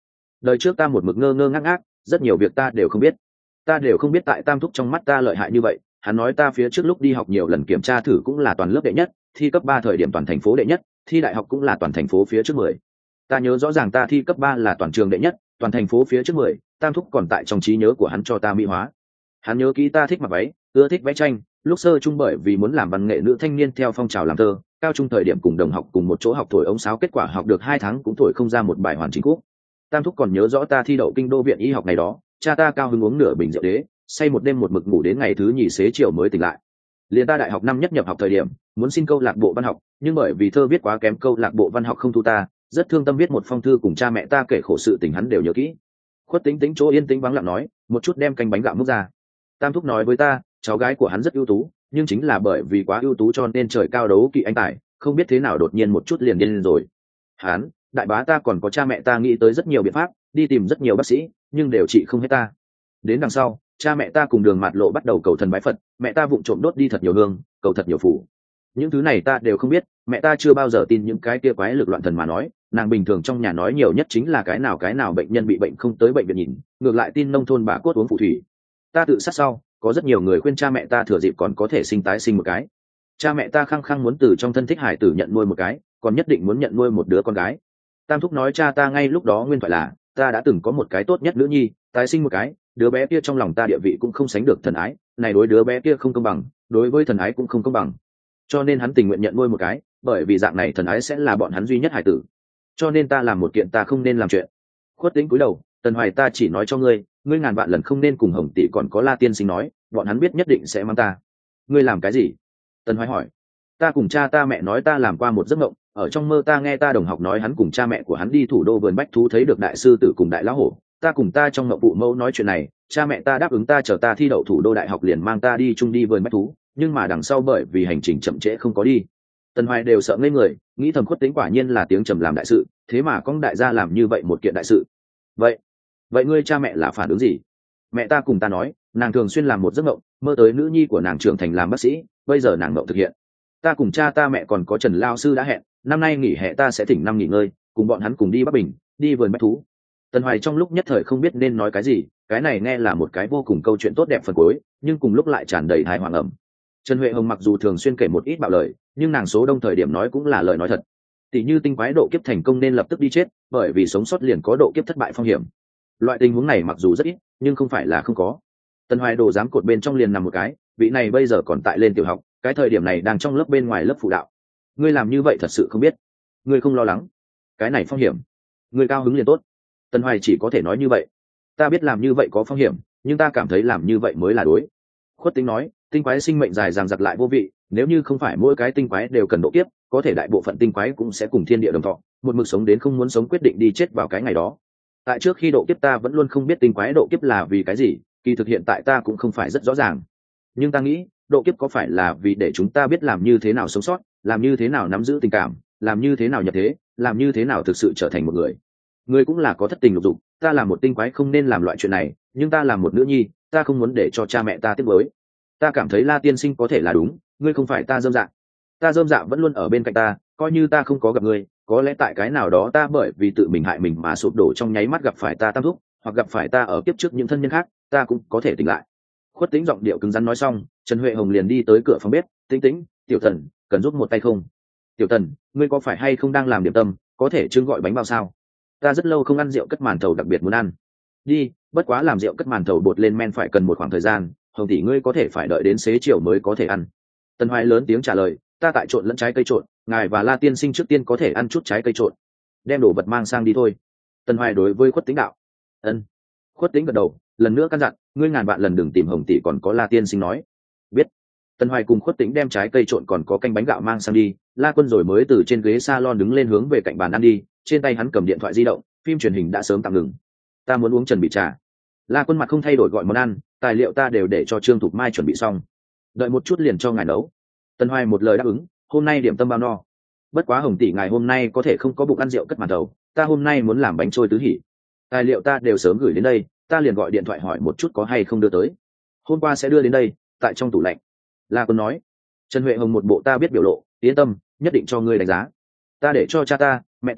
Đời trước ta một mực ngơ ngơ ngác ngác, rất nhiều việc ta đều không biết. Ta đều không biết tại Tam thúc trong mắt ta lợi hại như vậy. Hắn nói ta phía trước lúc đi học nhiều lần kiểm tra thử cũng là toàn lớp đệ nhất, thi cấp ba thời điểm toàn thành phố đệ nhất, thi đại học cũng là toàn thành phố phía trước mười. Ta nhớ rõ ràng ta thi cấp ba là toàn trường đệ nhất, toàn thành phố phía trước mười. Tam thúc còn tại trong trí nhớ của hắn cho ta mỹ hóa. Hắn nhớ kỹ ta thích mặc váy, ưa thích vẽ tranh, lúc sơ trung bởi vì muốn làm văn nghệ nữ thanh niên theo phong trào làm thơ, cao trung thời điểm cùng đồng học cùng một chỗ học thổi ống sáo, kết quả học được hai tháng cũng thổi không ra một bài hoàn chỉnh khúc. Tam thúc còn nhớ rõ ta thi đậu kinh đô viện y học này đó, cha ta cao hứng uống nửa bình rượu đế, say một đêm một mực ngủ đến ngày thứ nhì xế chiều mới tỉnh lại. Liền ta đại học năm nhất nhập học thời điểm muốn xin câu lạc bộ văn học, nhưng bởi vì thơ viết quá kém câu lạc bộ văn học không thu ta, rất thương tâm viết một phong thư cùng cha mẹ ta kể khổ sự tình, hắn đều nhớ kỹ. Khuất Tĩnh Tĩnh chỗ yên tĩnh vắng lặng nói, một chút đem canh bánh gạo múc ra. Tam thúc nói với ta, cháu gái của hắn rất ưu tú, nhưng chính là bởi vì quá ưu tú cho nên trời cao đấu kỵ anh tài, không biết thế nào đột nhiên một chút liền điên lên rồi. Hắn, đại bá ta còn có cha mẹ ta nghĩ tới rất nhiều biện pháp, đi tìm rất nhiều bác sĩ, nhưng đều trị không hết ta. Đến đằng sau, cha mẹ ta cùng Đường Mạt Lộ bắt đầu cầu thần bái Phật, mẹ ta vụng trộm đốt đi thật nhiều hương, cầu thật nhiều phù. Những thứ này ta đều không biết, mẹ ta chưa bao giờ tin những cái kia quái lực loạn thần mà nói, nàng bình thường trong nhà nói nhiều nhất chính là cái nào cái nào bệnh nhân bị bệnh không tới bệnh viện nhìn, ngược lại tin nông thôn bà cốt uống phù thủy. Ta tự sát sau, có rất nhiều người khuyên cha mẹ ta thừa dịp còn có thể sinh tái sinh một cái. Cha mẹ ta khăng khăng muốn từ trong thân thích hải tử nhận nuôi một cái, còn nhất định muốn nhận nuôi một đứa con gái. Tam thúc nói cha ta ngay lúc đó nguyên thoại là, ta đã từng có một cái tốt nhất nữ nhi, tái sinh một cái, đứa bé kia trong lòng ta địa vị cũng không sánh được thần ái, này đối đứa bé kia không công bằng, đối với thần ái cũng không công bằng. Cho nên hắn tình nguyện nhận nuôi một cái, bởi vì dạng này thần ái sẽ là bọn hắn duy nhất hải tử. Cho nên ta làm một kiện ta không nên làm chuyện. Khuất Tĩnh cúi đầu, Tần Hoài ta chỉ nói cho ngươi, ngươi ngàn vạn lần không nên cùng Hồng tỷ còn có La tiên sinh nói, bọn hắn biết nhất định sẽ mang ta. Ngươi làm cái gì? Tần Hoài hỏi. Ta cùng cha ta mẹ nói ta làm qua một giấc mộng, ở trong mơ ta nghe ta đồng học nói hắn cùng cha mẹ của hắn đi thủ đô vườn bách thú thấy được đại sư tử cùng đại lão hổ. Ta cùng ta trong mộng phụ mẫu nói chuyện này, cha mẹ ta đáp ứng ta chờ ta thi đậu thủ đô đại học liền mang ta đi chung đi vườn bách thú, nhưng mà đằng sau bởi vì hành trình chậm trễ không có đi. Tần Hoài đều sợ ngây người, nghĩ thầm Khuất Tĩnh quả nhiên là tiếng trầm làm đại sự, thế mà con đại gia làm như vậy một kiện đại sự. Vậy, vậy ngươi cha mẹ là phản ứng gì? Mẹ ta cùng ta nói, nàng thường xuyên làm một giấc mộng, mơ tới nữ nhi của nàng trưởng thành làm bác sĩ, bây giờ nàng mộng thực hiện. Ta cùng cha ta mẹ còn có Trần lao sư đã hẹn, năm nay nghỉ hè ta sẽ thỉnh năm nghỉ ngơi, cùng bọn hắn cùng đi Bắc Bình, đi vườn bách thú. Tần Hoài trong lúc nhất thời không biết nên nói cái gì, cái này nghe là một cái vô cùng câu chuyện tốt đẹp phần cuối, nhưng cùng lúc lại tràn đầy hài hoàng ẩm. Trần Huệ Hồng mặc dù thường xuyên kể một ít bạo lời, nhưng nàng số đông thời điểm nói cũng là lời nói thật. Tỷ như tinh quái độ kiếp thành công nên lập tức đi chết, bởi vì sống sót liền có độ kiếp thất bại phong hiểm. Loại tình huống này mặc dù rất ít, nhưng không phải là không có. Tần Hoài đồ dám cột bên trong liền nằm một cái, vị này bây giờ còn tại lên tiểu học, cái thời điểm này đang trong lớp bên ngoài lớp phụ đạo. Ngươi làm như vậy thật sự không biết, ngươi không lo lắng cái này phong hiểm, ngươi cao hứng liền tốt. Tần Hoài chỉ có thể nói như vậy. Ta biết làm như vậy có phong hiểm, nhưng ta cảm thấy làm như vậy mới là đối. Khuất Tĩnh nói, tinh quái sinh mệnh dài dằng dặc lại vô vị, nếu như không phải mỗi cái tinh quái đều cần độ kiếp, có thể đại bộ phận tinh quái cũng sẽ cùng thiên địa đồng thọ, một mực sống đến không muốn sống quyết định đi chết vào cái ngày đó. Tại trước khi độ kiếp ta vẫn luôn không biết tinh quái độ kiếp là vì cái gì, kỳ thực hiện tại ta cũng không phải rất rõ ràng. Nhưng ta nghĩ, độ kiếp có phải là vì để chúng ta biết làm như thế nào sống sót, làm như thế nào nắm giữ tình cảm, làm như thế nào nhập thế, làm như thế nào thực sự trở thành một người. Người cũng là có thất tình lục dục, ta là một tinh quái không nên làm loại chuyện này, nhưng ta là một nữ nhi, ta không muốn để cho cha mẹ ta tiếc nuối. Ta cảm thấy La tiên sinh có thể là đúng, ngươi không phải ta dâm dạ. Ta dâm dạ vẫn luôn ở bên cạnh ta, coi như ta không có gặp ngươi, có lẽ tại cái nào đó ta bởi vì tự mình hại mình mà sụp đổ trong nháy mắt gặp phải ta Tam thúc, hoặc gặp phải ta ở kiếp trước những thân nhân khác, ta cũng có thể tỉnh lại. Khuất Tĩnh giọng điệu cứng rắn nói xong, Trần Huệ Hồng liền đi tới cửa phòng bếp, Tĩnh Tĩnh, Tiểu Tần, cần giúp một tay không? Tiểu Tần, ngươi có phải hay không đang làm điểm tâm, có thể trưng gọi bánh bao sao? Ta rất lâu không ăn rượu cất màn thầu, đặc biệt muốn ăn. Đi, bất quá làm rượu cất màn thầu bột lên men phải cần một khoảng thời gian, Hồng tỷ ngươi có thể phải đợi đến xế chiều mới có thể ăn. Tần Hoài lớn tiếng trả lời, ta tại trộn lẫn trái cây trộn, ngài và La tiên sinh trước tiên có thể ăn chút trái cây trộn, đem đồ vật mang sang đi thôi. Tần Hoài đối với Khuất Tĩnh đạo. Ân. Khuất Tĩnh gật đầu, lần nữa căn dặn, ngươi ngàn vạn lần đừng tìm Hồng tỷ còn có La tiên sinh nói. Biết. Tần Hoài cùng Khuất Tĩnh đem trái cây trộn còn có canh bánh gạo mang sang đi, La Quân rồi mới từ trên ghế salon đứng lên hướng về cạnh bàn ăn đi, trên tay hắn cầm điện thoại di động, phim truyền hình đã sớm tạm ngừng. Ta muốn uống Trần bị trà. La Quân mặt không thay đổi gọi món ăn, tài liệu ta đều để cho Trương Thục Mai chuẩn bị xong, đợi một chút liền cho ngài nấu. Tần Hoài một lời đáp ứng, hôm nay điểm tâm bao no. Bất quá Hồng tỷ ngài hôm nay có thể không có bụng ăn rượu cất màn thầu, ta hôm nay muốn làm bánh trôi tứ hỉ. Tài liệu ta đều sớm gửi đến đây, ta liền gọi điện thoại hỏi một chút có hay không đưa tới. Hôm qua sẽ đưa đến đây, tại trong tủ lạnh. La Quân nói. Trần Huệ Hồng một bộ ta biết biểu lộ, yên tâm, nhất định cho ngươi đánh giá. Ta để cho cha ta, mẹ ta,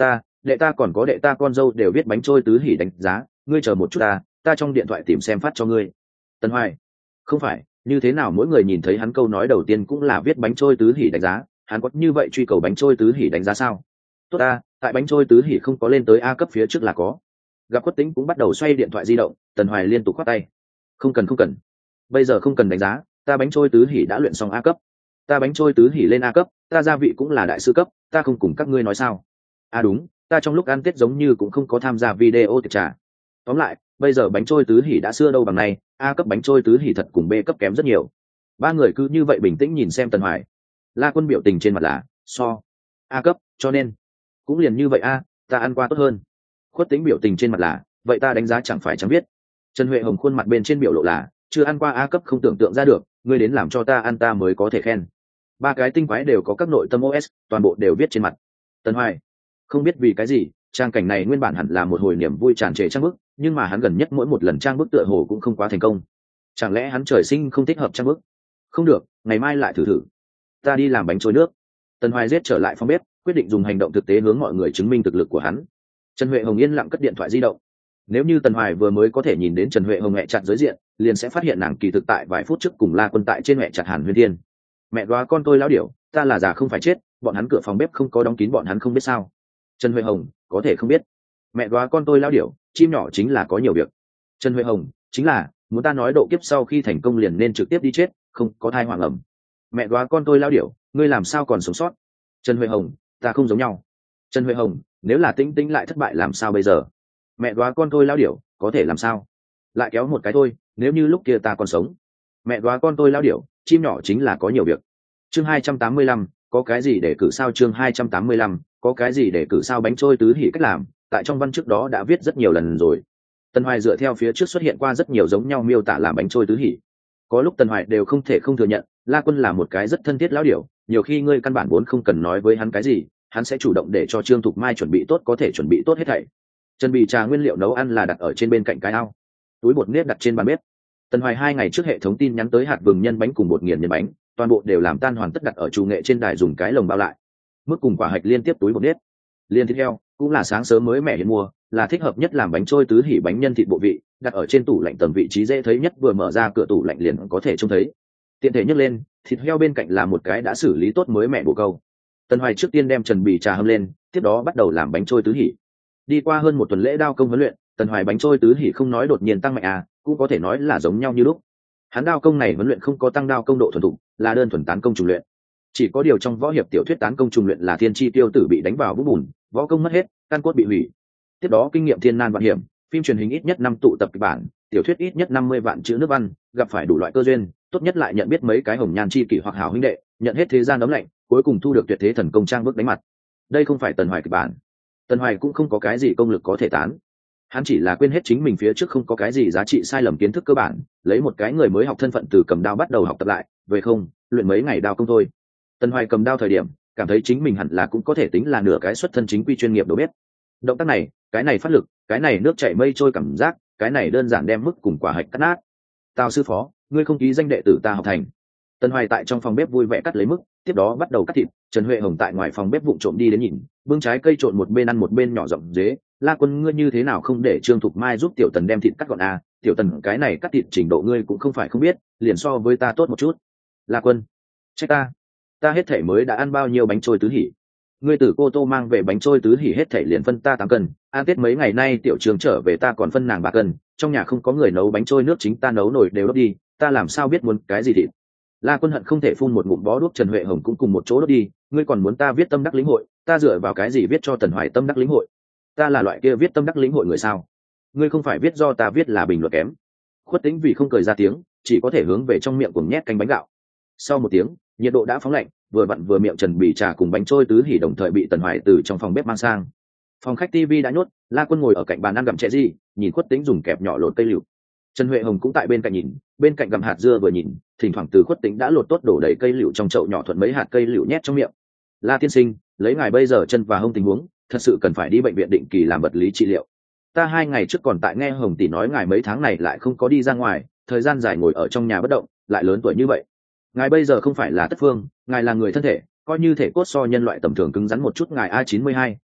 đệ ta còn có đệ ta con dâu đều viết bánh trôi tứ hỉ đánh giá, ngươi chờ một chút ta ta trong điện thoại tìm xem phát cho ngươi. Tần Hoài, không phải như thế nào mỗi người nhìn thấy hắn câu nói đầu tiên cũng là viết bánh trôi tứ hỉ đánh giá, hắn có như vậy truy cầu bánh trôi tứ hỉ đánh giá sao? Tốt ta, tại bánh trôi tứ hỉ không có lên tới A cấp phía trước là có. Gặp Quất Tĩnh cũng bắt đầu xoay điện thoại di động, Tần Hoài liên tục khoát tay. Không cần không cần, bây giờ không cần đánh giá, ta bánh trôi tứ hỉ đã luyện xong A cấp. Ta bánh trôi tứ hỉ lên A cấp, ta gia vị cũng là đại sư cấp, ta không cùng các ngươi nói sao? À đúng, ta trong lúc ăn tết giống như cũng không có tham gia video tiệc trà. Tóm lại, bây giờ bánh trôi tứ hỉ đã xưa đâu bằng nay, A cấp bánh trôi tứ hỉ thật cùng B cấp kém rất nhiều. Ba người cứ như vậy bình tĩnh nhìn xem Tần Hoài. La Quân biểu tình trên mặt là so A cấp, cho nên cũng liền như vậy a, ta ăn qua tốt hơn. Khuất Tĩnh biểu tình trên mặt là vậy ta đánh giá chẳng phải chẳng biết. Trần Huệ Hồng khuôn mặt bên trên biểu lộ là chưa ăn qua A cấp không tưởng tượng ra được, ngươi đến làm cho ta ăn ta mới có thể khen. Ba cái tinh quái đều có các nội tâm o ét, toàn bộ đều viết trên mặt. Tần Hoài không biết vì cái gì, trang cảnh này nguyên bản hẳn là một hồi niềm vui tràn trề trang bức, nhưng mà hắn gần nhất mỗi một lần trang bức tựa hồ cũng không quá thành công. Chẳng lẽ hắn trời sinh không thích hợp trang bức? Không được, ngày mai lại thử thử. Ta đi làm bánh trôi nước. Tần Hoài giết trở lại phòng bếp, quyết định dùng hành động thực tế hướng mọi người chứng minh thực lực của hắn. Trần Huệ Hồng yên lặng cất điện thoại di động. Nếu như Tần Hoài vừa mới có thể nhìn đến Trần Huệ Hồng mẹ chặt giới diện, liền sẽ phát hiện nàng kỳ thực tại vài phút trước cùng La Quân tại trên mẹ chặt Hàn Huyên Thiên. Mẹ đoá con tôi lão điểu, ta là già không phải chết, bọn hắn cửa phòng bếp không có đóng kín bọn hắn không biết sao? Trần Huệ Hồng, có thể không biết. Mẹ đoá con tôi lão điểu, chim nhỏ chính là có nhiều việc. Trần Huệ Hồng, chính là muốn ta nói độ kiếp sau khi thành công liền nên trực tiếp đi chết, không có thai hoàng ẩm. Mẹ đoá con tôi lão điểu, ngươi làm sao còn sống sót? Trần Huệ Hồng, ta không giống nhau. Trần Huệ Hồng, nếu là Tĩnh Tĩnh lại thất bại làm sao bây giờ? Mẹ đoá con tôi lão điểu, có thể làm sao? Lại kéo một cái thôi, nếu như lúc kia ta còn sống. Mẹ đoá con tôi lão điểu, chim nhỏ chính là có nhiều việc. Chương hai trăm tám mươi lăm, có cái gì để cử sao? Chương hai trăm tám mươi lăm, có cái gì để cử sao? Bánh trôi tứ hỉ cách làm, tại trong văn trước đó đã viết rất nhiều lần rồi. Tần Hoài dựa theo phía trước xuất hiện qua rất nhiều giống nhau miêu tả làm bánh trôi tứ hỉ. Có lúc Tần Hoài đều không thể không thừa nhận, La Quân là một cái rất thân thiết lão điểu, nhiều khi ngươi căn bản vốn không cần nói với hắn cái gì, hắn sẽ chủ động để cho Trương Thục Mai chuẩn bị tốt có thể chuẩn bị tốt hết thảy. Trần Bì trà nguyên liệu nấu ăn là đặt ở trên bên cạnh cái ao, túi bột nếp đặt trên bàn bếp. Tần Hoài hai ngày trước hệ thống tin nhắn tới hạt vừng nhân bánh cùng bột nghiền nhân bánh, toàn bộ đều làm tan hoàn tất đặt ở chủ nghệ trên đài dùng cái lồng bao lại. Mức cùng quả hạch liên tiếp túi bột nếp, liên thịt heo cũng là sáng sớm mới mẻ hiện mua, là thích hợp nhất làm bánh trôi tứ hỉ bánh nhân thịt bộ vị, đặt ở trên tủ lạnh tầm vị trí dễ thấy nhất, vừa mở ra cửa tủ lạnh liền có thể trông thấy. Tiện thể nhấc lên, thịt heo bên cạnh là một cái đã xử lý tốt mới mẻ bồ câu. Tần Hoài trước tiên đem Trần Bì trà hâm lên, tiếp đó bắt đầu làm bánh trôi tứ hỉ. Đi qua hơn một tuần lễ đao công huấn luyện, Tần Hoài bánh trôi tứ hỉ không nói đột nhiên tăng mạnh à, cũng có thể nói là giống nhau như lúc. Hắn đao công này huấn luyện không có tăng đao công độ thuần thục, là đơn thuần tán công trùng luyện. Chỉ có điều trong võ hiệp tiểu thuyết tán công trùng luyện là thiên chi tiêu tử bị đánh vào vũng bùn, võ công mất hết, căn cốt bị hủy. Tiếp đó kinh nghiệm thiên nan vạn hiểm, phim truyền hình ít nhất năm tụ tập kịch bản, tiểu thuyết ít nhất năm mươi vạn chữ nước văn, gặp phải đủ loại cơ duyên, tốt nhất lại nhận biết mấy cái hồng nhan chi kỷ hoặc hảo huynh đệ, nhận hết thế gian ấm lạnh, cuối cùng thu được tuyệt thế thần công trang bước đánh mặt. Đây không phải Tần Hoài kịch bản. Tần Hoài cũng không có cái gì công lực có thể tán. Hắn chỉ là quên hết chính mình phía trước không có cái gì giá trị sai lầm kiến thức cơ bản, lấy một cái người mới học thân phận từ cầm đao bắt đầu học tập lại, về không, luyện mấy ngày đao công thôi. Tần Hoài cầm đao thời điểm, cảm thấy chính mình hẳn là cũng có thể tính là nửa cái xuất thân chính quy chuyên nghiệp đầu bếp. Động tác này, cái này phát lực, cái này nước chảy mây trôi cảm giác, cái này đơn giản đem mức cùng quả hạch cắt nát. Tào sư phó, ngươi không ký danh đệ tử ta học thành. Tần Hoài tại trong phòng bếp vui vẻ cắt lấy mức, tiếp đó bắt đầu cắt thịt. Trần Huệ Hồng tại ngoài phòng bếp vụng trộm đi đến nhìn, bưng trái cây trộn một bên ăn một bên nhỏ giọng dế. La Quân, ngươi như thế nào không để Trương Thục Mai giúp Tiểu Tần đem thịt cắt gọn à? Tiểu Tần cái này cắt thịt trình độ ngươi cũng không phải không biết, liền so với ta tốt một chút. La Quân, trách ta, ta hết thể mới đã ăn bao nhiêu bánh trôi tứ hỉ? Ngươi từ Cô Tô mang về bánh trôi tứ hỉ hết thể liền phân ta tám cân, ăn Tết mấy ngày nay Tiểu Trường trở về ta còn phân nàng ba cân, trong nhà không có người nấu bánh trôi nước chính ta nấu nồi đều đốt đi, ta làm sao biết muốn cái gì thịt? La Quân hận không thể phun một ngụm bó đuốc. Trần Huệ Hồng cũng cùng một chỗ đốt đi, ngươi còn muốn ta viết tâm đắc lĩnh hội, ta dựa vào cái gì viết cho Tần Hoài tâm đắc lĩnh hội? Ta là loại kia viết tâm đắc lĩnh hội người sao? Ngươi không phải viết do ta viết là bình luận kém. Khuất Tĩnh vì không cười ra tiếng, chỉ có thể hướng về trong miệng cùng nhét canh bánh gạo. Sau một tiếng, nhiệt độ đã phóng lạnh, vừa vặn vừa miệng Trần Bì trà cùng bánh trôi tứ hỉ đồng thời bị Tần Hoài từ trong phòng bếp mang sang. Phòng khách tivi đã nhốt, La Quân ngồi ở cạnh bàn ăn gặm chè gì, nhìn Khuất Tĩnh dùng kẹp nhỏ lột cây lựu. Trần Huệ Hồng cũng tại bên cạnh nhìn, bên cạnh gặm hạt dưa vừa nhìn, thỉnh thoảng từ Khuất Tĩnh đã lột tốt đổ đầy cây lựu trong chậu nhỏ thuận mấy hạt cây lựu nhét trong miệng. La tiên sinh, lấy ngài bây giờ chân và hông tình huống, thật sự cần phải đi bệnh viện định kỳ làm vật lý trị liệu. Ta hai ngày trước còn tại nghe Hồng tỷ nói ngài mấy tháng này lại không có đi ra ngoài, thời gian dài ngồi ở trong nhà bất động, lại lớn tuổi như vậy. Ngài bây giờ không phải là Tất Phương, ngài là người thân thể, coi như thể cốt so nhân loại tầm thường cứng rắn một chút. Ngài a chín mươi hai,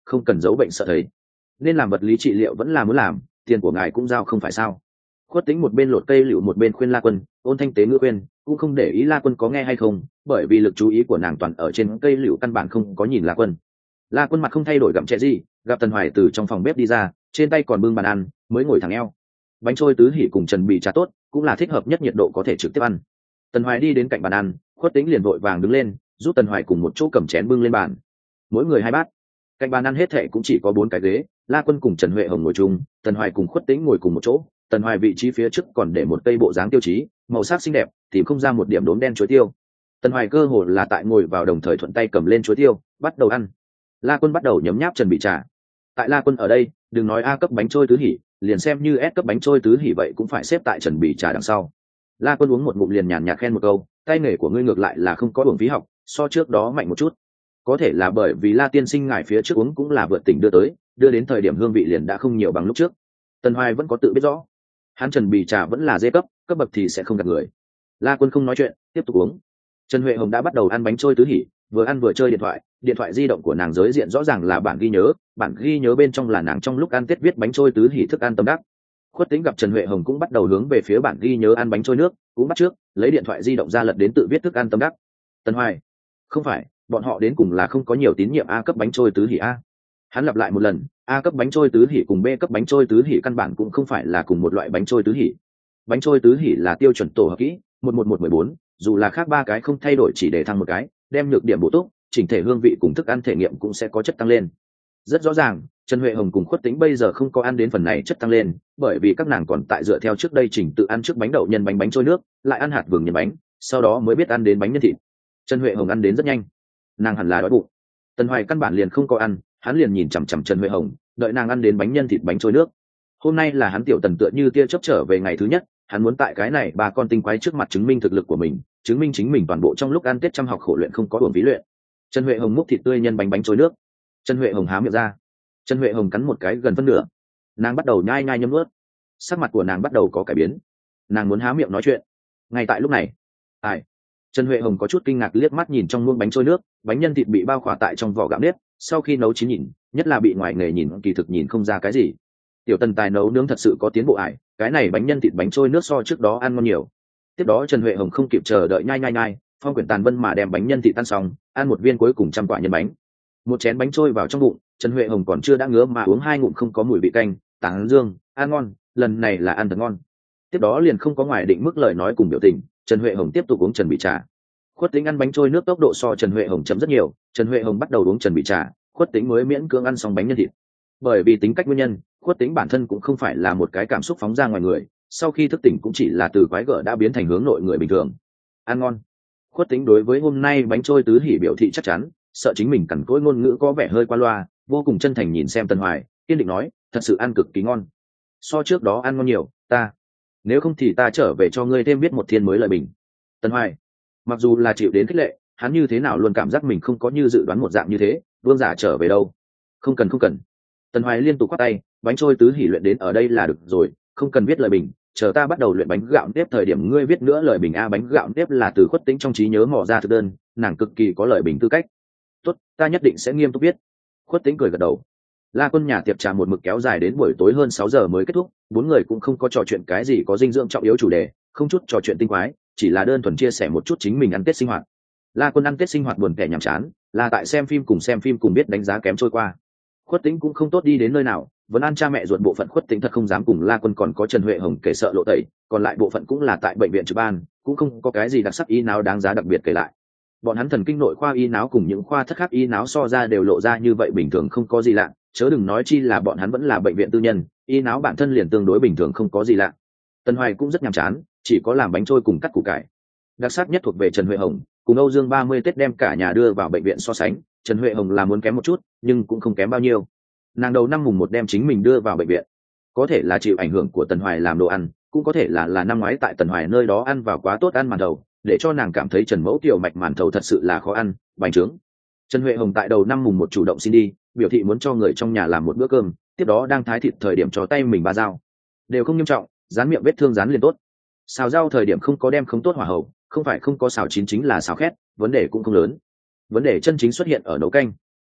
không cần giấu bệnh sợ thấy, nên làm vật lý trị liệu vẫn là muốn làm, tiền của ngài cũng giao không phải sao? Khuất Tĩnh một bên lột cây liệu một bên khuyên La Quân, ôn thanh tế ngữ khuyên, cũng không để ý La Quân có nghe hay không, bởi vì lực chú ý của nàng toàn ở trên cây liệu, căn bản không có nhìn La Quân. La Quân mặt không thay đổi gặm chè gì, gặp Tần Hoài từ trong phòng bếp đi ra, trên tay còn bưng bàn ăn, mới ngồi thẳng eo. Bánh trôi tứ hỉ cùng trần bì trà tốt, cũng là thích hợp nhất nhiệt độ có thể trực tiếp ăn. Tần Hoài đi đến cạnh bàn ăn, Khuất Tĩnh liền vội vàng đứng lên, giúp Tần Hoài cùng một chỗ cầm chén bưng lên bàn. Mỗi người hai bát. Cạnh bàn ăn hết thệ cũng chỉ có bốn cái ghế, La Quân cùng Trần Huệ Hồng ngồi chung, Tần Hoài cùng Khuất Tĩnh ngồi cùng một chỗ. Tần Hoài vị trí phía trước còn để một cây bộ dáng tiêu chí, màu sắc xinh đẹp, tìm không ra một điểm đốm đen chuối tiêu. Tần Hoài cơ hồ là tại ngồi vào đồng thời thuận tay cầm lên chuối tiêu, bắt đầu ăn. La Quân bắt đầu nhấm nháp trần bị trà. Tại La Quân ở đây, đừng nói A cấp bánh trôi tứ hỉ, liền xem như S cấp bánh trôi tứ hỉ vậy cũng phải xếp tại trần bị trà đằng sau. La Quân uống một ngụm liền nhàn nhạt khen một câu, tay nghề của ngươi ngược lại là không có uổng phí học, so trước đó mạnh một chút. Có thể là bởi vì La tiên sinh ngài phía trước uống cũng là vượt tỉnh đưa tới, đưa đến thời điểm hương vị liền đã không nhiều bằng lúc trước. Tần Hoài vẫn có tự biết rõ, hắn trần bì trà vẫn là dê cấp, cấp bậc thì sẽ không gạt người. La Quân không nói chuyện, tiếp tục uống. Trần Huệ Hồng đã bắt đầu ăn bánh trôi tứ hỉ, vừa ăn vừa chơi điện thoại, điện thoại di động của nàng giới diện rõ ràng là bản ghi nhớ, bản ghi nhớ bên trong là nàng trong lúc ăn tết viết bánh trôi tứ hỉ thức ăn tâm đắc. Khuất Tĩnh gặp Trần Huệ Hồng cũng bắt đầu hướng về phía bản ghi nhớ ăn bánh trôi nước, cũng bắt trước lấy điện thoại di động ra lật đến tự viết thức ăn tâm đắc. Tần Hoài, không phải, bọn họ đến cùng là không có nhiều tín nhiệm A cấp bánh trôi tứ hỉ a. Hắn lặp lại một lần, A cấp bánh trôi tứ hỉ cùng B cấp bánh trôi tứ hỉ căn bản cũng không phải là cùng một loại bánh trôi tứ hỉ. Bánh trôi tứ hỉ là tiêu chuẩn tổ hợp kỹ, một một một mười bốn, dù là khác ba cái không thay đổi chỉ để thăng một cái, đem nhược điểm bổ túc, chỉnh thể hương vị cùng thức ăn thể nghiệm cũng sẽ có chất tăng lên. Rất rõ ràng, Trần Huệ Hồng cùng Khuất Tĩnh bây giờ không có ăn đến phần này chất tăng lên, bởi vì các nàng còn tại dựa theo trước đây chỉnh tự ăn trước bánh đậu nhân bánh bánh trôi nước, lại ăn hạt vừng nhân bánh, sau đó mới biết ăn đến bánh nhân thịt. Trần Huệ Hồng ăn đến rất nhanh, nàng hẳn là đói bụng. Tần Hoài căn bản liền không có ăn, hắn liền nhìn chằm chằm Trần Huệ Hồng, đợi nàng ăn đến bánh nhân thịt bánh trôi nước. Hôm nay là hắn tiểu Tần tựa như tia chớp trở về ngày thứ nhất, hắn muốn tại cái này ba con tinh quái trước mặt chứng minh thực lực của mình, chứng minh chính mình toàn bộ trong lúc ăn tết chăm học khổ luyện không có uổng phí luyện. Trần Huệ Hồng múc thịt tươi nhân bánh bánh trôi nước. Trần Huệ Hồng há miệng ra. Trần Huệ Hồng cắn một cái gần phân nửa, nàng bắt đầu nhai nhai nhấm nuốt, sắc mặt của nàng bắt đầu có cải biến, nàng muốn há miệng nói chuyện. Ngay tại lúc này, ai? Trần Huệ Hồng có chút kinh ngạc liếc mắt nhìn trong muỗng bánh trôi nước, bánh nhân thịt bị bao khỏa tại trong vỏ gạo nếp, sau khi nấu chín nhìn, nhất là bị ngoài nghề nhìn kỳ thực nhìn không ra cái gì. Tiểu Tần tài nấu nướng thật sự có tiến bộ ải, cái này bánh nhân thịt bánh trôi nước so trước đó ăn ngon nhiều. Tiếp đó Trần Huệ Hồng không kịp chờ đợi nhai nhai nhai, phong quyển tàn vân mà đem bánh nhân thịt ăn xong, ăn một viên cuối cùng trăm quả nhân bánh. Một chén bánh trôi vào trong bụng, Trần Huệ Hồng còn chưa đã ngứa mà uống hai ngụm không có mùi vị canh, tán dương, ăn ngon, lần này là ăn thật ngon. Tiếp đó liền không có ngoài định mức lời nói cùng biểu tình, Trần Huệ Hồng tiếp tục uống trần bị trà. Khuất Tĩnh ăn bánh trôi nước tốc độ so Trần Huệ Hồng chậm rất nhiều, Trần Huệ Hồng bắt đầu uống trần bị trà, Khuất Tĩnh mới miễn cưỡng ăn xong bánh nhân thịt. Bởi vì tính cách nguyên nhân, Khuất Tĩnh bản thân cũng không phải là một cái cảm xúc phóng ra ngoài người, sau khi thức tỉnh cũng chỉ là từ quái gở đã biến thành hướng nội người bình thường. Ăn ngon. Khuất Tĩnh đối với hôm nay bánh trôi tứ hỉ biểu thị chắc chắn, sợ chính mình cằn cỗi ngôn ngữ có vẻ hơi qua loa, vô cùng chân thành nhìn xem Tần Hoài, kiên định nói, thật sự ăn cực kỳ ngon. So trước đó ăn ngon nhiều, ta. Nếu không thì ta trở về cho ngươi thêm biết một thiên mới lời bình. Tần Hoài, mặc dù là chịu đến khích lệ, hắn như thế nào luôn cảm giác mình không có như dự đoán một dạng như thế, vương giả trở về đâu? Không cần không cần. Tần Hoài liên tục quát tay, bánh trôi tứ hỉ luyện đến ở đây là được rồi, không cần viết lời bình, chờ ta bắt đầu luyện bánh gạo nếp thời điểm ngươi viết nữa lời bình a. Bánh gạo nếp là từ Khuất Tĩnh trong trí nhớ mò ra thực đơn, nàng cực kỳ có lời bình tư cách. Tốt, ta nhất định sẽ nghiêm túc viết. Khuất Tĩnh cười gật đầu. La Quân nhà tiệc trà một mực kéo dài đến buổi tối hơn sáu giờ mới kết thúc, bốn người cũng không có trò chuyện cái gì có dinh dưỡng trọng yếu chủ đề, không chút trò chuyện tinh quái, chỉ là đơn thuần chia sẻ một chút chính mình ăn Tết sinh hoạt. La Quân ăn Tết sinh hoạt buồn tẻ nhàm chán, là tại xem phim cùng xem phim cùng biết đánh giá kém trôi qua. Khuất Tĩnh cũng không tốt đi đến nơi nào, vẫn ăn cha mẹ ruột bộ phận Khuất Tĩnh thật không dám cùng La Quân còn có Trần Huệ Hồng kể sợ lộ tẩy, còn lại bộ phận cũng là tại bệnh viện trực ban, cũng không có cái gì đặc sắc y nào đáng giá đặc biệt kể lại. Bọn hắn thần kinh nội khoa y náo cùng những khoa thất khác y náo so ra đều lộ ra như vậy bình thường không có gì lạ, chớ đừng nói chi là bọn hắn vẫn là bệnh viện tư nhân, y náo bản thân liền tương đối bình thường không có gì lạ. Tần Hoài cũng rất nhàm chán, chỉ có làm bánh trôi cùng cắt củ cải. Đặc sắc nhất thuộc về Trần Huệ Hồng, cùng Âu Dương ba mươi Tết đem cả nhà đưa vào bệnh viện so sánh, Trần Huệ Hồng là muốn kém một chút, nhưng cũng không kém bao nhiêu. Nàng đầu năm mùng một đem chính mình đưa vào bệnh viện, có thể là chịu ảnh hưởng của Tần Hoài làm đồ ăn, cũng có thể là là năm ngoái tại Tần Hoài nơi đó ăn vào quá tốt ăn màn đầu, để cho nàng cảm thấy Trần Mẫu tiểu mạch màn thầu thật sự là khó ăn, bành trướng. Trần Huệ Hồng tại đầu năm mùng một chủ động xin đi, biểu thị muốn cho người trong nhà làm một bữa cơm, tiếp đó đang thái thịt thời điểm cho tay mình ba dao, đều không nghiêm trọng, dán miệng vết thương dán liền tốt. Xào rau thời điểm không có đem không tốt hỏa hậu, không phải không có xào chín chính là xào khét, vấn đề cũng không lớn. Vấn đề chân chính xuất hiện ở nấu canh.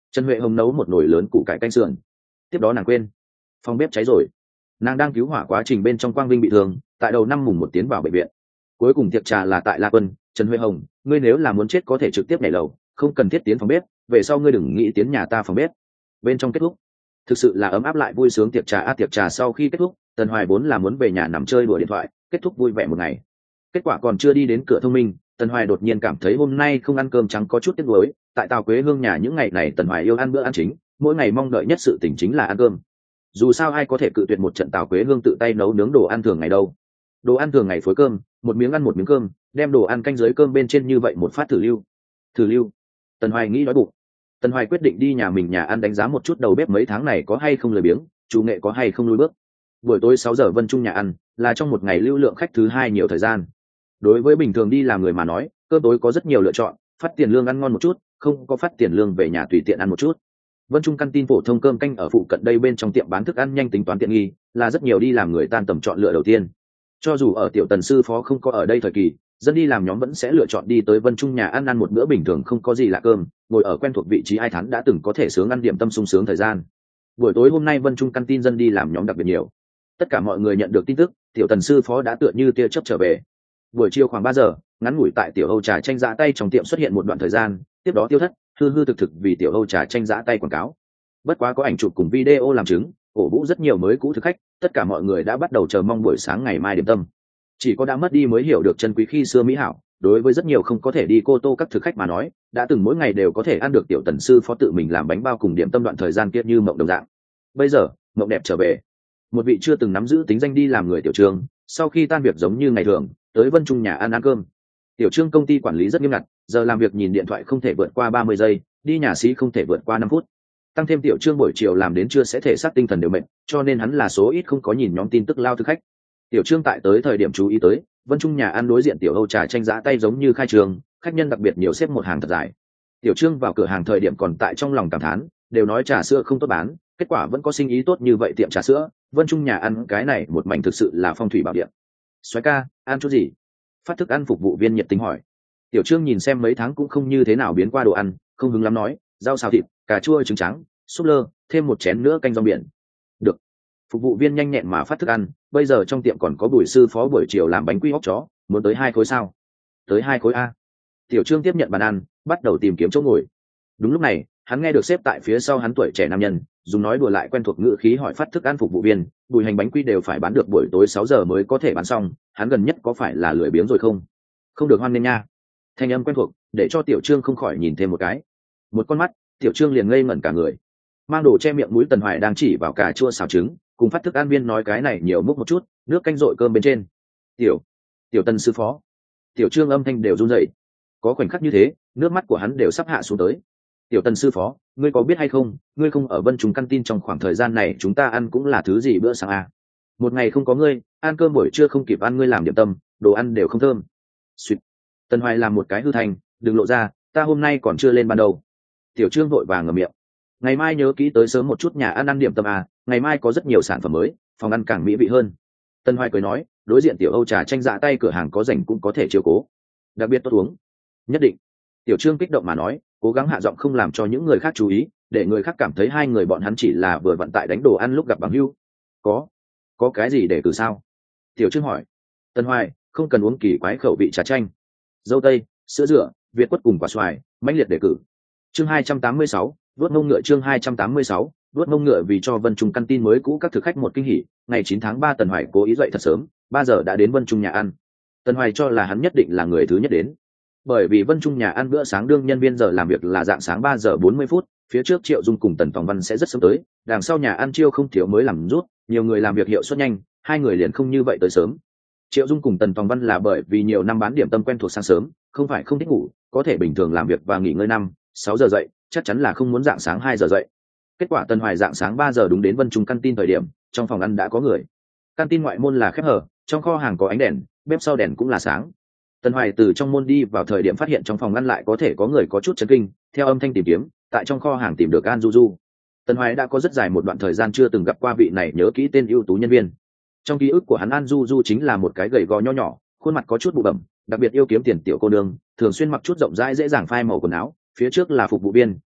Trần Huệ Hồng nấu một nồi lớn củ cải canh sườn. Tiếp đó nàng quên, phòng bếp cháy rồi. Nàng đang cứu hỏa quá trình bên trong Quang Vinh bị thương, tại đầu năm mùng một tiến vào bệnh viện. Cuối cùng tiệc trà là tại La Quân. Trần Huệ Hồng, ngươi nếu là muốn chết có thể trực tiếp nhảy lầu, không cần thiết tiến phòng bếp, về sau ngươi đừng nghĩ tiến nhà ta phòng bếp. Bên trong kết thúc, thực sự là ấm áp lại vui sướng tiệc trà. A tiệc trà sau khi kết thúc, Tần Hoài vốn là muốn về nhà nằm chơi đùa điện thoại, kết thúc vui vẻ một ngày. Kết quả còn chưa đi đến cửa thông minh, Tần Hoài đột nhiên cảm thấy hôm nay không ăn cơm trắng có chút tiếc nuối. Tại Tào Quế Hương nhà những ngày này Tần Hoài yêu ăn bữa ăn chính, mỗi ngày mong đợi nhất sự tình chính là ăn cơm. Dù sao ai có thể cự tuyệt một trận Tào Quế Hương tự tay nấu nướng đồ ăn thường ngày đâu. Đồ ăn thường ngày phối cơm, một miếng ăn một miếng cơm, đem đồ ăn canh dưới cơm bên trên như vậy một phát thử lưu. Thử lưu. Tần Hoài nghĩ đói bụng. Tần Hoài quyết định đi nhà mình nhà ăn đánh giá một chút đầu bếp mấy tháng này có hay không lười biếng, chủ nghệ có hay không lùi bước. Buổi tối sáu giờ Vân Trung nhà ăn là trong một ngày lưu lượng khách thứ hai nhiều thời gian. Đối với bình thường đi làm người mà nói, cơm tối có rất nhiều lựa chọn, phát tiền lương ăn ngon một chút, không có phát tiền lương về nhà tùy tiện ăn một chút. Vân Trung căn tin phổ thông cơm canh ở phụ cận đây bên trong tiệm bán thức ăn nhanh tính toán tiện nghi, là rất nhiều đi làm người tan tầm chọn lựa đầu tiên. Cho dù ở tiểu Tần sư phó không có ở đây thời kỳ, dân đi làm nhóm vẫn sẽ lựa chọn đi tới Vân Trung nhà ăn ăn một bữa bình thường không có gì lạ cơm, ngồi ở quen thuộc vị trí ai thắn đã từng có thể sướng ăn điểm tâm sung sướng thời gian. Buổi tối hôm nay Vân Trung căn tin dân đi làm nhóm đặc biệt nhiều. Tất cả mọi người nhận được tin tức, tiểu Tần sư phó đã tựa như tia chớp trở về. Buổi chiều khoảng ba giờ, ngắn ngủi tại tiểu Âu trà tranh giã tay trong tiệm xuất hiện một đoạn thời gian, tiếp đó tiêu thất, hư hư thực thực vì tiểu Âu trà tranh giã tay quảng cáo. Bất quá có ảnh chụp cùng video làm chứng, cổ vũ rất nhiều mới cũ thực khách, tất cả mọi người đã bắt đầu chờ mong buổi sáng ngày mai điểm tâm. Chỉ có đã mất đi mới hiểu được chân quý khi xưa mỹ hảo. Đối với rất nhiều không có thể đi Cô Tô các thực khách mà nói, đã từng mỗi ngày đều có thể ăn được tiểu Tần sư phó tự mình làm bánh bao cùng điểm tâm đoạn thời gian kia như mộng đồng dạng. Bây giờ mộng đẹp trở về. Một vị chưa từng nắm giữ tính danh đi làm người tiểu Trương, sau khi tan việc giống như ngày thường tới Vân Trung nhà ăn ăn cơm. Tiểu Trương công ty quản lý rất nghiêm ngặt, giờ làm việc nhìn điện thoại không thể vượt qua ba mươi giây, đi nhà xí không thể vượt qua năm phút. Tăng thêm tiểu Trương buổi chiều làm đến trưa sẽ thể xác tinh thần đều mệt, cho nên hắn là số ít không có nhìn nhóm tin tức lao thực khách. Tiểu Trương tại tới thời điểm chú ý tới, Vân Trung nhà ăn đối diện tiểu Âu trà tranh giã tay giống như khai trường, khách nhân đặc biệt nhiều xếp một hàng thật dài. Tiểu Trương vào cửa hàng thời điểm còn tại trong lòng cảm thán, đều nói trà sữa không tốt bán, kết quả vẫn có sinh ý tốt như vậy tiệm trà sữa. Vân Trung nhà ăn cái này một mảnh thực sự là phong thủy bảo địa. Soái ca, ăn chút gì? Phát thức ăn phục vụ viên nhiệt tình hỏi. Tiểu Trương nhìn xem mấy tháng cũng không như thế nào biến qua đồ ăn, không hứng lắm nói, rau xào thịt, cà chua trứng trắng, súp lơ, thêm một chén nữa canh rong biển. Được. Phục vụ viên nhanh nhẹn mà phát thức ăn. Bây giờ trong tiệm còn có Bùi sư phó buổi chiều làm bánh quy óc chó, muốn tới hai khối sao? Tới hai khối a. Tiểu Trương tiếp nhận bàn ăn, bắt đầu tìm kiếm chỗ ngồi. Đúng lúc này, hắn nghe được xếp tại phía sau hắn tuổi trẻ nam nhân dùng nói đùa lại quen thuộc ngữ khí hỏi phát thức ăn phục vụ viên, Bùi hành bánh quy đều phải bán được buổi tối sáu giờ mới có thể bán xong, hắn gần nhất có phải là lười biếng rồi không? Không được hoan nghênh nha. Thanh âm quen thuộc để cho Tiểu Trương không khỏi nhìn thêm một cái. Một con mắt, Tiểu Trương liền ngây ngẩn cả người. Mang đồ che miệng mũi Tần Hoài đang chỉ vào cà chua xào trứng, cùng phát thức ăn viên nói cái này nhiều múc một chút, nước canh rội cơm bên trên. Tiểu, Tiểu Tần sư phó. Tiểu Trương âm thanh đều run rẩy. Có khoảnh khắc như thế, nước mắt của hắn đều sắp hạ xuống tới. Tiểu Tần sư phó, ngươi có biết hay không, ngươi không ở Vân Trung căn tin trong khoảng thời gian này chúng ta ăn cũng là thứ gì bữa sáng à? Một ngày không có ngươi, ăn cơm buổi trưa không kịp ăn ngươi làm điểm tâm, đồ ăn đều không thơm. Xuyệt. Tần Hoài làm một cái hư thành, đừng lộ ra, ta hôm nay còn chưa lên ban đầu. Tiểu Trương vội vàng ngậm miệng. Ngày mai nhớ kỹ tới sớm một chút nhà ăn ăn điểm tâm à, ngày mai có rất nhiều sản phẩm mới, phòng ăn càng mỹ vị hơn. Tần Hoài cười nói, đối diện tiểu Âu trà tranh dạ tay cửa hàng có rảnh cũng có thể chiếu cố. Đặc biệt tốt uống. Nhất định. Tiểu Trương kích động mà nói, cố gắng hạ giọng không làm cho những người khác chú ý, để người khác cảm thấy hai người bọn hắn chỉ là vừa vận tại đánh đồ ăn lúc gặp bằng hữu. Có, có cái gì để cử sao? Tiểu Trương hỏi. Tần Hoài, không cần uống kỳ quái khẩu vị trà chanh. Dâu tây, sữa dừa, việt quất cùng quả xoài, mãnh liệt đề cử. Chương hai trăm tám mươi sáu, vuốt mông ngựa. Chương hai trăm tám mươi sáu, vuốt mông ngựa. Vì cho Vân Trung căn tin mới cũ các thực khách một kinh hỉ, ngày chín tháng ba Tần Hoài cố ý dậy thật sớm, ba giờ đã đến Vân Trung nhà ăn. Tần Hoài cho là hắn nhất định là người thứ nhất đến, bởi vì Vân Trung nhà ăn bữa sáng đương nhân viên giờ làm việc là dạng sáng ba giờ bốn mươi phút, phía trước Triệu Dung cùng Tần Tòng Văn sẽ rất sớm tới, đằng sau nhà ăn chiêu không thiếu mới làm rút, nhiều người làm việc hiệu suất nhanh, hai người liền không như vậy tới sớm. Triệu Dung cùng Tần Tòng Văn là bởi vì nhiều năm bán điểm tâm quen thuộc sáng sớm, không phải không thích ngủ, có thể bình thường làm việc và nghỉ ngơi năm sáu giờ dậy, chắc chắn là không muốn dạng sáng hai giờ dậy. Kết quả Tần Hoài dạng sáng ba giờ đúng đến Vân Trung căn tin thời điểm, trong phòng ăn đã có người. Căn tin ngoại môn là khép hờ, trong kho hàng có ánh đèn, bếp sau đèn cũng là sáng. Tần Hoài từ trong môn đi vào thời điểm phát hiện trong phòng ngăn lại có thể có người có chút chấn kinh, theo âm thanh tìm kiếm, tại trong kho hàng tìm được An Du Du. Tần Hoài đã có rất dài một đoạn thời gian chưa từng gặp qua vị này nhớ kỹ tên ưu tú nhân viên. Trong ký ức của hắn An Du Du chính là một cái gầy gò nho nhỏ, khuôn mặt có chút bụ bẩm, đặc biệt yêu kiếm tiền tiểu cô nương, thường xuyên mặc chút rộng rãi dễ dàng phai màu quần áo, phía trước là phục vụ viên,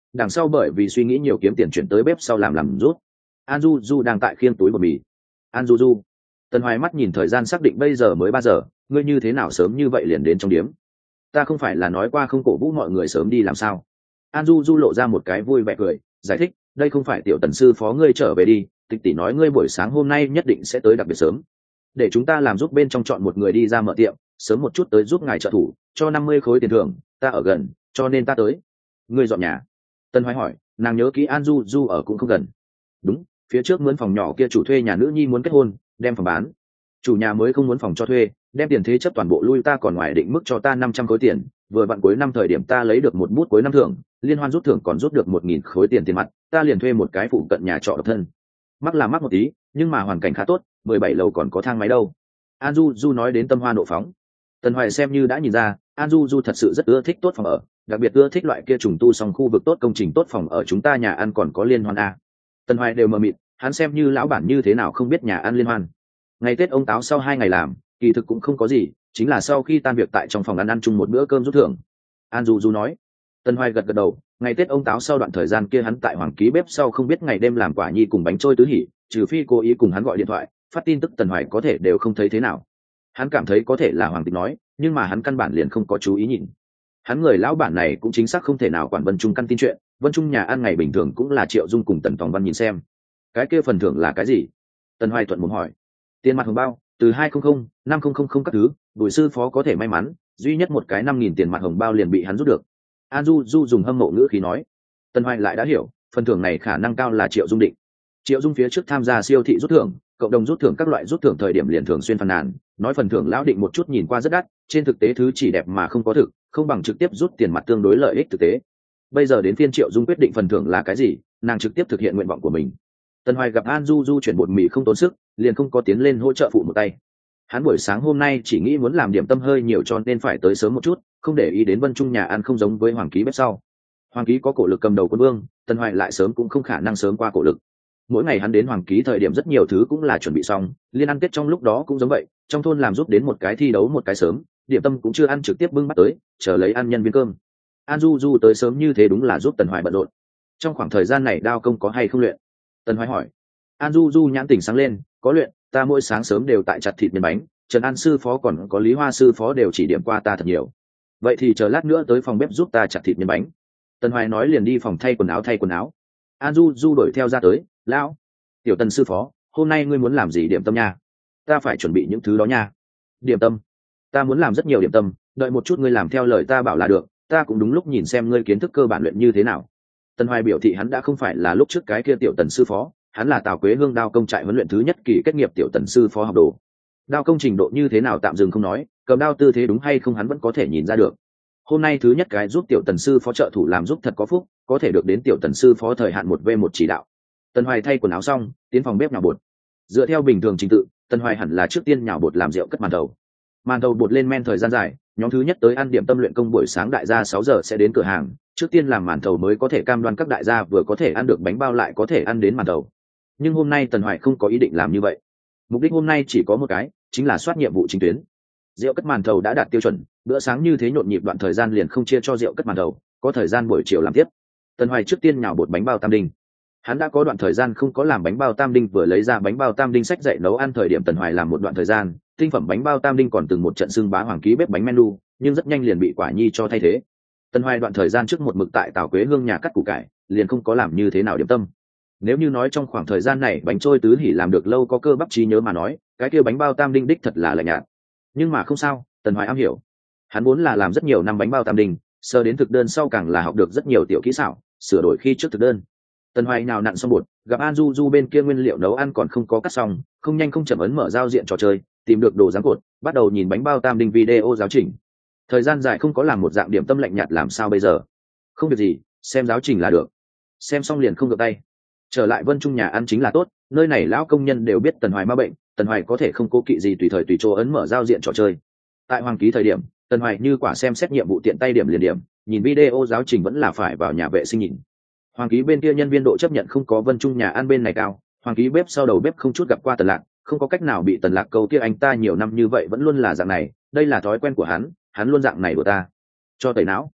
đằng sau bởi vì suy nghĩ nhiều kiếm tiền chuyển tới bếp sau làm làm rút. An du du đang tại khiêng túi bột mì. An du du. Tần Hoài mắt nhìn thời gian xác định bây giờ mới ba giờ, ngươi như thế nào sớm như vậy liền đến trong điếm? Ta không phải là nói qua không cổ vũ mọi người sớm đi làm sao? An du du lộ ra một cái vui vẻ cười, giải thích, đây không phải tiểu tần sư phó ngươi trở về đi, tịch tỷ nói ngươi buổi sáng hôm nay nhất định sẽ tới đặc biệt sớm, để chúng ta làm giúp bên trong chọn một người đi ra mở tiệm, sớm một chút tới giúp ngài trợ thủ, cho năm mươi khối tiền thưởng, ta ở gần, cho nên ta tới. Ngươi dọn nhà? Tân Hoài hỏi, nàng nhớ kỹ An du du ở cũng không gần. Đúng, phía trước mướn phòng nhỏ kia chủ thuê nhà nữ nhi muốn kết hôn, đem phòng bán. Chủ nhà mới không muốn phòng cho thuê, đem tiền thế chấp toàn bộ lui ta còn ngoài định mức cho ta năm trăm khối tiền, vừa vặn cuối năm thời điểm ta lấy được một bút cuối năm thưởng, liên hoan rút thưởng còn rút được một nghìn khối tiền tiền mặt, ta liền thuê một cái phụ cận nhà trọ độc thân. Mắc là mắc một tí, nhưng mà hoàn cảnh khá tốt, mười bảy lầu còn có thang máy đâu. An du du nói đến tâm hoa nộ phóng. Tần Hoài xem như đã nhìn ra, An du du thật sự rất ưa thích tốt phòng ở, đặc biệt ưa thích loại kia trùng tu xong khu vực tốt công trình tốt phòng ở chúng ta nhà ăn còn có liên hoan a. Tần Hoài đều mờ mịt, hắn xem như lão bản như thế nào không biết nhà ăn liên hoan. Ngày Tết ông táo sau hai ngày làm, kỳ thực cũng không có gì, chính là sau khi tan việc tại trong phòng ăn ăn chung một bữa cơm rút thưởng. An du du nói. Tần Hoài gật gật đầu, ngày Tết ông táo sau đoạn thời gian kia hắn tại Hoàng Ký bếp sau không biết ngày đêm làm quả nhi cùng bánh trôi tứ hỉ, trừ phi cố ý cùng hắn gọi điện thoại phát tin tức Tần Hoài có thể đều không thấy thế nào. Hắn cảm thấy có thể là Hoàng Tịch nói, nhưng mà hắn căn bản liền không có chú ý nhìn. Hắn người lão bản này cũng chính xác không thể nào quản Vân Trung căn tin chuyện, Vân Trung nhà ăn ngày bình thường cũng là Triệu Dung cùng Tần Tòng Văn nhìn xem. Cái kia phần thưởng là cái gì? Tần Hoài thuận muốn hỏi. Tiền mặt hồng bao, từ hai không không, năm không không không các thứ, Bùi sư phó có thể may mắn, duy nhất một cái năm nghìn tiền mặt hồng bao liền bị hắn rút được. An Du Du dùng hâm mộ ngữ khí nói. Tần Hoài lại đã hiểu, phần thưởng này khả năng cao là Triệu Dung định. Triệu Dung phía trước tham gia siêu thị rút thưởng, cộng đồng rút thưởng các loại rút thưởng thời điểm liền thường xuyên phàn nàn, nói phần thưởng lão định một chút nhìn qua rất đắt, trên thực tế thứ chỉ đẹp mà không có thực, không bằng trực tiếp rút tiền mặt tương đối lợi ích thực tế. Bây giờ đến phiên Triệu Dung quyết định phần thưởng là cái gì, nàng trực tiếp thực hiện nguyện vọng của mình. Tần Hoài gặp An Du Du chuyển bột mì không tốn sức, liền không có tiến lên hỗ trợ phụ một tay. Hắn buổi sáng hôm nay chỉ nghĩ muốn làm điểm tâm hơi nhiều cho nên phải tới sớm một chút, không để ý đến Vân Trung nhà ăn không giống với Hoàng Ký bếp sau. Hoàng Ký có cổ lực cầm đầu quân vương, Tần Hoài lại sớm cũng không khả năng sớm qua cổ lực. Mỗi ngày hắn đến Hoàng Ký thời điểm rất nhiều thứ cũng là chuẩn bị xong, liên ăn Tết trong lúc đó cũng giống vậy, trong thôn làm giúp đến một cái thi đấu một cái sớm, điểm tâm cũng chưa ăn trực tiếp bưng bắt tới, chờ lấy ăn nhân viên cơm. An Du Du tới sớm như thế đúng là giúp Tần Hoài bận rộn. Trong khoảng thời gian này đao công có hay không luyện? Tần Hoài hỏi. An Du Du nhãn tỉnh sáng lên, có luyện, ta mỗi sáng sớm đều tại chặt thịt miến bánh, Trần An sư phó còn có Lý Hoa sư phó đều chỉ điểm qua ta thật nhiều. Vậy thì chờ lát nữa tới phòng bếp giúp ta chặt thịt miến bánh. Tần Hoài nói liền đi phòng thay quần áo thay quần áo. An Du Du đuổi theo ra tới, lão, tiểu Tần sư phó, hôm nay ngươi muốn làm gì điểm tâm nha? Ta phải chuẩn bị những thứ đó nha. Điểm tâm? Ta muốn làm rất nhiều điểm tâm, đợi một chút ngươi làm theo lời ta bảo là được, ta cũng đúng lúc nhìn xem ngươi kiến thức cơ bản luyện như thế nào. Tần Hoài biểu thị hắn đã không phải là lúc trước cái kia tiểu Tần sư phó, hắn là Tào Quế Hương đao công trại huấn luyện thứ nhất kỳ kết nghiệp tiểu Tần sư phó học đồ. Đao công trình độ như thế nào tạm dừng không nói, cầm đao tư thế đúng hay không hắn vẫn có thể nhìn ra được. Hôm nay thứ nhất cái giúp tiểu Tần sư phó trợ thủ làm giúp thật có phúc, có thể được đến tiểu Tần sư phó thời hạn một v một chỉ đạo. Tần Hoài thay quần áo xong, tiến phòng bếp nhào bột. Dựa theo bình thường trình tự, Tần Hoài hẳn là trước tiên nhào bột làm rượu cất màn đầu. Màn đầu bột lên men thời gian dài, nhóm thứ nhất tới ăn điểm tâm luyện công buổi sáng đại gia sáu giờ sẽ đến cửa hàng, trước tiên làm màn thầu mới có thể cam đoan các đại gia vừa có thể ăn được bánh bao lại có thể ăn đến màn thầu. Nhưng hôm nay Tần Hoài không có ý định làm như vậy. Mục đích hôm nay chỉ có một cái, chính là soát nhiệm vụ chính tuyến. Rượu cất màn thầu đã đạt tiêu chuẩn, bữa sáng như thế nhộn nhịp đoạn thời gian liền không chia cho rượu cất màn thầu, có thời gian buổi chiều làm tiếp. Tần Hoài trước tiên nhào bột bánh bao tam đinh. Hắn đã có đoạn thời gian không có làm bánh bao tam đinh, vừa lấy ra bánh bao tam đinh sách dạy nấu ăn thời điểm Tần Hoài làm một đoạn thời gian, tinh phẩm bánh bao tam đinh còn từng một trận xưng bá Hoàng Ký bếp bánh menu, nhưng rất nhanh liền bị Quả Nhi cho thay thế. Tần Hoài đoạn thời gian trước một mực tại Tào Quế Hương nhà cắt củ cải, liền không có làm như thế nào điểm tâm. Nếu như nói trong khoảng thời gian này bánh trôi tứ hỉ làm được lâu có cơ bắp trí nhớ mà nói, cái kia bánh bao tam đinh đích thật là lạnh nhạt. Nhưng mà không sao, Tần Hoài am hiểu. Hắn vốn là làm rất nhiều năm bánh bao tam đinh, sơ đến thực đơn sau càng là học được rất nhiều tiểu kỹ xảo, sửa đổi khi trước thực đơn. Tần Hoài nào nặn xong bột, gặp An Du Du bên kia nguyên liệu nấu ăn còn không có cắt xong, không nhanh không chậm ấn mở giao diện trò chơi, tìm được đồ dáng cột, bắt đầu nhìn bánh bao tam đinh video giáo trình. Thời gian dài không có làm một dạng điểm tâm lạnh nhạt làm sao bây giờ? Không việc gì, xem giáo trình là được. Xem xong liền không được tay. Trở lại Vân Trung nhà ăn chính là tốt, nơi này lão công nhân đều biết Tần Hoài ma bệnh, Tần Hoài có thể không cố kỵ gì tùy thời tùy chỗ ấn mở giao diện trò chơi. Tại Hoàng Ký thời điểm, Tần Hoài như quả xem xét nhiệm vụ tiện tay điểm liền điểm, nhìn video giáo trình vẫn là phải vào nhà vệ sinh nhìn. Hoàng Ký bên kia nhân viên độ chấp nhận không có Vân Trung nhà ăn bên này cao, Hoàng Ký bếp sau đầu bếp không chút gặp qua Tần Lạc, không có cách nào bị Tần Lạc câu kia anh ta nhiều năm như vậy vẫn luôn là dạng này, đây là thói quen của hắn, hắn luôn dạng này của ta. Cho tẩy não.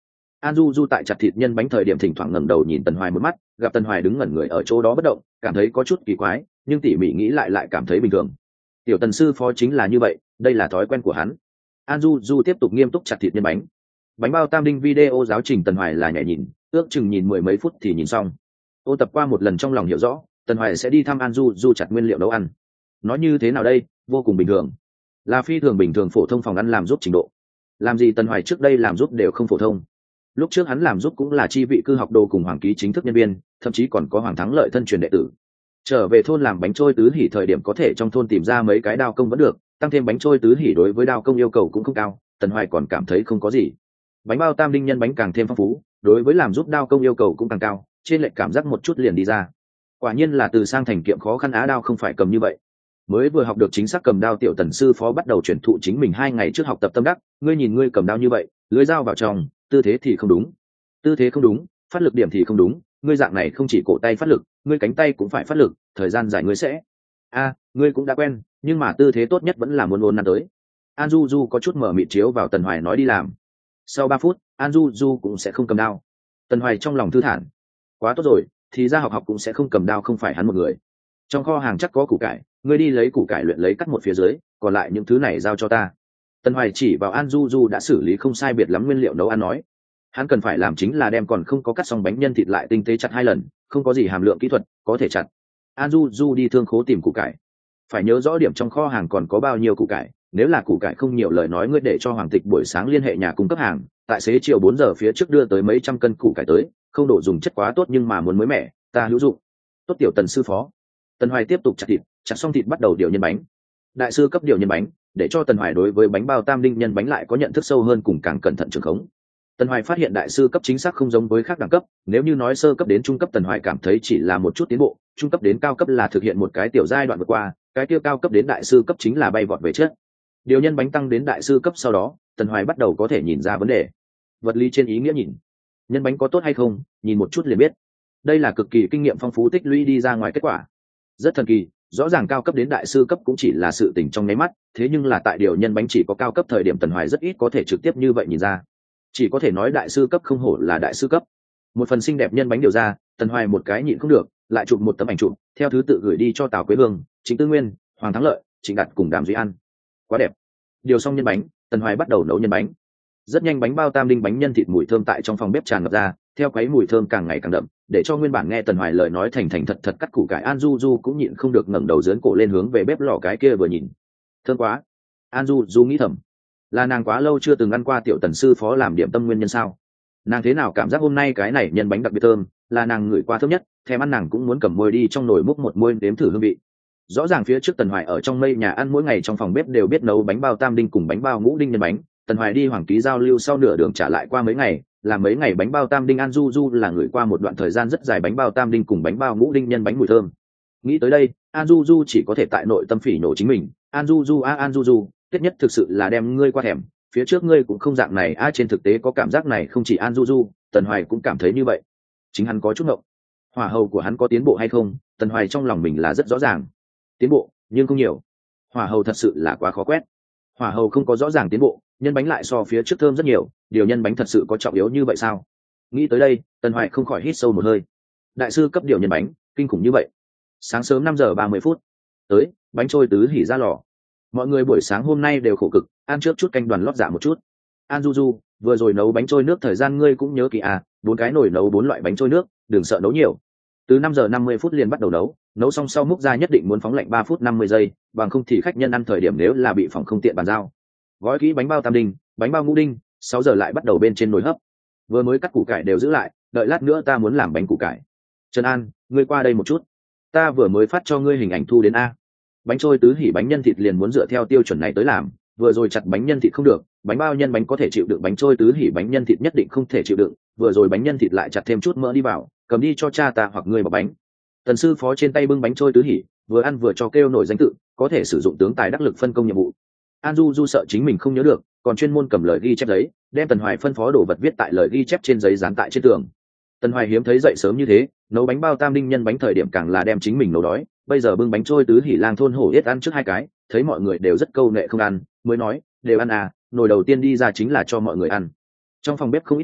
An Du Du tại chặt thịt nhân bánh thời điểm thỉnh thoảng ngẩng đầu nhìn Tần Hoài một mắt, gặp Tần Hoài đứng ngẩn người ở chỗ đó bất động, cảm thấy có chút kỳ quái, nhưng tỉ mỉ nghĩ lại lại cảm thấy bình thường. Tiểu Tần sư phó chính là như vậy, đây là thói quen của hắn. An Du Du tiếp tục nghiêm túc chặt thịt nhân bánh. Bánh bao tam đinh video giáo trình Tần Hoài là nhảy nhìn, ước chừng nhìn mười mấy phút thì nhìn xong. Ôn tập qua một lần trong lòng hiểu rõ, Tần Hoài sẽ đi thăm An Du Du chặt nguyên liệu nấu ăn. Nói như thế nào đây, vô cùng bình thường, là phi thường bình thường phổ thông phòng ăn làm giúp trình độ. Làm gì Tần Hoài trước đây làm giúp đều không phổ thông. Lúc trước hắn làm giúp cũng là chi vị cư học đồ cùng hoàng ký chính thức nhân viên, thậm chí còn có hoàng thắng lợi thân truyền đệ tử. Trở về thôn làm bánh trôi tứ hỉ thời điểm có thể trong thôn tìm ra mấy cái đao công vẫn được, tăng thêm bánh trôi tứ hỉ đối với đao công yêu cầu cũng không cao, Tần Hoài còn cảm thấy không có gì. Bánh bao tam đinh nhân bánh càng thêm phong phú, đối với làm giúp đao công yêu cầu cũng càng cao, trên lệch cảm giác một chút liền đi ra. Quả nhiên là từ sang thành kiệm khó khăn á, đao không phải cầm như vậy. Mới vừa học được chính xác cầm đao, Tiểu Tần sư phó bắt đầu truyền thụ chính mình hai ngày trước học tập tâm đắc. Ngươi nhìn ngươi cầm đao như vậy, lưới dao vào trong, tư thế thì không đúng, tư thế không đúng, phát lực điểm thì không đúng. Ngươi dạng này không chỉ cổ tay phát lực, ngươi cánh tay cũng phải phát lực, thời gian dài ngươi sẽ a ngươi cũng đã quen, nhưng mà tư thế tốt nhất vẫn là muốn ôn nắn tới. An Du Du có chút mở mịt chiếu vào Tần Hoài nói đi làm. Sau ba phút, An Du Du cũng sẽ không cầm đao. Tần Hoài trong lòng thư thản, quá tốt rồi, thì ra học học cũng sẽ không cầm đao, không phải hắn một người. Trong kho hàng chắc có củ cải, ngươi đi lấy củ cải luyện lấy cắt một phía dưới, còn lại những thứ này giao cho ta. Tần Hoài chỉ vào An Du Du đã xử lý không sai biệt lắm nguyên liệu nấu ăn nói. Hắn cần phải làm chính là đem còn không có cắt xong bánh nhân thịt lại tinh tế chặt hai lần, không có gì hàm lượng kỹ thuật, có thể chặt. An Du Du đi thương khố tìm củ cải. Phải nhớ rõ điểm trong kho hàng còn có bao nhiêu củ cải, nếu là củ cải không nhiều lời nói ngươi để cho Hoàng Tịch buổi sáng liên hệ nhà cung cấp hàng, tại xế chiều bốn giờ phía trước đưa tới mấy trăm cân củ cải tới, không đổ dùng chất quá tốt nhưng mà muốn mới mẻ, ta hữu dụng. Tốt Tiểu Tần sư phó. Tần Hoài tiếp tục chặt thịt, chặt xong thịt bắt đầu điều nhân bánh. Đại sư cấp điều nhân bánh, để cho Tần Hoài đối với bánh bao tam đinh nhân bánh lại có nhận thức sâu hơn cùng càng cẩn thận trường khống. Tần Hoài phát hiện đại sư cấp chính xác không giống với khác đẳng cấp, nếu như nói sơ cấp đến trung cấp Tần Hoài cảm thấy chỉ là một chút tiến bộ, trung cấp đến cao cấp là thực hiện một cái tiểu giai đoạn vượt qua, cái kia cao cấp đến đại sư cấp chính là bay vọt về trước. Điều nhân bánh tăng đến đại sư cấp sau đó, Tần Hoài bắt đầu có thể nhìn ra vấn đề. Vật lý trên ý nghĩa nhìn, nhân bánh có tốt hay không, nhìn một chút liền biết. Đây là cực kỳ kinh nghiệm phong phú tích lũy đi ra ngoài kết quả. Rất thần kỳ, rõ ràng cao cấp đến đại sư cấp cũng chỉ là sự tình trong nháy mắt, thế nhưng là tại điều nhân bánh chỉ có cao cấp thời điểm Tần Hoài rất ít có thể trực tiếp như vậy nhìn ra. Chỉ có thể nói đại sư cấp không hổ là đại sư cấp. Một phần xinh đẹp nhân bánh điều ra, Tần Hoài một cái nhịn không được, lại chụp một tấm ảnh chụp, theo thứ tự gửi đi cho Tào Quế Hương, Trịnh Tư Nguyên, Hoàng Thắng Lợi, Trịnh Đạt cùng Đàm Duy An. Quá đẹp. Điều xong nhân bánh, Tần Hoài bắt đầu nấu nhân bánh. Rất nhanh bánh bao tam đinh bánh nhân thịt mùi thơm tại trong phòng bếp tràn ngập ra, theo quấy mùi thơm càng ngày càng đậm, để cho nguyên bản nghe Tần Hoài lời nói thành thành thật thật cắt củ cải An Du Du cũng nhịn không được ngẩng đầu dướn cổ lên hướng về bếp lò cái kia vừa nhìn. Thơm quá. An Du Du nghĩ thầm, là nàng quá lâu chưa từng ăn qua Tiểu Tần sư phó làm điểm tâm nguyên nhân sao? Nàng thế nào cảm giác hôm nay cái này nhân bánh đặc biệt thơm, là nàng ngửi qua thơm nhất, thèm ăn nàng cũng muốn cầm môi đi trong nồi múc một môi nếm thử hương vị. Rõ ràng phía trước Tần Hoài ở trong mây nhà ăn mỗi ngày trong phòng bếp đều biết nấu bánh bao tam đinh cùng bánh bao ngũ đinh nhân bánh. Tần Hoài đi Hoàng Ký giao lưu sau nửa đường trả lại qua mấy ngày, làm mấy ngày bánh bao tam đinh An Du Du là ngửi qua một đoạn thời gian rất dài bánh bao tam đinh cùng bánh bao ngũ đinh nhân bánh mùi thơm. Nghĩ tới đây, An Du Du chỉ có thể tại nội tâm phỉ nổ chính mình. An Du Du a An Du Du, kết nhất thực sự là đem ngươi qua thèm, phía trước ngươi cũng không dạng này a. Trên thực tế có cảm giác này không chỉ An Du Du, Tần Hoài cũng cảm thấy như vậy. Chính hắn có chút ngộng, hỏa hầu của hắn có tiến bộ hay không, Tần Hoài trong lòng mình là rất rõ ràng. Tiến bộ nhưng không nhiều, hỏa hầu thật sự là quá khó quét. Hỏa hầu không có rõ ràng tiến bộ, nhân bánh lại so phía trước thơm rất nhiều, điều nhân bánh thật sự có trọng yếu như vậy sao? Nghĩ tới đây, Tần Hoài không khỏi hít sâu một hơi. Đại sư cấp điều nhân bánh kinh khủng như vậy. Sáng sớm năm giờ ba mươi phút tới, bánh trôi tứ hỉ ra lò. Mọi người buổi sáng hôm nay đều khổ cực, ăn trước chút canh đoàn lót dạ một chút. An Du Du, vừa rồi nấu bánh trôi nước thời gian ngươi cũng nhớ kỹ à, bốn cái nồi nấu bốn loại bánh trôi nước, đừng sợ nấu nhiều. Từ năm giờ năm mươi phút liền bắt đầu nấu, nấu xong sau múc ra nhất định muốn phóng lạnh ba phút năm mươi giây, bằng không thì khách nhân ăn thời điểm nếu là bị phỏng không tiện bàn giao. Gói kỹ bánh bao tam đinh, bánh bao ngũ đinh, sáu giờ lại bắt đầu bên trên nồi hấp. Vừa mới cắt củ cải đều giữ lại, đợi lát nữa ta muốn làm bánh củ cải. Trần An, ngươi qua đây một chút. Ta vừa mới phát cho ngươi hình ảnh thu đến a. Bánh trôi tứ hỉ bánh nhân thịt liền muốn dựa theo tiêu chuẩn này tới làm, vừa rồi chặt bánh nhân thịt không được, bánh bao nhân bánh có thể chịu đựng, bánh trôi tứ hỉ bánh nhân thịt nhất định không thể chịu đựng, vừa rồi bánh nhân thịt lại chặt thêm chút mỡ đi vào, cầm đi cho cha ta hoặc ngươi bọc bánh. Tần sư phó trên tay bưng bánh trôi tứ hỉ, vừa ăn vừa cho kêu nổi danh tự, có thể sử dụng tướng tài đắc lực phân công nhiệm vụ. An Du Du sợ chính mình không nhớ được, còn chuyên môn cầm lời ghi chép giấy, đem Tần Hoài phân phó đồ vật viết tại lời ghi chép trên giấy dán tại trên tường. Tần Hoài hiếm thấy dậy sớm như thế, nấu bánh bao tam đinh nhân bánh thời điểm càng là đem chính mình nấu đói, bây giờ bưng bánh trôi tứ hỉ lang thôn hổ yết ăn trước hai cái, thấy mọi người đều rất câu nệ không ăn, mới nói, đều ăn à, nồi đầu tiên đi ra chính là cho mọi người ăn. Trong phòng bếp không ít người,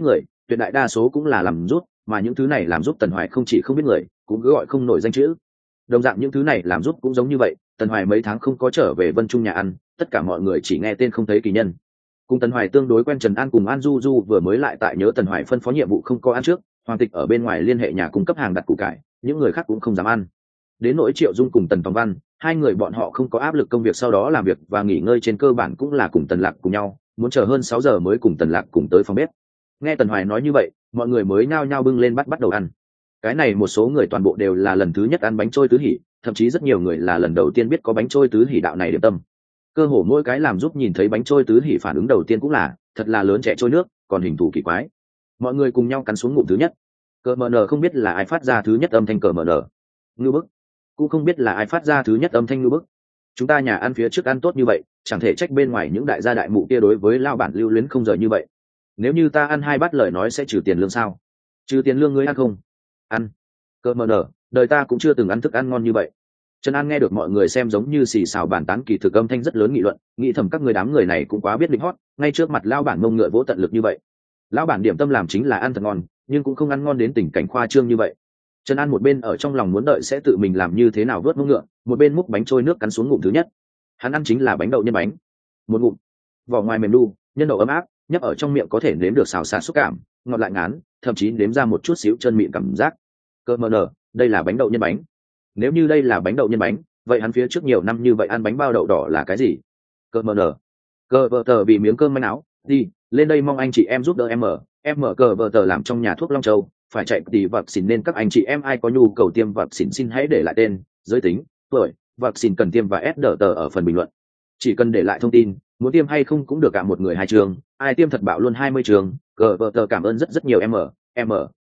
tuyệt đại đa số cũng là làm giúp, mà những thứ này làm giúp Tần Hoài không chỉ không biết người, cũng cứ gọi không nổi danh chữ. Đồng dạng những thứ này làm giúp cũng giống như vậy, Tần Hoài mấy tháng không có trở về Vân Trung nhà ăn, tất cả mọi người chỉ nghe tên không thấy kỳ nhân. Cùng Tần Hoài tương đối quen Trần An cùng An Du Du vừa mới lại tại nhớ Tần Hoài phân phó nhiệm vụ không có ăn trước, Hoàng Tịch ở bên ngoài liên hệ nhà cung cấp hàng đặt củ cải, những người khác cũng không dám ăn. Đến nỗi Triệu Dung cùng Tần Tòng Văn, hai người bọn họ không có áp lực công việc sau đó làm việc và nghỉ ngơi trên cơ bản cũng là cùng Tần Lạc cùng nhau, muốn chờ hơn sáu giờ mới cùng Tần Lạc cùng tới phòng bếp. Nghe Tần Hoài nói như vậy, mọi người mới nhao nhao bưng lên bắt bắt đầu ăn. Cái này một số người toàn bộ đều là lần thứ nhất ăn bánh trôi tứ hỉ, thậm chí rất nhiều người là lần đầu tiên biết có bánh trôi tứ hỉ đạo này điểm tâm. Cơ hồ mỗi cái làm giúp nhìn thấy bánh trôi tứ hỉ phản ứng đầu tiên cũng là thật là lớn trẻ trôi nước, còn hình thù kỳ quái. Mọi người cùng nhau cắn xuống ngụm thứ nhất. Cờ mờ nờ không biết là ai phát ra thứ nhất âm thanh cờ mờ nờ. Ngưu bức. Cũng không biết là ai phát ra thứ nhất âm thanh ngưu bức. Chúng ta nhà ăn phía trước ăn tốt như vậy, chẳng thể trách bên ngoài những đại gia đại mụ kia đối với lao bản lưu luyến không rời như vậy. Nếu như ta ăn hai bát lời nói sẽ trừ tiền lương sao? Trừ tiền lương ngươi ăn không? Ăn. Cờ mờ nở, đời ta cũng chưa từng ăn thức ăn ngon như vậy. Trần An nghe được mọi người xem giống như xì xào bàn tán kỳ thực âm thanh rất lớn nghị luận, nghĩ thầm các người đám người này cũng quá biết định hót, ngay trước mặt lao bản mông ngựa vỗ tận lực như vậy. Lão bản điểm tâm làm chính là ăn thật ngon, nhưng cũng không ăn ngon đến tình cảnh khoa trương như vậy. Trần An một bên ở trong lòng muốn đợi sẽ tự mình làm như thế nào vớt mông ngựa, một bên múc bánh trôi nước cắn xuống ngụm thứ nhất. Hắn ăn chính là bánh đậu nhân bánh. Một ngụm, vỏ ngoài mềm đu, nhân đậu ấm áp, nhấp ở trong miệng có thể nếm được xào xạc xúc cảm, ngọt lại ngán, thậm chí nếm ra một chút xíu chân mịn cảm giác. Cơ mờ nở, đây là bánh đậu nhân bánh. Nếu như đây là bánh đậu nhân bánh, vậy hắn phía trước nhiều năm như vậy ăn bánh bao đậu đỏ là cái gì? Cơ mờ nở, cơ vợ tờ vì miếng cơm manh áo, đi, lên đây mong anh chị em giúp đỡ em mở, em mở cờ vợ tờ làm trong nhà thuốc Long Châu, phải chạy tỷ vật xỉn nên các anh chị em ai có nhu cầu tiêm vật xỉn xin hãy để lại tên, giới tính, tuổi, vật xỉn cần tiêm và ép đỡ tờ ở phần bình luận. Chỉ cần để lại thông tin, muốn tiêm hay không cũng được cả một người hai trường, ai tiêm thật bạo luôn hai mươi trường, cờ vợ tờ cảm ơn rất rất nhiều em mở, em mở.